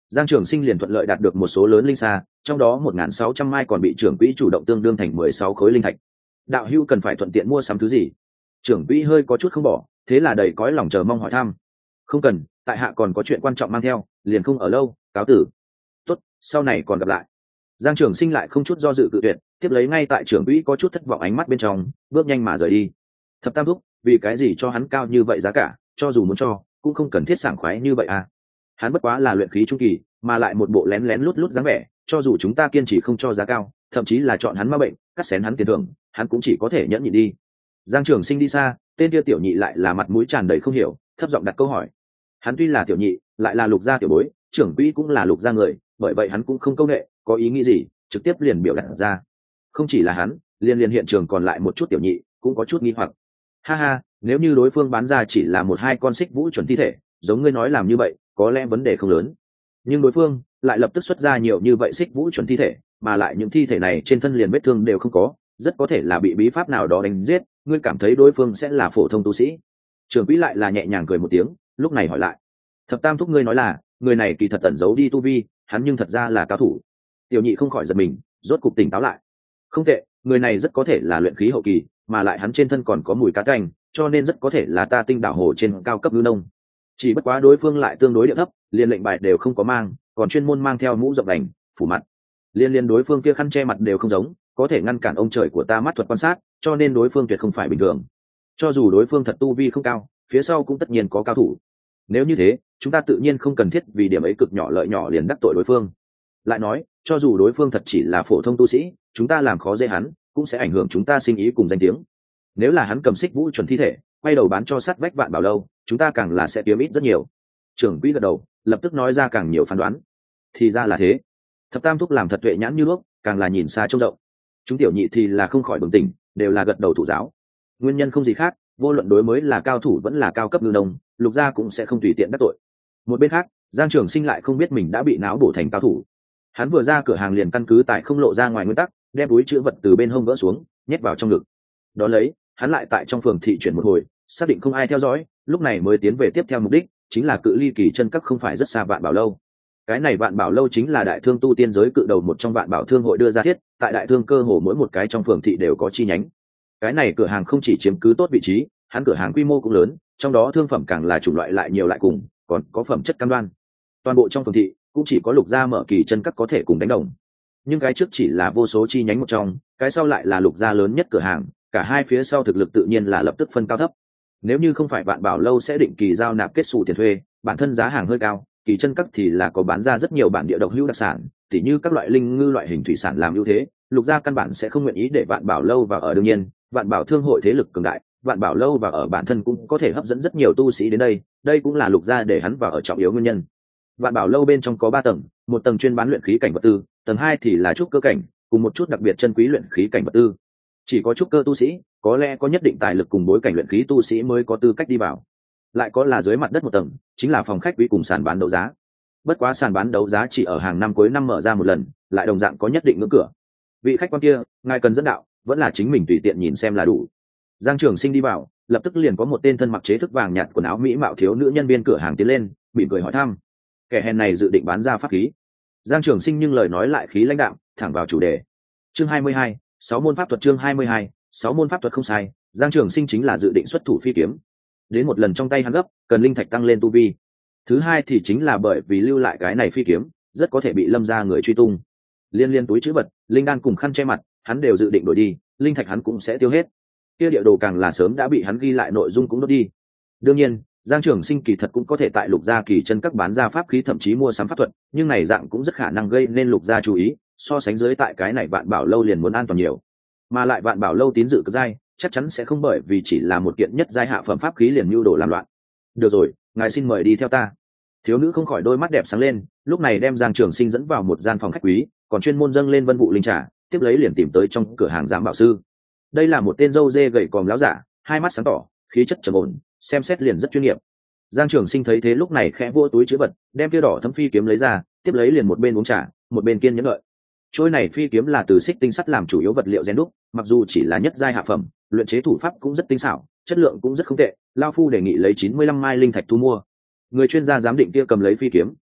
Giang Trường Sinh liền thuận lợi đạt được một số lớn linh sa, trong đó 1.600 mai còn bị trưởng quỹ chủ động tương đương thành 16 khối linh thạch. Đạo hữu cần phải thuận tiện mua sắm thứ gì? Trưởng quỹ hơi có chút không bỏ, thế là đầy cõi lòng chờ mong hỏi thăm. Không cần, tại hạ còn có chuyện quan trọng mang theo, liền không ở lâu, cáo tử. Tốt, sau này còn gặp lại. Giang Trường Sinh lại không chút do dự cự tuyệt, tiếp lấy ngay tại trưởng quỹ có chút thất vọng ánh mắt bên trong, bước nhanh mà rời đi. Thập Tam thúc, vì cái gì cho hắn cao như vậy giá cả, cho dù muốn cho, cũng không cần thiết sảng khoái như vậy à? Hắn bất quá là luyện khí trung kỳ, mà lại một bộ lén lén lút lút dáng vẻ, cho dù chúng ta kiên trì không cho giá cao, thậm chí là chọn hắn ma bệnh, cắt xén hắn tiền thưởng, hắn cũng chỉ có thể nhẫn nhịn đi. Giang Trường Sinh đi xa, tên kia tiểu nhị lại là mặt mũi tràn đầy không hiểu, thấp giọng đặt câu hỏi. Hắn tuy là tiểu nhị, lại là Lục gia tiểu bối, trưởng quỹ cũng là Lục gia người, bởi vậy hắn cũng không câu nệ, có ý nghĩ gì, trực tiếp liền biểu đạt ra. Không chỉ là hắn, liên hiện trường còn lại một chút tiểu nhị, cũng có chút nghi hoặc. Ha ha, nếu như đối phương bán ra chỉ là một hai con xích vũ chuẩn thi thể, giống ngươi nói làm như vậy, có lẽ vấn đề không lớn. Nhưng đối phương lại lập tức xuất ra nhiều như vậy xích vũ chuẩn thi thể, mà lại những thi thể này trên thân liền vết thương đều không có, rất có thể là bị bí pháp nào đó đánh giết. Ngươi cảm thấy đối phương sẽ là phổ thông tu sĩ? Trưởng quỹ lại là nhẹ nhàng cười một tiếng, lúc này hỏi lại. Thập Tam thúc, ngươi nói là người này kỳ thật tẩn giấu đi tu vi, hắn nhưng thật ra là cao thủ. Tiểu nhị không khỏi giật mình, rốt cục tỉnh táo lại. Không tệ, người này rất có thể là luyện khí hậu kỳ, mà lại hắn trên thân còn có mùi cá canh, cho nên rất có thể là ta Tinh Đảo Hồ trên cao cấp ngư nông. Chỉ bất quá đối phương lại tương đối địa thấp, liền lệnh bài đều không có mang, còn chuyên môn mang theo mũ rộng đành phủ mặt. Liên đối phương kia khăn che mặt đều không giống, có thể ngăn cản ông trời của ta mắt thuật quan sát, cho nên đối phương tuyệt không phải bình thường. Cho dù đối phương thật tu vi không cao, phía sau cũng tất nhiên có cao thủ. Nếu như thế, chúng ta tự nhiên không cần thiết vì điểm ấy cực nhỏ lợi nhỏ liền đắc tội đối phương. Lại nói, cho dù đối phương thật chỉ là phổ thông tu sĩ, chúng ta làm khó dễ hắn, cũng sẽ ảnh hưởng chúng ta sinh ý cùng danh tiếng. Nếu là hắn cầm xích vũ chuẩn thi thể, quay đầu bán cho sát vách Vạn Bảo lâu, chúng ta càng là sẽ kiếm ít rất nhiều. Trưởng quỹ gật đầu, lập tức nói ra càng nhiều phán đoán. Thì ra là thế. Thập Tam thúc làm thật tuệ nhãn như đuốc, càng là nhìn xa trông rộng. Chúng tiểu nhị thì là không khỏi bừng tỉnh, đều là gật đầu thủ giáo. Nguyên nhân không gì khác, vô luận đối mới là cao thủ vẫn là cao cấp ngư nông, Lục gia cũng sẽ không tùy tiện đắc tội. Một bên khác, Giang Trường Sinh lại không biết mình đã bị não bổ thành cao thủ. Hắn vừa ra cửa hàng liền căn cứ tại không lộ ra ngoài nguyên tắc, đem túi chữ vật từ bên hông gỡ xuống, nhét vào trong ngực. Đó lấy, hắn lại tại trong phường thị chuyển một hồi, xác định không ai theo dõi, lúc này mới tiến về tiếp theo mục đích, chính là cự ly Kỳ Chân Các không phải rất xa Vạn Bảo lâu. Cái này Vạn Bảo lâu chính là đại thương tu tiên giới cự đầu một trong Vạn Bảo thương hội đưa ra thiết, tại đại thương cơ hồ mỗi một cái trong phường thị đều có chi nhánh. Cái này cửa hàng không chỉ chiếm cứ tốt vị trí, hắn cửa hàng quy mô cũng lớn, trong đó thương phẩm càng là chủng loại lại nhiều lại cùng, còn có phẩm chất cam đoan. Toàn bộ trong phường thị cũng chỉ có Lục gia mở Kỳ Chân Các có thể cùng đánh đồng. Nhưng cái trước chỉ là vô số chi nhánh một trong, cái sau lại là Lục gia lớn nhất cửa hàng, cả hai phía sau thực lực tự nhiên là lập tức phân cao thấp. Nếu như không phải Vạn Bảo lâu sẽ định kỳ giao nạp kết sổ tiền thuê, bản thân giá hàng hơi cao, Kỳ Chân Các thì là có bán ra rất nhiều bản địa độc hữu đặc sản, tỉ như các loại linh ngư loại hình thủy sản làm ưu thế, Lục gia căn bản sẽ không nguyện ý để Vạn Bảo lâu vào ở. Đương nhiên, Vạn Bảo thương hội thế lực cường đại, Vạn Bảo lâu vào ở bản thân cũng có thể hấp dẫn rất nhiều tu sĩ đến đây, đây cũng là Lục gia để hắn vào ở trọng yếu nguyên nhân. Vạn Bảo lâu bên trong có 3 tầng, một tầng chuyên bán luyện khí cảnh vật tư, tầng 2 thì là trúc cơ cảnh, cùng một chút đặc biệt chân quý luyện khí cảnh vật tư. Chỉ có trúc cơ tu sĩ, có lẽ có nhất định tài lực cùng bối cảnh luyện khí tu sĩ mới có tư cách đi vào. Lại có là dưới mặt đất một tầng, chính là phòng khách quý cùng sàn bán đấu giá. Bất quá sàn bán đấu giá chỉ ở hàng năm cuối năm mở ra một lần, lại đồng dạng có nhất định ngưỡng cửa. Vị khách quan kia, ngài cần dẫn đạo, vẫn là chính mình tùy tiện nhìn xem là đủ. Giang Trường Sinh đi vào, lập tức liền có một tên thân mặc chế thức vàng nhạt quần áo mỹ mạo thiếu nữ nhân viên cửa hàng tiến lên, mỉm cười hỏi thăm. Kẻ hèn này dự định bán ra pháp khí. Giang Trường Sinh nhưng lời nói lại khí lãnh đạm, thẳng vào chủ đề. Chương 22, 6 môn pháp thuật. Chương 22, 6 môn pháp thuật. Không sai, Giang Trường Sinh chính là dự định xuất thủ phi kiếm. Đến một lần trong tay hắn gấp, cần linh thạch tăng lên tu vi. Thứ hai thì chính là bởi vì lưu lại cái này phi kiếm, rất có thể bị Lâm gia người truy tung. Liên túi trữ vật, linh đan cùng khăn che mặt, hắn đều dự định đổi đi, linh thạch hắn cũng sẽ tiêu hết. Kia địa đồ càng là sớm đã bị hắn ghi lại nội dung cũng đốt đi. Đương nhiên, Giang Trường Sinh kỳ thật cũng có thể tại Lục gia Kỳ Chân Các bán ra pháp khí, thậm chí mua sắm pháp thuật, nhưng này dạng cũng rất khả năng gây nên Lục gia chú ý, so sánh dưới tại cái này Vạn Bảo lâu liền muốn an toàn nhiều. Mà lại Vạn Bảo lâu tín dự cực dai, chắc chắn sẽ không bởi vì chỉ là một kiện nhất giai hạ phẩm pháp khí liền mưu đồ làm loạn. Được rồi, ngài xin mời đi theo ta. Thiếu nữ không khỏi đôi mắt đẹp sáng lên, lúc này đem Giang Trường Sinh dẫn vào một gian phòng khách quý, còn chuyên môn dâng lên vân vụ linh trà, tiếp lấy liền tìm tới trong cửa hàng giám bảo sư. Đây là một tên râu dê gầy còm láo giả, hai mắt sáng tỏ, khí chất trầm ổn, xem xét liền rất chuyên nghiệp. Giang Trường Sinh thấy thế lúc này khẽ vỗ túi trữ vật, đem kia đỏ thâm phi kiếm lấy ra, tiếp lấy liền một bên uống trà, một bên kiên nhẫn đợi. Trôi này phi kiếm là từ xích tinh sắt làm chủ yếu vật liệu rèn đúc, mặc dù chỉ là nhất giai hạ phẩm, luyện chế thủ pháp cũng rất tinh xảo, chất lượng cũng rất không tệ. Lão phu đề nghị lấy 95 mai linh thạch thu mua. Người chuyên gia giám định kia cầm lấy phi kiếm,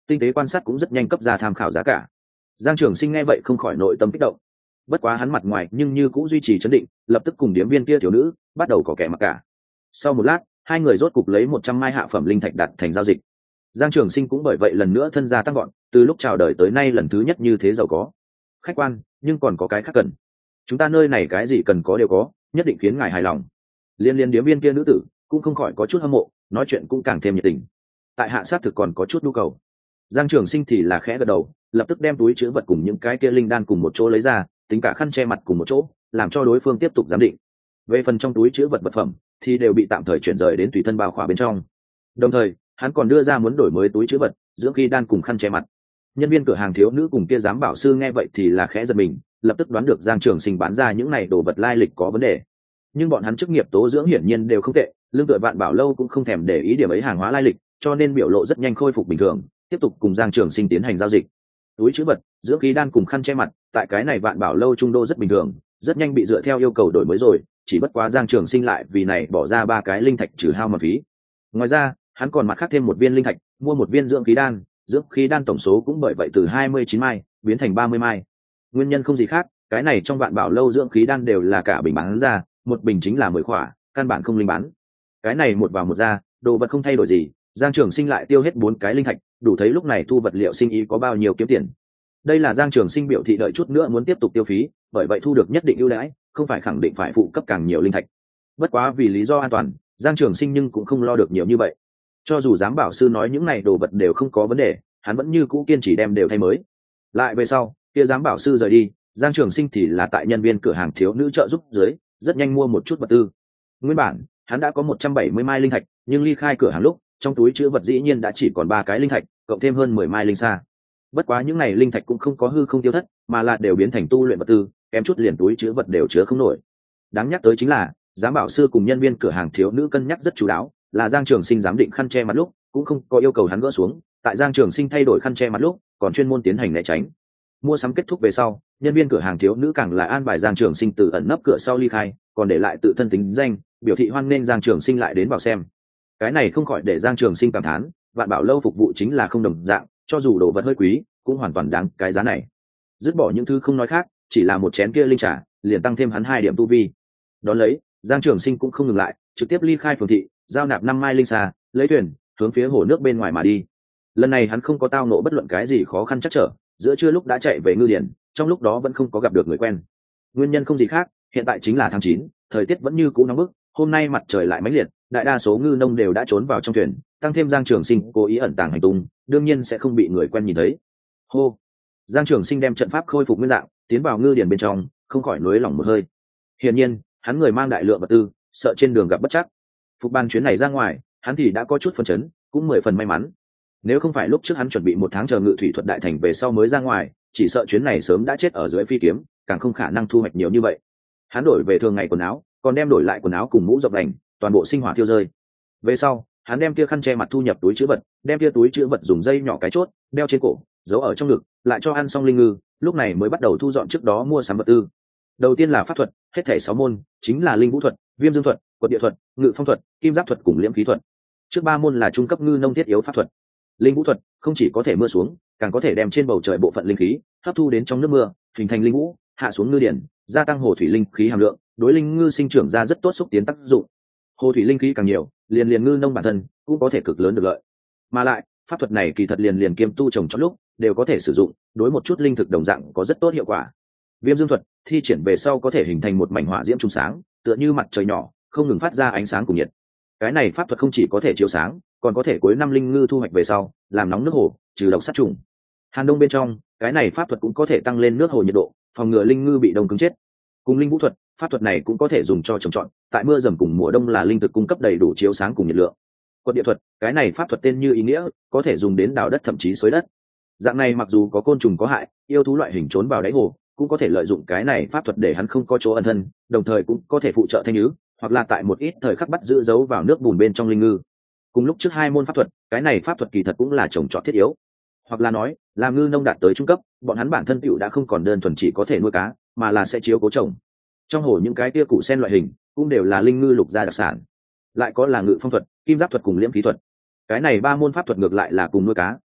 tinh tế quan sát cũng rất nhanh cấp ra tham khảo giá cả. Giang Trường Sinh nghe vậy không khỏi nội tâm kích động, bất quá hắn mặt ngoài nhưng như cũng duy trì trấn định, lập tức cùng điếm viên kia thiếu nữ bắt đầu có kẻ mặc cả. Sau một lát, hai người rốt cục lấy 100 mai hạ phẩm linh thạch đặt thành giao dịch. Giang Trường Sinh cũng bởi vậy lần nữa thân gia tăng gọn, từ lúc chào đời tới nay lần thứ nhất như thế giàu có. Khách quan, nhưng còn có cái khác cần. Chúng ta nơi này cái gì cần có đều có, nhất định khiến ngài hài lòng. Liên điếm viên kia nữ tử cũng không khỏi có chút hâm mộ, nói chuyện cũng càng thêm nhiệt tình. Tại hạ sát thực còn có chút nhu cầu. Giang Trường Sinh thì là khẽ gật đầu, lập tức đem túi chứa vật cùng những cái kia linh đan cùng một chỗ lấy ra, tính cả khăn che mặt cùng một chỗ, làm cho đối phương tiếp tục giám định. Về phần trong túi chứa vật vật phẩm thì đều bị tạm thời chuyển rời đến tùy thân bao khỏa bên trong. Đồng thời, hắn còn đưa ra muốn đổi mới túi chứa vật, dưỡng khí đan cùng khăn che mặt. Nhân viên cửa hàng thiếu nữ cùng kia giám bảo sư nghe vậy thì là khẽ giật mình, lập tức đoán được Giang Trường Sinh bán ra những này đồ vật lai lịch có vấn đề. Nhưng bọn hắn chức nghiệp tố dưỡng hiển nhiên đều không tệ, lương tựa Vạn Bảo lâu cũng không thèm để ý điểm ấy hàng hóa lai lịch, cho nên biểu lộ rất nhanh khôi phục bình thường, tiếp tục cùng Giang Trường Sinh tiến hành giao dịch. Túi chứa vật, dưỡng khí đan cùng khăn che mặt, tại cái này Vạn Bảo lâu trung đô rất bình thường, rất nhanh bị dựa theo yêu cầu đổi mới rồi, chỉ bất quá Giang Trường Sinh lại vì này bỏ ra 3 cái linh thạch trừ hao mà phí. Ngoài ra, hắn còn mặt khác thêm một viên linh thạch, mua một viên dưỡng khí đan tổng số cũng bởi vậy từ 29 mai biến thành 30 mai. Nguyên nhân không gì khác, cái này trong Vạn Bảo lâu dưỡng khí đan đều là cả bình bán ra, một bình chính là 10 khỏa, căn bản không linh bán. Cái này một vào một ra, đồ vật không thay đổi gì, Giang Trường Sinh lại tiêu hết 4 cái linh thạch, đủ thấy lúc này thu vật liệu sinh ý có bao nhiêu kiếm tiền. Đây là Giang Trường Sinh biểu thị đợi chút nữa muốn tiếp tục tiêu phí, bởi vậy thu được nhất định ưu đãi, không phải khẳng định phải phụ cấp càng nhiều linh thạch. Bất quá vì lý do an toàn, Giang Trường Sinh nhưng cũng không lo được nhiều như vậy. Cho dù giám bảo sư nói những này đồ vật đều không có vấn đề, hắn vẫn như cũ kiên trì đem đều thay mới. Lại về sau, kia giám bảo sư rời đi, Giang Trường Sinh thì là tại nhân viên cửa hàng thiếu nữ trợ giúp dưới, rất nhanh mua một chút vật tư. Nguyên bản, hắn đã có 170 mai linh thạch, nhưng ly khai cửa hàng lúc, trong túi chứa vật dĩ nhiên đã chỉ còn 3 cái linh thạch, cộng thêm hơn 10 mai linh sa. Bất quá những này linh thạch cũng không có hư không tiêu thất, mà là đều biến thành tu luyện vật tư, kém chút liền túi chứa vật đều chứa không nổi. Đáng nhắc tới chính là, giám bảo sư cùng nhân viên cửa hàng thiếu nữ cân nhắc rất chú đáo, là Giang Trường Sinh giám định khăn che mặt lúc, cũng không có yêu cầu hắn gỡ xuống, tại Giang Trường Sinh thay đổi khăn che mặt lúc, còn chuyên môn tiến hành né tránh. Mua sắm kết thúc về sau, nhân viên cửa hàng thiếu nữ càng là an bài Giang Trường Sinh từ ẩn nấp cửa sau ly khai, còn để lại tự thân tính danh, biểu thị hoan nghênh Giang Trường Sinh lại đến vào xem. Cái này không khỏi để Giang Trường Sinh cảm thán, Vạn Bảo lâu phục vụ chính là không đồng dạng, cho dù đồ vật hơi quý, cũng hoàn toàn đáng cái giá này. Dứt bỏ những thứ không nói khác, chỉ là một chén kia linh trà, liền tăng thêm hắn 2 điểm tu vi. Đón lấy, Giang Trường Sinh cũng không ngừng lại, trực tiếp ly khai phường thị, giao nạp 5 mai linh xà, lấy thuyền hướng phía hồ nước bên ngoài mà đi. Lần này hắn không có tao nộ bất luận cái gì khó khăn chắc trở, giữa trưa lúc đã chạy về ngư điển, trong lúc đó vẫn không có gặp được người quen. Nguyên nhân không gì khác, hiện tại chính là tháng 9, thời tiết vẫn như cũ nóng bức, hôm nay mặt trời lại mãnh liệt, đại đa số ngư nông đều đã trốn vào trong thuyền, tăng thêm Giang Trường Sinh cố ý ẩn tàng hành tung, đương nhiên sẽ không bị người quen nhìn thấy. Hô, Giang Trường Sinh đem trận pháp khôi phục nguyên dạng, tiến vào ngư điển bên trong, không khỏi nuối lòng một hơi. Hiển nhiên, hắn người mang đại lượng vật tư, sợ trên đường gặp bất trắc. Phục ban chuyến này ra ngoài, hắn thì đã có chút phấn chấn, cũng 10 phần may mắn. Nếu không phải lúc trước hắn chuẩn bị 1 tháng chờ ngự thủy thuật đại thành về sau mới ra ngoài, chỉ sợ chuyến này sớm đã chết ở dưới phi kiếm, càng không khả năng thu hoạch nhiều như vậy. Hắn đổi về thường ngày quần áo, còn đem đổi lại quần áo cùng mũ rộng đành, toàn bộ sinh hỏa thiêu rơi. Về sau, hắn đem kia khăn che mặt thu nhập túi chứa vật, đem kia túi chứa vật dùng dây nhỏ cái chốt, đeo trên cổ, giấu ở trong ngực, lại cho ăn xong linh ngư, lúc này mới bắt đầu thu dọn trước đó mua sắm vật tư. Đầu tiên là pháp thuật, hết thảy 6 môn, chính là linh vũ thuật, viêm dương thuật, quật địa thuật, ngự phong thuật, kim giáp thuật cùng liễm khí thuật. Trước 3 môn là trung cấp ngư nông thiết yếu pháp thuật. Linh vũ thuật không chỉ có thể mưa xuống, càng có thể đem trên bầu trời bộ phận linh khí hấp thu đến trong nước mưa, hình thành linh vũ, hạ xuống ngư điển, gia tăng hồ thủy linh khí hàm lượng, đối linh ngư sinh trưởng ra rất tốt xúc tiến tác dụng. Hồ thủy linh khí càng nhiều, liền ngư nông bản thân cũng có thể cực lớn được lợi. Mà lại, pháp thuật này kỳ thật liền kiêm tu trồng trong lúc đều có thể sử dụng, đối một chút linh thực đồng dạng có rất tốt hiệu quả. Viêm dương thuật thi triển về sau có thể hình thành một mảnh hỏa diễm trung sáng, tựa như mặt trời nhỏ, không ngừng phát ra ánh sáng cùng nhiệt. Cái này pháp thuật không chỉ có thể chiếu sáng, còn có thể cuối năm linh ngư thu hoạch về sau làm nóng nước hồ, trừ độc sát trùng. Hàn đông bên trong, cái này pháp thuật cũng có thể tăng lên nước hồ nhiệt độ, phòng ngừa linh ngư bị đông cứng chết. Cùng linh vũ thuật, pháp thuật này cũng có thể dùng cho trồng trọt, tại mưa dầm cùng mùa đông là linh thực cung cấp đầy đủ chiếu sáng cùng nhiệt lượng. Quật địa thuật, cái này pháp thuật tên như ý nghĩa, có thể dùng đến đào đất thậm chí xới đất. Dạng này mặc dù có côn trùng có hại, yêu thú loại hình trốn vào đáy hồ, cũng có thể lợi dụng cái này pháp thuật để hắn không có chỗ ẩn thân, đồng thời cũng có thể phụ trợ thanh nhứ, hoặc là tại một ít thời khắc bắt giữ giấu vào nước bùn bên trong linh ngư. Cùng lúc trước 2 môn pháp thuật, cái này pháp thuật kỳ thật cũng là trồng trọt thiết yếu, hoặc là nói là ngư nông đạt tới trung cấp, bọn hắn bản thân tựu đã không còn đơn thuần chỉ có thể nuôi cá, mà là sẽ chiếu cố trồng. Trong hồ những cái tia củ sen loại hình cũng đều là linh ngư lục gia đặc sản. Lại có là ngự phong thuật, kim giáp thuật cùng liễm khí thuật. Cái này 3 môn pháp thuật ngược lại là cùng nuôi cá,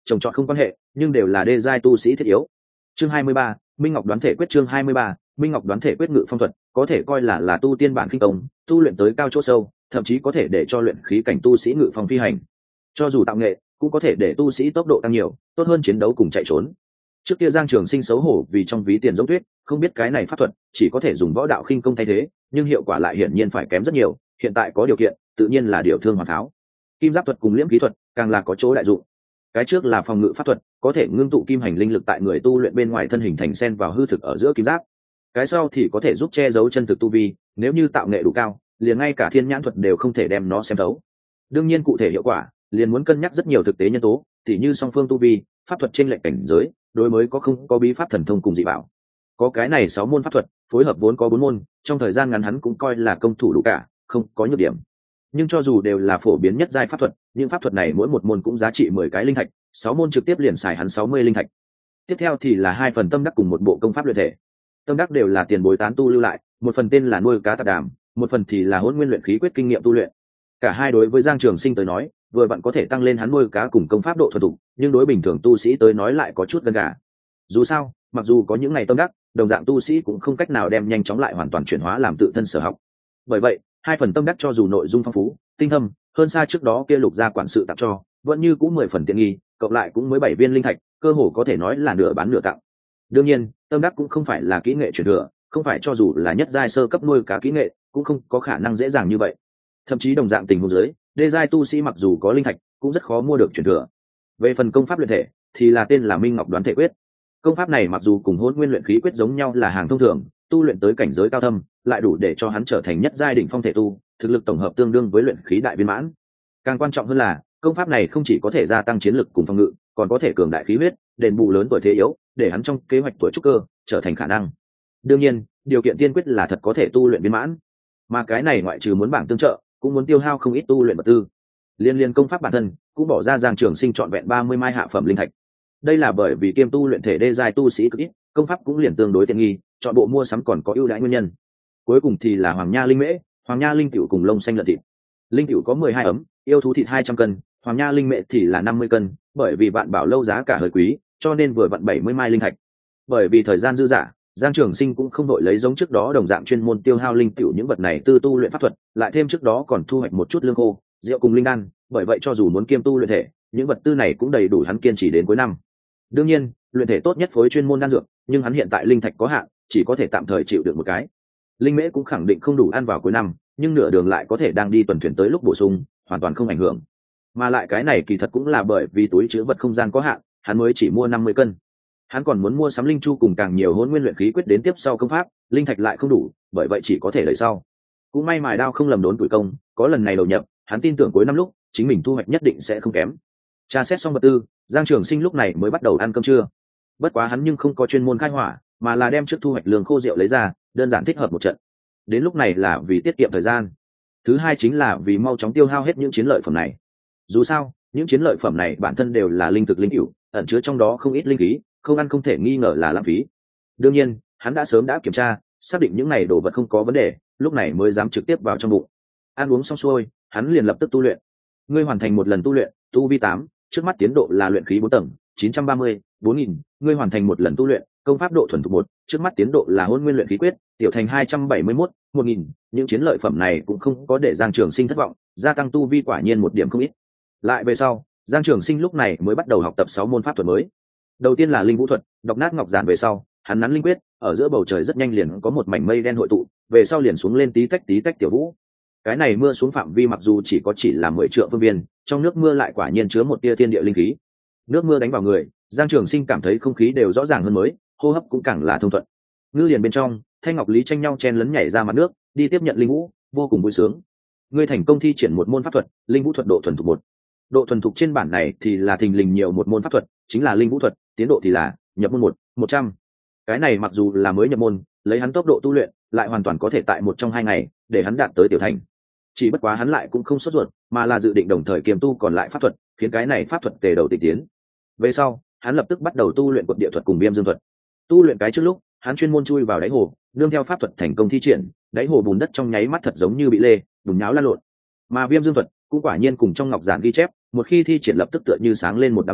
trồng trọt không quan hệ, nhưng đều là đê giai tu sĩ thiết yếu. Chương 23, Minh Ngọc đoán thể quyết. Chương 23, Minh Ngọc đoán thể quyết. Ngự phong thuật có thể coi là tu tiên bản khinh công, tu luyện tới cao chỗ sâu, thậm chí có thể để cho luyện khí cảnh tu sĩ ngự phong phi hành. Cho dù tạo nghệ, cũng có thể để tu sĩ tốc độ tăng nhiều, tốt hơn chiến đấu cùng chạy trốn. Trước kia Giang Trường Sinh xấu hổ vì trong ví tiền giống tuyết, không biết cái này pháp thuật chỉ có thể dùng võ đạo khinh công thay thế, nhưng hiệu quả lại hiển nhiên phải kém rất nhiều. Hiện tại có điều kiện, tự nhiên là điều thương hoàn tháo. Kim giáp thuật cùng liễm khí thuật càng là có chỗ đại dụng. Cái trước là phòng ngự pháp thuật, có thể ngưng tụ kim hành linh lực tại người tu luyện bên ngoài thân hình thành sen vào hư thực ở giữa kim giáp. Cái sau thì có thể giúp che giấu chân thực tu vi, nếu như tạo nghệ đủ cao, liền ngay cả thiên nhãn thuật đều không thể đem nó xem thấu. Đương nhiên cụ thể hiệu quả, liền muốn cân nhắc rất nhiều thực tế nhân tố, tỉ như song phương tu vi, pháp thuật trên lệnh cảnh giới, đối mới có không có bí pháp thần thông cùng dị bảo. Có cái này 6 môn pháp thuật, phối hợp vốn có 4 môn, trong thời gian ngắn hắn cũng coi là công thủ đủ cả, không có nhược điểm. Nhưng cho dù đều là phổ biến nhất giai pháp thuật, những pháp thuật này mỗi một môn cũng giá trị 10 cái linh thạch, 6 môn trực tiếp liền xài hắn 60 linh thạch. Tiếp theo thì là 2 phần tâm đắc cùng một bộ công pháp luyện thể. Tâm đắc đều là tiền bối tán tu lưu lại, một phần tên là nuôi cá tạp đàm, một phần thì là hỗn nguyên luyện khí quyết kinh nghiệm tu luyện. Cả hai đối với Giang Trường Sinh tới nói, vừa vặn có thể tăng lên hắn nuôi cá cùng công pháp độ thuần thục, nhưng đối bình thường tu sĩ tới nói lại có chút gần gà. Dù sao, mặc dù có những ngày tâm đắc, đồng dạng tu sĩ cũng không cách nào đem nhanh chóng lại hoàn toàn chuyển hóa làm tự thân sở học. Bởi vậy, 2 phần tâm đắc cho dù nội dung phong phú, tinh thâm, hơn xa trước đó kia Lục gia quản sự tặng cho, vẫn như cũng 10 phần tiện nghi, cộng lại cũng mới 7 viên linh thạch, cơ hồ có thể nói là nửa bán nửa tặng. Đương nhiên, tâm đắc cũng không phải là kỹ nghệ truyền thừa, không phải cho dù là nhất giai sơ cấp nuôi cá kỹ nghệ, cũng không có khả năng dễ dàng như vậy. Thậm chí đồng dạng tình huống dưới, đê giai tu sĩ mặc dù có linh thạch, cũng rất khó mua được truyền thừa. Về phần công pháp luyện thể, thì là tên là Minh Ngọc đoán thể quyết. Công pháp này mặc dù cùng hỗn nguyên luyện khí quyết giống nhau là hàng thông thường, tu luyện tới cảnh giới cao thâm, lại đủ để cho hắn trở thành nhất giai đỉnh phong thể tu, thực lực tổng hợp tương đương với luyện khí đại viên mãn. Càng quan trọng hơn là, công pháp này không chỉ có thể gia tăng chiến lực cùng phòng ngự, còn có thể cường đại khí huyết, đền bù lớn tuổi thế yếu, để hắn trong kế hoạch tuổi trúc cơ trở thành khả năng. Đương nhiên, điều kiện tiên quyết là thật có thể tu luyện viên mãn. Mà cái này ngoại trừ muốn bảng tương trợ, cũng muốn tiêu hao không ít tu luyện vật tư. Liên công pháp bản thân cũng bỏ ra Giang Trường Sinh trọn vẹn 30 mai hạ phẩm linh thạch. Đây là bởi vì kiêm tu luyện thể đê giai tu sĩ cực ít, công pháp cũng liền tương đối tiện nghi, chọn bộ mua sắm còn có ưu đãi nguyên nhân. Cuối cùng thì là Hoàng Nha linh mễ, Hoàng Nha linh tiểu cùng lông xanh lợn thịt. Linh tiểu có 12 ấm, yêu thú thịt 200 cân, Hoàng Nha linh mễ thì là 50 cân, bởi vì bạn bảo lâu giá cả hơi quý, cho nên vừa vặn 70 mai linh thạch. Bởi vì thời gian dư dả, Giang Trường Sinh cũng không đội lấy giống trước đó đồng dạng chuyên môn tiêu hao linh tiểu những vật này tư tu luyện pháp thuật, lại thêm trước đó còn thu hoạch một chút lương khô, rượu cùng linh đan, bởi vậy cho dù muốn kiêm tu luyện thể, những vật tư này cũng đầy đủ hắn kiên trì đến cuối năm. Đương nhiên, luyện thể tốt nhất phối chuyên môn đan dược, nhưng hắn hiện tại linh thạch có hạn, chỉ có thể tạm thời chịu được một cái. Linh mễ cũng khẳng định không đủ ăn vào cuối năm, nhưng nửa đường lại có thể đang đi tuần thuyền tới lúc bổ sung, hoàn toàn không ảnh hưởng. Mà lại cái này kỳ thật cũng là bởi vì túi trữ vật không gian có hạn, hắn mới chỉ mua 50 cân. Hắn còn muốn mua sắm linh chu cùng càng nhiều hỗn nguyên luyện khí quyết đến tiếp sau công pháp, linh thạch lại không đủ, bởi vậy chỉ có thể đợi sau. Cũng may mài đao không lầm đốn tuổi công, có lần này đầu nhập, hắn tin tưởng cuối năm lúc chính mình thu hoạch nhất định sẽ không kém. Tra xét xong vật tư, Giang Trường Sinh lúc này mới bắt đầu ăn cơm trưa. Bất quá hắn nhưng không có chuyên môn khai hỏa, mà là đem trước thu hoạch lương khô rượu lấy ra, đơn giản thích hợp một trận. Đến lúc này là vì tiết kiệm thời gian. Thứ hai chính là vì mau chóng tiêu hao hết những chiến lợi phẩm này. Dù sao, những chiến lợi phẩm này bản thân đều là linh thực linh cửu, ẩn chứa trong đó không ít linh khí, không ăn không thể nghi ngờ là lãng phí. Đương nhiên, hắn đã sớm kiểm tra, xác định những này đồ vật không có vấn đề, lúc này mới dám trực tiếp vào trong bụng. Ăn uống xong xuôi, hắn liền lập tức tu luyện. Ngươi hoàn thành một lần tu luyện, tu vi 8, trước mắt tiến độ là luyện khí 4 tầng, 930, 4000, ngươi hoàn thành một lần tu luyện, công pháp độ thuần thục 1, trước mắt tiến độ là hỗn nguyên luyện khí quyết, tiểu thành 271, 1000, những chiến lợi phẩm này cũng không có để Giang Trường Sinh thất vọng, gia tăng tu vi quả nhiên một điểm không ít. Lại về sau, Giang Trường Sinh lúc này mới bắt đầu học tập 6 môn pháp thuật mới. Đầu tiên là linh vũ thuật, đọc nát ngọc giản về sau, hắn nắn linh quyết, ở giữa bầu trời rất nhanh liền có một mảnh mây đen hội tụ, về sau liền xuống lên tí tách tiểu vũ. Cái này mưa xuống phạm vi mặc dù chỉ là 10 trượng phương viên, trong nước mưa lại quả nhiên chứa một tia thiên địa linh khí. Nước mưa đánh vào người, Giang Trường Sinh cảm thấy không khí đều rõ ràng hơn mới, hô hấp cũng càng là thông thuận. Ngư liền bên trong, Thanh Ngọc Lý tranh nhau chen lấn nhảy ra mặt nước, đi tiếp nhận linh vũ, vô cùng vui sướng. Ngươi thành công thi triển một môn pháp thuật, linh vũ thuật độ thuần thục 1. Độ thuần thục trên bản này thì là thình lình nhiều một môn pháp thuật, chính là linh vũ thuật, tiến độ thì là nhập môn 100. Cái này mặc dù là mới nhập môn, lấy hắn tốc độ tu luyện, lại hoàn toàn có thể tại một trong 2 ngày để hắn đạt tới tiểu thành. Chỉ bất quá hắn lại cũng không sốt ruột, mà là dự định đồng thời kiềm tu còn lại pháp thuật, khiến cái này pháp thuật tề đầu tịch tiến. Về sau, hắn lập tức bắt đầu tu luyện quật địa thuật cùng viêm dương thuật. Tu luyện cái trước lúc, hắn chuyên môn chui vào đáy hồ, nương theo pháp thuật thành công thi triển, đáy hồ bùn đất trong nháy mắt thật giống như bị lê, bùn nháo lan lộn. Mà viêm dương thuật cũng quả nhiên cùng trong ngọc giản ghi chép, một khi thi triển lập tức tựa như sáng lên một đám lửa,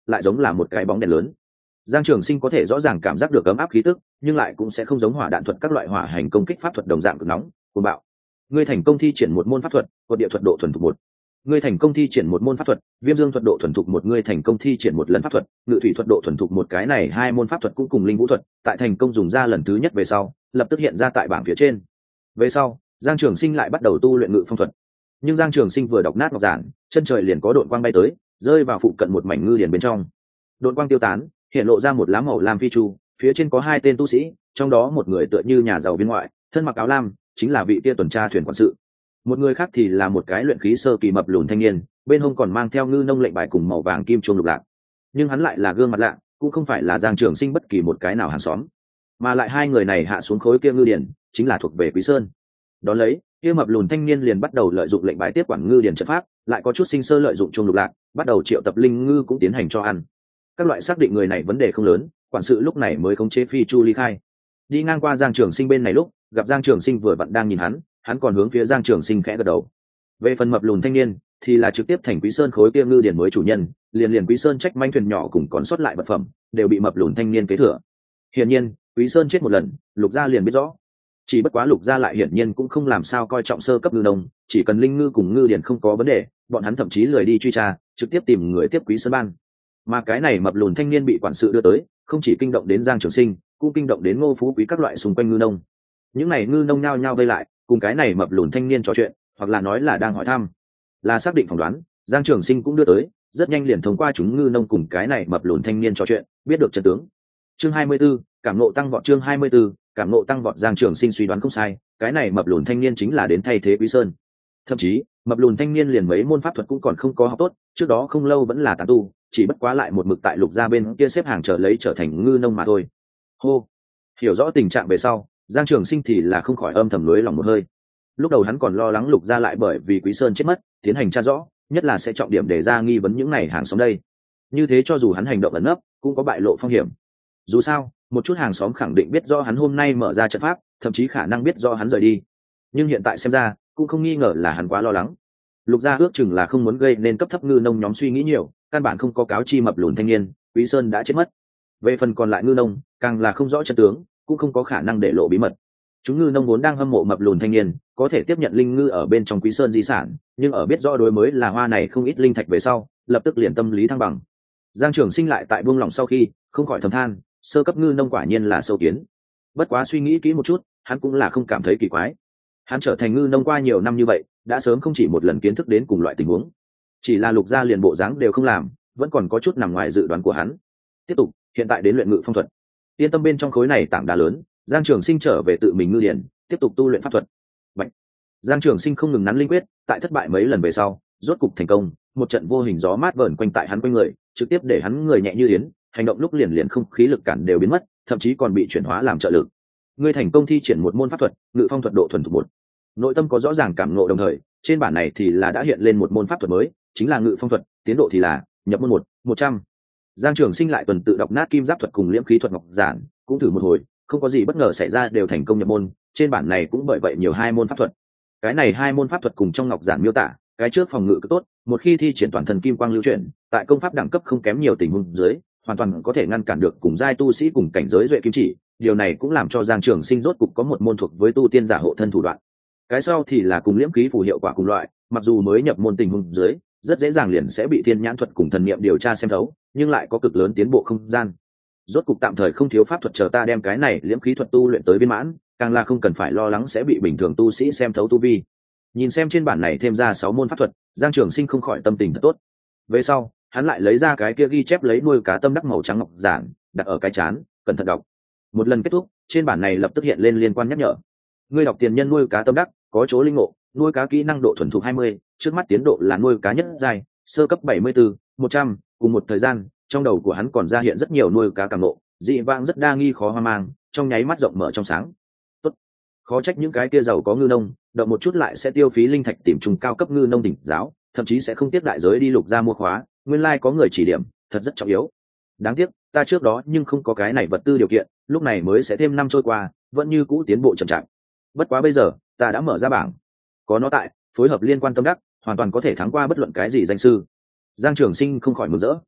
lại giống là một cái bóng đèn lớn. Giang Trường Sinh có thể rõ ràng cảm giác được ấm áp khí tức, nhưng lại cũng sẽ không giống hỏa đạn thuật các loại hỏa hành công kích pháp thuật đồng dạng cực nóng, cuồng bạo. Ngươi thành công thi triển một môn pháp thuật, cột địa thuật độ thuần thục một. Ngươi thành công thi triển một môn pháp thuật, viêm dương thuật độ thuần thục một. Ngươi thành công thi triển một lần pháp thuật, ngự thủy thuật độ thuần thục một. Cái này hai môn pháp thuật cũng cùng linh vũ thuật, tại thành công dùng ra lần thứ nhất về sau, lập tức hiện ra tại bảng phía trên. Về sau, Giang Trường Sinh lại bắt đầu tu luyện ngự phong thuật. Nhưng Giang Trường Sinh vừa đọc nát ngọc giản, chân trời liền có đội quang bay tới, rơi vào phụ cận một mảnh ngư điển bên trong. Đội quang tiêu tán, hiện lộ ra một lá màu lam phi chu, phía trên có hai tên tu sĩ, trong đó một người tựa như nhà giàu bên ngoại, thân mặc áo lam, chính là vị kia tuần tra thuyền quản sự. Một người khác thì là một cái luyện khí sơ kỳ mập lùn thanh niên, bên hông còn mang theo ngư nông lệnh bài cùng màu vàng kim chuông lục lạc. Nhưng hắn lại là gương mặt lạ, cũng không phải là Giang Trường Sinh bất kỳ một cái nào hàng xóm, mà lại hai người này hạ xuống khối kia ngư điển, chính là thuộc về Quý Sơn. Đón lấy, kia mập lùn thanh niên liền bắt đầu lợi dụng lệnh bài tiếp quản ngư điển trận pháp, lại có chút sinh sơ lợi dụng chuông lục lạc, bắt đầu triệu tập linh ngư cũng tiến hành cho ăn. Các loại xác định người này vấn đề không lớn, quản sự lúc này mới khống chế phi chu ly khai. Đi ngang qua Giang Trường Sinh bên này lúc, gặp Giang Trường Sinh vừa vặn đang nhìn hắn còn hướng phía Giang Trường Sinh khẽ gật đầu. Về phần mập lùn thanh niên thì là trực tiếp thành Quý Sơn khối kia ngư điển mới chủ nhân, liền Quý Sơn trách manh thuyền nhỏ cùng còn sót lại vật phẩm đều bị mập lùn thanh niên kế thừa. Hiển nhiên, Quý Sơn chết một lần, Lục gia liền biết rõ. Chỉ bất quá Lục gia lại hiển nhiên cũng không làm sao coi trọng sơ cấp ngư nông, chỉ cần linh ngư cùng ngư điển không có vấn đề, bọn hắn thậm chí lười đi truy tra, trực tiếp tìm người tiếp Quý Sơn ban. Mà cái này mập lùn thanh niên bị quản sự đưa tới, không chỉ kinh động đến Giang Trường Sinh, cũng kinh động đến Ngô Phú Quý các loại xung quanh ngư nông. Những này ngư nông nhao nhao vây lại, cùng cái này mập lùn thanh niên trò chuyện, hoặc là nói là đang hỏi thăm, là xác định phỏng đoán. Giang Trường Sinh cũng đưa tới, rất nhanh liền thông qua chúng ngư nông cùng cái này mập lùn thanh niên trò chuyện, biết được chân tướng. Chương 24, cảm ngộ tăng vọt. Chương 24, cảm ngộ tăng vọt. Giang Trường Sinh suy đoán không sai, cái này mập lùn thanh niên chính là đến thay thế Quý Sơn. Thậm chí, mập lùn thanh niên liền mấy môn pháp thuật cũng còn không có học tốt, trước đó không lâu vẫn là tán tu, chỉ bất quá lại một mực tại Lục gia bên kia xếp hàng chờ lấy trở thành ngư nông mà thôi. Hô, hiểu rõ tình trạng về sau, Giang Trường Sinh thì là không khỏi âm thầm lưới lòng một hơi. Lúc đầu hắn còn lo lắng Lục gia lại bởi vì Quý Sơn chết mất, tiến hành tra rõ, nhất là sẽ trọng điểm để ra nghi vấn những này hàng xóm đây. Như thế cho dù hắn hành động ẩn nấp, cũng có bại lộ phong hiểm. Dù sao, một chút hàng xóm khẳng định biết rõ hắn hôm nay mở ra trận pháp, thậm chí khả năng biết rõ hắn rời đi. Nhưng hiện tại xem ra, cũng không nghi ngờ là hắn quá lo lắng. Lục gia ước chừng là không muốn gây nên cấp thấp ngư nông nhóm suy nghĩ nhiều, căn bản không có cáo chi mập lùn thanh niên, Quý Sơn đã chết mất. Về phần còn lại ngư nông, càng là không rõ chân tướng, cũng không có khả năng để lộ bí mật. Chúng ngư nông vốn đang hâm mộ mập lùn thanh niên, có thể tiếp nhận linh ngư ở bên trong Quý Sơn di sản, nhưng ở biết rõ đối mới là hoa này không ít linh thạch về sau, lập tức liền tâm lý thăng bằng. Giang Trường Sinh lại tại buông lỏng sau khi, không khỏi thầm than, sơ cấp ngư nông quả nhiên là sâu kiến. Bất quá suy nghĩ kỹ một chút, hắn cũng là không cảm thấy kỳ quái. Hắn trở thành ngư nông qua nhiều năm như vậy, đã sớm không chỉ một lần kiến thức đến cùng loại tình huống. Chỉ là Lục gia liền bộ dáng đều không làm, vẫn còn có chút nằm ngoài dự đoán của hắn. Tiếp tục, hiện tại đến luyện ngự phong thuật. Yên tâm bên trong khối này tảng đá lớn, Giang Trường Sinh trở về tự mình ngư điển, tiếp tục tu luyện pháp thuật. Vậy, Giang Trường Sinh không ngừng nắn linh quyết, tại thất bại mấy lần về sau, rốt cục thành công, một trận vô hình gió mát vờn quanh tại hắn quanh người, trực tiếp để hắn người nhẹ như yến, hành động lúc liền không khí lực cản đều biến mất, thậm chí còn bị chuyển hóa làm trợ lực. Ngươi thành công thi triển một môn pháp thuật, ngự phong thuật độ thuần thục một. Nội tâm có rõ ràng cảm ngộ, đồng thời trên bản này thì là đã hiện lên một môn pháp thuật mới, chính là ngự phong thuật, tiến độ thì là nhập môn 100. Giang Trường Sinh lại tuần tự đọc nát kim giáp thuật cùng liễm khí thuật ngọc giản, cũng thử một hồi, không có gì bất ngờ xảy ra, đều thành công nhập môn. Trên bản này cũng bởi vậy nhiều hai môn pháp thuật. Cái này hai môn pháp thuật cùng trong ngọc giản miêu tả, cái trước phòng ngự cực tốt, một khi thi triển toàn thần kim quang lưu chuyển, tại công pháp đẳng cấp không kém nhiều tình huống dưới, hoàn toàn có thể ngăn cản được cùng giai tu sĩ cùng cảnh giới duệ kim chỉ. Điều này cũng làm cho Giang Trường Sinh rốt cục có một môn thuộc với tu tiên giả hộ thân thủ đoạn. Cái sau thì là cùng liễm khí phù hiệu quả cùng loại, mặc dù mới nhập môn tình huống dưới, rất dễ dàng liền sẽ bị thiên nhãn thuật cùng thần niệm điều tra xem thấu, nhưng lại có cực lớn tiến bộ không gian. Rốt cục tạm thời không thiếu pháp thuật, chờ ta đem cái này liễm khí thuật tu luyện tới viên mãn, càng là không cần phải lo lắng sẽ bị bình thường tu sĩ xem thấu tu vi. Nhìn xem trên bản này thêm ra 6 môn pháp thuật, Giang Trường Sinh không khỏi tâm tình thật tốt. Về sau, hắn lại lấy ra cái kia ghi chép lấy nuôi cá tâm đắc màu trắng ngọc giản, đặt ở cái trán, cẩn thận đọc. Một lần kết thúc, trên bản này lập tức hiện lên liên quan nhắc nhở. Ngươi đọc tiền nhân nuôi cá tâm đắc, có chỗ linh ngộ, nuôi cá kỹ năng độ thuần thục 20, trước mắt tiến độ là nuôi cá nhất giai, sơ cấp 74, 100. Cùng một thời gian, trong đầu của hắn còn ra hiện rất nhiều nuôi cá cảm ngộ, dị vãng rất đa nghi khó hoang mang, trong nháy mắt rộng mở trong sáng. Tốt, khó trách những cái kia giàu có ngư nông, động một chút lại sẽ tiêu phí linh thạch tìm trùng cao cấp ngư nông đỉnh giáo, thậm chí sẽ không tiếp đại giới đi Lục gia mua khóa, nguyên lai có người chỉ điểm, thật rất trọng yếu. Đáng tiếc, ta trước đó nhưng không có cái này vật tư điều kiện, lúc này mới sẽ thêm năm trôi qua, vẫn như cũ tiến bộ chậm chạp. Bất quá bây giờ, ta đã mở ra bảng, có nó tại, phối hợp liên quan tâm đắc, hoàn toàn có thể thắng qua bất luận cái gì danh sư. Giang Trường Sinh không khỏi mừng rỡ.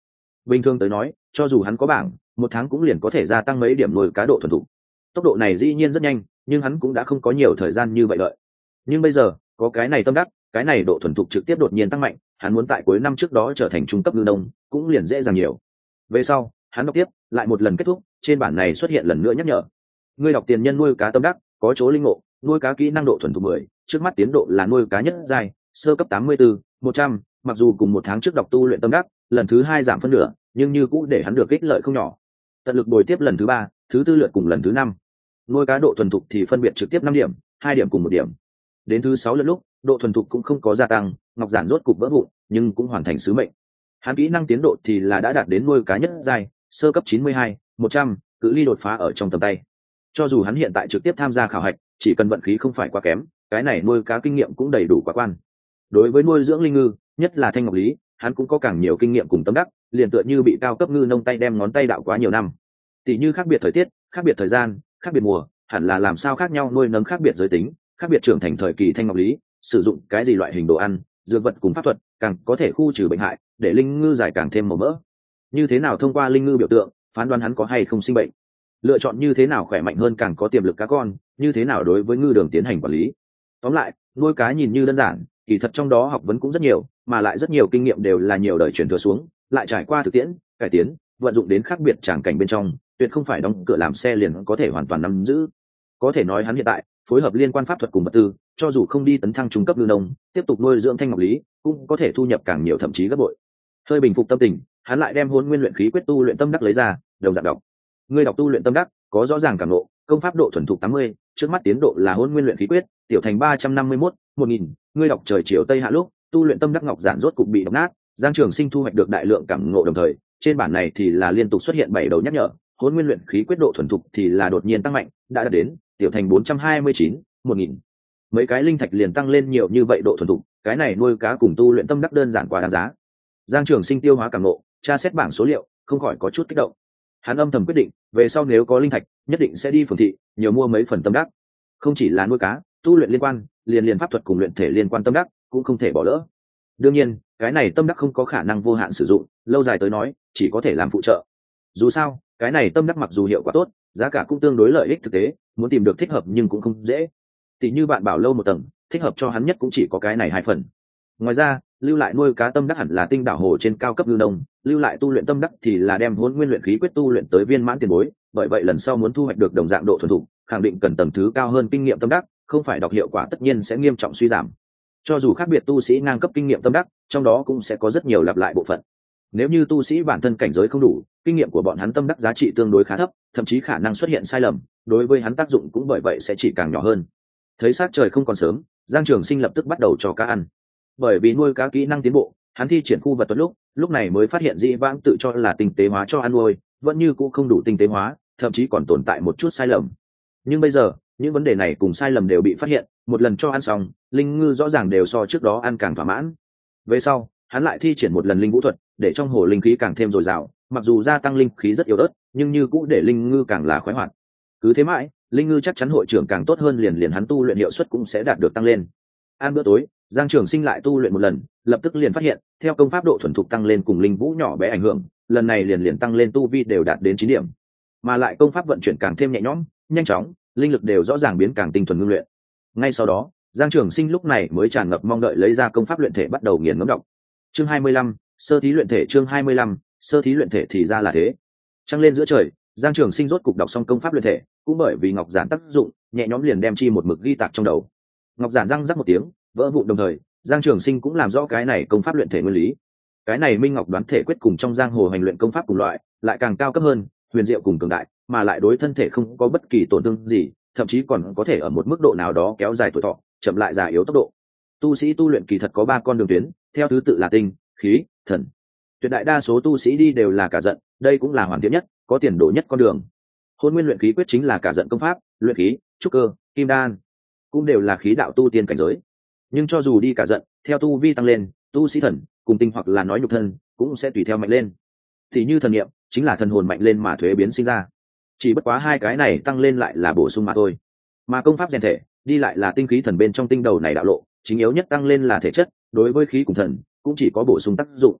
Bình thường tới nói, cho dù hắn có bảng, một tháng cũng liền có thể gia tăng mấy điểm nuôi cá độ thuần thục. Tốc độ này dĩ nhiên rất nhanh, nhưng hắn cũng đã không có nhiều thời gian như vậy đợi. Nhưng bây giờ, có cái này tâm đắc, cái này độ thuần thục trực tiếp đột nhiên tăng mạnh, hắn muốn tại cuối năm trước đó trở thành trung cấp ngư nông, cũng liền dễ dàng nhiều. Về sau, hắn đọc tiếp, lại một lần kết thúc, trên bản này xuất hiện lần nữa nhắc nhở. Ngươi đọc tiền nhân nuôi cá tâm đắc, có chỗ linh ngộ, nuôi cá kỹ năng độ thuần thục 10, trước mắt tiến độ là nuôi cá nhất giai, sơ cấp 84, 100, mặc dù cùng một tháng trước đọc tu luyện tâm đắc, lần thứ 2 giảm phân nửa, nhưng như cũ để hắn được ích lợi không nhỏ. Tận lực bồi tiếp lần thứ 3, thứ 4 lượt cùng lần thứ 5. Nuôi cá độ thuần thục thì phân biệt trực tiếp 5 điểm, 2 điểm cùng 1 điểm. Đến thứ 6 lượt lúc, độ thuần thục cũng không có gia tăng, ngọc giản rốt cục vỡ vụn, nhưng cũng hoàn thành sứ mệnh. Hắn kỹ năng tiến độ thì là đã đạt đến nuôi cá nhất giai, sơ cấp 92, 100, cự ly đột phá ở trong tầm tay. Cho dù hắn hiện tại trực tiếp tham gia khảo hạch, chỉ cần vận khí không phải quá kém, cái này nuôi cá kinh nghiệm cũng đầy đủ quá quan. Đối với nuôi dưỡng linh ngư, nhất là thanh ngọc lý, hắn cũng có càng nhiều kinh nghiệm cùng tâm đắc, liền tựa như bị cao cấp ngư nông tay đem ngón tay đạo quá nhiều năm. Tỷ như khác biệt thời tiết, khác biệt thời gian, khác biệt mùa, hẳn là làm sao khác nhau nuôi nấng khác biệt giới tính, khác biệt trưởng thành thời kỳ thanh ngọc lý, sử dụng cái gì loại hình đồ ăn, dược vật cùng pháp thuật, càng có thể khu trừ bệnh hại, để linh ngư dài càng thêm màu mỡ. Như thế nào thông qua linh ngư biểu tượng, phán đoán hắn có hay không sinh bệnh. Lựa chọn như thế nào khỏe mạnh hơn càng có tiềm lực cá con, như thế nào đối với ngư đường tiến hành quản lý. Tóm lại, nuôi cá nhìn như đơn giản, kỳ thật trong đó học vấn cũng rất nhiều, mà lại rất nhiều kinh nghiệm đều là nhiều đời truyền thừa xuống, lại trải qua thực tiễn, cải tiến, vận dụng đến khác biệt tràng cảnh bên trong, tuyệt không phải đóng cửa làm xe liền có thể hoàn toàn nắm giữ. Có thể nói hắn hiện tại phối hợp liên quan pháp thuật cùng vật tư, cho dù không đi tấn thăng trung cấp ngư nông, tiếp tục nuôi dưỡng thanh ngọc lý, cũng có thể thu nhập càng nhiều thậm chí gấp bội. Hơi bình phục tâm tình, hắn lại đem hôn nguyên luyện khí quyết tu luyện tâm đắc lấy ra, đồng dạng đọc. Ngươi đọc tu luyện tâm đắc, có rõ ràng cảm ngộ, công pháp độ thuần thục 80, trước mắt tiến độ là hôn nguyên luyện khí quyết, tiểu thành 351, 1000, ngươi đọc trời chiều tây hạ lúc, tu luyện tâm đắc ngọc giản rốt cục bị đập nát, Giang Trường Sinh thu hoạch được đại lượng cảm ngộ đồng thời, trên bản này thì là liên tục xuất hiện 7 đầu nhắc nhở, hôn nguyên luyện khí quyết độ thuần thục thì là đột nhiên tăng mạnh, đã đạt đến tiểu thành 429, 1000. Mấy cái linh thạch liền tăng lên nhiều như vậy độ thuần thục, cái này nuôi cá cùng tu luyện tâm đắc đơn giản quá đáng giá. Giang Trường Sinh tiêu hóa cảm ngộ, tra xét bảng số liệu, không khỏi có chút kích động. Hắn âm thầm quyết định, về sau nếu có linh thạch, nhất định sẽ đi phường thị, nhiều mua mấy phần tâm đắc. Không chỉ là nuôi cá, tu luyện liên quan, liền pháp thuật cùng luyện thể liên quan tâm đắc, cũng không thể bỏ lỡ. Đương nhiên, cái này tâm đắc không có khả năng vô hạn sử dụng, lâu dài tới nói, chỉ có thể làm phụ trợ. Dù sao, cái này tâm đắc mặc dù hiệu quả tốt, giá cả cũng tương đối lợi ích thực tế, muốn tìm được thích hợp nhưng cũng không dễ. Tỷ như bạn bảo lâu một tầng, thích hợp cho hắn nhất cũng chỉ có cái này 2 phần. Ngoài ra, lưu lại nuôi cá tâm đắc hẳn là tinh đảo hồ trên cao cấp ngư nông, lưu lại tu luyện tâm đắc thì là đem hôn nguyên luyện khí quyết tu luyện tới viên mãn tiền bối, bởi vậy lần sau muốn thu hoạch được đồng dạng độ thuần thục, khẳng định cần tầng thứ cao hơn kinh nghiệm tâm đắc, không phải đọc hiệu quả tất nhiên sẽ nghiêm trọng suy giảm. Cho dù khác biệt tu sĩ ngang cấp kinh nghiệm tâm đắc, trong đó cũng sẽ có rất nhiều lặp lại bộ phận. Nếu như tu sĩ bản thân cảnh giới không đủ, kinh nghiệm của bọn hắn tâm đắc giá trị tương đối khá thấp, thậm chí khả năng xuất hiện sai lầm, đối với hắn tác dụng cũng bởi vậy sẽ chỉ càng nhỏ hơn. Thấy sát trời không còn sớm, Giang Trường Sinh lập tức bắt đầu cho cá ăn. Bởi vì nuôi cá kỹ năng tiến bộ, hắn thi triển khu vật thuật lúc này mới phát hiện dĩ vãng tự cho là tinh tế hóa cho ăn nuôi, vẫn như cũ không đủ tinh tế hóa, thậm chí còn tồn tại một chút sai lầm. Nhưng bây giờ, những vấn đề này cùng sai lầm đều bị phát hiện, một lần cho ăn xong, linh ngư rõ ràng đều so trước đó ăn càng thỏa mãn. Về sau, hắn lại thi triển một lần linh vũ thuật, để trong hồ linh khí càng thêm dồi dào, mặc dù gia tăng linh khí rất yếu ớt, nhưng như cũ để linh ngư càng là khoái hoạt. Cứ thế mãi, linh ngư chắc chắn hội trưởng càng tốt hơn, liền hắn tu luyện hiệu suất cũng sẽ đạt được tăng lên. Ăn bữa tối, Giang Trường Sinh lại tu luyện một lần, lập tức liền phát hiện, theo công pháp độ thuần thục tăng lên cùng linh vũ nhỏ bé ảnh hưởng, lần này liền tăng lên tu vi đều đạt đến 9 điểm. Mà lại công pháp vận chuyển càng thêm nhẹ nhõm, nhanh chóng, linh lực đều rõ ràng biến càng tinh thuần ngưng luyện. Ngay sau đó, Giang Trường Sinh lúc này mới tràn ngập mong đợi lấy ra công pháp luyện thể bắt đầu nghiền ngẫm đọc. Chương 25, sơ thí luyện thể, chương 25, sơ thí luyện thể thì ra là thế. Trăng lên giữa trời, Giang Trường Sinh rốt cục đọc xong công pháp luyện thể, cũng bởi vì ngọc giản tác dụng, nhẹ nhõm liền đem chi một mực ghi tạc trong đầu. Ngọc giản răng rắc một tiếng, vỡ vụn đồng thời, Giang Trường Sinh cũng làm rõ cái này công pháp luyện thể nguyên lý. Cái này Minh Ngọc đoán thể quyết cùng trong giang hồ hành luyện công pháp cùng loại, lại càng cao cấp hơn, huyền diệu cùng cường đại, mà lại đối thân thể không có bất kỳ tổn thương gì, thậm chí còn có thể ở một mức độ nào đó kéo dài tuổi thọ, chậm lại già yếu tốc độ. Tu sĩ tu luyện kỳ thật có 3 con đường tuyến, theo thứ tự là tinh, khí, thần. Tuyệt đại đa số tu sĩ đi đều là cả giận, đây cũng là hoàn thiện nhất, có tiền đồ nhất con đường. Hôn nguyên luyện khí quyết chính là cả giận công pháp, luyện khí, trúc cơ, kim đan, cũng đều là khí đạo tu tiên cảnh giới. Nhưng cho dù đi cả giận, theo tu vi tăng lên, tu sĩ thần cùng tinh hoặc là nói nhục thân cũng sẽ tùy theo mạnh lên. Thì như thần niệm chính là thần hồn mạnh lên mà thuế biến sinh ra, chỉ bất quá 2 cái này tăng lên lại là bổ sung mà thôi. Mà công pháp rèn thể đi lại là tinh khí thần bên trong tinh đầu này đạo lộ, chính yếu nhất tăng lên là thể chất, đối với khí cùng thần cũng chỉ có bổ sung tác dụng.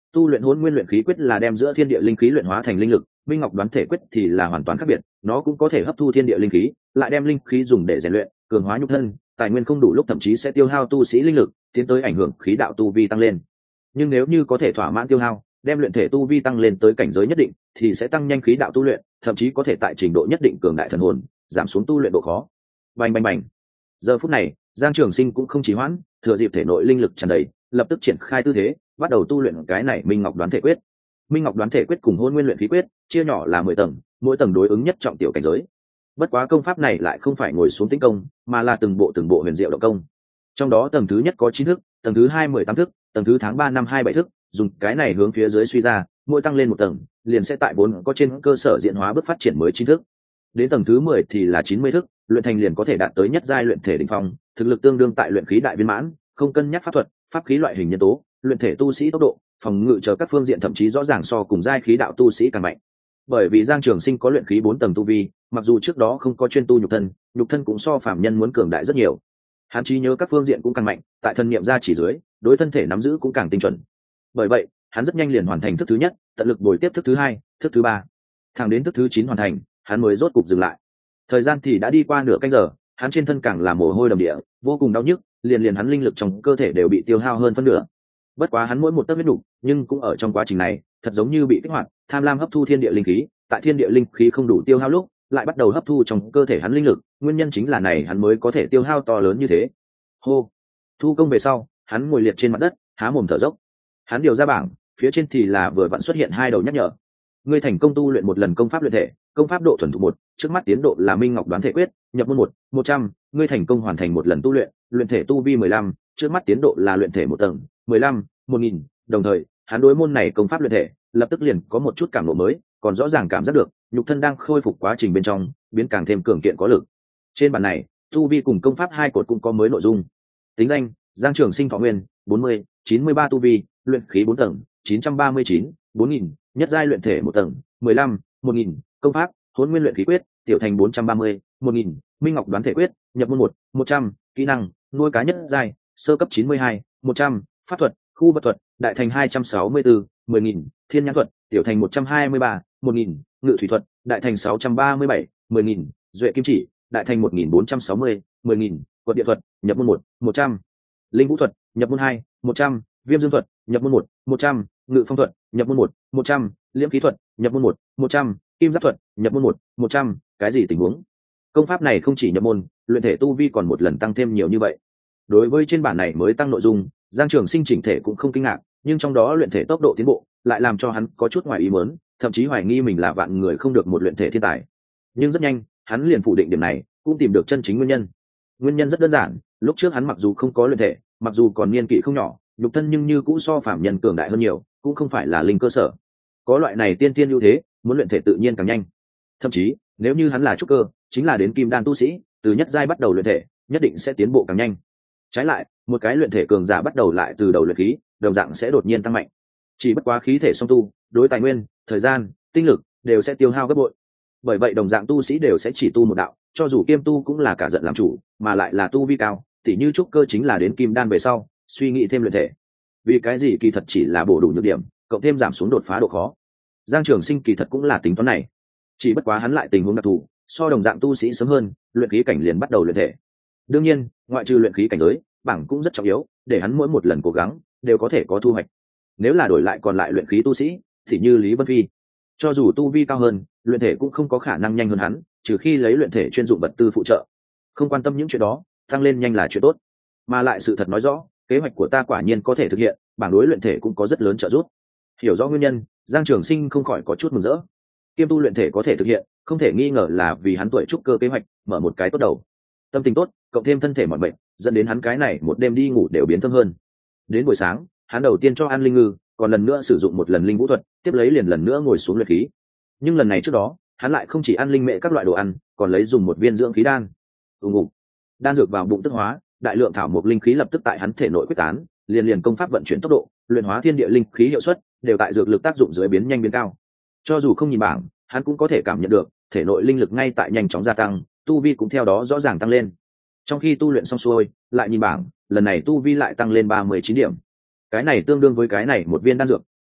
Tu luyện hỗn nguyên luyện khí quyết là đem giữa thiên địa linh khí luyện hóa thành linh lực, minh ngọc đoán thể quyết thì là hoàn toàn khác biệt, nó cũng có thể hấp thu thiên địa linh khí, lại đem linh khí dùng để rèn luyện cường hóa nhục thân, tài nguyên không đủ lúc thậm chí sẽ tiêu hao tu sĩ linh lực, tiến tới ảnh hưởng khí đạo tu vi tăng lên. Nhưng nếu như có thể thỏa mãn tiêu hao, đem luyện thể tu vi tăng lên tới cảnh giới nhất định thì sẽ tăng nhanh khí đạo tu luyện, thậm chí có thể tại trình độ nhất định cường đại thần hồn, giảm xuống tu luyện độ khó. Bành bành bành. Giờ phút này Giang Trường Sinh cũng không trì hoãn, thừa dịp thể nội linh lực tràn đầy, lập tức triển khai tư thế, bắt đầu tu luyện cái này Minh Ngọc đoán thể quyết. Minh Ngọc đoán thể quyết cùng hôn nguyên luyện khí quyết chia nhỏ là 10 tầng, mỗi tầng đối ứng nhất trọng tiểu cảnh giới. Bất quá công pháp này lại không phải ngồi xuống tĩnh công, mà là từng bộ huyền diệu động công. Trong đó tầng thứ nhất có 9 thức, tầng thứ hai 18 thức, tầng thứ tháng 3 năm 27 thức, dùng cái này hướng phía dưới suy ra, mỗi tăng lên một tầng, liền sẽ tại vốn có trên cơ sở diễn hóa bước phát triển mới 9 thức. Đến tầng thứ 10 thì là 90 thức, luyện thành liền có thể đạt tới nhất giai luyện thể đỉnh phong, thực lực tương đương tại luyện khí đại viên mãn, không cân nhắc pháp thuật, pháp khí loại hình nhân tố, luyện thể tu sĩ tốc độ, phòng ngự chờ các phương diện thậm chí rõ ràng so cùng giai khí đạo tu sĩ càng mạnh. Bởi vì Giang Trường Sinh có luyện khí 4 tầng tu vi, mặc dù trước đó không có chuyên tu nhục thân cũng so phàm nhân muốn cường đại rất nhiều. Hắn trí nhớ các phương diện cũng càng mạnh, tại thân niệm ra chỉ dưới, đối thân thể nắm giữ cũng càng tinh chuẩn. Bởi vậy, hắn rất nhanh liền hoàn thành thức thứ nhất, tận lực bồi tiếp thức thứ hai, thức thứ ba, thẳng đến thức thứ 9 hoàn thành, hắn mới rốt cục dừng lại. Thời gian thì đã đi qua nửa canh giờ, hắn trên thân càng là mồ hôi đầm địa, vô cùng đau nhức, liền hắn linh lực trong cơ thể đều bị tiêu hao hơn phân nửa. Bất quá hắn mỗi một tấc huyết nục, nhưng cũng ở trong quá trình này, thật giống như bị kích hoạt, tham lam hấp thu thiên địa linh khí, tại thiên địa linh khí không đủ tiêu hao lúc, lại bắt đầu hấp thu trong cơ thể hắn linh lực, nguyên nhân chính là này hắn mới có thể tiêu hao to lớn như thế. Hô. Thu công về sau, hắn ngồi liệt trên mặt đất, há mồm thở dốc. Hắn điều ra bảng, phía trên thì là vừa vặn xuất hiện hai đầu nhắc nhở. Ngươi thành công tu luyện một lần công pháp luyện thể, công pháp độ thuần thục 1, trước mắt tiến độ là Minh Ngọc đoán thể quyết, nhập môn 1, 100, ngươi thành công hoàn thành một lần tu luyện, luyện thể tu vi 15, trước mắt tiến độ là luyện thể một tầng, 15, 1000, đồng thời, hắn đối môn này công pháp luyện thể, lập tức liền có một chút cảm ngộ mới, còn rõ ràng cảm giác được, nhục thân đang khôi phục quá trình bên trong, biến càng thêm cường kiện có lực. Trên bản này, tu vi cùng công pháp hai cột cũng có mới nội dung. Tính danh: Giang Trường Sinh thọ nguyên, 40, 93 tu vi, luyện khí 4 tầng, 939, 4000, nhất giai luyện thể một tầng, 15, 1000, công pháp: Hỗn Nguyên luyện khí quyết, tiểu thành 430, 1000, Minh Ngọc đoán thể quyết, nhập môn 1, 100, kỹ năng: nuôi cá nhất giai, sơ cấp 92, 100, pháp thuật: khu vật thuật, đại thành 264, 10000, thiên nhãn thuật, tiểu thành 123, 1000, ngự thủy thuật, đại thành 637, 10000, duệ kim chỉ, đại thành 1460, 10000, quật địa thuật, nhập môn 1, 100, linh vũ thuật, nhập môn 2, 100, viêm dương thuật, nhập môn 1, 100, ngự phong thuật, nhập môn 1, 100, liễm khí thuật, nhập môn 1, 100, kim giáp thuật, nhập môn 1, 100, cái gì tình huống? Công pháp này không chỉ nhập môn, luyện thể tu vi còn một lần tăng thêm nhiều như vậy. Đối với trên bản này mới tăng nội dung, Giang Trường Sinh chỉnh thể cũng không kinh ngạc, nhưng trong đó luyện thể tốc độ tiến bộ lại làm cho hắn có chút ngoài ý muốn, thậm chí hoài nghi mình là vạn người không được một luyện thể thiên tài. Nhưng rất nhanh, hắn liền phủ định điểm này, cũng tìm được chân chính nguyên nhân. Nguyên nhân rất đơn giản, lúc trước hắn mặc dù không có luyện thể, mặc dù còn niên kỷ không nhỏ, nhục thân nhưng như cũ so phàm nhân cường đại hơn nhiều, cũng không phải là linh cơ sở. Có loại này tiên tiên ưu thế, muốn luyện thể tự nhiên càng nhanh. Thậm chí, nếu như hắn là trúc cơ, chính là đến kim đan tu sĩ, từ nhất giai bắt đầu luyện thể, nhất định sẽ tiến bộ càng nhanh. Trái lại, một cái luyện thể cường giả bắt đầu lại từ đầu luyện khí, đồng dạng sẽ đột nhiên tăng mạnh. Chỉ bất quá khí thể song tu, đối tài nguyên, thời gian, tinh lực đều sẽ tiêu hao gấp bội. Bởi vậy đồng dạng tu sĩ đều sẽ chỉ tu một đạo, cho dù kiêm tu cũng là cả giận làm chủ, mà lại là tu vi cao, tỉ như trúc cơ chính là đến kim đan về sau, suy nghĩ thêm luyện thể. Vì cái gì kỳ thật chỉ là bổ đủ nhược điểm, cộng thêm giảm xuống đột phá độ khó. Giang Trường Sinh kỳ thật cũng là tính toán này, chỉ bất quá hắn lại tình huống đặc thù, so đồng dạng tu sĩ sớm hơn, luyện khí cảnh liền bắt đầu luyện thể. Đương nhiên, ngoại trừ luyện khí cảnh giới, bảng cũng rất trọng yếu, để hắn mỗi một lần cố gắng đều có thể có thu hoạch. Nếu là đổi lại còn lại luyện khí tu sĩ, thì như Lý Vân Phi, cho dù tu vi cao hơn, luyện thể cũng không có khả năng nhanh hơn hắn, trừ khi lấy luyện thể chuyên dụng vật tư phụ trợ. Không quan tâm những chuyện đó, tăng lên nhanh là chuyện tốt. Mà lại sự thật nói rõ, kế hoạch của ta quả nhiên có thể thực hiện, bảng đối luyện thể cũng có rất lớn trợ giúp. Hiểu rõ nguyên nhân, Giang Trường Sinh không khỏi có chút mừng rỡ. Kiêm tu luyện thể có thể thực hiện, không thể nghi ngờ là vì hắn tuổi trúc cơ kế hoạch mở một cái tốt đầu. Tâm tình tốt, cộng thêm thân thể mỏi mệt, dẫn đến hắn cái này một đêm đi ngủ đều biến thâm hơn. Đến buổi sáng, hắn đầu tiên cho ăn linh ngư, còn lần nữa sử dụng một lần linh vũ thuật, tiếp lấy liền lần nữa ngồi xuống luyện khí. Nhưng lần này trước đó, hắn lại không chỉ ăn linh mệ các loại đồ ăn, còn lấy dùng một viên dưỡng khí đan. Ngủ. Đan dược vào bụng tức hóa, đại lượng thảo mộc linh khí lập tức tại hắn thể nội quyết tán, liền công pháp vận chuyển tốc độ, luyện hóa thiên địa linh khí hiệu suất đều tại dược lực tác dụng dưới biến nhanh biến cao. Cho dù không nhìn bảng, hắn cũng có thể cảm nhận được thể nội linh lực ngay tại nhanh chóng gia tăng, tu vi cũng theo đó rõ ràng tăng lên. Trong khi tu luyện xong xuôi, lại nhìn bảng, lần này tu vi lại tăng lên 39 điểm. Cái này tương đương với cái này một viên đan dược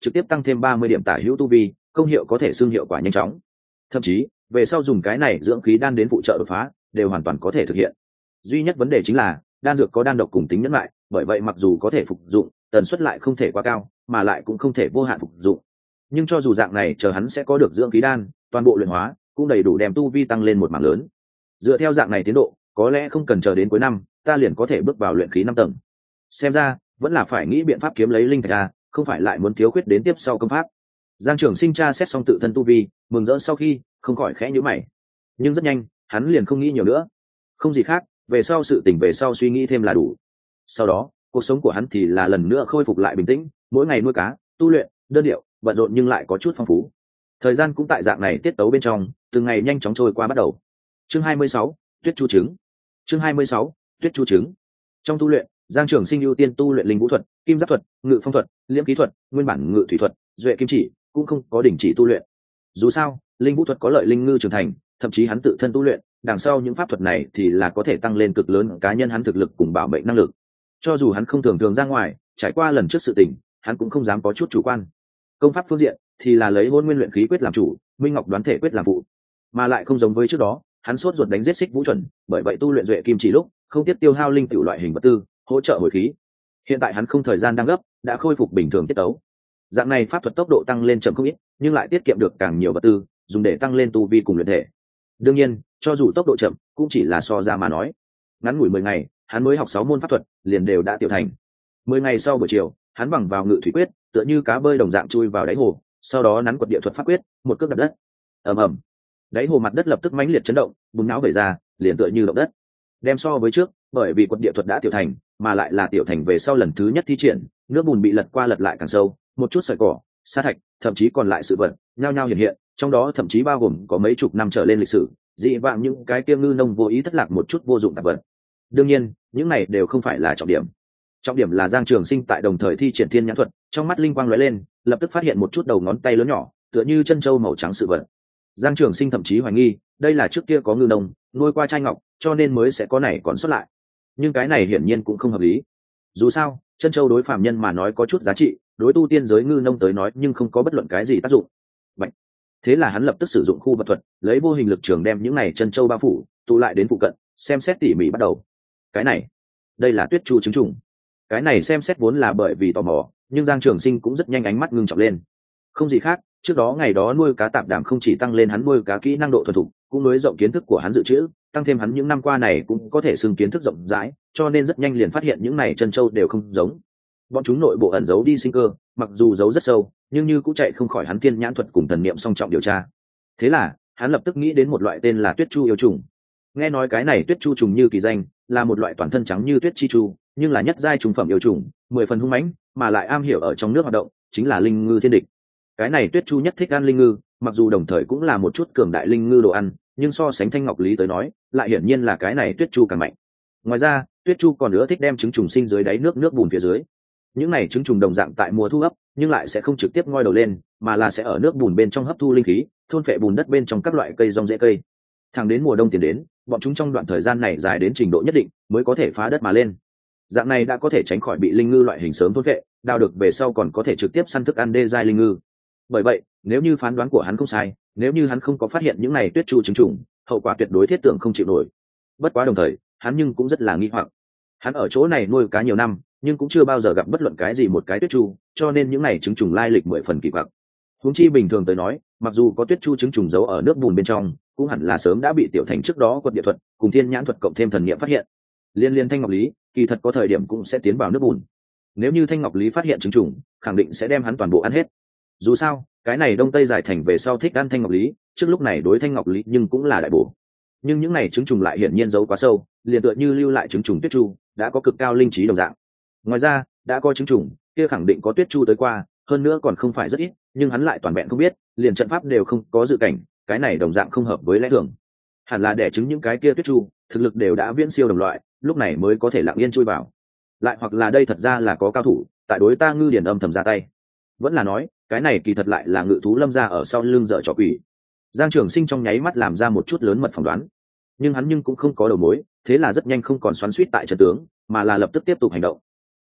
trực tiếp tăng thêm 30 điểm tả hữu tu vi, công hiệu có thể xưng hiệu quả nhanh chóng. Thậm chí về sau dùng cái này dưỡng khí đan đến phụ trợ đột phá đều hoàn toàn có thể thực hiện. Duy nhất vấn đề chính là đan dược có đan độc cùng tính nhẫn lại, bởi vậy mặc dù có thể phục dụng, tần suất lại không thể quá cao, mà lại cũng không thể vô hạn phục dụng. Nhưng cho dù dạng này chờ hắn sẽ có được dưỡng khí đan, toàn bộ luyện hóa cũng đầy đủ đem tu vi tăng lên một mảng lớn. Dựa theo dạng này tiến độ, có lẽ không cần chờ đến cuối năm, ta liền có thể bước vào luyện khí 5 tầng. Xem ra vẫn là phải nghĩ biện pháp kiếm lấy linh thạch ra, không phải lại muốn thiếu khuyết đến tiếp sau công pháp. Giang Trường Sinh tra xét xong tự thân tu vi, mừng rỡ sau khi không khỏi khẽ nhíu mày. Nhưng rất nhanh, hắn liền không nghĩ nhiều nữa. Không gì khác, về sau sự tình về sau suy nghĩ thêm là đủ. Sau đó, cuộc sống của hắn thì là lần nữa khôi phục lại bình tĩnh, mỗi ngày nuôi cá, tu luyện, đơn điệu, bận rộn nhưng lại có chút phong phú. Thời gian cũng tại dạng này tiết tấu bên trong, từng ngày nhanh chóng trôi qua bắt đầu. Chương 26, Tuyết Chu trứng. Chương 26, Tuyết Chu trứng. Trong tu luyện, Giang Trường Sinh ưu tiên tu luyện linh vũ thuật, kim giáp thuật, ngự phong thuật, liễm ký thuật, nguyên bản ngự thủy thuật, duệ kim chỉ, cũng không có đình chỉ tu luyện. Dù sao, linh vũ thuật có lợi linh ngư trưởng thành, thậm chí hắn tự thân tu luyện, đằng sau những pháp thuật này thì là có thể tăng lên cực lớn cá nhân hắn thực lực cùng bảo mệnh năng lực. Cho dù hắn không thường thường ra ngoài, trải qua lần trước sự tình, hắn cũng không dám có chút chủ quan. Công pháp phương diện thì là lấy hôn nguyên luyện khí quyết làm chủ, minh ngọc đoán thể quyết làm phụ, mà lại không giống với trước đó, hắn sốt ruột đánh giết xích vũ chuẩn, bởi vậy tu luyện duệ kim chỉ lúc không tiếp tiêu hao linh tiểu loại hình vật tư, hỗ trợ hồi khí. Hiện tại hắn không thời gian đang gấp, đã khôi phục bình thường tiết tấu. Dạng này pháp thuật tốc độ tăng lên chậm không ít, nhưng lại tiết kiệm được càng nhiều vật tư, dùng để tăng lên tu vi cùng luyện thể. Đương nhiên, cho dù tốc độ chậm, cũng chỉ là so ra mà nói. Ngắn ngủi 10 ngày, hắn mới học 6 môn pháp thuật, liền đều đã tiểu thành. 10 ngày sau buổi chiều, hắn bằng vào ngự thủy quyết, tựa như cá bơi đồng dạng chui vào đáy hồ, sau đó nắn quật địa thuật pháp quyết, một cước đập đất. Ầm ầm. Đáy hồ mặt đất lập tức mãnh liệt chấn động, bùn não vẩy ra, liền tựa như động đất. Đem so với trước, bởi vì quật địa thuật đã tiểu thành, mà lại là tiểu thành về sau lần thứ nhất thi triển, nước bùn bị lật qua lật lại càng sâu, một chút sợi cỏ, sa thạch, thậm chí còn lại sự vật, nhao nhao hiện hiện, trong đó thậm chí bao gồm có mấy chục năm trở lên lịch sử, dị vãng những cái kia ngư nông vô ý thất lạc một chút vô dụng tạp vật. Đương nhiên, những này đều không phải là trọng điểm. Trọng điểm là Giang Trường Sinh tại đồng thời thi triển thiên nhãn thuật, trong mắt linh quang lóe lên, lập tức phát hiện một chút đầu ngón tay lớn nhỏ, tựa như chân châu màu trắng sự vật. Giang Trường Sinh thậm chí hoài nghi, đây là trước kia có ngư nông nuôi qua trai ngọc, cho nên mới sẽ có này còn xuất lại. Nhưng cái này hiển nhiên cũng không hợp lý. Dù sao, chân châu đối phàm nhân mà nói có chút giá trị, đối tu tiên giới ngư nông tới nói nhưng không có bất luận cái gì tác dụng. Vậy, thế là hắn lập tức sử dụng khu vật thuật, lấy vô hình lực trường đem những này chân châu bao phủ, tụ lại đến phụ cận, xem xét tỉ mỉ bắt đầu. Cái này, đây là tuyết chu trứng trùng. Cái này xem xét vốn là bởi vì tò mò, nhưng Giang Trường Sinh cũng rất nhanh ánh mắt ngưng trọng lên. Không gì khác, trước đó ngày đó nuôi cá tạp đảm không chỉ tăng lên hắn nuôi cá kỹ năng độ thuần thục, cũng nối rộng kiến thức của hắn dự trữ, tăng thêm hắn những năm qua này cũng có thể xưng kiến thức rộng rãi, cho nên rất nhanh liền phát hiện những này chân châu đều không giống. Bọn chúng nội bộ ẩn giấu đi sinh cơ, mặc dù giấu rất sâu, nhưng như cũng chạy không khỏi hắn thiên nhãn thuật cùng thần niệm song trọng điều tra. Thế là, hắn lập tức nghĩ đến một loại tên là tuyết chu yêu trùng. Nghe nói cái này tuyết chu trùng như kỳ danh, là một loại toàn thân trắng như tuyết chi chu, nhưng là nhất giai trùng phẩm yêu trùng, 10 phần hung mãnh, mà lại am hiểu ở trong nước hoạt động, chính là linh ngư thiên địch. Cái này tuyết chu nhất thích ăn linh ngư, mặc dù đồng thời cũng là một chút cường đại linh ngư đồ ăn, nhưng so sánh thanh ngọc lý tới nói, lại hiển nhiên là cái này tuyết chu càng mạnh. Ngoài ra, tuyết chu còn nữa thích đem trứng trùng sinh dưới đáy nước bùn phía dưới. Những này trứng trùng đồng dạng tại mùa thu hấp, nhưng lại sẽ không trực tiếp ngoi đầu lên, mà là sẽ ở nước bùn bên trong hấp thu linh khí, thôn phệ bùn đất bên trong các loại cây rong rễ cây. Thẳng đến mùa đông tiến đến, bọn chúng trong đoạn thời gian này dài đến trình độ nhất định, mới có thể phá đất mà lên. Dạng này đã có thể tránh khỏi bị linh ngư loại hình sớm thôn phệ, đào được về sau còn có thể trực tiếp săn thức ăn đê giai linh ngư. Bởi vậy, nếu như phán đoán của hắn không sai, nếu như hắn không có phát hiện những này tuyết chu trứng trùng, hậu quả tuyệt đối thiết tưởng không chịu nổi. Bất quá đồng thời, hắn nhưng cũng rất là nghi hoặc. Hắn ở chỗ này nuôi cá nhiều năm, nhưng cũng chưa bao giờ gặp bất luận cái gì một cái tuyết chu, cho nên những này trứng trùng lai lịch 10 phần kỳ quặc. Huống chi bình thường tới nói, mặc dù có tuyết chu trứng trùng giấu ở nước bùn bên trong, cũng hẳn là sớm đã bị tiểu thành trước đó quật địa thuật cùng thiên nhãn thuật cộng thêm thần niệm phát hiện. Liên thanh ngọc lý, kỳ thật có thời điểm cũng sẽ tiến vào nước bùn. Nếu như thanh ngọc lý phát hiện trứng trùng, khẳng định sẽ đem hắn toàn bộ ăn hết. Dù sao, cái này đông tây giải thành về sau thích ăn thanh ngọc lý, trước lúc này đối thanh ngọc lý nhưng cũng là đại bổ. Nhưng những này trứng trùng lại hiển nhiên giấu quá sâu, liền tựa như lưu lại trứng trùng tuyết chu, đã có cực cao linh trí đồng dạng. Ngoài ra, đã có trứng trùng, kia khẳng định có tuyết chu tới qua, hơn nữa còn không phải rất ít, nhưng hắn lại toàn vẹn không biết, liền trận pháp đều không có dự cảnh, cái này đồng dạng không hợp với lẽ thường. Hẳn là đẻ trứng những cái kia tuyết chu, thực lực đều đã viễn siêu đồng loại, lúc này mới có thể lặng yên chui vào. Lại hoặc là đây thật ra là có cao thủ, tại đối ta ngư điển âm thầm ra tay. Vẫn là nói, cái này kỳ thật lại là ngự thú lâm ra ở sau lưng dở trò quỷ. Giang Trường Sinh trong nháy mắt làm ra một chút lớn mật phỏng đoán, nhưng hắn cũng không có đầu mối, thế là rất nhanh không còn xoắn xuýt tại trận tướng, mà là lập tức tiếp tục hành động.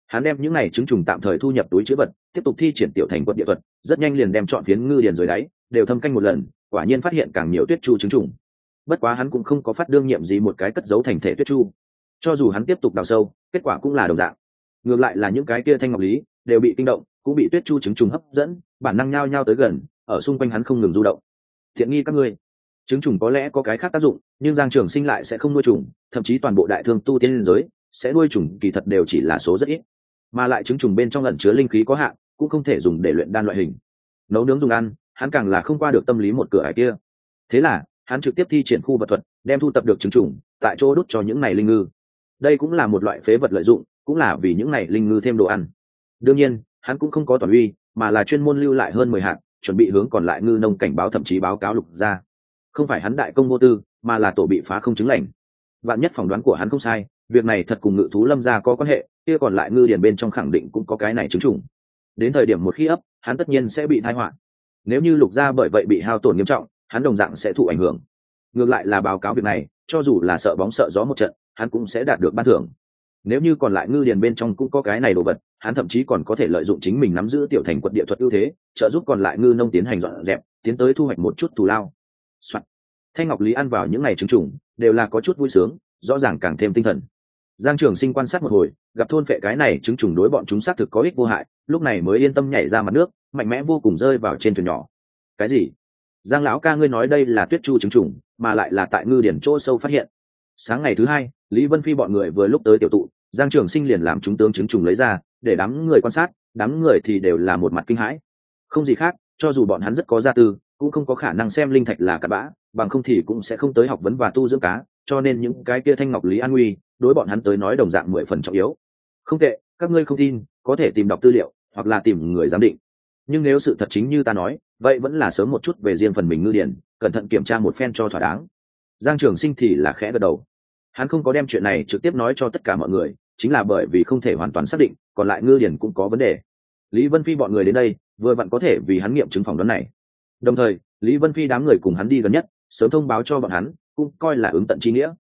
Hắn đem những này trứng trùng tạm thời thu nhập túi chữ vật, tiếp tục thi triển tiểu thành quật địa thuật, rất nhanh liền đem chọn phiến ngư điền dưới đáy đều thâm canh một lần, quả nhiên phát hiện càng nhiều tuyết chu trứng trùng. Bất quá hắn cũng không có phát đương nhiệm gì một cái cất giấu thành thể tuyết chu, cho dù hắn tiếp tục đào sâu, kết quả cũng là đồng dạng. Ngược lại là những cái kia thanh ngọc lý đều bị kinh động, cũng bị tuyết chu trứng trùng hấp dẫn, bản năng nhao nhao tới gần, ở xung quanh hắn không ngừng du động. Thiện nghi các ngươi, trứng trùng có lẽ có cái khác tác dụng, nhưng Giang Trường Sinh lại sẽ không nuôi trùng, thậm chí toàn bộ đại thương tu tiên liên giới sẽ nuôi trùng kỳ thật đều chỉ là số rất ít, mà lại trứng trùng bên trong ẩn chứa linh khí có hạn, cũng không thể dùng để luyện đan loại hình. Nấu nướng dùng ăn, hắn càng là không qua được tâm lý một cửa ải kia. Thế là hắn trực tiếp thi triển khu vật thuật, đem thu tập được trứng trùng tại chỗ đốt cho những này linh ngư. Đây cũng là một loại phế vật lợi dụng, cũng là vì những này linh ngư thêm đồ ăn. Đương nhiên hắn cũng không có toàn uy, mà là chuyên môn lưu lại hơn 10 hạt, chuẩn bị hướng còn lại ngư nông cảnh báo, thậm chí báo cáo lục ra. Không phải hắn đại công vô tư, mà là tổ bị phá không chứng lành. Vạn nhất phỏng đoán của hắn không sai, việc này thật cùng Ngự thú lâm gia có quan hệ, kia còn lại ngư điền bên trong khẳng định cũng có cái này trứng trùng. Đến thời điểm một khi ấp, hắn tất nhiên sẽ bị tai họa. Nếu như lục gia bởi vậy bị hao tổn nghiêm trọng, hắn đồng dạng sẽ thụ ảnh hưởng. Ngược lại là báo cáo việc này, cho dù là sợ bóng sợ gió một trận, hắn cũng sẽ đạt được ban thưởng. Nếu như còn lại ngư điền bên trong cũng có cái này đồ vật, hắn thậm chí còn có thể lợi dụng chính mình nắm giữ tiểu thành quật địa thuật ưu thế, trợ giúp còn lại ngư nông tiến hành dọn dẹp, tiến tới thu hoạch một chút thù lao. Soạn. Thanh ngọc lý ăn vào những ngày trứng trùng đều là có chút vui sướng, rõ ràng càng thêm tinh thần. Giang Trường Sinh quan sát một hồi, gặp thôn phệ cái này trứng trùng đối bọn chúng xác thực có ích vô hại, lúc này mới yên tâm nhảy ra mặt nước, mạnh mẽ vô cùng rơi vào trên thuyền nhỏ. Cái gì? Giang lão ca, ngươi nói đây là tuyết chu trứng trùng, mà lại là tại ngư điển chỗ sâu phát hiện? Sáng ngày thứ hai, Lý Vân Phi bọn người vừa lúc tới tiểu tụ, Giang Trường Sinh liền làm chúng tướng trứng trùng lấy ra, để đám người quan sát, đám người thì đều là một mặt kinh hãi. Không gì khác, cho dù bọn hắn rất có gia tư, cũng không có khả năng xem linh thạch là cặn bã, bằng không thì cũng sẽ không tới học vấn và tu dưỡng cá, cho nên những cái kia thanh ngọc lý an nguy, đối bọn hắn tới nói đồng dạng 10 phần trọng yếu. Không tệ, các ngươi không tin, có thể tìm đọc tư liệu, hoặc là tìm người giám định. Nhưng nếu sự thật chính như ta nói, vậy vẫn là sớm một chút về riêng phần mình ngư điển, cẩn thận kiểm tra một phen cho thỏa đáng. Giang Trường Sinh thì là khẽ gật đầu. Hắn không có đem chuyện này trực tiếp nói cho tất cả mọi người, chính là bởi vì không thể hoàn toàn xác định, còn lại ngư điển cũng có vấn đề. Lý Vân Phi bọn người đến đây, vừa vặn có thể vì hắn nghiệm chứng phỏng đoán này. Đồng thời, Lý Vân Phi đám người cùng hắn đi gần nhất, sớm thông báo cho bọn hắn, cũng coi là ứng tận chi nghĩa.